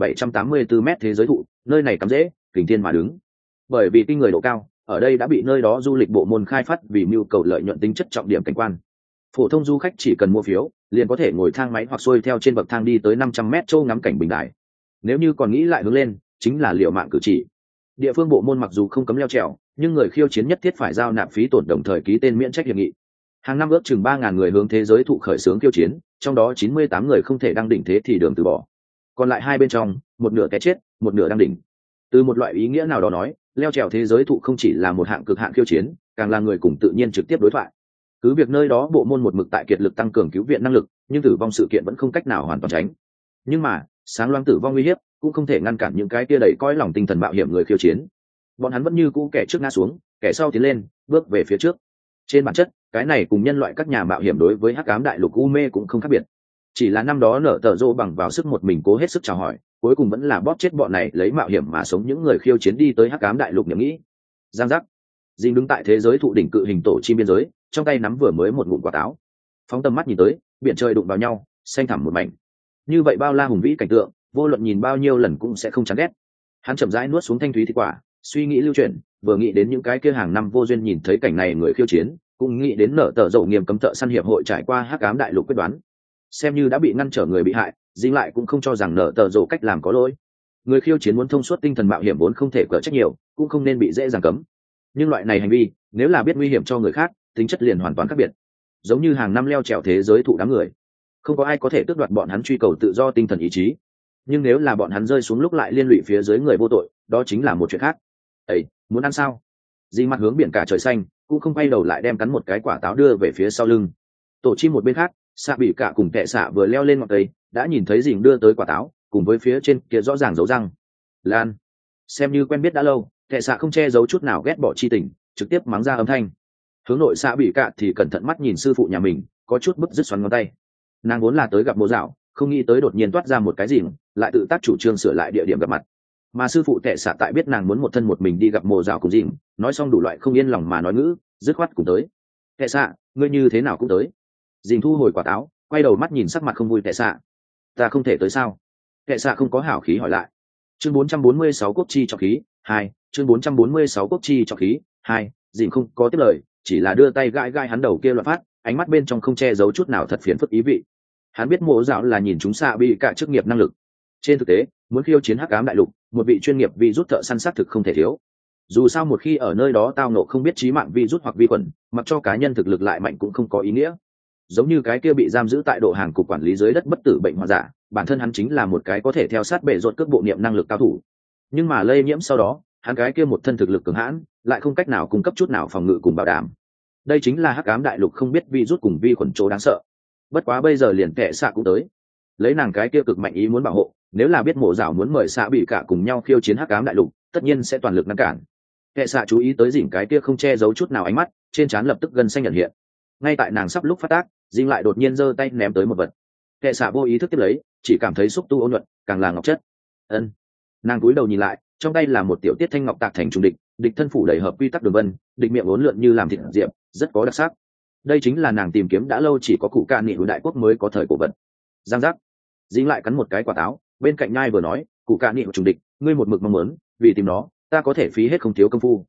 1784 mét thế giới thụ, nơi này cắm rễ, kình thiên mà đứng. Bởi vì kinh người độ cao, ở đây đã bị nơi đó du lịch bộ môn khai phát vì mưu cầu lợi nhuận tính chất trọng điểm cảnh quan. Phổ thông du khách chỉ cần mua phiếu, liền có thể ngồi thang máy hoặc xuôi theo trên bậc thang đi tới 500 mét châu ngắm cảnh bình đại. Nếu như còn nghĩ lại hướng lên, chính là liều mạng cử chỉ. Địa phương bộ môn mặc dù không cấm leo trèo, nhưng người khiêu chiến nhất thiết phải giao nạp phí tổn, đồng thời ký tên miễn trách hiệp nghị. Hàng năm ước chừng 3.000 người hướng thế giới thụ khởi xướng khiêu chiến, trong đó 98 người không thể đăng đỉnh thế thì đường từ bỏ. Còn lại hai bên trong, một nửa té chết, một nửa đăng đỉnh. Từ một loại ý nghĩa nào đó nói, leo trèo thế giới thụ không chỉ là một hạng cực hạn khiêu chiến, càng là người cùng tự nhiên trực tiếp đối thoại. Cứ việc nơi đó bộ môn một mực tại kiệt lực tăng cường cứu viện năng lực, nhưng tử vong sự kiện vẫn không cách nào hoàn toàn tránh. Nhưng mà, sáng loáng tử vong uy hiếp cũng không thể ngăn cản những cái kia đầy cõi lòng tinh thần mạo hiểm người khiêu chiến. Bọn hắn vẫn như cũ kẻ trước ngã xuống, kẻ sau tiến lên, bước về phía trước. Trên bản chất, cái này cùng nhân loại các nhà mạo hiểm đối với hắc ám đại lục u mê cũng không khác biệt. Chỉ là năm đó nở tờ rô bằng vào sức một mình cố hết sức chào hỏi, cuối cùng vẫn là bóp chết bọn này lấy mạo hiểm mà sống những người khiêu chiến đi tới hắc ám đại lục nhầm nghĩ. Giang giác, dinh đứng tại thế giới thụ đỉnh cự hình tổ chim biên giới, trong tay nắm vừa mới một ngụm quả táo. Phóng tầm mắt nhìn tới, biển trời đụng vào nhau, xanh thẳm một mảnh. Như vậy bao la hùng vĩ cảnh tượng, vô luận nhìn bao nhiêu lần cũng sẽ không chán ghét. Hắn chậm rãi nuốt xuống thanh thúy thịt quả, suy nghĩ lưu chuyển, vừa nghĩ đến những cái kia hàng năm vô duyên nhìn thấy cảnh này người khiêu chiến, cũng nghĩ đến nở tờ dầu nghiêm cấm thợ săn hiệp hội trải qua hắc ám đại lục quyết đoán. Xem như đã bị ngăn trở người bị hại, dính lại cũng không cho rằng nở tờ dầu cách làm có lỗi. Người khiêu chiến muốn thông suốt tinh thần mạo hiểm vốn không thể cỡ trách nhiều, cũng không nên bị dễ dàng cấm. Nhưng loại này hành vi, nếu là biết nguy hiểm cho người khác, tính chất liền hoàn toàn khác biệt. Giống như hàng năm leo trèo thế giới thụ đám người, không có ai có thể tước đoạt bọn hắn truy cầu tự do tinh thần ý chí. Nhưng nếu là bọn hắn rơi xuống lúc lại liên lụy phía dưới người vô tội, đó chính là một chuyện khác. Ấy, muốn ăn sao? Dì mặt hướng biển cả trời xanh, cũng không quay đầu lại đem cắn một cái quả táo đưa về phía sau lưng. Tổ chim một bên khác, xạ bị cả cùng tệ xạ vừa leo lên ngọn cây, đã nhìn thấy dì đưa tới quả táo, cùng với phía trên kia rõ ràng dấu răng. Lan, xem như quen biết đã lâu, tệ xạ không che giấu chút nào ghét bỏ chi tình, trực tiếp mắng ra âm thanh. Hướng nội xạ bị cả thì cẩn thận mắt nhìn sư phụ nhà mình, có chút bứt rứt xoắn ngón tay. Nàng vốn là tới gặp mộ dạo, không nghĩ tới đột nhiên toát ra một cái gì, lại tự tác chủ trương sửa lại địa điểm gặp mặt. Mà sư phụ tệ xạ tại biết nàng muốn một thân một mình đi gặp mộ dạo cùng dìm, nói xong đủ loại không yên lòng mà nói ngữ, dứt khoát cùng tới. Tệ xạ, ngươi như thế nào cũng tới. Dìm thu hồi quả táo, quay đầu mắt nhìn sắc mặt không vui tệ xạ. Ta không thể tới sao? Tệ xạ không có hảo khí hỏi lại. Chương 446 quốc chi trọng khí 2, chương 446 quốc chi trọng khí 2, dìm không có tiếp lời, chỉ là đưa tay gãi gãi hắn đầu kia loạn phát, ánh mắt bên trong không che giấu chút nào thật phiền phức ý vị. Hắn biết mộ dạo là nhìn chúng xạ bị cả chức nghiệp năng lực. Trên thực tế, muốn khiêu chiến hắc ám đại lục, một vị chuyên nghiệp vi rút thợ săn xác thực không thể thiếu. Dù sao một khi ở nơi đó tao nộ không biết chí mạng vi rút hoặc vi khuẩn, mặc cho cá nhân thực lực lại mạnh cũng không có ý nghĩa. Giống như cái kia bị giam giữ tại độ hàng cục quản lý dưới đất bất tử bệnh hoạn giả, bản thân hắn chính là một cái có thể theo sát bệ rột cước bộ niệm năng lực cao thủ. Nhưng mà lây nhiễm sau đó, hắn cái kia một thân thực lực cường hãn, lại không cách nào cung cấp chút nào phòng ngự cùng bảo đảm. Đây chính là hắc ám đại lục không biết vi rút cùng vi khuẩn chỗ đáng sợ. Bất quá bây giờ liền kệ xạ cũng tới, lấy nàng cái kia cực mạnh ý muốn bảo hộ, nếu là biết mộ dạo muốn mời xạ bị cả cùng nhau khiêu chiến hắc ám đại lục, tất nhiên sẽ toàn lực ngăn cản. Kệ xạ chú ý tới dỉn cái kia không che giấu chút nào ánh mắt, trên trán lập tức gân xanh nhận hiện. Ngay tại nàng sắp lúc phát tác, dinh lại đột nhiên giơ tay ném tới một vật. Kệ xạ vô ý thức tiếp lấy, chỉ cảm thấy xúc tu ôn nhuận, càng là ngọc chất. Ân. Nàng cúi đầu nhìn lại, trong tay là một tiểu tiết thanh ngọc tạc thành trùng địch, địch thân phủ đầy hợp quy tắc đường vân, địch miệng uốn lượn như làm thịt diệp, rất có đặc sắc. Đây chính là nàng tìm kiếm đã lâu chỉ có cụ ca nghị hữu đại quốc mới có thời cổ vật. Giang giác, dính lại cắn một cái quả táo, bên cạnh nhai vừa nói, cụ ca nghị trùng địch, ngươi một mực mong muốn, vì tìm nó, ta có thể phí hết không thiếu công phu.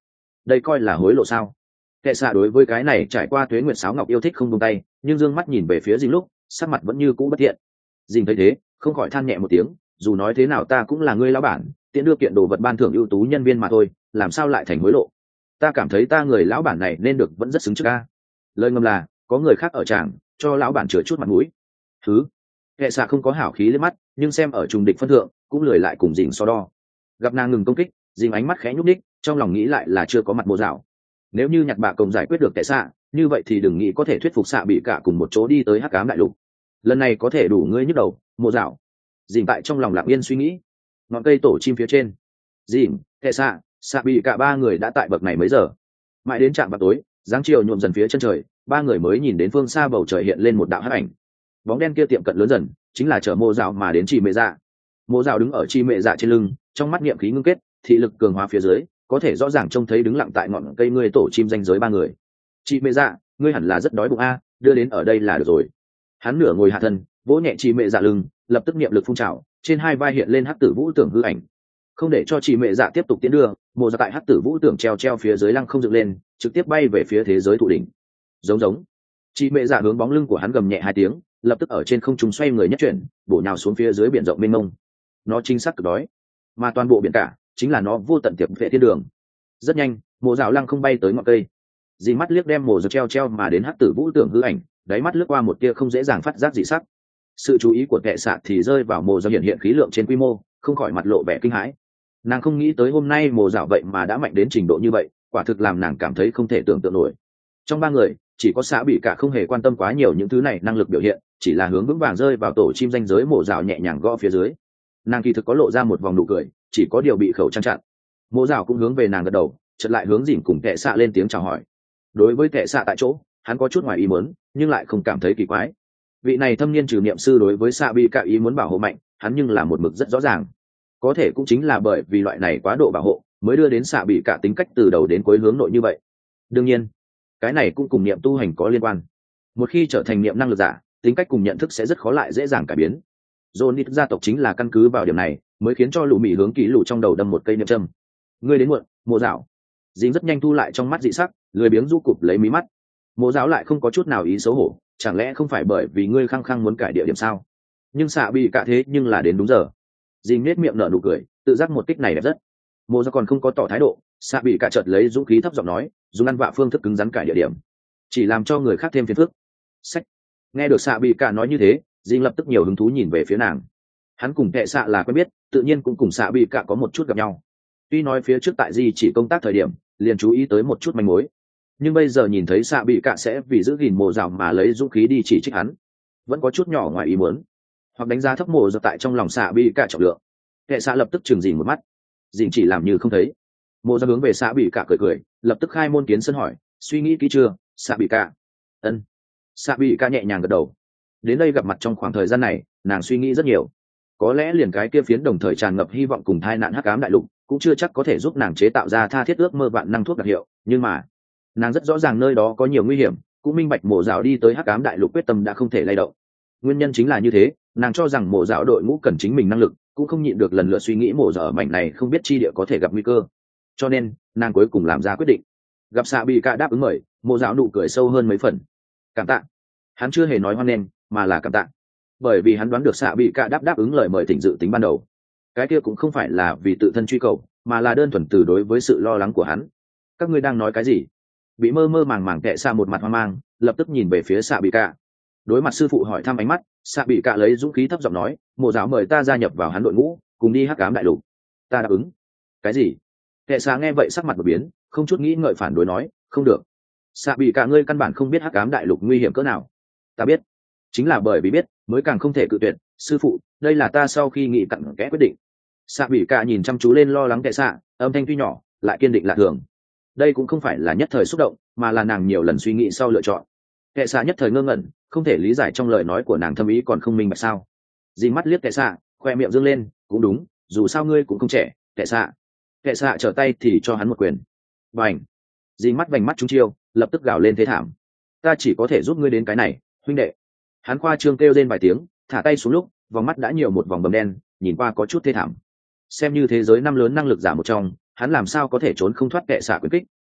đây coi là hối lộ sao? Kệ xạ đối với cái này trải qua tuế nguyệt sáo ngọc yêu thích không buông tay, nhưng dương mắt nhìn về phía dinh lúc sắc mặt vẫn như cũ bất thiện. Dinh thấy thế không khỏi than nhẹ một tiếng, dù nói thế nào ta cũng là ngươi lão bản, tiện đưa kiện đồ vật ban thưởng ưu tú nhân viên mà thôi, làm sao lại thành hối lộ? Ta cảm thấy ta người lão bản này nên được vẫn rất xứng trước a. Lời ngầm là có người khác ở tràng cho lão bản chừa chút mặt mũi. Thứ Kệ xạ không có hảo khí lên mắt, nhưng xem ở trùng địch phân thượng cũng lười lại cùng dình so đo. Gặp nàng ngừng công kích, dình ánh mắt khẽ nhúc đích, trong lòng nghĩ lại là chưa có mặt mô dạo. Nếu như nhặt bạ công giải quyết được Kệ xạ, như vậy thì đừng nghĩ có thể thuyết phục xạ bị cả cùng một chỗ đi tới hắc ám đại lục. Lần này có thể đủ ngươi nhức đầu, mô dạo. Dình tại trong lòng lặng yên suy nghĩ. Ngọn cây tổ chim phía trên, dình, Kệ xạ bị cả ba người đã tại bậc này mấy giờ. Mãi đến trạm vào tối, dáng chiều nhuộm dần phía chân trời, ba người mới nhìn đến phương xa bầu trời hiện lên một đạo hắc ảnh. Bóng đen kia tiệm cận lớn dần, chính là chở mô dạo mà đến chị mẹ dạ. Mô dạo đứng ở chi mẹ dạ trên lưng, trong mắt niệm khí ngưng kết, thị lực cường hóa phía dưới, có thể rõ ràng trông thấy đứng lặng tại ngọn cây ngươi tổ chim danh giới ba người. Chị mẹ dạ, ngươi hẳn là rất đói bụng a, đưa đến ở đây là được rồi. Hắn nửa ngồi hạ thân, vỗ nhẹ chị mẹ dạ lưng, lập tức niệm lực phun trào, trên hai vai hiện lên hắc tử vũ tưởng hư ảnh. Không để cho chị mẹ dạ tiếp tục tiến đưa, mô dạ tại hắc tử vũ tưởng treo phía dưới lăng không dựng lên, trực tiếp bay về phía thế giới thụ đỉnh. Giống chị mẹ dạ hướng bóng lưng của hắn gầm nhẹ hai tiếng, lập tức ở trên không trung xoay người nhất chuyển, bổ nhào xuống phía dưới biển rộng mênh mông. Nó chính xác cực đói, mà toàn bộ biển cả chính là nó vô tận tiệp vệ thiên đường. Rất nhanh, mộ dạo lăng không bay tới ngọn cây, dì mắt liếc đem mồ giật treo mà đến hắc tử vũ tưởng hư ảnh, đáy mắt lướt qua một tia không dễ dàng phát giác dị sắc. Sự chú ý của kệ xạ thì rơi vào mồ do hiện khí lượng trên quy mô, không khỏi mặt lộ vẻ kinh hãi. Nàng không nghĩ tới hôm nay mồ dạo vậy mà đã mạnh đến trình độ như vậy, quả thực làm nàng cảm thấy không thể tưởng tượng nổi. Trong ba người chỉ có xã bị cả không hề quan tâm quá nhiều những thứ này năng lực biểu hiện, chỉ là hướng vững vàng rơi vào tổ chim danh giới mộ dạo nhẹ nhàng gõ phía dưới. Nàng kỳ thực có lộ ra một vòng nụ cười, chỉ có điều bị khẩu trang chặn. Mộ dạo cũng hướng về nàng gật đầu, chợt lại hướng dìm cùng kệ xạ lên tiếng chào hỏi. Đối với kệ xạ tại chỗ, hắn có chút ngoài ý muốn, nhưng lại không cảm thấy kỳ quái. Vị này thâm niên trừ niệm sư đối với xạ bị cả ý muốn bảo hộ mạnh, hắn nhưng là một mực rất rõ ràng. Có thể cũng chính là bởi vì loại này quá độ bảo hộ, mới đưa đến xạ bị cả tính cách từ đầu đến cuối hướng nội như vậy. Đương nhiên, cái này cũng cùng niệm tu hành có liên quan. Một khi trở thành niệm năng lực giả, tính cách cùng nhận thức sẽ rất khó lại dễ dàng cải biến. Johnny gia tộc chính là căn cứ vào điểm này mới khiến cho lũ mị hướng kỹ lũ trong đầu đâm một cây niệm châm. Ngươi đến muộn, mộ dạo. Dính rất nhanh thu lại trong mắt dị sắc, lười biếng du cụp lấy mí mắt. Mộ dạo lại không có chút nào ý xấu hổ, chẳng lẽ không phải bởi vì ngươi khăng khăng muốn cải địa điểm sao? Nhưng xạ bị cả thế nhưng là đến đúng giờ. Dính nết miệng nở nụ cười, tự giác một kích này đẹp rất. Mộ dạo còn không có tỏ thái độ, xạ bị cả chợt lấy dũng khí thấp giọng nói, dùng ăn vạ phương thức cứng rắn cải địa điểm, chỉ làm cho người khác thêm phiền phức. Sách. Nghe được xạ bị cả nói như thế, Dinh lập tức nhiều hứng thú nhìn về phía nàng. Hắn cùng kệ xạ là quen biết, tự nhiên cũng cùng xạ bị cả có một chút gặp nhau. Tuy nói phía trước tại Di chỉ công tác thời điểm liền chú ý tới một chút manh mối, nhưng bây giờ nhìn thấy xạ bị cả sẽ vì giữ gìn mộ dạo mà lấy dũng khí đi chỉ trích hắn, vẫn có chút nhỏ ngoài ý muốn, hoặc đánh giá thấp mộ dạo tại trong lòng xạ bị cả trọng lượng. Kệ xạ lập tức chừng Dinh một mắt, Dinh chỉ làm như không thấy. Mộ dạo hướng về xạ bị cả cười, lập tức khai môn kiến sân hỏi, suy nghĩ kỹ chưa, xạ bị cả? Ân. Xạ bị cả nhẹ nhàng gật đầu. Đến đây gặp mặt trong khoảng thời gian này, nàng suy nghĩ rất nhiều. Có lẽ liền cái kia phiến đồng thời tràn ngập hy vọng cùng tai nạn hắc ám đại lục cũng chưa chắc có thể giúp nàng chế tạo ra tha thiết ước mơ vạn năng thuốc đặc hiệu, nhưng mà nàng rất rõ ràng nơi đó có nhiều nguy hiểm, cũng minh bạch mộ dạo đi tới hắc ám đại lục quyết tâm đã không thể lay động. Nguyên nhân chính là như thế, nàng cho rằng mộ dạo đội ngũ cần chính mình năng lực, cũng không nhịn được lần lượt suy nghĩ mộ dạo ở mảnh này không biết chi địa có thể gặp nguy cơ. Cho nên nàng cuối cùng làm ra quyết định. Gặp xạ bị cả đáp ứng mời, mộ dạo nụ cười sâu hơn mấy phần. Cảm tạ. Hắn chưa hề nói hoan nghênh, mà là cảm tạ, bởi vì hắn đoán được xạ bị cả đáp ứng lời mời thỉnh dự tính ban đầu. Cái kia cũng không phải là vì tự thân truy cầu, mà là đơn thuần từ đối với sự lo lắng của hắn. Các ngươi đang nói cái gì? Bị mơ mơ màng màng kệ xạ một mặt hoang mang, lập tức nhìn về phía xạ bị cả. Đối mặt sư phụ hỏi thăm ánh mắt, xạ bị cả lấy dũng khí thấp giọng nói, mộ giáo mời ta gia nhập vào hắn đội ngũ, cùng đi hắc ám đại lục. Ta đáp ứng. Cái gì? Kệ xạ nghe vậy sắc mặt đột biến, không chút nghĩ ngợi phản đối nói, không được. Xạ bị cả ngươi căn bản không biết hắc ám đại lục nguy hiểm cỡ nào. Ta biết, chính là bởi vì biết mới càng không thể cự tuyệt. Sư phụ, đây là ta sau khi nghĩ cặn kẽ quyết định. Xạ bị cả nhìn chăm chú lên lo lắng kệ xạ, âm thanh tuy nhỏ lại kiên định lạ thường. Đây cũng không phải là nhất thời xúc động, mà là nàng nhiều lần suy nghĩ sau lựa chọn. Kệ xạ nhất thời ngơ ngẩn, không thể lý giải trong lời nói của nàng thâm ý còn không minh bạch sao. Dì mắt liếc kệ xạ, khoe miệng dương lên, cũng đúng, dù sao ngươi cũng không trẻ. Kệ xạ. Kệ xạ trở tay thì cho hắn một quyền. Bành. Dì mắt vành mắt trúng chiêu, lập tức gào lên thế thảm. Ta chỉ có thể giúp ngươi đến cái này, huynh đệ. Hắn khoa trương kêu lên vài tiếng, thả tay xuống lúc vòng mắt đã nhiều một vòng bầm đen, nhìn qua có chút thê thảm. Xem như thế giới năm lớn năng lực giả một trong, hắn làm sao có thể trốn không thoát kệ xạ quyền kích,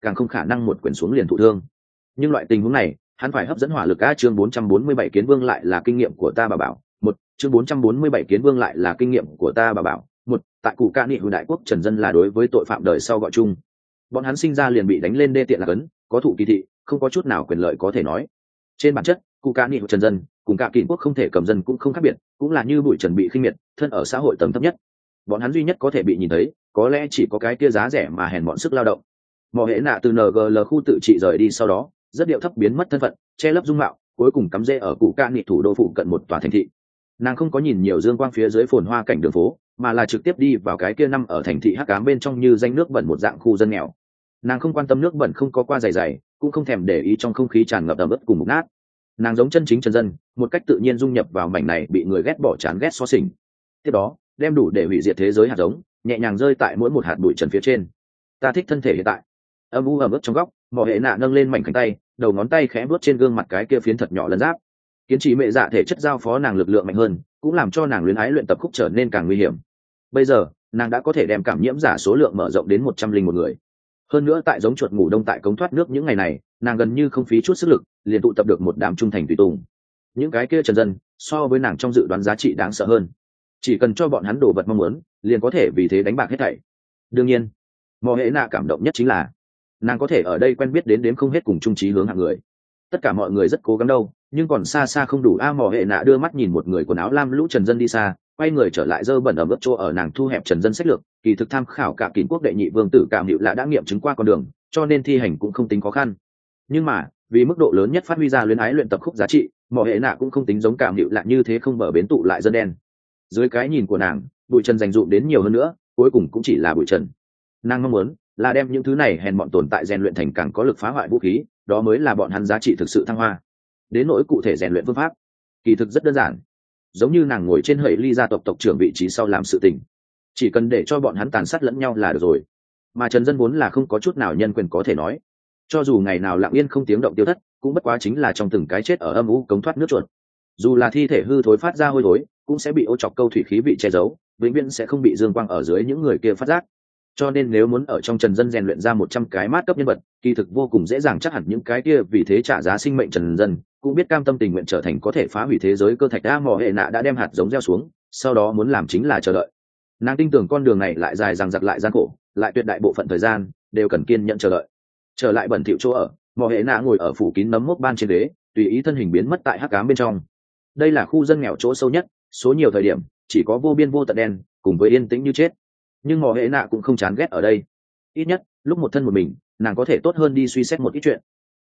càng không khả năng một quyển xuống liền thụ thương. Nhưng loại tình huống này hắn phải hấp dẫn hỏa lực. Chương 447 kiến vương lại là kinh nghiệm của ta bà bảo. Chương 447 kiến vương lại là kinh nghiệm của ta bà bảo. Tại Cù Ca Nghị Hữu đại quốc trần dân là đối với tội phạm đời sau gọi chung. Bọn hắn sinh ra liền bị đánh lên đê tiện là cấn, có thụ kỳ thị, không có chút nào quyền lợi có thể nói. Trên bản chất, Cù Ca Nghị Hữu trần dân cùng cả kỷ quốc không thể cầm dân cũng không khác biệt, cũng là như bụi trần bị khinh miệt, thân ở xã hội tầng thấp nhất. Bọn hắn duy nhất có thể bị nhìn thấy, có lẽ chỉ có cái kia giá rẻ mà hèn bọn sức lao động. Mộ Hễ Nạ từ NGL khu tự trị rời đi sau đó, rất điệu thấp biến mất thân phận, che lấp dung mạo, cuối cùng cắm rễ ở Cù Ca Nghị thủ đô phụ cận một tòa thành thị. Nàng không có nhìn nhiều dương quang phía dưới phồn hoa cảnh đường phố, mà là trực tiếp đi vào cái kia năm ở thành thị hắc ám bên trong như danh nước bẩn một dạng khu dân nghèo. Nàng không quan tâm nước bẩn không có qua dày dày, cũng không thèm để ý trong không khí tràn ngập ẩm ướt cùng mục nát. Nàng giống chân chính trần dân, một cách tự nhiên dung nhập vào mảnh này bị người ghét bỏ chán ghét xóa xỉnh. Tiếp đó, đem đủ để hủy diệt thế giới hạt giống, nhẹ nhàng rơi tại mỗi một hạt bụi trần phía trên. Ta thích thân thể hiện tại. Âm u ẩm ướt trong góc, Mộ Hễ Nạ nâng lên mảnh cánh tay, đầu ngón tay khẽ vuốt trên gương mặt cái kia phiến thật nhỏ lân giáp. Kiến trì mẹ dạ thể chất giao phó nàng lực lượng mạnh hơn, cũng làm cho nàng luyến ái luyện tập khúc trở nên càng nguy hiểm. Bây giờ nàng đã có thể đem cảm nhiễm giả số lượng mở rộng đến 101 người. Hơn nữa tại giống chuột ngủ đông tại cống thoát nước những ngày này, nàng gần như không phí chút sức lực liền tụ tập được một đám trung thành tùy tùng. Những cái kia trần dân so với nàng trong dự đoán giá trị đáng sợ hơn, chỉ cần cho bọn hắn đồ vật mong muốn liền có thể vì thế đánh bạc hết thảy. Đương nhiên, Mộ Hễ Nạ cảm động nhất chính là nàng có thể ở đây quen biết đến đếm không hết cùng chung chí hướng hạng người. Tất cả mọi người rất cố gắng đâu, nhưng còn xa xa không đủ. Mộ Hễ Nạ đưa mắt nhìn một người quần áo lam lũ trần dân đi xa, quay người trở lại dơ bẩn ở mức chỗ ở. Nàng thu hẹp trần dân sách lược, kỳ thực tham khảo cả Kỷ quốc đệ nhị vương tử Cảm Hữu Lạ đã nghiệm chứng qua con đường, cho nên thi hành cũng không tính khó khăn. Nhưng mà vì mức độ lớn nhất phát huy ra luyến ái luyện tập khúc giá trị, Mộ Hễ Nạ cũng không tính giống Cảm Hữu Lạ như thế không bờ bến tụ lại dân đen. Dưới cái nhìn của nàng, bụi trần dành dụm đến nhiều hơn nữa, cuối cùng cũng chỉ là bụi trần. Nàng mong muốn là đem những thứ này hèn bọn tồn tại rèn luyện thành càng có lực phá hoại vũ khí, đó mới là bọn hắn giá trị thực sự thăng hoa. Đến nỗi cụ thể rèn luyện phương pháp, kỳ thực rất đơn giản, giống như nàng ngồi trên hợi ly gia tộc tộc trưởng vị trí sau làm sự tình, chỉ cần để cho bọn hắn tàn sát lẫn nhau là được rồi. Mà trần dân vốn là không có chút nào nhân quyền có thể nói, cho dù ngày nào lặng yên không tiếng động tiêu thất, cũng bất quá chính là trong từng cái chết ở âm u cống thoát nước chuột. Dù là thi thể hư thối phát ra hôi thối, cũng sẽ bị ô chọc câu thủy khí vị che giấu, vĩnh viễn sẽ không bị dương quang ở dưới những người kia phát giác. Cho nên nếu muốn ở trong trần dân rèn luyện ra 100 cái mát cấp nhân vật, kỳ thực vô cùng dễ dàng. Chắc hẳn những cái kia vì thế trả giá sinh mệnh trần dân cũng biết cam tâm tình nguyện trở thành có thể phá hủy thế giới cơ thạch. Mộ Hễ Nạ đã đem hạt giống gieo xuống, sau đó muốn làm chính là chờ đợi. Nàng tin tưởng con đường này lại dài dằng dặc lại gian khổ, lại tuyệt đại bộ phận thời gian đều cần kiên nhẫn chờ đợi. Trở lại bẩn thỉu chỗ ở, Mộ Hễ Nạ ngồi ở phủ kín nấm mốc ban trên ghế, tùy ý thân hình biến mất tại hắc ám bên trong. Đây là khu dân nghèo chỗ sâu nhất, số nhiều thời điểm chỉ có vô biên vô tận đen cùng với yên tĩnh như chết. Nhưng Mộ Hễ Nạ cũng không chán ghét ở đây, ít nhất lúc một thân một mình, nàng có thể tốt hơn đi suy xét một ít chuyện.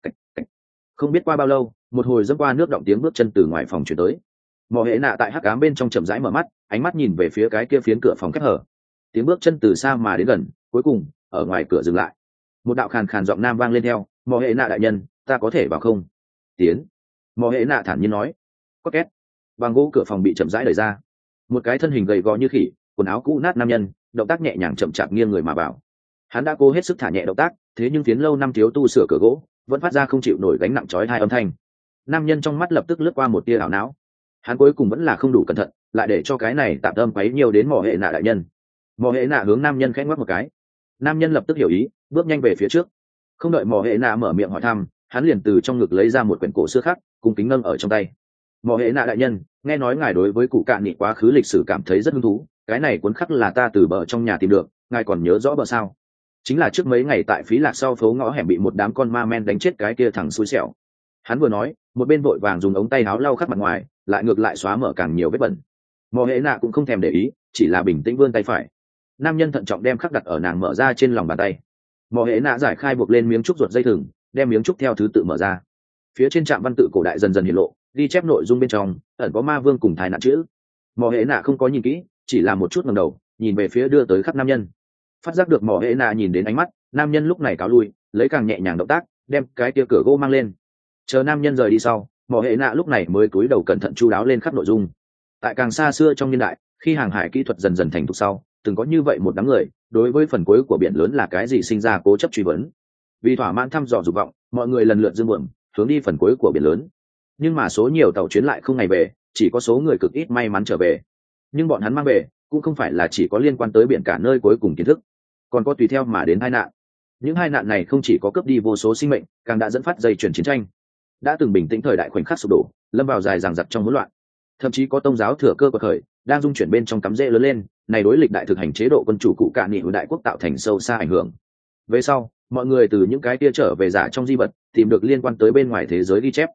Không biết qua bao lâu, một hồi dẫm qua nước động tiếng bước chân từ ngoài phòng chuyển tới. Mộ Hễ Nạ tại hắc ám bên trong chậm rãi mở mắt, ánh mắt nhìn về phía cái kia phiến cửa phòng khép hở. Tiếng bước chân từ xa mà đến gần, cuối cùng ở ngoài cửa dừng lại. Một đạo khàn khàn giọng nam vang lên theo: Mộ Hễ Nạ đại nhân, ta có thể vào không? Tiến. Mộ Hễ Nạ thản nhiên nói. Có két. Bằng gỗ cửa phòng bị chậm rãi đẩy ra. Một cái thân hình gầy gò như khỉ, quần áo cũ nát nam nhân, động tác nhẹ nhàng chậm chạp nghiêng người mà vào. Hắn đã cố hết sức thả nhẹ động tác, thế nhưng phiến lâu năm thiếu tu sửa cửa gỗ vẫn phát ra không chịu nổi gánh nặng chói tai âm thanh. Nam nhân trong mắt lập tức lướt qua một tia ảo não. Hắn cuối cùng vẫn là không đủ cẩn thận, lại để cho cái này tạm âm quấy nhiều đến Mộ Hễ Nạ đại nhân. Mộ Hễ Nạ hướng nam nhân khẽ ngoắc một cái. Nam nhân lập tức hiểu ý, bước nhanh về phía trước. Không đợi Mộ Hễ Nạ mở miệng hỏi thăm, hắn liền từ trong ngực lấy ra một quyển cổ xưa khắc, cung kính nâng ở trong tay. Mộ Hễ Nạ đại nhân, nghe nói ngài đối với Cụ Cạn Nghị quá khứ lịch sử cảm thấy rất hứng thú, cái này cuốn khắc là ta từ bờ trong nhà tìm được, ngài còn nhớ rõ bờ sao? Chính là trước mấy ngày tại Phí Lạc sau phố ngõ hẻm bị một đám con ma men đánh chết cái kia thằng xui xẻo. Hắn vừa nói, một bên vội vàng dùng ống tay áo lau khắp mặt ngoài, lại ngược lại xóa mở càng nhiều vết bẩn. Mộ Hễ Nạ cũng không thèm để ý, chỉ là bình tĩnh vươn tay phải. Nam nhân thận trọng đem khắc đặt ở nàng mở ra trên lòng bàn tay. Mộ Hễ Nạ giải khai buộc lên miếng trúc ruột dây thừng, đem miếng trúc theo thứ tự mở ra. Phía trên trạm văn tự cổ đại dần dần hiện lộ, ghi chép nội dung bên trong ẩn có ma vương cùng thái nạn chữ. Mộ Hễ Nạ không có nhìn kỹ, chỉ là một chút ngẩng đầu nhìn về phía đưa tới khắp nam nhân. Phát giác được Mộ Hễ Nạ nhìn đến ánh mắt, nam nhân lúc này cáo lui, lấy càng nhẹ nhàng động tác đem cái kia cửa gỗ mang lên. Chờ nam nhân rời đi sau, Mộ Hễ Nạ lúc này mới cúi đầu cẩn thận chu đáo lên khắp nội dung. Tại càng xa xưa trong niên đại, khi hàng hải kỹ thuật dần dần thành thục sau, từng có như vậy một đám người đối với phần cuối của biển lớn là cái gì sinh ra cố chấp truy vấn. Vì thỏa mãn thăm dò dục vọng, mọi người lần lượt dương buồm hướng đi phần cuối của biển lớn. Nhưng mà số nhiều tàu chuyến lại không ngày về, chỉ có số người cực ít may mắn trở về. Nhưng bọn hắn mang về cũng không phải là chỉ có liên quan tới biển cả nơi cuối cùng kiến thức, còn có tùy theo mà đến tai nạn. Những hai nạn này không chỉ có cướp đi vô số sinh mệnh, càng đã dẫn phát dây chuyển chiến tranh. Đã từng bình tĩnh thời đại khoảnh khắc sụp đổ, lâm vào dài dằng dặc trong hỗn loạn. Thậm chí có tông giáo thừa cơ của khởi, đang dung chuyển bên trong cắm rễ lớn lên, này đối lịch đại thực hành chế độ quân chủ cụ cạn nghị của đại quốc tạo thành sâu xa ảnh hưởng. Về sau, mọi người từ những cái kia trở về giả trong di vật, tìm được liên quan tới bên ngoài thế giới ghi chép.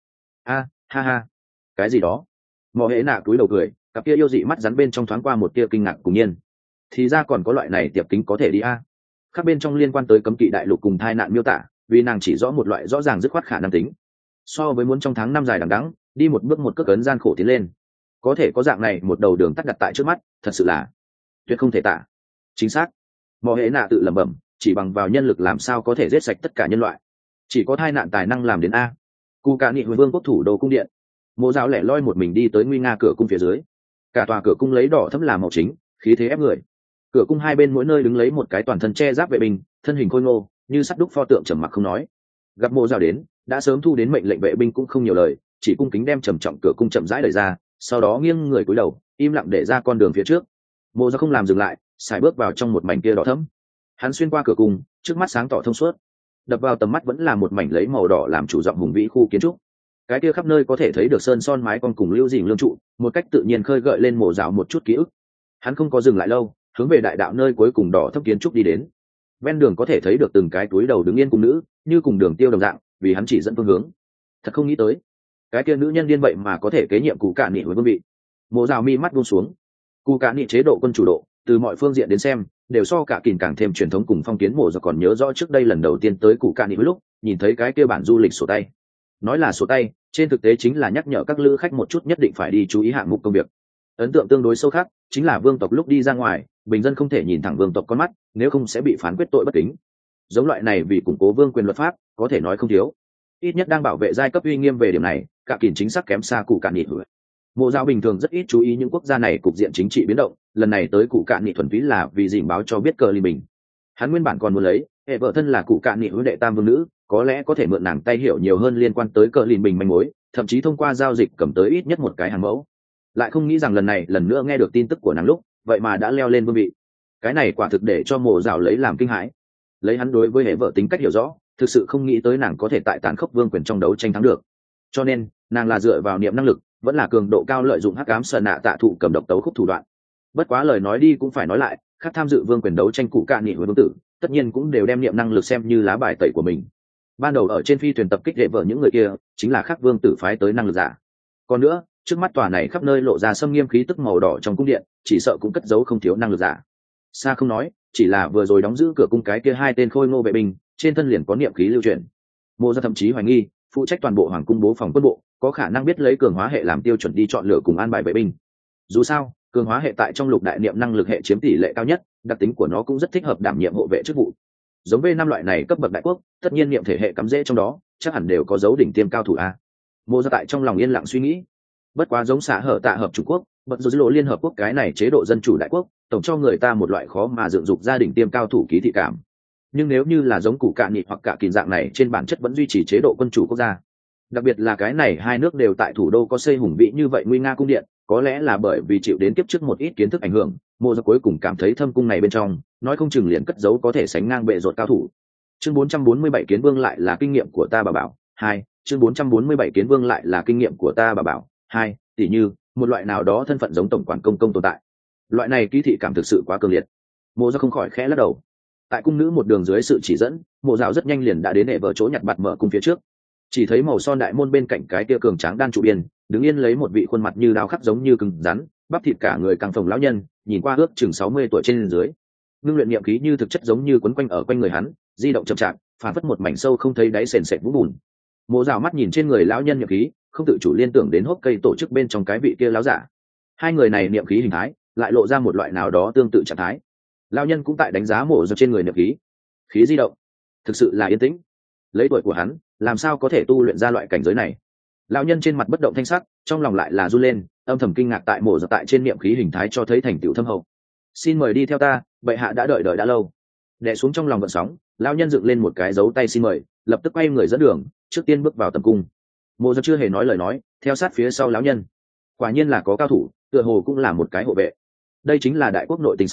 Ha ha, cái gì đó? Mộ Hễ Nạ cúi đầu cười, cặp kia yêu dị mắt rắn bên trong thoáng qua một tia kinh ngạc cùng nhiên. Thì ra còn có loại này tiệp kính có thể đi a. Khác bên trong liên quan tới cấm kỵ đại lục cùng thai nạn miêu tả, vì nàng chỉ rõ một loại rõ ràng dứt khoát khả năng tính. So với muốn trong tháng năm dài đằng đẵng, đi một bước một cước ấn gian khổ tiến lên, có thể có dạng này một đầu đường tắt đặt tại trước mắt, thật sự là tuyệt không thể tả. Chính xác. Mộ Hễ Nạ tự lẩm bẩm, chỉ bằng vào nhân lực làm sao có thể giết sạch tất cả nhân loại, chỉ có thai nạn tài năng làm đến a. Cụ Cạ Nghị vương quốc thủ đô cung điện, Mộ Dạo lẻ loi một mình đi tới nguy nga cửa cung phía dưới. Cả tòa cửa cung lấy đỏ thẫm làm màu chính, khí thế ép người. Cửa cung hai bên mỗi nơi đứng lấy một cái toàn thân che giáp vệ binh, thân hình khôi ngô như sắt đúc pho tượng trầm mặc không nói. Gặp Mộ Dạo đến, đã sớm thu đến mệnh lệnh vệ binh cũng không nhiều lời, chỉ cung kính đem trầm trọng cửa cung chậm rãi đẩy ra, sau đó nghiêng người cúi đầu, im lặng để ra con đường phía trước. Mộ Dạo không làm dừng lại, sải bước vào trong một mảnh kia đỏ thẫm. Hắn xuyên qua cửa cung, trước mắt sáng tỏ thông suốt, đập vào tầm mắt vẫn là một mảnh lấy màu đỏ làm chủ rộng hùng vĩ khu kiến trúc. Cái kia khắp nơi có thể thấy được sơn son mái con cùng lưu dình lương trụ, một cách tự nhiên khơi gợi lên Mộ Dạo một chút ký ức. Hắn không có dừng lại lâu, hướng về đại đạo nơi cuối cùng đỏ thấp kiến trúc đi đến. Ven đường có thể thấy được từng cái túi đầu đứng yên cung nữ, như cùng đường tiêu đồng dạng, vì hắn chỉ dẫn phương hướng. Thật không nghĩ tới, cái kia nữ nhân điên vậy mà có thể kế nhiệm Cụ Cạ Nghị với vương vị. Mộ Dạo mi mắt buông xuống. Cụ Cạ Nghị chế độ quân chủ độ, từ mọi phương diện đến xem, đều so cả kìn càng thêm truyền thống cùng phong kiến. Mộ Dạo còn nhớ rõ trước đây lần đầu tiên tới Cụ Cạ Nghị lúc, nhìn thấy cái kia bản du lịch sổ tay. Nói là sổ tay, trên thực tế chính là nhắc nhở các lữ khách một chút nhất định phải đi chú ý hạng mục công việc. Ấn tượng tương đối sâu khác chính là vương tộc lúc đi ra ngoài, bình dân không thể nhìn thẳng vương tộc con mắt, nếu không sẽ bị phán quyết tội bất kính. Giống loại này vì củng cố vương quyền luật pháp, có thể nói không thiếu. Ít nhất đang bảo vệ giai cấp uy nghiêm về điểm này, cả kìn chính xác kém xa Cụ Cạ Nghị. Mộ Dạo bình thường rất ít chú ý những quốc gia này cục diện chính trị biến động, lần này tới Cụ Cạ Nghị thuần túy là vì dình báo cho biết cờ ly bình. Hắn nguyên bản còn muốn lấy hệ vợ thân là Cụ Cạ Nghị huynh đệ tam vương nữ, có lẽ có thể mượn nàng tay hiểu nhiều hơn liên quan tới cờ lìn bình manh mối, thậm chí thông qua giao dịch cầm tới ít nhất một cái hàng mẫu. Lại không nghĩ rằng lần này lần nữa nghe được tin tức của nàng lúc, vậy mà đã leo lên vương vị. Cái này quả thực để cho Mộ Dạo lấy làm kinh hãi. Lấy hắn đối với hệ vợ tính cách hiểu rõ, thực sự không nghĩ tới nàng có thể tại tàn khốc vương quyền trong đấu tranh thắng được. Cho nên nàng là dựa vào niệm năng lực, vẫn là cường độ cao lợi dụng hắc ám sợ nạ tạ thụ cầm độc tấu khúc thủ đoạn. Bất quá lời nói đi cũng phải nói lại, khác tham dự vương quyền đấu tranh Cụ Cạ Nghị với vương tử, tất nhiên cũng đều đem niệm năng lực xem như lá bài tẩy của mình. Ban đầu ở trên phi thuyền tập kích hệ vợ những người kia, chính là khác vương tử phái tới năng lực giả. Còn nữa, trước mắt tòa này khắp nơi lộ ra xâm nghiêm khí tức màu đỏ trong cung điện, chỉ sợ cũng cất giấu không thiếu năng lực giả. Xa không nói, chỉ là vừa rồi đóng giữ cửa cung cái kia hai tên khôi ngô vệ binh, trên thân liền có niệm khí lưu truyền. Mộ Dạo thậm chí hoài nghi, phụ trách toàn bộ hoàng cung bố phòng quân bộ, có khả năng biết lấy cường hóa hệ làm tiêu chuẩn đi chọn lựa cùng an bài vệ binh. Dù sao, cường hóa hệ tại trong lục đại niệm năng lực hệ chiếm tỷ lệ cao nhất, đặc tính của nó cũng rất thích hợp đảm nhiệm hộ vệ chức vụ. Giống V5 loại này cấp bậc đại quốc, tất nhiên niệm thể hệ cắm rễ trong đó, chắc hẳn đều có dấu đỉnh tiêm cao thủ a. Mộ Dạo tại trong lòng yên lặng suy nghĩ. Bất quá giống xã hở tạ hợp Trung Quốc, bật dù lộ liên hợp quốc cái này chế độ dân chủ đại quốc, tổng cho người ta một loại khó mà dựng dục gia đình tiêm cao thủ ký thị cảm. Nhưng nếu như là giống Cụ Cạ Nghị hoặc cả kìn dạng này, trên bản chất vẫn duy trì chế độ quân chủ quốc gia. Đặc biệt là cái này hai nước đều tại thủ đô có xây hùng vĩ như vậy nguy nga cung điện, có lẽ là bởi vì chịu đến kiếp trước một ít kiến thức ảnh hưởng, Mộ Dạo cuối cùng cảm thấy thâm cung này bên trong, nói không chừng liền cất giấu có thể sánh ngang bệ rột cao thủ. Chương 447 Kiến Vương lại là kinh nghiệm của ta bà bảo. 2. Chương 447 Kiến Vương lại là kinh nghiệm của ta bà bảo. 2. Tỉ như một loại nào đó thân phận giống tổng quản công tồn tại. Loại này ký thị cảm thực sự quá cường liệt. Mộ Dạo không khỏi khẽ lắc đầu. Tại cung nữ một đường dưới sự chỉ dẫn, Mộ Dạo rất nhanh liền đã đến hệ vợ chỗ nhặt bạt mở cung phía trước. Chỉ thấy màu son đại môn bên cạnh cái kia cường tráng đan trụ biên, đứng yên lấy một vị khuôn mặt như đao khắc giống như cứng rắn, bắp thịt cả người căng phồng lão nhân, nhìn qua ước chừng 60 tuổi trên dưới. Ngưng luyện niệm khí như thực chất giống như quấn quanh ở quanh người hắn, di động chậm chạp, phản phất một mảnh sâu không thấy đáy sền sệt vũng bùn. Mộ Dạo mắt nhìn trên người lão nhân niệm khí, không tự chủ liên tưởng đến hốc cây tổ chức bên trong cái vị kia lão giả. Hai người này niệm khí hình thái, lại lộ ra một loại nào đó tương tự trạng thái. Lão nhân cũng tại đánh giá Mộ Dạo trên người niệm khí, khí di động, thực sự là yên tĩnh. Lấy tuổi của hắn, làm sao có thể tu luyện ra loại cảnh giới này? Lão nhân trên mặt bất động thanh sắc, trong lòng lại là run lên, âm thầm kinh ngạc tại Mộ Dạo tại trên niệm khí hình thái cho thấy thành tựu thâm hậu. Xin mời đi theo ta, bệ hạ đã đợi đã lâu. Đè xuống trong lòng gợn sóng, lão nhân dựng lên một cái dấu tay xin mời, lập tức quay người dẫn đường, trước tiên bước vào tầm cung. Mộ Dạo chưa hề nói lời nói, theo sát phía sau lão nhân. Quả nhiên là có cao thủ, tựa hồ cũng là một cái hộ vệ. Đây chính là đại quốc nội tình sao?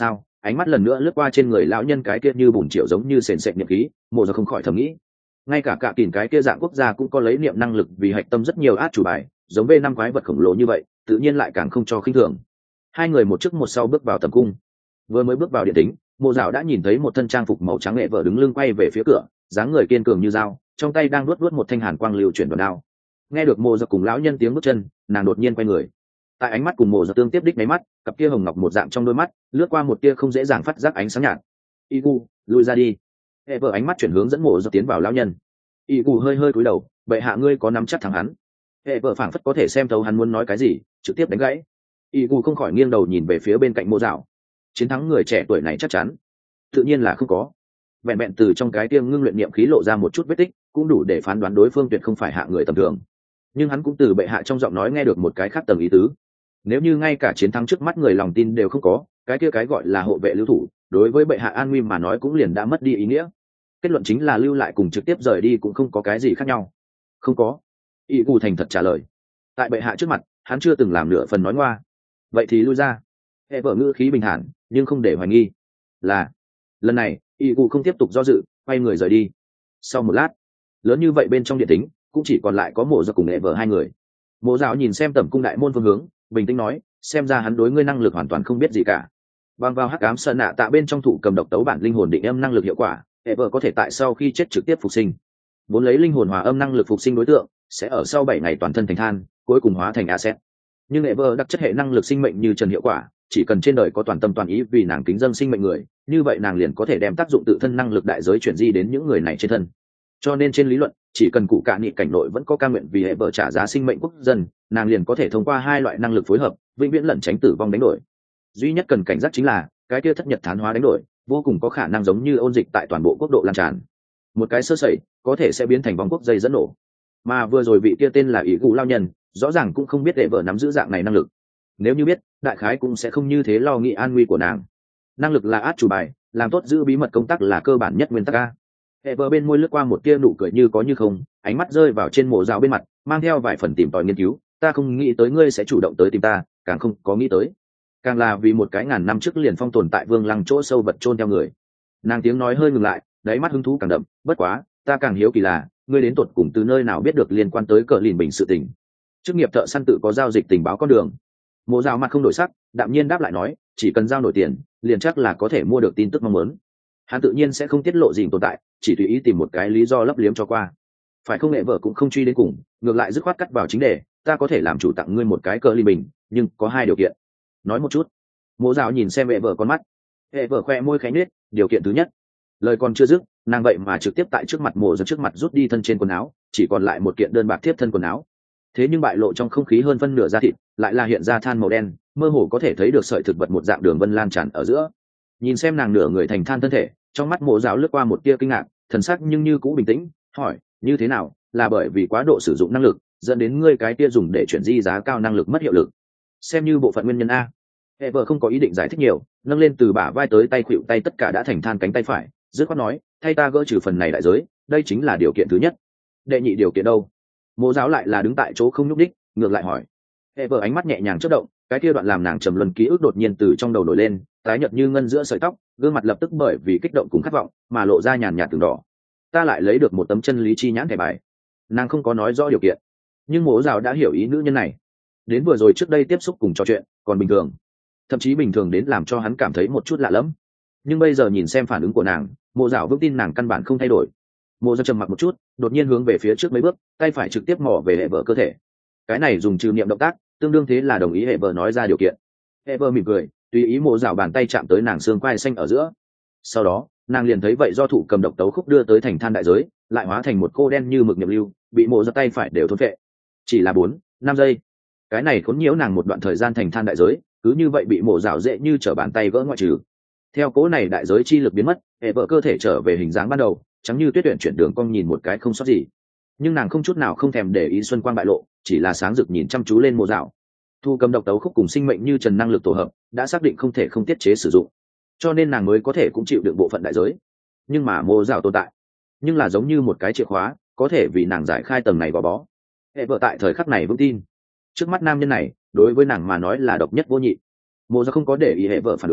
ánh mắt lần nữa lướt qua trên người lão nhân cái kia như bùn triệu giống như sền sệt niệm khí, mộ ra không khỏi thầm nghĩ, ngay cả kìm cái kia dạng quốc gia cũng có lấy niệm năng lực vì hạch tâm rất nhiều át chủ bài, giống v năm quái vật khổng lồ như vậy tự nhiên lại càng không cho khinh thường. Hai người một trước một sau bước vào tầm cung. Vừa mới bước vào điện tính, mộ dạo đã nhìn thấy một thân trang phục màu trắng nghệ vợ đứng lưng quay về phía cửa, dáng người kiên cường như dao, trong tay đang luốt một thanh hàn quang lưu chuyển đòn đao. Nghe được mộ dạo cùng lão nhân tiếng bước chân, nàng đột nhiên quay người. Tại ánh mắt cùng mộ dạo tương tiếp đích mấy mắt, cặp kia hồng ngọc một dạng trong đôi mắt lướt qua một tia không dễ dàng phát giác ánh sáng nhạt. Igu, lui ra đi. Hệ vợ ánh mắt chuyển hướng dẫn mộ dạo tiến vào lão nhân. Igu hơi hơi cúi đầu, bệ hạ ngươi có nắm chắc thắng hắn. Hệ vợ phảng phất có thể xem thấu hắn muốn nói cái gì, trực tiếp đánh gãy. Igu không khỏi nghiêng đầu nhìn về phía bên cạnh mộ dạo. Chiến thắng người trẻ tuổi này chắc chắn tự nhiên là không có. Vẹn vẹn từ trong cái tiêng ngưng luyện niệm khí lộ ra một chút vết tích cũng đủ để phán đoán đối phương tuyệt không phải hạ người tầm thường. Nhưng hắn cũng từ bệ hạ trong giọng nói nghe được một cái khác tầng ý tứ. Nếu như ngay cả chiến thắng trước mắt người lòng tin đều không có, cái kia cái gọi là hộ vệ lưu thủ đối với bệ hạ an nguy mà nói cũng liền đã mất đi ý nghĩa. Kết luận chính là lưu lại cùng trực tiếp rời đi cũng không có cái gì khác nhau. Không có. Y Cù thành thật trả lời. Tại bệ hạ trước mặt hắn chưa từng làm nửa phần nói ngoa. Vậy thì lui ra. Hệ vợ ngữ khí bình thản nhưng không để hoài nghi. Là lần này Y Cù không tiếp tục do dự, quay người rời đi. Sau một lát, lớn như vậy bên trong điện tính cũng chỉ còn lại có mộ dạo cùng hệ vợ hai người. Mộ dạo nhìn xem tẩm cung đại môn phương hướng, bình tĩnh nói, xem ra hắn đối ngươi năng lực hoàn toàn không biết gì cả. Bằng vào hắc ám sơn nạ tạ bên trong thụ cầm độc tấu bản linh hồn định âm năng lực hiệu quả, hệ vợ có thể tại sau khi chết trực tiếp phục sinh. Vốn lấy linh hồn hòa âm năng lực phục sinh đối tượng sẽ ở sau 7 ngày toàn thân thành than, cuối cùng hóa thành asset. Nhưng hệ vợ đặc chất hệ năng lực sinh mệnh như trần hiệu quả, chỉ cần trên đời có toàn tâm toàn ý vì nàng kính dâng sinh mệnh người, như vậy nàng liền có thể đem tác dụng tự thân năng lực đại giới chuyển di đến những người này trên thân. Cho nên trên lý luận, chỉ cần cụ cạ nghị cảnh nội vẫn có ca nguyện vì hệ vợ trả giá sinh mệnh quốc dân, nàng liền có thể thông qua hai loại năng lực phối hợp vĩnh viễn lẩn tránh tử vong đánh đổi. Duy nhất cần cảnh giác chính là cái kia thất nhật thán hóa đánh đổi vô cùng có khả năng giống như ôn dịch tại toàn bộ quốc độ lan tràn, một cái sơ sẩy có thể sẽ biến thành vòng quốc dây dẫn nổ. Mà vừa rồi vị kia tên là ý cụ lao nhân rõ ràng cũng không biết hệ vợ nắm giữ dạng này năng lực, nếu như biết đại khái cũng sẽ không như thế lo nghĩ an nguy của nàng. Năng lực là át chủ bài, làm tốt giữ bí mật công tác là cơ bản nhất nguyên tắc a. Hệ vợ bên môi lướt qua một tia nụ cười như có như không, ánh mắt rơi vào trên mộ dạo bên mặt mang theo vài phần tìm tòi nghiên cứu. Ta không nghĩ tới ngươi sẽ chủ động tới tìm ta, càng không có nghĩ tới càng là vì một cái ngàn năm trước liền phong tồn tại vương lăng chỗ sâu vật chôn theo người. Nàng tiếng nói hơi ngừng lại, đáy mắt hứng thú càng đậm. Bất quá ta càng hiếu kỳ là ngươi đến tột cùng từ nơi nào biết được liên quan tới cờ lìn bình sự tình. Chức nghiệp thợ săn tự có giao dịch tình báo con đường. Mộ dạo mặt không đổi sắc, đạm nhiên đáp lại nói, chỉ cần giao nổi tiền liền chắc là có thể mua được tin tức mong muốn. Hắn tự nhiên sẽ không tiết lộ gì tồn tại, chỉ tùy ý tìm một cái lý do lấp liếm cho qua. Phải không, nghệ vợ cũng không truy đến cùng, ngược lại dứt khoát cắt vào chính đề. Ta có thể làm chủ tặng ngươi một cái cờ ly bình, nhưng có 2 điều kiện. Nói một chút. Mộ dạo nhìn xem hệ vợ con mắt. Hệ vợ khoe môi khẽ nhếch. Điều kiện thứ nhất. Lời còn chưa dứt, nàng vậy mà trực tiếp tại trước mặt mộ dạo trước mặt rút đi thân trên quần áo, chỉ còn lại một kiện đơn bạc tiếp thân quần áo. Thế nhưng bại lộ trong không khí hơn phân nửa da thịt lại là hiện ra than màu đen, mơ hồ có thể thấy được sợi thực vật một dạng đường vân lan tràn ở giữa. Nhìn xem nàng nửa người thành than thân thể, trong mắt mộ dạo lướt qua một tia kinh ngạc, thần sắc nhưng như cũ bình tĩnh, hỏi, như thế nào, là bởi vì quá độ sử dụng năng lực dẫn đến ngươi cái tia dùng để chuyển di giá cao năng lực mất hiệu lực, xem như bộ phận nguyên nhân a. Hệ vợ không có ý định giải thích nhiều, nâng lên từ bả vai tới tay khuỵu tay tất cả đã thành than cánh tay phải, dứt khoát nói, thay ta gỡ trừ phần này đại giới, đây chính là điều kiện thứ nhất. Đệ nhị điều kiện đâu? Mộ giáo lại là đứng tại chỗ không nhúc đích, ngược lại hỏi. Hệ vợ ánh mắt nhẹ nhàng chớp động, cái kia đoạn làm nàng trầm luân ký ức đột nhiên từ trong đầu nổi lên, tái nhợt như ngân giữa sợi tóc, gương mặt lập tức bởi vì kích động cùng khát vọng mà lộ ra nhàn nhạt từng đỏ. Ta lại lấy được một tấm chân lý chi nhãn thẻ bài. Nàng không có nói rõ điều kiện, nhưng mộ giáo đã hiểu ý nữ nhân này. Đến vừa rồi trước đây tiếp xúc cùng trò chuyện còn bình thường, thậm chí bình thường đến làm cho hắn cảm thấy một chút lạ lẫm. Nhưng bây giờ nhìn xem phản ứng của nàng, mộ giáo vững tin nàng căn bản không thay đổi. Mộ giáo trầm mặc một chút, đột nhiên hướng về phía trước mấy bước, tay phải trực tiếp mò về hệ vợ cơ thể. Cái này dùng trừ niệm động tác, tương đương thế là đồng ý hệ vợ nói ra điều kiện. Hệ vợ mỉm cười, tùy ý mộ giáo bàn tay chạm tới nàng xương quai xanh ở giữa. Sau đó nàng liền thấy vậy do thụ cầm độc tấu khúc đưa tới thành than đại giới, lại hóa thành một cô đen như mực niệm lưu, bị mộ giáo tay phải đều thôn phệ. Chỉ là 4-5 giây, cái này khốn nhiễu nàng một đoạn thời gian thành than đại giới, cứ như vậy bị mộ giáo dễ như trở bàn tay gỡ ngoại trừ. Theo cố này đại giới chi lực biến mất, hệ vợ cơ thể trở về hình dáng ban đầu, trắng như tuyết tuyển chuyển đường cong nhìn một cái không sót gì. Nhưng nàng không chút nào không thèm để ý xuân quang bại lộ, chỉ là sáng rực nhìn chăm chú lên mộ giáo. Thu cầm độc tấu khúc cùng sinh mệnh như trần năng lực tổ hợp đã xác định không thể không tiết chế sử dụng, cho nên nàng mới có thể cũng chịu được bộ phận đại giới. Nhưng mà mộ giáo tồn tại, nhưng là giống như một cái chìa khóa, có thể vì nàng giải khai tầng này gò bó. Hệ vợ tại thời khắc này vững tin, trước mắt nam nhân này đối với nàng mà nói là độc nhất vô nhị. Mộ giáo không có để ý hệ vợ phản ứng,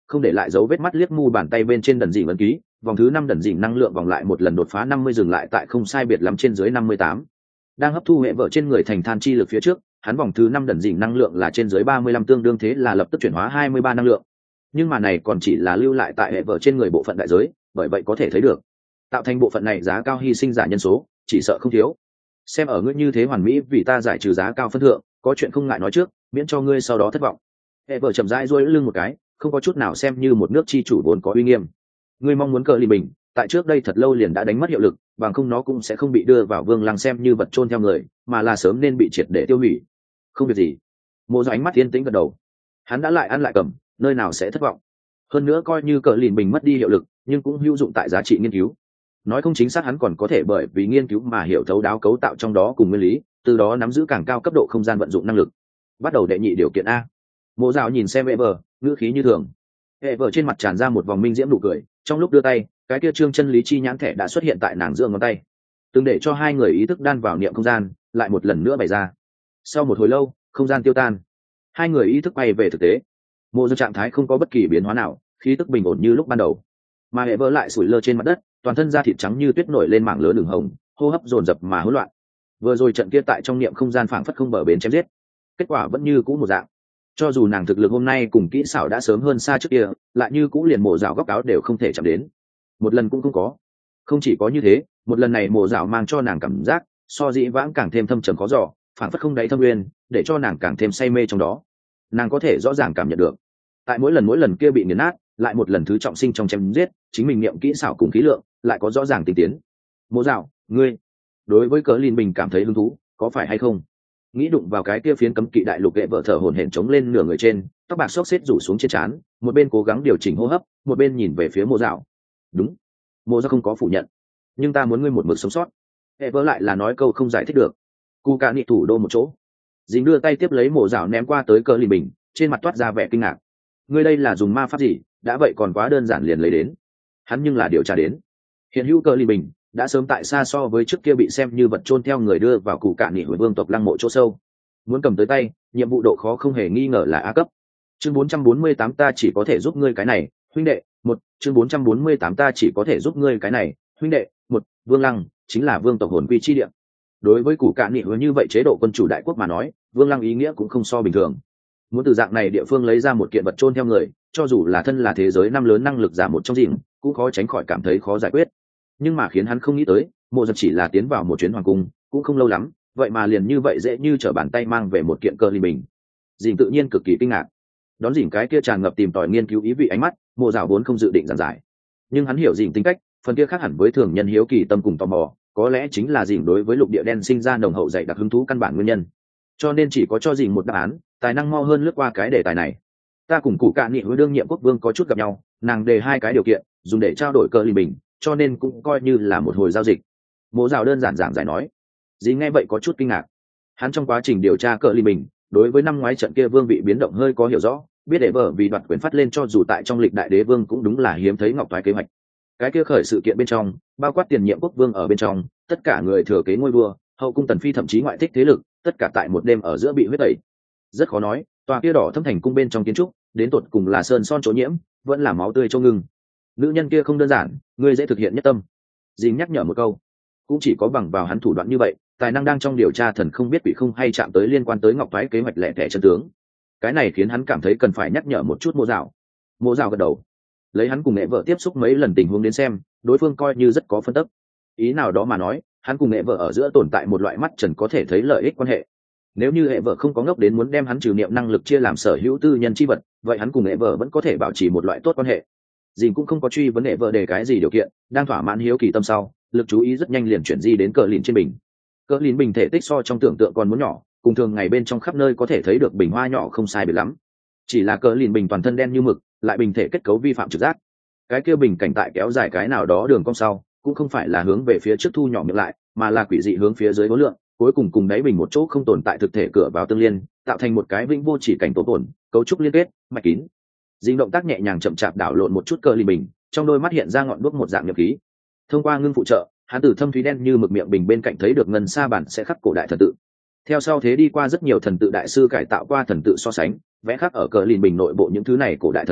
không để lại dấu vết mắt liếc mu bàn tay bên trên đần dỉ ấn ký. Vòng thứ 5 đần dỉ năng lượng vòng lại một lần đột phá 50 dừng lại tại không sai biệt lắm trên dưới 58. Đang hấp thu hệ vợ trên người thành than chi lực phía trước, hắn vòng thứ 5 đần dỉ năng lượng là trên dưới 35 tương đương, thế là lập tức chuyển hóa 23 năng lượng. Nhưng mà này còn chỉ là lưu lại tại hệ vợ trên người bộ phận đại giới, bởi vậy có thể thấy được tạo thành bộ phận này giá cao hy sinh giả nhân số chỉ sợ không thiếu. Xem ở ngươi như thế hoàn mỹ vì ta giải trừ giá cao phân thượng, có chuyện không ngại nói trước, miễn cho ngươi sau đó thất vọng. Hệ vợ chậm rãi duỗi lưng một cái, không có chút nào xem như một nước chi chủ vốn có uy nghiêm. Ngươi mong muốn cờ lì bình tại trước đây thật lâu liền đã đánh mất hiệu lực, bằng không nó cũng sẽ không bị đưa vào vương lăng xem như vật chôn theo người, mà là sớm nên bị triệt để tiêu hủy. Không việc gì. Mộ Do ánh mắt yên tĩnh gật đầu. Hắn đã lại ăn lại cầm, nơi nào sẽ thất vọng. Hơn nữa coi như cờ lìn bình mất đi hiệu lực, nhưng cũng hữu dụng tại giá trị nghiên cứu. Nói không chính xác hắn còn có thể bởi vì nghiên cứu mà hiểu thấu đáo cấu tạo trong đó cùng nguyên lý, từ đó nắm giữ càng cao cấp độ không gian vận dụng năng lực. Bắt đầu đệ nhị điều kiện a. Mộ Dạo nhìn xem Ever, ngữ khí như thường. Ever trên mặt tràn ra một vòng minh diễm nụ cười, trong lúc đưa tay, cái kia trương chân lý chi nhãn thẻ đã xuất hiện tại nàng giữa ngón tay. Từng để cho hai người ý thức đan vào niệm không gian, lại một lần nữa bày ra. Sau một hồi lâu, không gian tiêu tan, hai người ý thức bay về thực tế. Mộ Dạo trạng thái không có bất kỳ biến hóa nào, khí tức bình ổn như lúc ban đầu. Mà Ever lại sủi lơ trên mặt đất, toàn thân da thịt trắng như tuyết nổi lên mảng lớn đường hồng, hô hấp dồn dập mà hỗn loạn. Vừa rồi trận kia tại trong niệm không gian phảng phất không bờ bến chém giết, kết quả vẫn như cũ một dạng. Cho dù nàng thực lực hôm nay cùng kỹ xảo đã sớm hơn xa trước kia, lại như cũ liền Mộ Dạo góc áo đều không thể chạm đến, một lần cũng không có. Không chỉ có như thế, một lần này Mộ Dạo mang cho nàng cảm giác so dĩ vãng càng thêm thâm trầm khó dò, phảng phất không đáy thâm nguyên, để cho nàng càng thêm say mê trong đó. Nàng có thể rõ ràng cảm nhận được, tại mỗi lần kia bị nghiền nát, lại một lần thứ trọng sinh trong chém giết, chính mình niệm kỹ xảo cùng khí lượng lại có rõ ràng tinh tiến. Mộ Dạo, ngươi đối với cớ Linh Bình cảm thấy hứng thú, có phải hay không? Nghĩ đụng vào cái kia phiến cấm kỵ đại lục gệ vợ thở hổn hển chống lên nửa người trên, tóc bạc xốc xếp rủ xuống trên trán, một bên cố gắng điều chỉnh hô hấp, một bên nhìn về phía Mộ Dạo. Đúng, Mộ Dạo không có phủ nhận, nhưng ta muốn ngươi một mực sống sót. Gệ vợ lại là nói câu không giải thích được. Cu Ca Nị thủ đô một chỗ, dính đưa tay tiếp lấy Mộ Dạo ném qua tới cớ Linh Bình, trên mặt toát ra vẻ kinh ngạc. Ngươi đây là dùng ma pháp gì? Đã vậy còn quá đơn giản liền lấy đến. Hắn nhưng là điều tra đến, hiện hữu cờ Linh Bình đã sớm tại xa so với trước kia bị xem như vật chôn theo người đưa vào Cụ Cạn Nị vương tộc lăng mộ chỗ sâu. Muốn cầm tới tay, nhiệm vụ độ khó không hề nghi ngờ là A cấp. Chương 448 ta chỉ có thể giúp ngươi cái này, huynh đệ. Một chương 448 ta chỉ có thể giúp ngươi cái này, huynh đệ. Một Vương Lăng chính là vương tộc hồn quy chi địa. Đối với Cụ Cạn Nị như vậy chế độ quân chủ đại quốc mà nói, Vương Lăng ý nghĩa cũng không so bình thường. Muốn từ dạng này địa phương lấy ra một kiện vật chôn theo người, cho dù là thân là thế giới năm lớn năng lực giả một trong dìm, cũng khó tránh khỏi cảm thấy khó giải quyết. Nhưng mà khiến hắn không nghĩ tới, Mộ Dật chỉ là tiến vào một chuyến hoàng cung, cũng không lâu lắm, vậy mà liền như vậy dễ như trở bàn tay mang về một kiện cơ Linh Bình. Dìm tự nhiên cực kỳ kinh ngạc. Đón dìm cái kia tràn ngập tìm tòi nghiên cứu ý vị ánh mắt, Mộ Dạo vốn không dự định giảng giải, nhưng hắn hiểu dìm tính cách, phần kia khác hẳn với thường nhân hiếu kỳ tâm cùng tò mò, có lẽ chính là dìm đối với lục địa đen sinh ra nồng hậu dày đặc hứng thú căn bản nguyên nhân. Cho nên chỉ có cho dìm một đáp án, tài năng mau hơn lướt qua cái đề tài này. Ta cùng Cụ Cạn Nị với đương nhiệm quốc vương có chút gặp nhau, nàng đề hai cái điều kiện dùng để trao đổi cờ Linh Bình, cho nên cũng coi như là một hồi giao dịch. Mộ Dạo đơn giản giảng giải nói. Dì nghe vậy có chút kinh ngạc. Hắn trong quá trình điều tra cờ Linh Bình, đối với năm ngoái trận kia vương vị biến động hơi có hiểu rõ, biết để vợ vì đoạt quyền phát lên cho dù tại trong lịch đại đế vương cũng đúng là hiếm thấy ngọc toái kế hoạch. Cái kia khởi sự kiện bên trong, bao quát tiền nhiệm quốc vương ở bên trong, tất cả người thừa kế ngôi vua, hậu cung tần phi thậm chí ngoại thích thế lực, tất cả tại một đêm ở giữa bị huyết tẩy. Rất khó nói, tòa kia đỏ thâm thành cung bên trong kiến trúc, đến tột cùng là sơn son chỗ nhiễm, vẫn là máu tươi cho ngưng. Nữ nhân kia không đơn giản, ngươi dễ thực hiện nhất tâm. Dìm nhắc nhở một câu, cũng chỉ có bằng vào hắn thủ đoạn như vậy, tài năng đang trong điều tra thần không biết quỷ không hay chạm tới liên quan tới ngọc thoái kế hoạch lẻ tẻ chân tướng. Cái này khiến hắn cảm thấy cần phải nhắc nhở một chút Mộ Dạo. Mộ Dạo gật đầu, lấy hắn cùng mẹ vợ tiếp xúc mấy lần tình huống đến xem, đối phương coi như rất có phân tích. Ý nào đó mà nói, hắn cùng mẹ vợ ở giữa tồn tại một loại mắt trần có thể thấy lợi ích quan hệ. Nếu như hệ vợ không có ngốc đến muốn đem hắn trừ niệm năng lực chia làm sở hữu tư nhân chi vật, vậy hắn cùng hệ vợ vẫn có thể bảo trì một loại tốt quan hệ. Dìn cũng không có truy vấn hệ vợ đề cái gì điều kiện, đang thỏa mãn hiếu kỳ tâm sau, lực chú ý rất nhanh liền chuyển di đến cờ lìn trên bình. Cờ lìn bình thể tích so trong tưởng tượng còn muốn nhỏ, cùng thường ngày bên trong khắp nơi có thể thấy được bình hoa nhỏ không sai biệt lắm. Chỉ là cờ lìn bình toàn thân đen như mực, lại bình thể kết cấu vi phạm trực giác. Cái kia bình cảnh tại kéo dài cái nào đó đường cong sau, cũng không phải là hướng về phía trước thu nhỏ miệng lại, mà là quỷ dị hướng phía dưới vô lượng, cuối cùng cùng đáy bình một chỗ không tồn tại thực thể cửa vào tương liên, tạo thành một cái vĩnh vô chỉ cảnh tổ tổn, cấu trúc liên kết, mạch kín. Dinh động tác nhẹ nhàng chậm chạp đảo lộn một chút cờ lìn bình, trong đôi mắt hiện ra ngọn đuốc một dạng nhập khí. Thông qua ngưng phụ trợ, hắn từ thâm thúy đen như mực miệng bình bên cạnh thấy được ngân sa bản sẽ khắc cổ đại thần tự. Theo sau thế đi qua rất nhiều thần tự đại sư cải tạo qua thần tự so sánh, vẽ khắc ở cờ lìn bình nội bộ những thứ này cổ đại thần tự,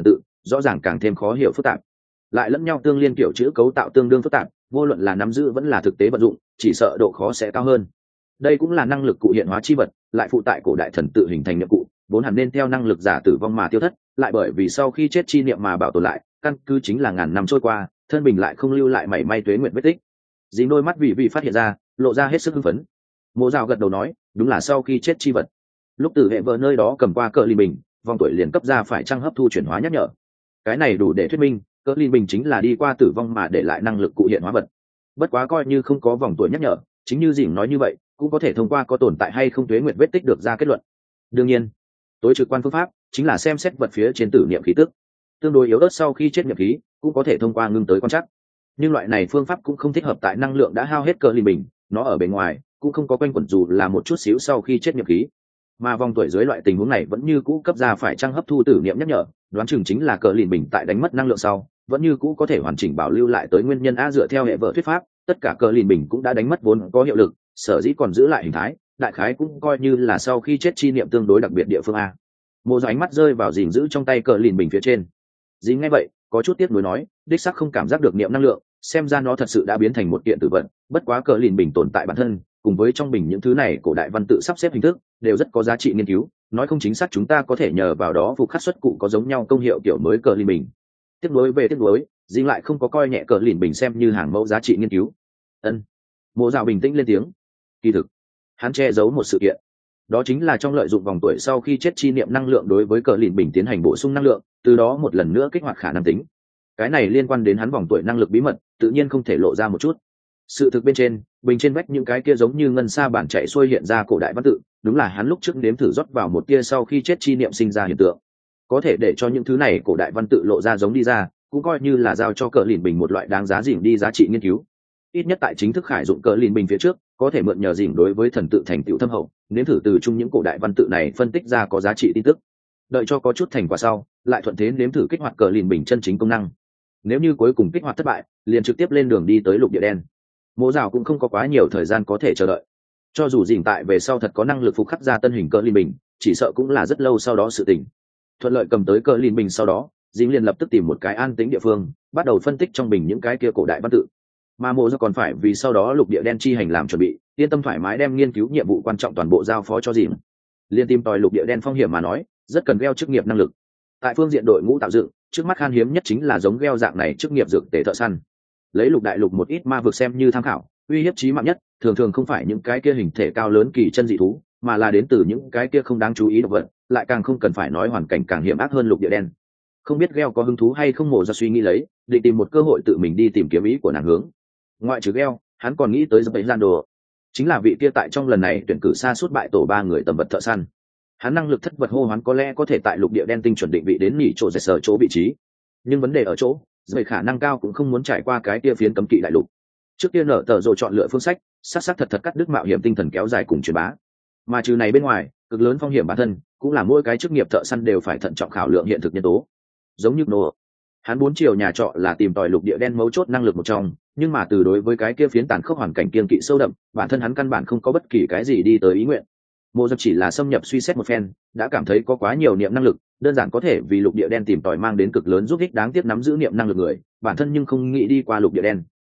rõ ràng càng thêm khó hiểu phức tạp, lại lẫn nhau tương liên kiểu chữ cấu tạo tương đương phức tạp, vô luận là nắm giữ vẫn là thực tế vận dụng, chỉ sợ độ khó sẽ cao hơn. Đây cũng là năng lực cụ hiện hóa chi vật, lại phụ tại cổ đại thần tự hình thành niệm cụ, vốn hẳn nên theo năng lực giả tử vong mà tiêu thất, lại bởi vì sau khi chết chi niệm mà bảo tồn lại, căn cứ chính là ngàn năm trôi qua, thân mình lại không lưu lại mảy may tuế nguyện vết tích. Dính đôi mắt vì phát hiện ra, lộ ra hết sức hưng phấn. Mộ Dạo gật đầu nói, đúng là sau khi chết chi vật. Lúc từ hệ vợ nơi đó cầm qua cờ lìn bình, vòng tuổi liền cấp ra phải trang hấp thu chuyển hóa nhắc nhở. Cái này đủ để thuyết minh, cờ lìn bình chính là đi qua tử vong mà để lại năng lực cụ hiện hóa vật. Bất quá coi như không có vòng tuổi nhắc nhở, chính như Dĩnh nói như vậy, cũng có thể thông qua có tồn tại hay không tuế nguyện vết tích được ra kết luận. Đương nhiên, tối trực quan phương pháp chính là xem xét vật phía trên tử niệm khí tức. Tương đối yếu ớt sau khi chết niệm khí, cũng có thể thông qua ngưng tới quan trắc. Nhưng loại này phương pháp cũng không thích hợp tại năng lượng đã hao hết cờ lìn bình, nó ở bên ngoài cũng không có quanh quẩn dù là một chút xíu sau khi chết niệm khí. Mà vòng tuổi dưới loại tình huống này vẫn như cũ cấp ra phải trang hấp thu tử niệm nhắc nhở, đoán chừng chính là cờ lìn bình tại đánh mất năng lượng sau, vẫn như cũ có thể hoàn chỉnh bảo lưu lại tới nguyên nhân a. Dựa theo hệ vợ thuyết pháp, tất cả cờ lìn bình cũng đã đánh mất vốn có hiệu lực, sở dĩ còn giữ lại hình thái, đại khái cũng coi như là sau khi chết chi niệm tương đối đặc biệt địa phương a. Mộ Dạo ánh mắt rơi vào Dĩnh giữ trong tay cờ lìn bình phía trên. Dĩnh nghe vậy, có chút tiếc nuối nói, đích xác không cảm giác được niệm năng lượng, xem ra nó thật sự đã biến thành một kiện tử vận. Bất quá cờ lìn bình tồn tại bản thân, cùng với trong bình những thứ này cổ đại văn tự sắp xếp hình thức, đều rất có giá trị nghiên cứu. Nói không chính xác chúng ta có thể nhờ vào đó phục khắc xuất cụ có giống nhau công hiệu kiểu mới cờ lìn bình. Tiếc nuối về tiếc nuối, Dĩnh lại không có coi nhẹ cờ lìn bình xem như hàng mẫu giá trị nghiên cứu. Ân. Mộ Dạo bình tĩnh lên tiếng. Kỳ thực, hắn che giấu một sự kiện, đó chính là trong lợi dụng vòng tuổi sau khi chết chi niệm năng lượng đối với cờ lìn bình tiến hành bổ sung năng lượng, từ đó một lần nữa kích hoạt khả năng tính. Cái này liên quan đến hắn vòng tuổi năng lực bí mật, tự nhiên không thể lộ ra một chút. Sự thực bên trên, bình trên vách những cái kia giống như ngân sa bản chạy xuôi hiện ra cổ đại văn tự, đúng là hắn lúc trước nếm thử rót vào một tia sau khi chết chi niệm sinh ra hiện tượng. Có thể để cho những thứ này cổ đại văn tự lộ ra giống đi ra, cũng coi như là giao cho cờ lìn bình một loại đáng giá dỉm đi giá trị nghiên cứu. Ít nhất tại chính thức khải dụng cờ lìn bình phía trước, có thể mượn nhờ dỉm đối với thần tự thành tựu thâm hậu, nếm thử từ chung những cổ đại văn tự này phân tích ra có giá trị tin tức. Đợi cho có chút thành quả sau, lại thuận thế nếm thử kích hoạt cờ lìn bình chân chính công năng. Nếu như cuối cùng kích hoạt thất bại, liền trực tiếp lên đường đi tới lục địa đen. Mộ Dạo cũng không có quá nhiều thời gian có thể chờ đợi. Cho dù dỉm tại về sau thật có năng lực phục khắc ra tân hình cờ lìn bình, chỉ sợ cũng là rất lâu sau đó sự tình. Thuận lợi cầm tới cờ lìn bình sau đó, dỉm liền lập tức tìm một cái an tĩnh địa phương, bắt đầu phân tích trong bình những cái kia cổ đại văn tự. Mà Mộ Dạo còn phải vì sau đó lục địa đen chi hành làm chuẩn bị, yên tâm thoải mái đem nghiên cứu nhiệm vụ quan trọng toàn bộ giao phó cho dỉm. Liên tìm tòi lục địa đen phong hiểm mà nói, rất cần gieo chức nghiệp năng lực. Tại phương diện đội ngũ tạo dựng, trước mắt khan hiếm nhất chính là giống gieo dạng này chức nghiệp dược tể thợ săn. Lấy lục đại lục một ít ma vực xem như tham khảo, uy hiếp chí mạng nhất thường thường không phải những cái kia hình thể cao lớn kỳ chân dị thú, mà là đến từ những cái kia không đáng chú ý động vật, lại càng không cần phải nói hoàn cảnh càng hiểm ác hơn lục địa đen. Không biết gieo có hứng thú hay không. Mộ Dạo suy nghĩ lấy, định tìm một cơ hội tự mình đi tìm kiếm ý của nàng hướng. Ngoại trừ gieo, hắn còn nghĩ tới Dập Gian Đồ, chính là vị kia tại trong lần này tuyển cử xa suốt bại tổ 3 người tầm vật thợ săn. Hắn năng lực thất vật hô hoán có lẽ có thể tại lục địa đen tinh chuẩn định vị đến nhỉ chỗ dệt sở chỗ vị trí, nhưng vấn đề ở chỗ vậy khả năng cao cũng không muốn trải qua cái kia phiến cấm kỵ đại lục. Trước kia nở tờ rồi chọn lựa phương sách sát thật cắt đứt mạo hiểm tinh thần kéo dài cùng truyền bá, mà trừ này bên ngoài cực lớn phong hiểm bản thân cũng là mỗi cái chức nghiệp thợ săn đều phải thận trọng khảo lượng hiện thực nhân tố. Giống như nô, hắn 4 chiều nhà trọ là tìm tòi lục địa đen mấu chốt năng lực một trong, nhưng mà từ đối với cái kia phiến tàn khốc hoàn cảnh kiên kỵ sâu đậm, bản thân hắn căn bản không có bất kỳ cái gì đi tới ý nguyện. Mộ Dạo chỉ là xâm nhập suy xét một phen, đã cảm thấy có quá nhiều niệm năng lực, đơn giản có thể vì lục địa đen tìm tòi mang đến cực lớn giúp ích, đáng tiếc nắm giữ niệm năng lực người, bản thân nhưng không nghĩ đi qua lục địa đen.